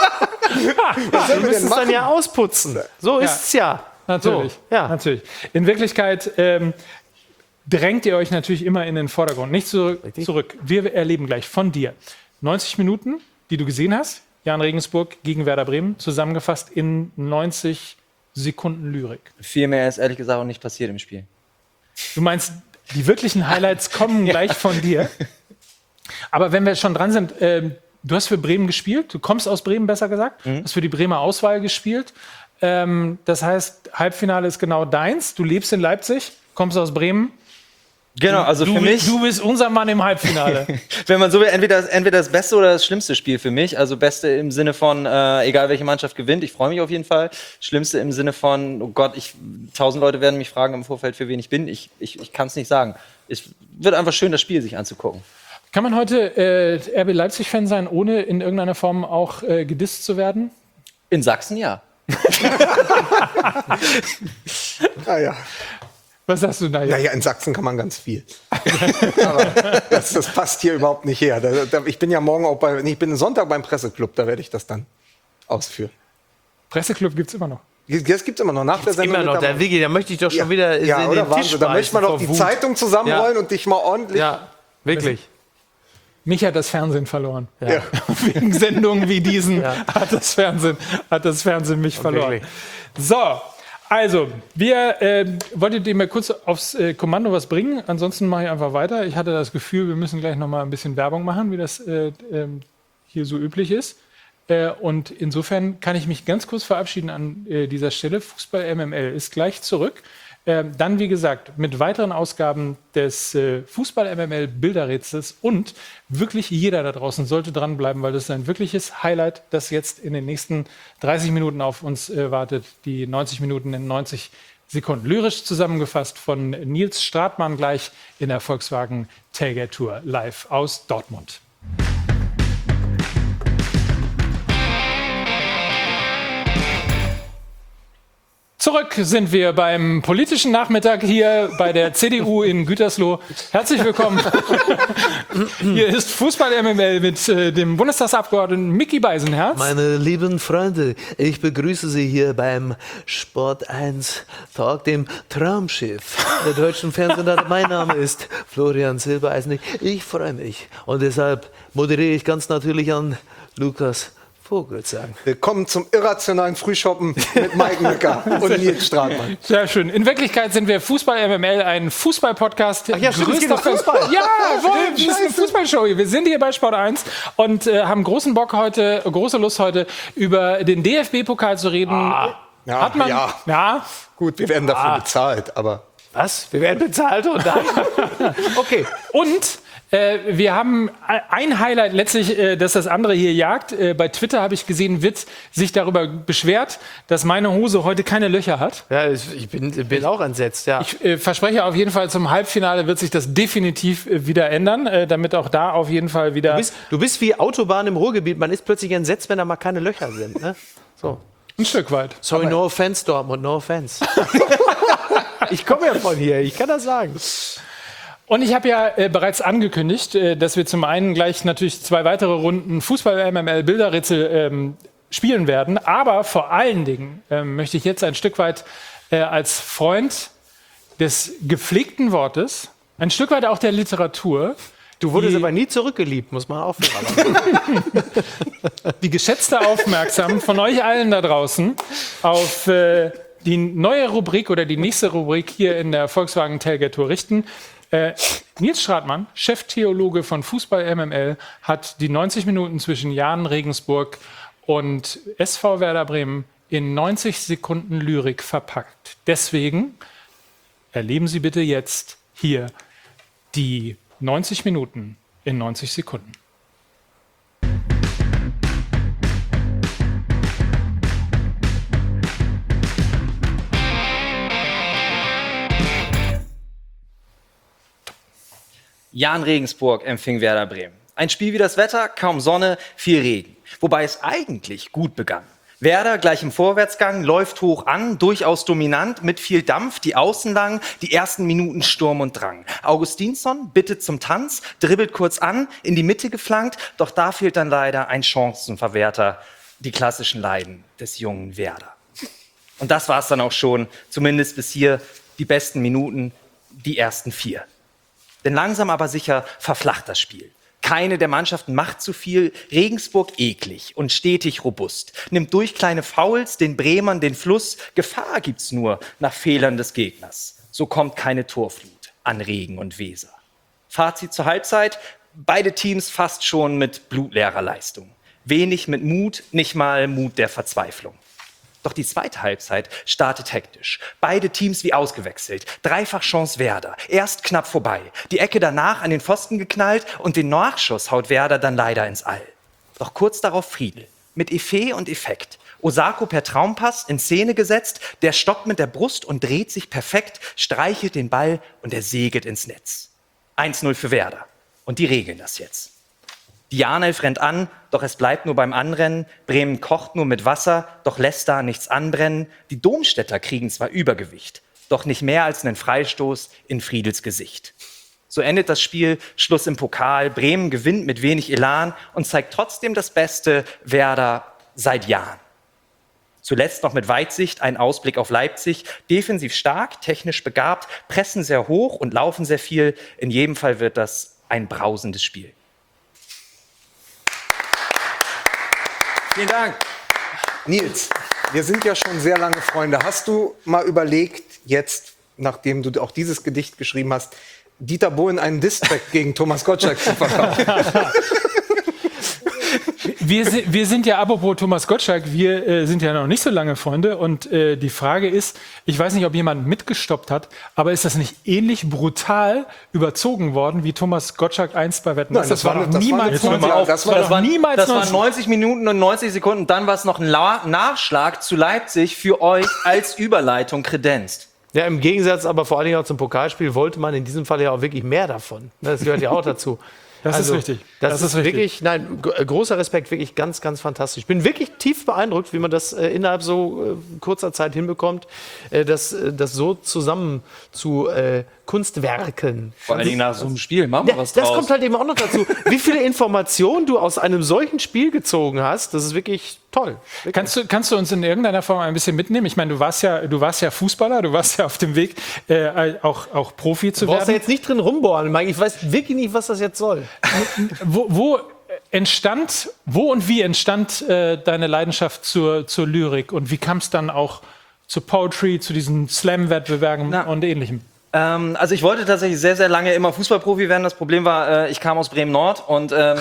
Speaker 3: Was
Speaker 2: wir
Speaker 3: sollen wir
Speaker 2: müssen
Speaker 3: denn
Speaker 2: es dann
Speaker 3: machen?
Speaker 2: ja ausputzen. So
Speaker 1: Ja.
Speaker 2: ist es ja.
Speaker 1: Natürlich,
Speaker 2: So, ja.
Speaker 1: natürlich. In Wirklichkeit ähm, drängt ihr euch natürlich immer in den Vordergrund, nicht zurück. zurück. Wir erleben gleich von dir neunzig Minuten, die du gesehen hast, Jan Regensburg gegen Werder Bremen, zusammengefasst in neunzig Sekunden Lyrik.
Speaker 16: Viel mehr ist ehrlich gesagt auch nicht passiert im Spiel.
Speaker 1: Du meinst, die wirklichen Highlights kommen gleich von dir. Aber wenn wir schon dran sind, ähm, du hast für Bremen gespielt, du kommst aus Bremen, besser gesagt,
Speaker 16: Mhm.
Speaker 1: hast für die Bremer Auswahl gespielt. Ähm, das heißt, Halbfinale ist genau deins. Du lebst in Leipzig, kommst aus Bremen.
Speaker 16: Genau, also
Speaker 1: du,
Speaker 16: für mich...
Speaker 1: Du bist unser Mann im Halbfinale.
Speaker 16: Wenn man so will, entweder, entweder das beste oder das schlimmste Spiel für mich. Also beste im Sinne von, äh, egal welche Mannschaft gewinnt, ich freue mich auf jeden Fall. Schlimmste im Sinne von, oh Gott, ich, tausend Leute werden mich fragen im Vorfeld, für wen ich bin. Ich, ich, ich kann es nicht sagen. Es wird einfach schön, das Spiel sich anzugucken.
Speaker 1: Kann man heute äh, R B Leipzig-Fan sein, ohne in irgendeiner Form auch äh, gedisst zu werden?
Speaker 16: In Sachsen ja.
Speaker 3: Ah, ja.
Speaker 1: Was sagst du da jetzt?
Speaker 3: Naja, in Sachsen kann man ganz viel. Aber das, das passt hier überhaupt nicht her. Da, da, ich bin ja morgen auch bei, nee, ich bin Sonntag beim Presseclub, da werde ich das dann ausführen.
Speaker 1: Presseclub gibt es immer noch.
Speaker 3: Das gibt es immer noch nach der Sendung.
Speaker 2: Immer noch,
Speaker 3: wird da
Speaker 2: der
Speaker 3: mal-
Speaker 2: Wiggi, da möchte ich doch schon
Speaker 3: Ja.
Speaker 2: wieder
Speaker 3: Ja,
Speaker 2: in
Speaker 3: oder
Speaker 2: den
Speaker 3: Wahnsinn,
Speaker 2: Tisch
Speaker 3: da möchte man doch die
Speaker 2: vor Wut.
Speaker 3: Zeitung zusammenrollen
Speaker 2: Ja.
Speaker 3: und dich mal ordentlich...
Speaker 2: Ja, wirklich.
Speaker 1: Mich hat das Fernsehen verloren.
Speaker 3: Ja.
Speaker 1: Wegen Sendungen wie diesen hat, das Fernsehen, hat das Fernsehen mich verloren.
Speaker 2: Wirklich.
Speaker 1: So, also, wir äh, wolltet ihr mal kurz aufs äh, Kommando was bringen. Ansonsten mache ich einfach weiter. Ich hatte das Gefühl, wir müssen gleich noch mal ein bisschen Werbung machen, wie das äh, ähm, hier so üblich ist. Äh, und insofern kann ich mich ganz kurz verabschieden an äh, dieser Stelle. Fußball M M L ist gleich zurück. Ähm, dann, wie gesagt, mit weiteren Ausgaben des äh, Fußball M M L Bilderrätsels und wirklich jeder da draußen sollte dranbleiben, weil das ist ein wirkliches Highlight, das jetzt in den nächsten dreißig Minuten auf uns äh, wartet. Die neunzig Minuten in neunzig Sekunden. Lyrisch zusammengefasst von Nils Stratmann gleich in der Volkswagen Tailgate Tour live aus Dortmund. Zurück sind wir beim politischen Nachmittag hier bei der C D U in Gütersloh. Herzlich willkommen. Hier ist Fußball M M L mit äh, dem Bundestagsabgeordneten Micky Beisenherz.
Speaker 17: Meine lieben Freunde, ich begrüße Sie hier beim Sport eins Talk, dem Traumschiff der deutschen Fernsehsender. Mein Name ist Florian Silbereisen. Ich freue mich und deshalb moderiere ich ganz natürlich an Lukas Vogelsang.
Speaker 3: Willkommen zum irrationalen Frühshoppen mit Mike Nöcker und Nils Stratmann.
Speaker 1: Sehr schön. In Wirklichkeit sind wir Fußball M M L, ein Fußball-Podcast.
Speaker 3: Ach ja, stimmt, es geht um
Speaker 1: Größter-
Speaker 3: Fußball.
Speaker 1: Ja, wohl,
Speaker 3: Stimmt,
Speaker 1: das ist eine
Speaker 3: scheiße.
Speaker 1: Fußballshow hier. Wir sind hier bei Sport eins und äh, haben großen Bock heute, große Lust heute, über den D F B-Pokal zu reden.
Speaker 3: Ja,
Speaker 1: Hat man?
Speaker 3: ja.
Speaker 1: Ja.
Speaker 3: Gut, wir werden dafür
Speaker 1: Ah.
Speaker 3: bezahlt, aber...
Speaker 13: Was? Wir werden bezahlt und dann.
Speaker 1: Okay. Und äh, wir haben ein Highlight letztlich, äh, dass das andere hier jagt. Äh, bei Twitter habe ich gesehen, Witt sich darüber beschwert, dass meine Hose heute keine Löcher hat.
Speaker 13: Ja, ich bin, bin auch entsetzt, ja.
Speaker 1: Ich äh, verspreche auf jeden Fall, zum Halbfinale wird sich das definitiv äh, wieder ändern, äh, damit auch da auf jeden Fall wieder...
Speaker 13: Du bist, du bist wie Autobahn im Ruhrgebiet. Man ist plötzlich entsetzt, wenn da mal keine Löcher sind. Ne? So.
Speaker 1: Ein Stück weit.
Speaker 13: Sorry,
Speaker 1: Aber-
Speaker 13: no offense, Dortmund, no offense. Ich komme ja von hier, ich kann das sagen.
Speaker 1: Und ich habe ja äh, bereits angekündigt, äh, dass wir zum einen gleich natürlich zwei weitere Runden Fußball-M M L-Bilderrätsel ähm, spielen werden. Aber vor allen Dingen ähm, möchte ich jetzt ein Stück weit äh, als Freund des gepflegten Wortes, ein Stück weit auch der Literatur.
Speaker 13: Du wurdest
Speaker 1: die,
Speaker 13: aber nie zurückgeliebt, muss man aufhören.
Speaker 1: die geschätzte Aufmerksam von euch allen da draußen auf äh, die neue Rubrik oder die nächste Rubrik hier in der Volkswagen Tailgate Tour richten. Äh, Nils Stratmann, Cheftheologe von Fußball M M L, hat die neunzig Minuten zwischen Jahn Regensburg und S V Werder Bremen in neunzig Sekunden Lyrik verpackt. Deswegen erleben Sie bitte jetzt hier die neunzig Minuten in neunzig Sekunden.
Speaker 16: Jahn Regensburg empfing Werder Bremen. Ein Spiel wie das Wetter, kaum Sonne, viel Regen. Wobei es eigentlich gut begann. Werder gleich im Vorwärtsgang, läuft hoch an, durchaus dominant, mit viel Dampf, die Außen lang, die ersten Minuten Sturm und Drang. Augustinsson bittet zum Tanz, dribbelt kurz an, in die Mitte geflankt, doch da fehlt dann leider ein Chancenverwerter, die klassischen Leiden des jungen Werder. Und das war's dann auch schon, zumindest bis hier die besten Minuten, die ersten vier. Denn langsam aber sicher verflacht das Spiel. Keine der Mannschaften macht zu viel. Regensburg eklig und stetig robust. Nimmt durch kleine Fouls den Bremern den Fluss. Gefahr gibt's nur nach Fehlern des Gegners. So kommt keine Torflut an Regen und Weser. Fazit zur Halbzeit. Beide Teams fast schon mit blutleerer Leistung. Wenig mit Mut, nicht mal Mut der Verzweiflung. Doch die zweite Halbzeit startet hektisch. Beide Teams wie ausgewechselt. Dreifach Chance Werder. Erst knapp vorbei. Die Ecke danach an den Pfosten geknallt und den Nachschuss haut Werder dann leider ins All. Doch kurz darauf Friedl. Mit Effet und Effekt. Osako per Traumpass in Szene gesetzt. Der stoppt mit der Brust und dreht sich perfekt, streichelt den Ball und er segelt ins Netz. eins null für Werder. Und die regeln das jetzt. Die Janelf rennt an, doch es bleibt nur beim Anrennen. Bremen kocht nur mit Wasser, doch lässt da nichts anbrennen. Die Domstädter kriegen zwar Übergewicht, doch nicht mehr als einen Freistoß in Friedels Gesicht. So endet das Spiel, Schluss im Pokal. Bremen gewinnt mit wenig Elan und zeigt trotzdem das Beste Werder seit Jahren. Zuletzt noch mit Weitsicht ein Ausblick auf Leipzig. Defensiv stark, technisch begabt, pressen sehr hoch und laufen sehr viel. In jedem Fall wird das ein brausendes Spiel.
Speaker 3: Vielen Dank. Nils, wir sind ja schon sehr lange Freunde. Hast du mal überlegt, jetzt, nachdem du auch dieses Gedicht geschrieben hast, Dieter Bohlen einen Diss-Track gegen Thomas Gottschalk zu verkaufen?
Speaker 1: Wir, si- wir sind ja, apropos Thomas Gottschalk, wir äh, sind ja noch nicht so lange Freunde. Und äh, die Frage ist, ich weiß nicht, ob jemand mitgestoppt hat, aber ist das nicht ähnlich brutal überzogen worden, wie Thomas Gottschalk einst bei Wetten?
Speaker 3: Nein, das war
Speaker 1: doch
Speaker 3: eine- das war
Speaker 1: niemals
Speaker 3: eine Folge,
Speaker 1: neunzig
Speaker 3: das war
Speaker 1: doch
Speaker 16: Das waren,
Speaker 1: niemals
Speaker 16: das waren
Speaker 1: neunzig
Speaker 16: neunzig Minuten und neunzig Sekunden. Dann war es noch ein La Nachschlag zu Leipzig für euch als Überleitung kredenzt.
Speaker 13: Ja, im Gegensatz aber vor allen Dingen auch zum Pokalspiel wollte man in diesem Fall ja auch wirklich mehr davon. Das gehört ja auch dazu.
Speaker 1: Das ist richtig.
Speaker 13: Das,
Speaker 1: Das
Speaker 13: ist,
Speaker 1: ist richtig.
Speaker 13: wirklich, nein, g- großer Respekt, wirklich ganz, ganz fantastisch. Ich bin wirklich tief beeindruckt, wie man das äh, innerhalb so äh, kurzer Zeit hinbekommt, äh, das, äh, das so zusammen zu äh, Kunstwerken.
Speaker 16: Vor allen Dingen nach so einem Spiel, machen wir
Speaker 13: Ja,
Speaker 16: was
Speaker 13: das
Speaker 16: draus.
Speaker 13: kommt halt eben auch noch dazu. Wie viele Informationen du aus einem solchen Spiel gezogen hast, das ist wirklich toll. Wirklich.
Speaker 1: Kannst du, kannst du uns in irgendeiner Form ein bisschen mitnehmen? Ich meine, du warst ja, du warst ja Fußballer, du warst ja auf dem Weg, äh, auch, auch Profi zu
Speaker 13: Du brauchst da
Speaker 1: werden.
Speaker 13: jetzt nicht drin rumbohren, Mike. Ich weiß wirklich nicht, was das jetzt soll.
Speaker 1: Wo, wo entstand, wo und wie entstand äh, deine Leidenschaft zur, zur Lyrik? Und wie kam es dann auch zu Poetry, zu diesen Slam-Wettbewerben und Ähnlichem?
Speaker 16: Ähm, also ich wollte tatsächlich sehr, sehr lange immer Fußballprofi werden. Das Problem war, äh, ich kam aus Bremen-Nord und ähm,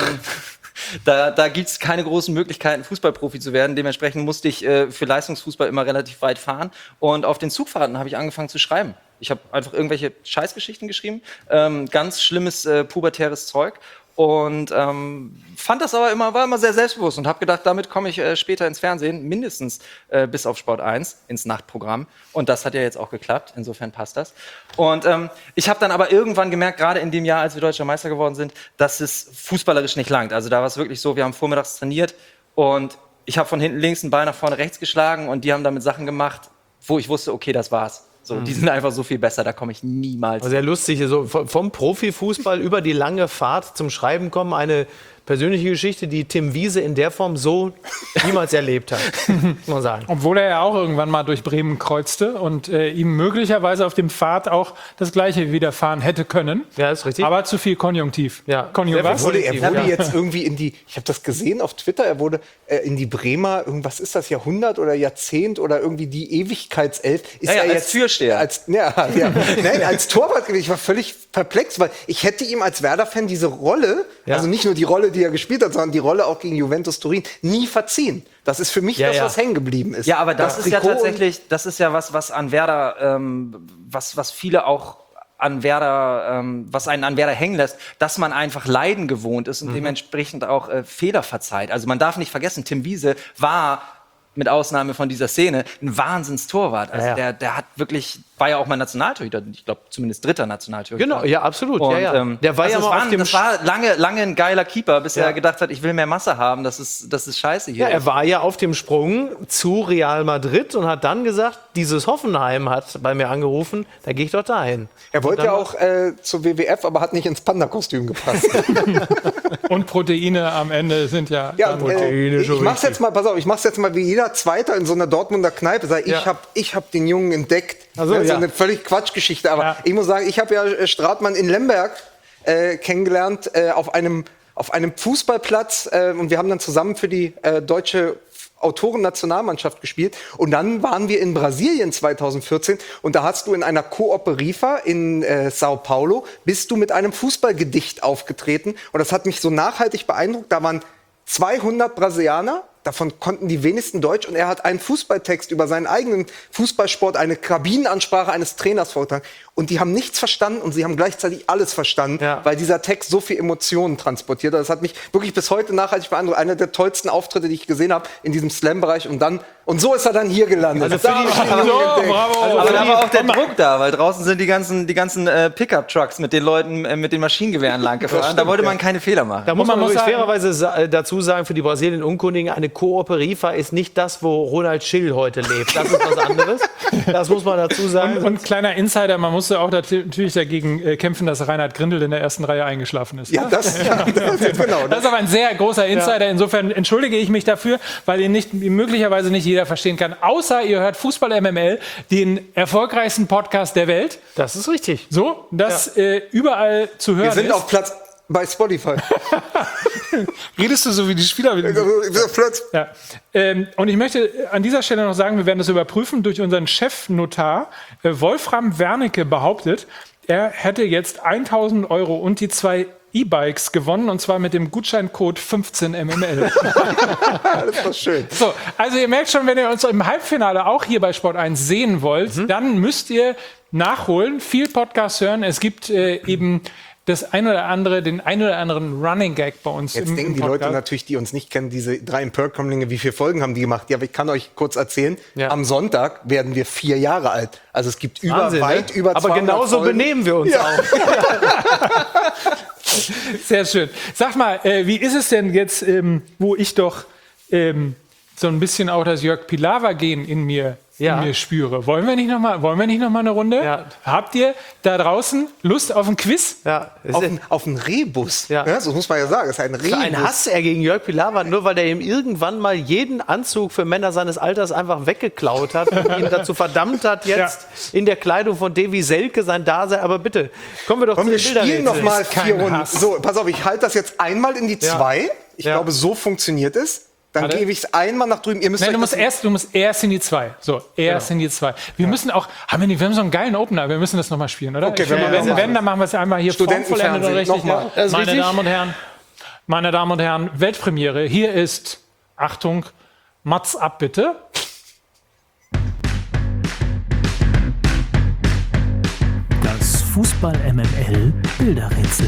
Speaker 16: da, da gibt es keine großen Möglichkeiten, Fußballprofi zu werden. Dementsprechend musste ich äh, für Leistungsfußball immer relativ weit fahren. Und auf den Zugfahrten habe ich angefangen zu schreiben. Ich habe einfach irgendwelche Scheißgeschichten geschrieben, ähm, ganz schlimmes äh, pubertäres Zeug. Und ähm, fand das aber immer, war immer sehr selbstbewusst und habe gedacht, damit komme ich äh, später ins Fernsehen, mindestens äh, bis auf Sport eins, ins Nachtprogramm. Und das hat ja jetzt auch geklappt, insofern passt das. Und ähm, ich habe dann aber irgendwann gemerkt, gerade in dem Jahr, als wir Deutscher Meister geworden sind, dass es fußballerisch nicht langt. Also da war es wirklich so, wir haben vormittags trainiert und ich habe von hinten links einen Ball nach vorne rechts geschlagen und die haben damit Sachen gemacht, wo ich wusste, okay, das war's. So, die sind einfach so viel besser, da komme ich niemals.
Speaker 2: Sehr lustig, so vom Profifußball über die lange Fahrt zum Schreiben kommen, eine persönliche Geschichte, die Tim Wiese in der Form so niemals erlebt hat, muss man sagen.
Speaker 1: Obwohl er ja auch irgendwann mal durch Bremen kreuzte und äh, ihm möglicherweise auf dem Pfad auch das Gleiche widerfahren hätte können.
Speaker 2: Ja, ist richtig.
Speaker 1: Aber zu viel Konjunktiv.
Speaker 2: Ja.
Speaker 1: Konjunktiv.
Speaker 3: Er wurde, er wurde
Speaker 1: Ja.
Speaker 3: jetzt irgendwie in die, ich habe das gesehen auf Twitter, er wurde äh, in die Bremer, irgendwas ist das, Jahrhundert oder Jahrzehnt oder irgendwie die Ewigkeitself. Ist
Speaker 16: Ja, ja,
Speaker 3: er
Speaker 16: als
Speaker 3: jetzt,
Speaker 16: Türsteher.
Speaker 3: Als, ja, ja. Nein, als Torwart gewesen. Ich war völlig perplex, weil ich hätte ihm als Werder-Fan diese Rolle,
Speaker 2: Ja.
Speaker 3: also nicht nur die Rolle, die er gespielt hat, sondern die Rolle auch gegen Juventus Turin, nie verziehen. Das ist für mich
Speaker 16: Ja,
Speaker 3: das,
Speaker 16: ja.
Speaker 3: was hängen geblieben ist.
Speaker 16: Ja, aber das, ist ja
Speaker 3: Trikot und-
Speaker 16: tatsächlich, das ist ja was, was an Werder, ähm, was, was viele auch an Werder, ähm, was einen an Werder hängen lässt, dass man einfach Leiden gewohnt ist und
Speaker 3: Mhm.
Speaker 16: dementsprechend auch äh, Fehler verzeiht. Also man darf nicht vergessen, Tim Wiese war mit Ausnahme von dieser Szene ein Wahnsinnstorwart. Also
Speaker 2: Ja, ja.
Speaker 16: Der, der hat wirklich, war ja auch mal Nationaltorhüter, ich glaube zumindest dritter Nationaltorhüter.
Speaker 2: Genau, ja, absolut.
Speaker 16: Und,
Speaker 2: ja, ja.
Speaker 16: ähm,
Speaker 2: Der war
Speaker 16: also
Speaker 2: ja
Speaker 16: es
Speaker 2: mal
Speaker 16: war,
Speaker 2: auf dem
Speaker 16: das war lange, lange ein geiler Keeper, bis
Speaker 2: Ja.
Speaker 16: er gedacht hat, ich will mehr Masse haben, das ist, das ist scheiße hier.
Speaker 2: Ja, er war ja auf dem Sprung zu Real Madrid und hat dann gesagt, dieses Hoffenheim hat bei mir angerufen, da gehe ich doch dahin.
Speaker 3: Er wollte
Speaker 2: Und
Speaker 3: ja
Speaker 2: dann-
Speaker 3: auch äh, zur W W F, aber hat nicht ins Panda-Kostüm gepasst.
Speaker 1: Und Proteine am Ende sind ja.
Speaker 3: Ja,
Speaker 1: dann-
Speaker 3: äh, ich mach's jetzt mal, pass auf, ich mach's jetzt mal wie jeder Zweiter in so einer Dortmunder Kneipe. Sag, ich
Speaker 1: Ja.
Speaker 3: hab, ich hab den Jungen entdeckt.
Speaker 2: Ach so,
Speaker 3: Ja, so
Speaker 2: ja.
Speaker 3: eine völlig Quatschgeschichte. Aber ich muss sagen, ich habe ja äh, Stratmann in Lemberg äh, kennengelernt äh, auf einem auf einem Fußballplatz äh, und wir haben dann zusammen für die äh, deutsche Autoren-Nationalmannschaft gespielt. Und dann waren wir in Brasilien zweitausendvierzehn und da hast du in einer Coop Rifa in äh, Sao Paulo, bist du mit einem Fußballgedicht aufgetreten. Und das hat mich so nachhaltig beeindruckt. Da waren zweihundert Brasilianer, davon konnten die wenigsten Deutsch. Und er hat einen Fußballtext über seinen eigenen Fußballsport, eine Kabinenansprache eines Trainers vorgetragen. Und die haben nichts verstanden und sie haben gleichzeitig alles verstanden, weil dieser Text so viel Emotionen transportiert hat. Das hat mich wirklich bis heute nachhaltig beeindruckt. Einer der tollsten Auftritte, die ich gesehen habe in diesem Slam-Bereich. Und dann und so ist er dann hier gelandet.
Speaker 16: Also für
Speaker 3: Da
Speaker 16: die-
Speaker 3: hab ich ihn
Speaker 16: aber-
Speaker 3: entdeckt.
Speaker 16: Also aber da war auch der Druck da, weil draußen sind die ganzen, die ganzen äh, Pickup-Trucks mit den Leuten äh, mit den Maschinengewehren lang
Speaker 2: Das
Speaker 16: gefahren.
Speaker 2: stimmt,
Speaker 16: Da wollte man
Speaker 2: ja.
Speaker 16: keine Fehler machen.
Speaker 2: Da muss man, man fairerweise sa äh, dazu sagen, für die Brasilien-Unkundigen, eine Coop Rifa ist nicht das, wo Ronald Schill heute lebt. Das ist was anderes. Das muss man dazu sagen.
Speaker 1: Und, und kleiner Insider, man musste auch natürlich dagegen äh, kämpfen, dass Reinhard Grindel in der ersten Reihe eingeschlafen ist.
Speaker 3: Ja, das, ja, das ist genau.
Speaker 1: Das ist aber ein sehr großer Insider. Insofern entschuldige ich mich dafür, weil ihn nicht, möglicherweise nicht jeder verstehen kann. Außer ihr hört Fußball M M L, den erfolgreichsten Podcast der Welt.
Speaker 2: Das ist richtig.
Speaker 1: So, das äh, überall zu hören
Speaker 3: Wir sind
Speaker 1: ist.
Speaker 3: auf Platz bei Spotify.
Speaker 1: Redest du so wie die Spieler? Ja. Ähm, und ich möchte an dieser Stelle noch sagen, wir werden das überprüfen durch unseren Chefnotar. Äh, Wolfram Wernicke behauptet, er hätte jetzt tausend Euro und die zwei E-Bikes gewonnen, und zwar mit dem Gutscheincode fünfzehn M M L.
Speaker 3: Das ist doch schön.
Speaker 1: So, also ihr merkt schon, wenn ihr uns im Halbfinale auch hier bei Sport eins sehen wollt,
Speaker 3: Mhm.
Speaker 1: dann müsst ihr nachholen, viel Podcast hören. Es gibt äh, eben das ein oder andere, den ein oder anderen Running Gag bei uns
Speaker 3: Jetzt
Speaker 1: im,
Speaker 3: denken
Speaker 1: im
Speaker 3: die Leute
Speaker 1: Podcast.
Speaker 3: natürlich, die uns nicht kennen, diese drei Imperkommlinge, wie viele Folgen haben die gemacht? Ja, aber ich kann euch kurz erzählen, am Sonntag werden wir vier Jahre alt. Also es gibt über,
Speaker 2: Wahnsinn,
Speaker 3: weit
Speaker 2: ne?
Speaker 3: über
Speaker 2: Aber
Speaker 3: zweihundert
Speaker 2: genauso
Speaker 3: Folgen.
Speaker 2: benehmen wir uns
Speaker 3: Ja.
Speaker 2: auch.
Speaker 1: Sehr schön. Sag mal, äh, wie ist es denn jetzt, ähm, wo ich doch ähm, so ein bisschen auch das Jörg Pilawa-Gen in mir,
Speaker 2: Ja.
Speaker 1: in mir spüre? Wollen wir nicht noch mal, wollen wir nicht noch mal eine Runde? Habt ihr da draußen Lust auf ein Quiz?
Speaker 2: Ja.
Speaker 3: Auf, ein, auf einen Rebus.
Speaker 2: Ja.
Speaker 3: Ja, so muss man ja sagen. Das ist ein Rebus.
Speaker 2: Für einen Hass er gegen Jörg Pilawa, nur weil er ihm irgendwann mal jeden Anzug für Männer seines Alters einfach weggeklaut hat und ihn dazu verdammt hat, jetzt in der Kleidung von Davy Selke sein Dasein. Aber bitte, kommen wir doch
Speaker 3: Komm,
Speaker 2: zu
Speaker 3: wir
Speaker 2: den
Speaker 3: spielen noch
Speaker 2: Bilderrätseln.
Speaker 3: mal vier Runden. So, pass auf, ich halte das jetzt einmal in die
Speaker 2: Ja.
Speaker 3: zwei. Ich
Speaker 1: Ja.
Speaker 3: glaube, so funktioniert es. Dann
Speaker 1: Warte.
Speaker 3: gebe ich es einmal nach drüben. Ihr müsst
Speaker 1: Nein,
Speaker 3: euch
Speaker 1: du musst
Speaker 3: das-
Speaker 1: erst, du musst erst in die zwei. So, erst in die zwei. Wir müssen auch, haben wir, nicht, wir haben so einen geilen Opener, wir müssen das nochmal spielen, oder?
Speaker 3: Okay,
Speaker 1: Ich finde,
Speaker 3: wir
Speaker 1: wenn,
Speaker 3: machen
Speaker 1: wenn, dann machen wir es einmal hier formvollendet und richtig.
Speaker 3: Nochmal.
Speaker 1: Ja.
Speaker 3: Das ist
Speaker 1: Meine
Speaker 3: richtig.
Speaker 1: Damen und Herren, meine Damen und Herren, Weltpremiere. Hier ist, Achtung, Mats ab bitte.
Speaker 4: Das Fußball-M M L-Bilderrätsel.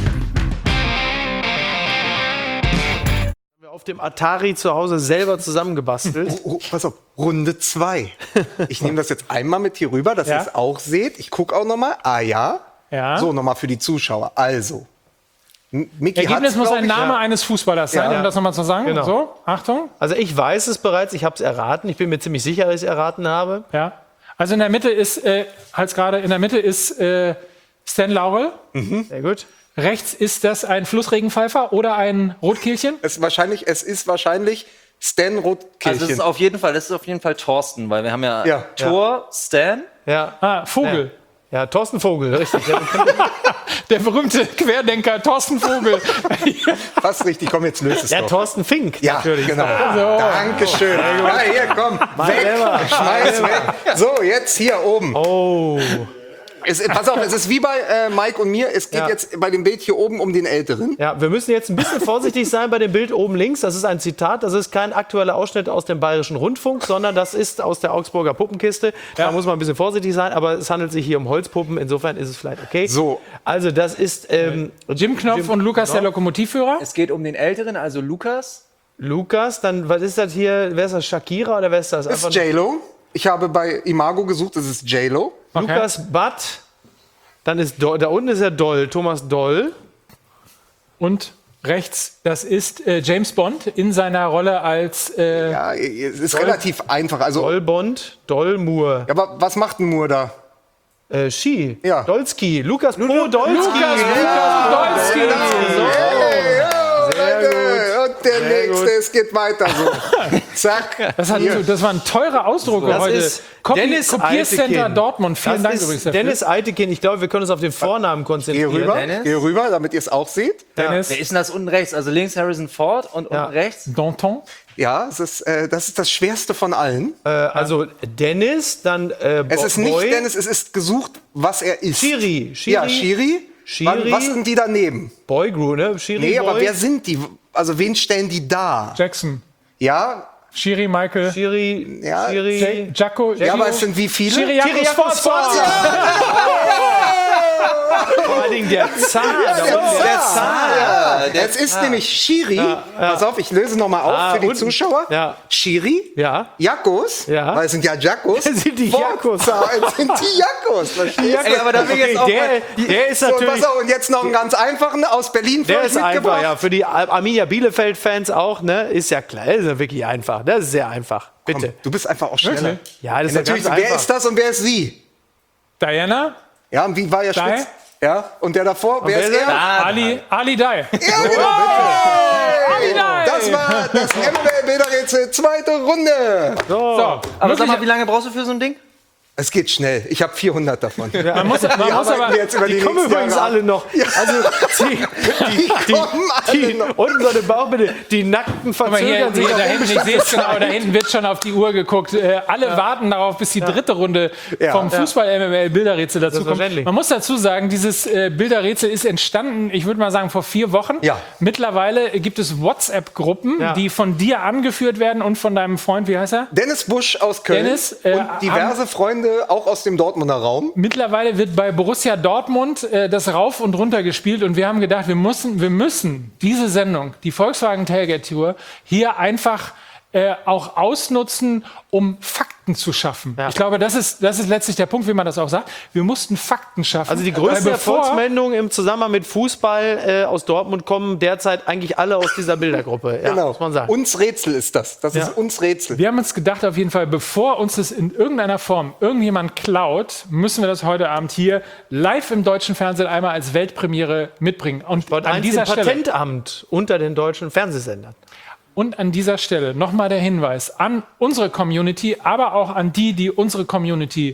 Speaker 13: Auf dem Atari zu Hause selber zusammengebastelt.
Speaker 3: Oh, oh, pass auf, Runde zwei. Ich nehme das jetzt einmal mit hier rüber, dass
Speaker 1: Ja.
Speaker 3: ihr es auch seht. Ich gucke auch nochmal. Ah ja.
Speaker 1: Ja.
Speaker 3: So, nochmal für die Zuschauer. Also. M- Micky
Speaker 1: Ergebnis
Speaker 3: hat's,
Speaker 1: muss
Speaker 3: glaub
Speaker 1: ein
Speaker 3: ich.
Speaker 1: Name
Speaker 3: Ja.
Speaker 1: eines Fußballers sein,
Speaker 13: Ja.
Speaker 1: um das nochmal zu sagen.
Speaker 13: Genau.
Speaker 1: So, Achtung.
Speaker 13: Also ich weiß es bereits, ich habe es erraten. Ich bin mir ziemlich sicher, dass ich es erraten habe.
Speaker 1: Ja. Also in der Mitte ist, äh, als gerade in der Mitte ist äh, Stan Laurel.
Speaker 13: Sehr gut.
Speaker 1: Rechts ist das ein Flussregenpfeifer oder ein Rotkehlchen?
Speaker 3: Es, wahrscheinlich, es ist wahrscheinlich Stan Rotkirchen.
Speaker 16: Also das ist auf jeden Fall, das ist auf jeden Fall Thorsten, weil wir haben ja,
Speaker 3: Ja.
Speaker 16: Tor, Stan.
Speaker 13: Ja.
Speaker 1: Ah, Vogel.
Speaker 13: Ja, Thorsten Vogel, richtig.
Speaker 1: Der berühmte Querdenker Thorsten Vogel.
Speaker 3: Fast richtig, komm, jetzt löst es
Speaker 13: Ja,
Speaker 3: doch.
Speaker 13: Thorsten Fink,
Speaker 3: Ja,
Speaker 13: natürlich.
Speaker 3: genau.
Speaker 1: So.
Speaker 3: Dankeschön. Ja, hier, komm,
Speaker 13: Mal
Speaker 3: weg,
Speaker 13: selber.
Speaker 3: schmeiß weg. So, jetzt hier oben.
Speaker 13: Oh.
Speaker 3: Es, pass auf, es ist wie bei äh, Mike und mir. Es geht
Speaker 13: Ja.
Speaker 3: jetzt bei dem Bild hier oben um den Älteren.
Speaker 13: Ja, wir müssen jetzt ein bisschen vorsichtig sein bei dem Bild oben links. Das ist ein Zitat. Das ist kein aktueller Ausschnitt aus dem Bayerischen Rundfunk, sondern das ist aus der Augsburger Puppenkiste. Da muss man ein bisschen vorsichtig sein, aber es handelt sich hier um Holzpuppen. Insofern ist es vielleicht okay.
Speaker 3: So.
Speaker 13: Also das ist ähm,
Speaker 1: Jim Knopf
Speaker 13: Jim
Speaker 1: und Lukas, der
Speaker 13: Knopf.
Speaker 1: Lokomotivführer.
Speaker 16: Es geht um den Älteren, also Lukas.
Speaker 13: Lukas. Dann, was ist das hier? Wer ist das? Shakira oder wer ist das?
Speaker 3: Das ist J-Lo. Ich habe bei Imago gesucht, das ist J-Lo.
Speaker 13: Lukas Butt. Dann ist Do da unten ist er Doll, Thomas Doll.
Speaker 1: Und rechts, das ist äh, James Bond in seiner Rolle als. Äh,
Speaker 3: Ja, es ist
Speaker 13: Doll-
Speaker 3: relativ einfach. Also,
Speaker 13: Doll Bond, Doll Moore.
Speaker 3: ja, aber was macht ein Moore da?
Speaker 13: Äh, Ski.
Speaker 3: Ja.
Speaker 13: Dolski. Lukas Pro Dolski.
Speaker 1: Lukas Podolski.
Speaker 3: Hey, yo,
Speaker 13: Sehr
Speaker 3: Leute.
Speaker 13: gut.
Speaker 3: Und der
Speaker 13: Sehr
Speaker 3: nächste,
Speaker 13: gut.
Speaker 3: es geht weiter so. Zack.
Speaker 1: Das, hat,
Speaker 3: Hier.
Speaker 1: das waren teure Ausdrucke
Speaker 13: Das
Speaker 1: heute.
Speaker 13: ist
Speaker 1: Kopi
Speaker 13: Dennis
Speaker 1: Kopiercenter
Speaker 13: Eitekin.
Speaker 1: Dortmund. Vielen
Speaker 13: das
Speaker 1: Dank
Speaker 13: ist
Speaker 1: übrigens dafür.
Speaker 13: Dennis Eitekin. Ich glaube, wir können uns auf den Vornamen
Speaker 3: Geh
Speaker 13: konzentrieren.
Speaker 3: rüber,
Speaker 16: Dennis?
Speaker 3: geh rüber, damit ihr es auch seht.
Speaker 1: Dennis
Speaker 16: Wer ist denn das unten rechts? Also links Harrison Ford und
Speaker 13: Ja.
Speaker 16: unten rechts?
Speaker 1: Danton.
Speaker 3: Ja, es ist, äh, das ist das Schwerste von allen.
Speaker 13: Äh, also Dennis, dann äh,
Speaker 3: Es
Speaker 13: Bo-
Speaker 3: ist nicht
Speaker 13: Boy.
Speaker 3: Dennis, es ist gesucht, was er ist.
Speaker 13: Schiri. Schiri.
Speaker 3: Ja, Schiri.
Speaker 13: Schiri.
Speaker 3: Was sind die daneben?
Speaker 13: Boy Gru, ne? Schiri
Speaker 3: Nee,
Speaker 13: Boy.
Speaker 3: aber wer sind die? Also wen stellen die da?
Speaker 1: Jackson.
Speaker 3: Ja,
Speaker 1: Schiri Michael.
Speaker 13: Schiri.
Speaker 3: Ja,
Speaker 13: Schiri.
Speaker 1: Jaco.
Speaker 3: ja, aber es sind wie viele?
Speaker 1: Schiriakos Phosphor.
Speaker 13: Vor allen Dingen der Zahn.
Speaker 3: Ja, der
Speaker 13: da unten, der
Speaker 3: Zahn.
Speaker 13: Zahn.
Speaker 3: Ja, es ist nämlich Schiri. Pass auf, ich löse noch mal auf
Speaker 13: Ah,
Speaker 3: für die
Speaker 13: unten.
Speaker 3: Zuschauer.
Speaker 13: Ja.
Speaker 3: Schiri,
Speaker 13: Ja.
Speaker 3: Jakos,
Speaker 13: Ja.
Speaker 3: weil es sind ja Jakos.
Speaker 13: Das sind die Jakos.
Speaker 3: Es sind die Jakos. verstehst du?
Speaker 16: Ey, aber da will ich jetzt auch
Speaker 13: der,
Speaker 16: mal-
Speaker 13: der ist
Speaker 3: So, und
Speaker 13: natürlich.
Speaker 3: pass auf, und jetzt noch einen ganz einfachen aus Berlin für
Speaker 13: Der
Speaker 3: euch
Speaker 13: ist einfach,
Speaker 3: mitgebracht.
Speaker 13: ja. Für die Ar- Arminia Bielefeld-Fans auch, ne? Ist ja klar. Das ist ja wirklich einfach. Das ist sehr einfach. Bitte.
Speaker 3: Komm, du bist einfach auch schneller.
Speaker 1: Wirklich?
Speaker 13: Ja, das ist
Speaker 3: Ja,
Speaker 13: ja
Speaker 3: natürlich,
Speaker 13: ganz
Speaker 3: wer
Speaker 13: einfach.
Speaker 3: ist das und wer ist sie?
Speaker 1: Diana.
Speaker 3: Ja, und wie war ja
Speaker 1: Dai?
Speaker 3: Spitz? Ja, und der davor, wer
Speaker 13: wer
Speaker 3: ist
Speaker 13: ist
Speaker 3: er?
Speaker 13: er?
Speaker 1: Ali, Ali Dai.
Speaker 3: Ja, genau,
Speaker 1: Ali
Speaker 3: bitte.
Speaker 1: Dai.
Speaker 3: Das war das M M L-Bilderrätsel, zweite Runde.
Speaker 1: So,
Speaker 16: Aber sag mal, wie lange brauchst du für so ein Ding?
Speaker 3: Es geht schnell. Ich habe vierhundert davon.
Speaker 1: man muss, man
Speaker 3: Die
Speaker 1: muss
Speaker 3: arbeiten
Speaker 1: aber.
Speaker 3: wir jetzt über die,
Speaker 13: Die kommen
Speaker 3: nächsten
Speaker 13: übrigens
Speaker 3: Jahre
Speaker 13: alle
Speaker 3: ab.
Speaker 13: noch. Also, die,
Speaker 3: Die kommen alle
Speaker 13: die,
Speaker 3: noch.
Speaker 13: unten so den Bauch bitte. Die Nackten
Speaker 1: Guck mal hier,
Speaker 13: verzögern sich.
Speaker 1: hier, da
Speaker 13: auf
Speaker 1: hinten, ich sehe es genau, da hinten wird schon auf die Uhr geguckt. Äh, alle warten darauf, bis die dritte Runde
Speaker 3: Ja.
Speaker 1: vom Fußball-M M L-Bilderrätsel dazu kommt.
Speaker 13: Selbstverständlich.
Speaker 1: Man muss dazu sagen, dieses äh, Bilderrätsel ist entstanden, ich würde mal sagen, vor vier Wochen.
Speaker 3: Ja.
Speaker 1: Mittlerweile gibt es WhatsApp-Gruppen,
Speaker 13: Ja.
Speaker 1: die von dir angeführt werden und von deinem Freund, wie heißt er?
Speaker 3: Dennis Busch aus Köln
Speaker 1: Dennis, äh,
Speaker 3: und diverse Freunde auch aus dem Dortmunder Raum.
Speaker 1: Mittlerweile wird bei Borussia Dortmund äh, das rauf und runter gespielt und wir haben gedacht, wir müssen, wir müssen diese Sendung, die Volkswagen Tailgate Tour, hier einfach äh, auch ausnutzen, um Fakten zu schaffen.
Speaker 13: Ja.
Speaker 1: Ich glaube, das ist, das ist letztlich der Punkt, wie man das auch sagt. Wir mussten Fakten schaffen.
Speaker 13: Also die
Speaker 1: Weil
Speaker 13: größten
Speaker 1: bevor-
Speaker 13: Erfolgsmeldungen im Zusammenhang mit Fußball äh, aus Dortmund kommen derzeit eigentlich alle aus dieser Bildergruppe. Ja,
Speaker 3: Genau.
Speaker 13: muss man sagen.
Speaker 3: Uns Rätsel ist das. Das
Speaker 13: Ja.
Speaker 3: ist uns Rätsel.
Speaker 1: Wir haben uns gedacht, auf jeden Fall, bevor uns das in irgendeiner Form irgendjemand klaut, müssen wir das heute Abend hier live im deutschen Fernsehen einmal als Weltpremiere mitbringen. Und an
Speaker 13: Eins
Speaker 1: dieser
Speaker 13: im
Speaker 1: Stelle
Speaker 13: Patentamt unter den deutschen Fernsehsendern.
Speaker 1: Und an dieser Stelle nochmal der Hinweis an unsere Community, aber auch an die, die unsere Community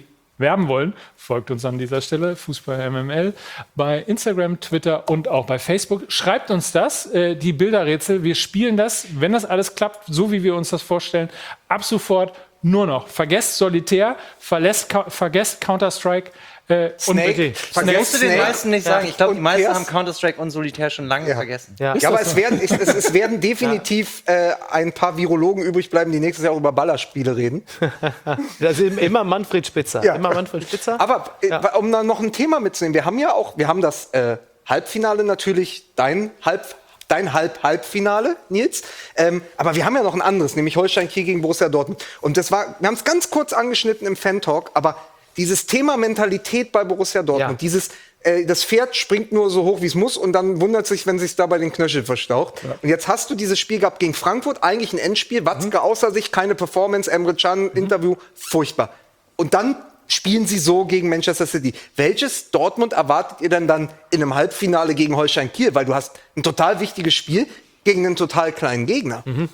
Speaker 1: werben wollen, folgt uns an dieser Stelle, Fußball M M L, bei Instagram, Twitter und auch bei Facebook. Schreibt uns das, äh, die Bilderrätsel. Wir spielen das, wenn das alles klappt, so wie wir uns das vorstellen, ab sofort nur noch. Vergesst Solitär, verlässt, vergesst Counter-Strike. Äh,
Speaker 16: Snake.
Speaker 1: und bitte.
Speaker 16: Snake. Musst du den
Speaker 1: Snake.
Speaker 16: meisten nicht sagen.
Speaker 1: Ja.
Speaker 16: Ich glaube, die
Speaker 3: Und
Speaker 16: meisten
Speaker 3: Pers-
Speaker 16: haben Counter-Strike und Solitär schon lange
Speaker 3: Ja.
Speaker 16: vergessen.
Speaker 3: Ja, aber es werden, es, es, es werden definitiv äh, ein paar Virologen übrig bleiben, die nächstes Jahr auch über Ballerspiele reden.
Speaker 13: Das ist immer Manfred Spitzer.
Speaker 3: Ja.
Speaker 13: Immer Manfred Spitzer.
Speaker 3: Aber äh, um dann noch ein Thema mitzunehmen, wir haben ja auch, wir haben das äh, Halbfinale natürlich, dein Halb Dein Halb-Halbfinale, Nils. Ähm, aber wir haben ja noch ein anderes, nämlich Holstein Kiel gegen Borussia Dortmund. Und das war, wir haben es ganz kurz angeschnitten im Fan-Talk, aber dieses Thema Mentalität bei Borussia Dortmund,
Speaker 13: Ja.
Speaker 3: dieses, äh, das Pferd springt nur so hoch, wie es muss und dann wundert sich, wenn sich da bei den Knöcheln verstaucht. Ja. Und jetzt hast du dieses Spiel gehabt gegen Frankfurt, eigentlich ein Endspiel, Watzke mhm. außer sich, keine Performance, Emre Can, mhm. Interview, furchtbar. Und dann spielen sie so gegen Manchester City. Welches Dortmund erwartet ihr denn dann in einem Halbfinale gegen Holstein Kiel? Weil du hast ein total wichtiges Spiel gegen einen total kleinen Gegner.
Speaker 1: Mhm.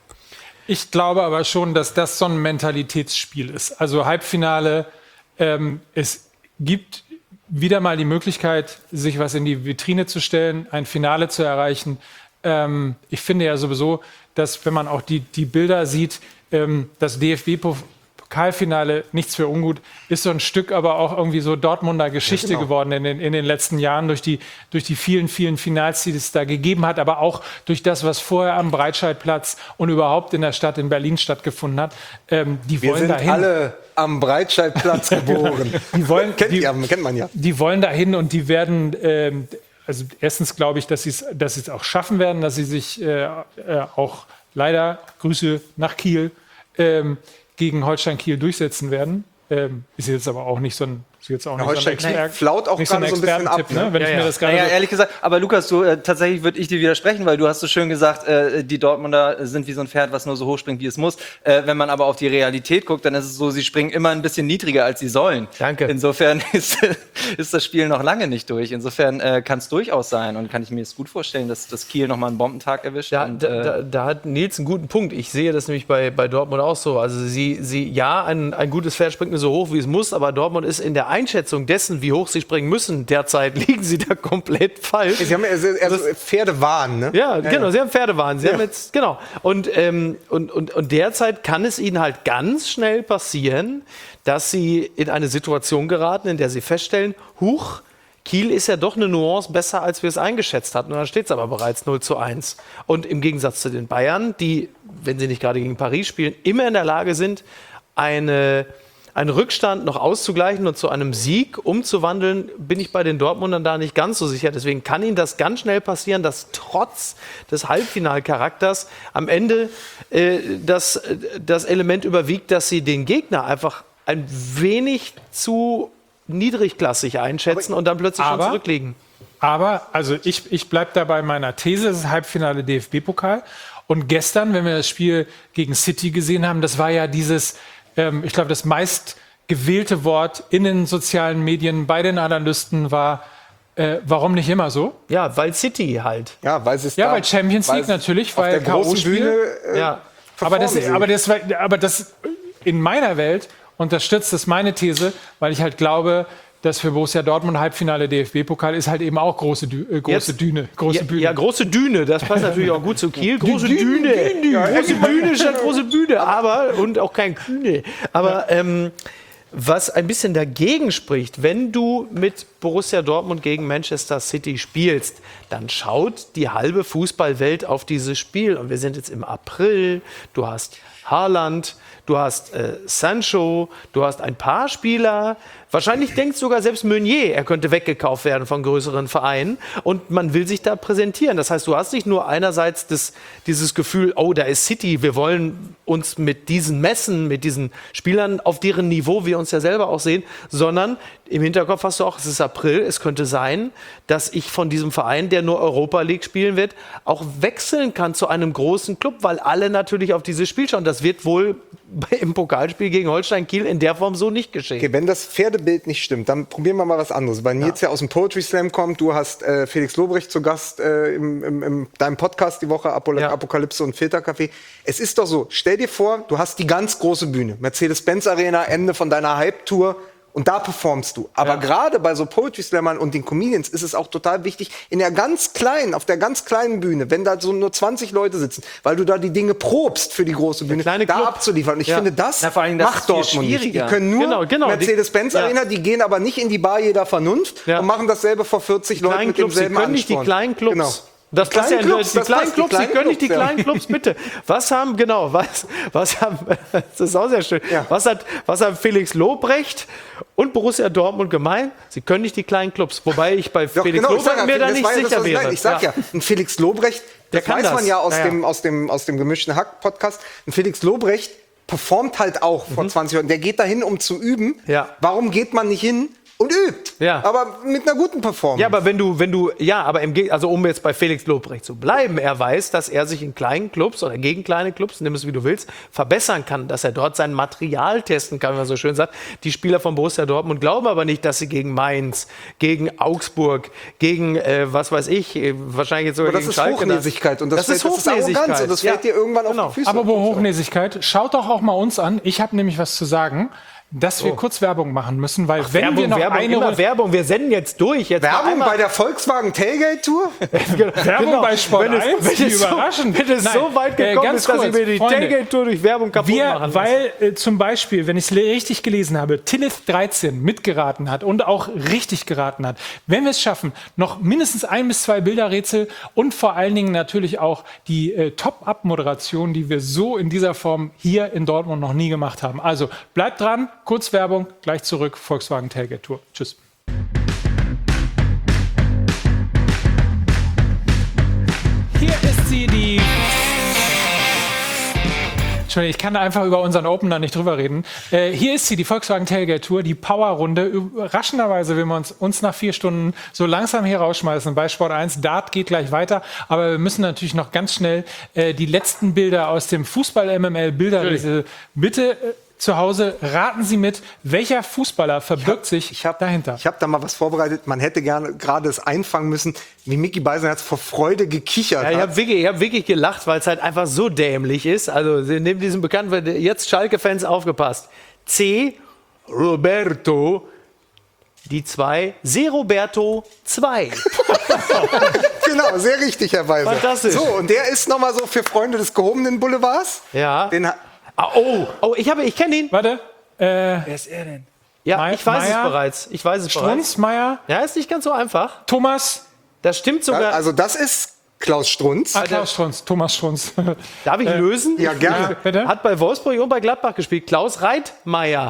Speaker 1: Ich glaube aber schon, dass das so ein Mentalitätsspiel ist. Also Halbfinale, ähm, es gibt wieder mal die Möglichkeit, sich was in die Vitrine zu stellen, ein Finale zu erreichen. Ähm, ich finde ja sowieso, dass wenn man auch die, die Bilder sieht, ähm, das D F B-Pokalfinale, nichts für ungut, ist so ein Stück aber auch irgendwie so Dortmunder Geschichte ja, genau. geworden in den, in den letzten Jahren durch die, durch die vielen, vielen Finals, die es da gegeben hat, aber auch durch das, was vorher am Breitscheidplatz und überhaupt in der Stadt in Berlin stattgefunden hat. Ähm, die
Speaker 3: Wir
Speaker 1: wollen
Speaker 3: sind
Speaker 1: dahin.
Speaker 3: alle am Breitscheidplatz geboren.
Speaker 1: Die wollen,
Speaker 3: kennt,
Speaker 1: die,
Speaker 3: ja, kennt man ja.
Speaker 1: Die wollen dahin und die werden, ähm, also erstens glaube ich, dass sie es dass sie es auch schaffen werden, dass sie sich äh, äh, auch leider, Grüße nach Kiel, ähm, gegen Holstein Kiel durchsetzen werden. Ähm, ist jetzt aber auch nicht so ein, ist jetzt auch
Speaker 3: Ja,
Speaker 1: nicht so ein
Speaker 3: Holstein Kiel
Speaker 1: Expert-
Speaker 3: flaut auch
Speaker 1: nicht so ein
Speaker 3: gerade so ein bisschen ab,
Speaker 1: Expertentipp,
Speaker 3: ne?
Speaker 1: ne? Wenn
Speaker 16: Ja,
Speaker 1: ich
Speaker 16: ja.
Speaker 1: mir das gerade
Speaker 16: naja,
Speaker 1: so
Speaker 16: ehrlich gesagt, aber Lukas, du, äh, tatsächlich würde ich dir widersprechen, weil du hast so schön gesagt, äh, die Dortmunder sind wie so ein Pferd, was nur so hoch springt, wie es muss. Äh, wenn man aber auf die Realität guckt, dann ist es so, sie springen immer ein bisschen niedriger, als sie sollen.
Speaker 13: Danke.
Speaker 16: Insofern ist, ist das Spiel noch lange nicht durch. Insofern äh, kann es durchaus sein und kann ich mir jetzt gut vorstellen, dass, dass Kiel noch mal einen Bombentag erwischt.
Speaker 13: Da,
Speaker 16: und,
Speaker 13: da,
Speaker 16: äh,
Speaker 13: da, da hat Nils einen guten Punkt. Ich sehe das nämlich bei, bei Dortmund auch so. Also sie, sie ja, ein, ein gutes Pferd springt nur so hoch, wie es muss, aber Dortmund ist in der Einschätzung dessen, wie hoch sie springen müssen, derzeit liegen sie da komplett falsch.
Speaker 3: Sie haben also, also Pferdewahn, ne?
Speaker 13: Ja,
Speaker 3: ja
Speaker 13: genau,
Speaker 3: ja.
Speaker 13: sie haben Pferdewahn. Sie
Speaker 3: Ja.
Speaker 13: haben jetzt, genau. Und, ähm, und, und, und derzeit kann es ihnen halt ganz schnell passieren, dass sie in eine Situation geraten, in der sie feststellen, huch, Kiel ist ja doch eine Nuance besser, als wir es eingeschätzt hatten. Und dann steht es aber bereits null zu eins. Und im Gegensatz zu den Bayern, die, wenn sie nicht gerade gegen Paris spielen, immer in der Lage sind, eine, einen Rückstand noch auszugleichen und zu einem Sieg umzuwandeln, bin ich bei den Dortmundern da nicht ganz so sicher. Deswegen kann ihnen das ganz schnell passieren, dass trotz des Halbfinalcharakters am Ende äh, das, das Element überwiegt, dass sie den Gegner einfach ein wenig zu niedrigklassig einschätzen und dann plötzlich schon
Speaker 1: aber-
Speaker 13: zurückliegen.
Speaker 1: Aber, also ich, ich bleibe da bei meiner These, das ist Halbfinale D F B-Pokal. Und gestern, wenn wir das Spiel gegen City gesehen haben, das war ja dieses, ähm, ich glaube, das meist gewählte Wort in den sozialen Medien bei den Analysten war, äh, warum nicht immer so?
Speaker 13: Ja, weil City halt.
Speaker 3: Ja, weil es
Speaker 1: Ja,
Speaker 3: da-
Speaker 1: weil Champions
Speaker 3: weil
Speaker 1: League
Speaker 3: es
Speaker 1: natürlich,
Speaker 3: auf
Speaker 1: weil
Speaker 3: der großen
Speaker 1: K O-Spiel.
Speaker 3: Bühne, äh,
Speaker 1: ja. Aber das,
Speaker 3: performen sie.
Speaker 1: aber, das, war- aber das in meiner Welt unterstützt das meine These, weil ich halt glaube, dass für Borussia Dortmund Halbfinale D F B-Pokal ist halt eben auch große, Dü äh, große
Speaker 13: Jetzt-
Speaker 1: Düne. Große
Speaker 13: ja,
Speaker 1: Bühne.
Speaker 13: ja, große Düne, das passt natürlich auch gut zu Kiel. Große
Speaker 1: Dü-
Speaker 13: Düne,
Speaker 1: Dü- Dü-
Speaker 13: Ja,
Speaker 1: Dü-
Speaker 13: große Bühne statt große Bühne, aber und auch kein Kühne. Aber ähm, was ein bisschen dagegen spricht, wenn du mit Borussia Dortmund gegen Manchester City spielst, dann schaut die halbe Fußballwelt auf dieses Spiel. Und wir sind jetzt im April, du hast Haaland, du hast äh, Sancho, du hast ein paar Spieler. Wahrscheinlich denkt sogar selbst Meunier, er könnte weggekauft werden von größeren Vereinen. Und man will sich da präsentieren. Das heißt, du hast nicht nur einerseits das, dieses Gefühl, oh, da ist City, wir wollen uns mit diesen messen, mit diesen Spielern auf deren Niveau wir uns ja selber auch sehen, sondern im Hinterkopf hast du auch, es ist April, es könnte sein, dass ich von diesem Verein, der nur Europa League spielen wird, auch wechseln kann zu einem großen Club, weil alle natürlich auf dieses Spiel schauen. Das wird wohl im Pokalspiel gegen Holstein Kiel in der Form so nicht geschehen.
Speaker 3: Okay, wenn das Pferdebild nicht stimmt, dann probieren wir mal was anderes. Weil Nils ja aus dem Poetry Slam kommt, du hast äh, Felix Lobrecht zu Gast äh, im, im, im deinem Podcast die Woche, Apol
Speaker 13: Ja.
Speaker 3: Apokalypse und Filterkaffee. Es ist doch so, stell dir vor, du hast die ganz große Bühne, Mercedes-Benz Arena, Ende von deiner Hype-Tour Und da performst du. Aber gerade bei so Poetry Slammern und den Comedians ist es auch total wichtig, in der ganz kleinen, auf der ganz kleinen Bühne, wenn da so nur zwanzig Leute sitzen, weil du da die Dinge probst für die große Bühne, da
Speaker 13: Club.
Speaker 3: abzuliefern. Und ich
Speaker 13: Ja.
Speaker 3: finde, das
Speaker 16: Na, vor allem, das ist
Speaker 3: macht
Speaker 16: viel
Speaker 3: Dortmund nicht. Die
Speaker 16: schwieriger.
Speaker 3: können nur
Speaker 13: Genau, genau.
Speaker 3: Mercedes-Benz
Speaker 13: Die- ja.
Speaker 3: Arena, die gehen aber nicht in die Bar jeder Vernunft
Speaker 13: Ja.
Speaker 3: und machen dasselbe vor vierzig Leuten
Speaker 13: kleinen
Speaker 3: mit
Speaker 13: Clubs,
Speaker 3: demselben
Speaker 13: die können nicht die
Speaker 3: Ansporn.
Speaker 13: kleinen Clubs.
Speaker 3: Genau.
Speaker 13: Das
Speaker 3: Die
Speaker 13: passt ja
Speaker 3: kleinen
Speaker 13: in-
Speaker 3: Clubs,
Speaker 13: die
Speaker 3: das
Speaker 13: kleinen
Speaker 3: passt, die
Speaker 13: Clubs, die
Speaker 3: kleinen
Speaker 13: können nicht die
Speaker 3: Clubs, ja.
Speaker 13: kleinen Clubs, bitte. Was haben, genau, was, was haben, das ist auch sehr schön. Was hat, was haben Felix Lobrecht und Borussia Dortmund gemein? Sie können nicht die kleinen Clubs. Wobei ich bei
Speaker 3: Doch,
Speaker 13: Felix
Speaker 3: genau, ich
Speaker 13: Lobrecht
Speaker 3: sag ja,
Speaker 13: mir da
Speaker 3: das
Speaker 13: nicht
Speaker 3: war ja das,
Speaker 13: sicher
Speaker 3: was ich
Speaker 13: wäre.
Speaker 3: sage. Ich sag ja, ein Felix Lobrecht,
Speaker 13: Der
Speaker 3: das
Speaker 13: kann
Speaker 3: weiß
Speaker 13: das.
Speaker 3: man ja aus,
Speaker 13: Ja, ja.
Speaker 3: Dem, aus, dem, aus dem gemischten Hack-Podcast, ein Felix Lobrecht performt halt auch vor zwanzig Leuten. Der geht dahin, um zu üben.
Speaker 13: Ja.
Speaker 3: Warum geht man nicht hin und übt?
Speaker 13: Ja.
Speaker 3: Aber mit einer guten Performance.
Speaker 13: Ja, aber wenn du, wenn du, ja, aber im Geg- also um jetzt bei Felix Lobrecht zu bleiben, er weiß, dass er sich in kleinen Clubs oder gegen kleine Clubs, nimm es wie du willst, verbessern kann, dass er dort sein Material testen kann, wie man so schön sagt. Die Spieler von Borussia Dortmund glauben aber nicht, dass sie gegen Mainz, gegen Augsburg, gegen, äh, was weiß ich, äh, wahrscheinlich jetzt sogar
Speaker 3: Aber das
Speaker 13: gegen
Speaker 3: ist
Speaker 13: Schalke.
Speaker 3: Hochnäsigkeit und das,
Speaker 13: das
Speaker 3: fällt,
Speaker 13: ist
Speaker 3: das ist Arroganz
Speaker 13: Hochnäsigkeit.
Speaker 3: und das
Speaker 13: Ja.
Speaker 3: fällt dir irgendwann
Speaker 13: Genau.
Speaker 3: auf die Füße.
Speaker 1: Apropos Hochnäsigkeit, schaut doch auch mal uns an. Ich habe nämlich was zu sagen, dass wir
Speaker 13: Oh.
Speaker 1: kurz Werbung machen müssen, weil
Speaker 13: Ach,
Speaker 1: wenn
Speaker 13: Werbung,
Speaker 1: wir noch
Speaker 13: Werbung,
Speaker 1: eine
Speaker 13: immer
Speaker 1: Runde-
Speaker 13: Werbung, wir senden jetzt durch. Jetzt
Speaker 3: Werbung
Speaker 13: einmal-
Speaker 3: bei der Volkswagen Tailgate Tour?
Speaker 1: Werbung
Speaker 13: Genau.
Speaker 1: bei Sport
Speaker 13: Wenn es-
Speaker 1: eins,
Speaker 13: wenn
Speaker 1: wie
Speaker 13: es so-
Speaker 1: überraschend.
Speaker 13: wenn es
Speaker 1: Nein,
Speaker 13: so weit
Speaker 1: äh,
Speaker 13: gekommen
Speaker 1: ganz
Speaker 13: ist, dass
Speaker 1: kurz,
Speaker 13: ich mir die
Speaker 1: Freunde,
Speaker 13: Tailgate-Tour durch Werbung kaputt
Speaker 1: wir,
Speaker 13: machen lasse.
Speaker 1: weil äh, zum Beispiel, wenn ich es richtig gelesen habe, Tillith dreizehn mitgeraten hat und auch richtig geraten hat, wenn wir es schaffen, noch mindestens ein bis zwei Bilderrätsel und vor allen Dingen natürlich auch die äh, Top-Up-Moderation, die wir so in dieser Form hier in Dortmund noch nie gemacht haben. Also bleibt dran, kurz Werbung, gleich zurück, Volkswagen Tailgate Tour. Tschüss. Hier ist sie, die... Entschuldigung, ich kann da einfach über unseren Opener nicht drüber reden. Äh, hier ist sie, die Volkswagen Tailgate Tour, die Power-Runde. Überraschenderweise will man uns, uns nach vier Stunden so langsam hier rausschmeißen bei Sport eins. Dart geht gleich weiter, aber wir müssen natürlich noch ganz schnell äh, die letzten Bilder aus dem Fußball-M M L-Bilderrätsel. Bitte äh, zu Hause raten Sie mit, welcher Fußballer verbirgt sich
Speaker 3: Ich hab,
Speaker 1: dahinter.
Speaker 3: Ich habe da mal was vorbereitet. Man hätte gerne gerade es einfangen müssen, wie Micky Beisenherz vor Freude gekichert
Speaker 13: Ja, ich
Speaker 3: hat.
Speaker 13: habe wirklich, ich hab wirklich gelacht, weil es halt einfach so dämlich ist. Also neben diesem bekannten, jetzt Schalke-Fans aufgepasst. C. Roberto, die zwei. Se Roberto zwei.
Speaker 3: Genau, sehr richtig, Herr Weiser.
Speaker 13: Fantastisch.
Speaker 3: So, und der ist noch mal so für Freunde des gehobenen Boulevards.
Speaker 13: Ja.
Speaker 3: Den ha-
Speaker 13: Ah, oh, oh, ich habe, ich kenne ihn.
Speaker 1: Warte. Äh,
Speaker 16: Wer ist er denn?
Speaker 13: Ja,
Speaker 1: Mei-
Speaker 13: ich weiß
Speaker 1: Meier?
Speaker 13: es bereits. Ich weiß es bereits.
Speaker 1: Strunz, Meier,
Speaker 13: Ja, ist nicht ganz so einfach.
Speaker 1: Thomas.
Speaker 13: Das stimmt sogar.
Speaker 3: Also das ist Klaus Strunz.
Speaker 1: Ah, Klaus Strunz, Thomas Strunz.
Speaker 13: Darf ich lösen?
Speaker 3: Ja, gerne.
Speaker 1: Bitte?
Speaker 13: Hat bei Wolfsburg und bei Gladbach gespielt. Klaus Reitmeier.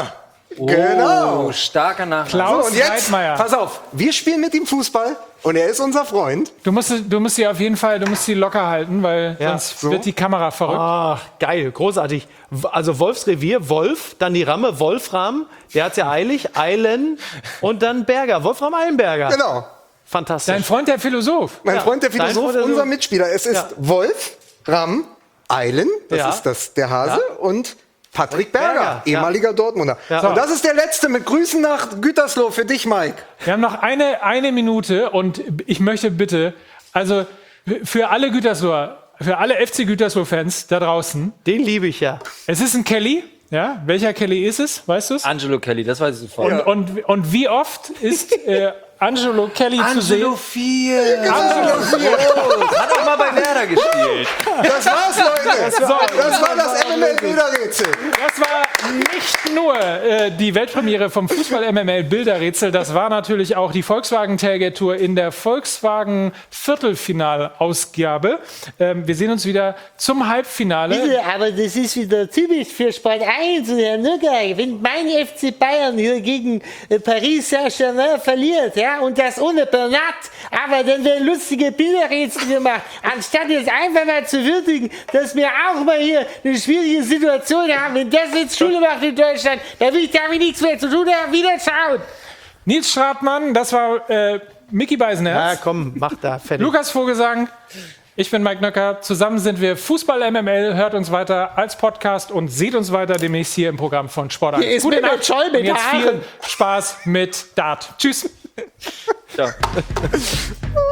Speaker 3: Genau.
Speaker 16: Oh, starker Nachname.
Speaker 1: Klaus
Speaker 3: So, und jetzt,
Speaker 1: Reitmeier.
Speaker 3: pass auf, wir spielen mit ihm Fußball und er ist unser Freund.
Speaker 1: Du musst, du musst sie auf jeden Fall, du musst sie locker halten, weil
Speaker 13: Ja,
Speaker 1: sonst
Speaker 3: so.
Speaker 1: wird die Kamera verrückt.
Speaker 13: Ach, geil, großartig. W- Also Wolfsrevier, Wolf, dann die Ramme, Wolfram, der hat's ja eilig, Eilen und dann Berger, Wolfram Eilenberger.
Speaker 3: Genau.
Speaker 13: Fantastisch.
Speaker 1: Dein Freund, der Philosoph.
Speaker 3: Mein
Speaker 13: Ja,
Speaker 3: Freund, der
Speaker 13: dein
Speaker 3: Philosoph,
Speaker 13: Freund, der
Speaker 3: unser
Speaker 13: so-
Speaker 3: Mitspieler. Es ist
Speaker 13: Ja.
Speaker 3: Wolf, Ram, Eilen, das
Speaker 13: Ja.
Speaker 3: ist das, der Hase, und Patrick Berger,
Speaker 13: Berger, ja.
Speaker 3: ehemaliger Dortmunder.
Speaker 13: Ja.
Speaker 3: Und das ist der letzte mit Grüßen nach Gütersloh für dich, Mike.
Speaker 1: Wir haben noch eine, eine Minute und ich möchte bitte, also für alle Gütersloher, für alle F C Gütersloh-Fans da draußen,
Speaker 13: Den liebe ich ja.
Speaker 1: es ist ein Kelly. Ja, welcher Kelly ist es? Weißt du es?
Speaker 16: Angelo Kelly, das weiß ich sofort.
Speaker 1: Und, und, und wie oft ist äh, Angelo Kelly zu sehen?
Speaker 16: Angelo vier.
Speaker 1: Angelo vier.
Speaker 16: Oh, hat auch mal bei Werder gespielt.
Speaker 3: Das war's, Leute. Das,
Speaker 1: war-
Speaker 3: war das M M L-Bilderrätsel.
Speaker 1: Das war nicht nur äh, die Weltpremiere vom Fußball-M M L-Bilderrätsel, das war natürlich auch die Volkswagen Tailgate Tour in der Volkswagen Viertelfinalausgabe. Ähm, wir sehen uns wieder zum Halbfinale.
Speaker 18: Bitte, aber das ist wieder typisch für Sport eins und Herr Nürnberg. Wenn mein F C Bayern hier gegen äh, Paris Saint-Germain verliert, ja, und das ohne Bernat, aber dann werden lustige Bilderrätsel gemacht, anstatt jetzt einfach mal zu würdigen, dass wir auch mal hier eine schwierige Situation haben. Wenn das jetzt Schule macht in Deutschland, dann will ich damit nichts mehr zu tun haben. Wieder schauen.
Speaker 1: Nils Stratmann, das war äh, Micky Beisenherz.
Speaker 13: Ja, komm, mach da, fertig.
Speaker 1: Lukas Vogelsang, ich bin Mike Nöcker. Zusammen sind wir Fußball-M M L. Hört uns weiter als Podcast und seht uns weiter demnächst hier im Programm von Sport eins.
Speaker 18: Hier ist
Speaker 1: Gute
Speaker 18: Mehmet
Speaker 1: Nacht
Speaker 18: Scholl mit
Speaker 1: und jetzt
Speaker 18: Haaren.
Speaker 1: viel Spaß mit Dart. Tschüss.
Speaker 16: Ciao.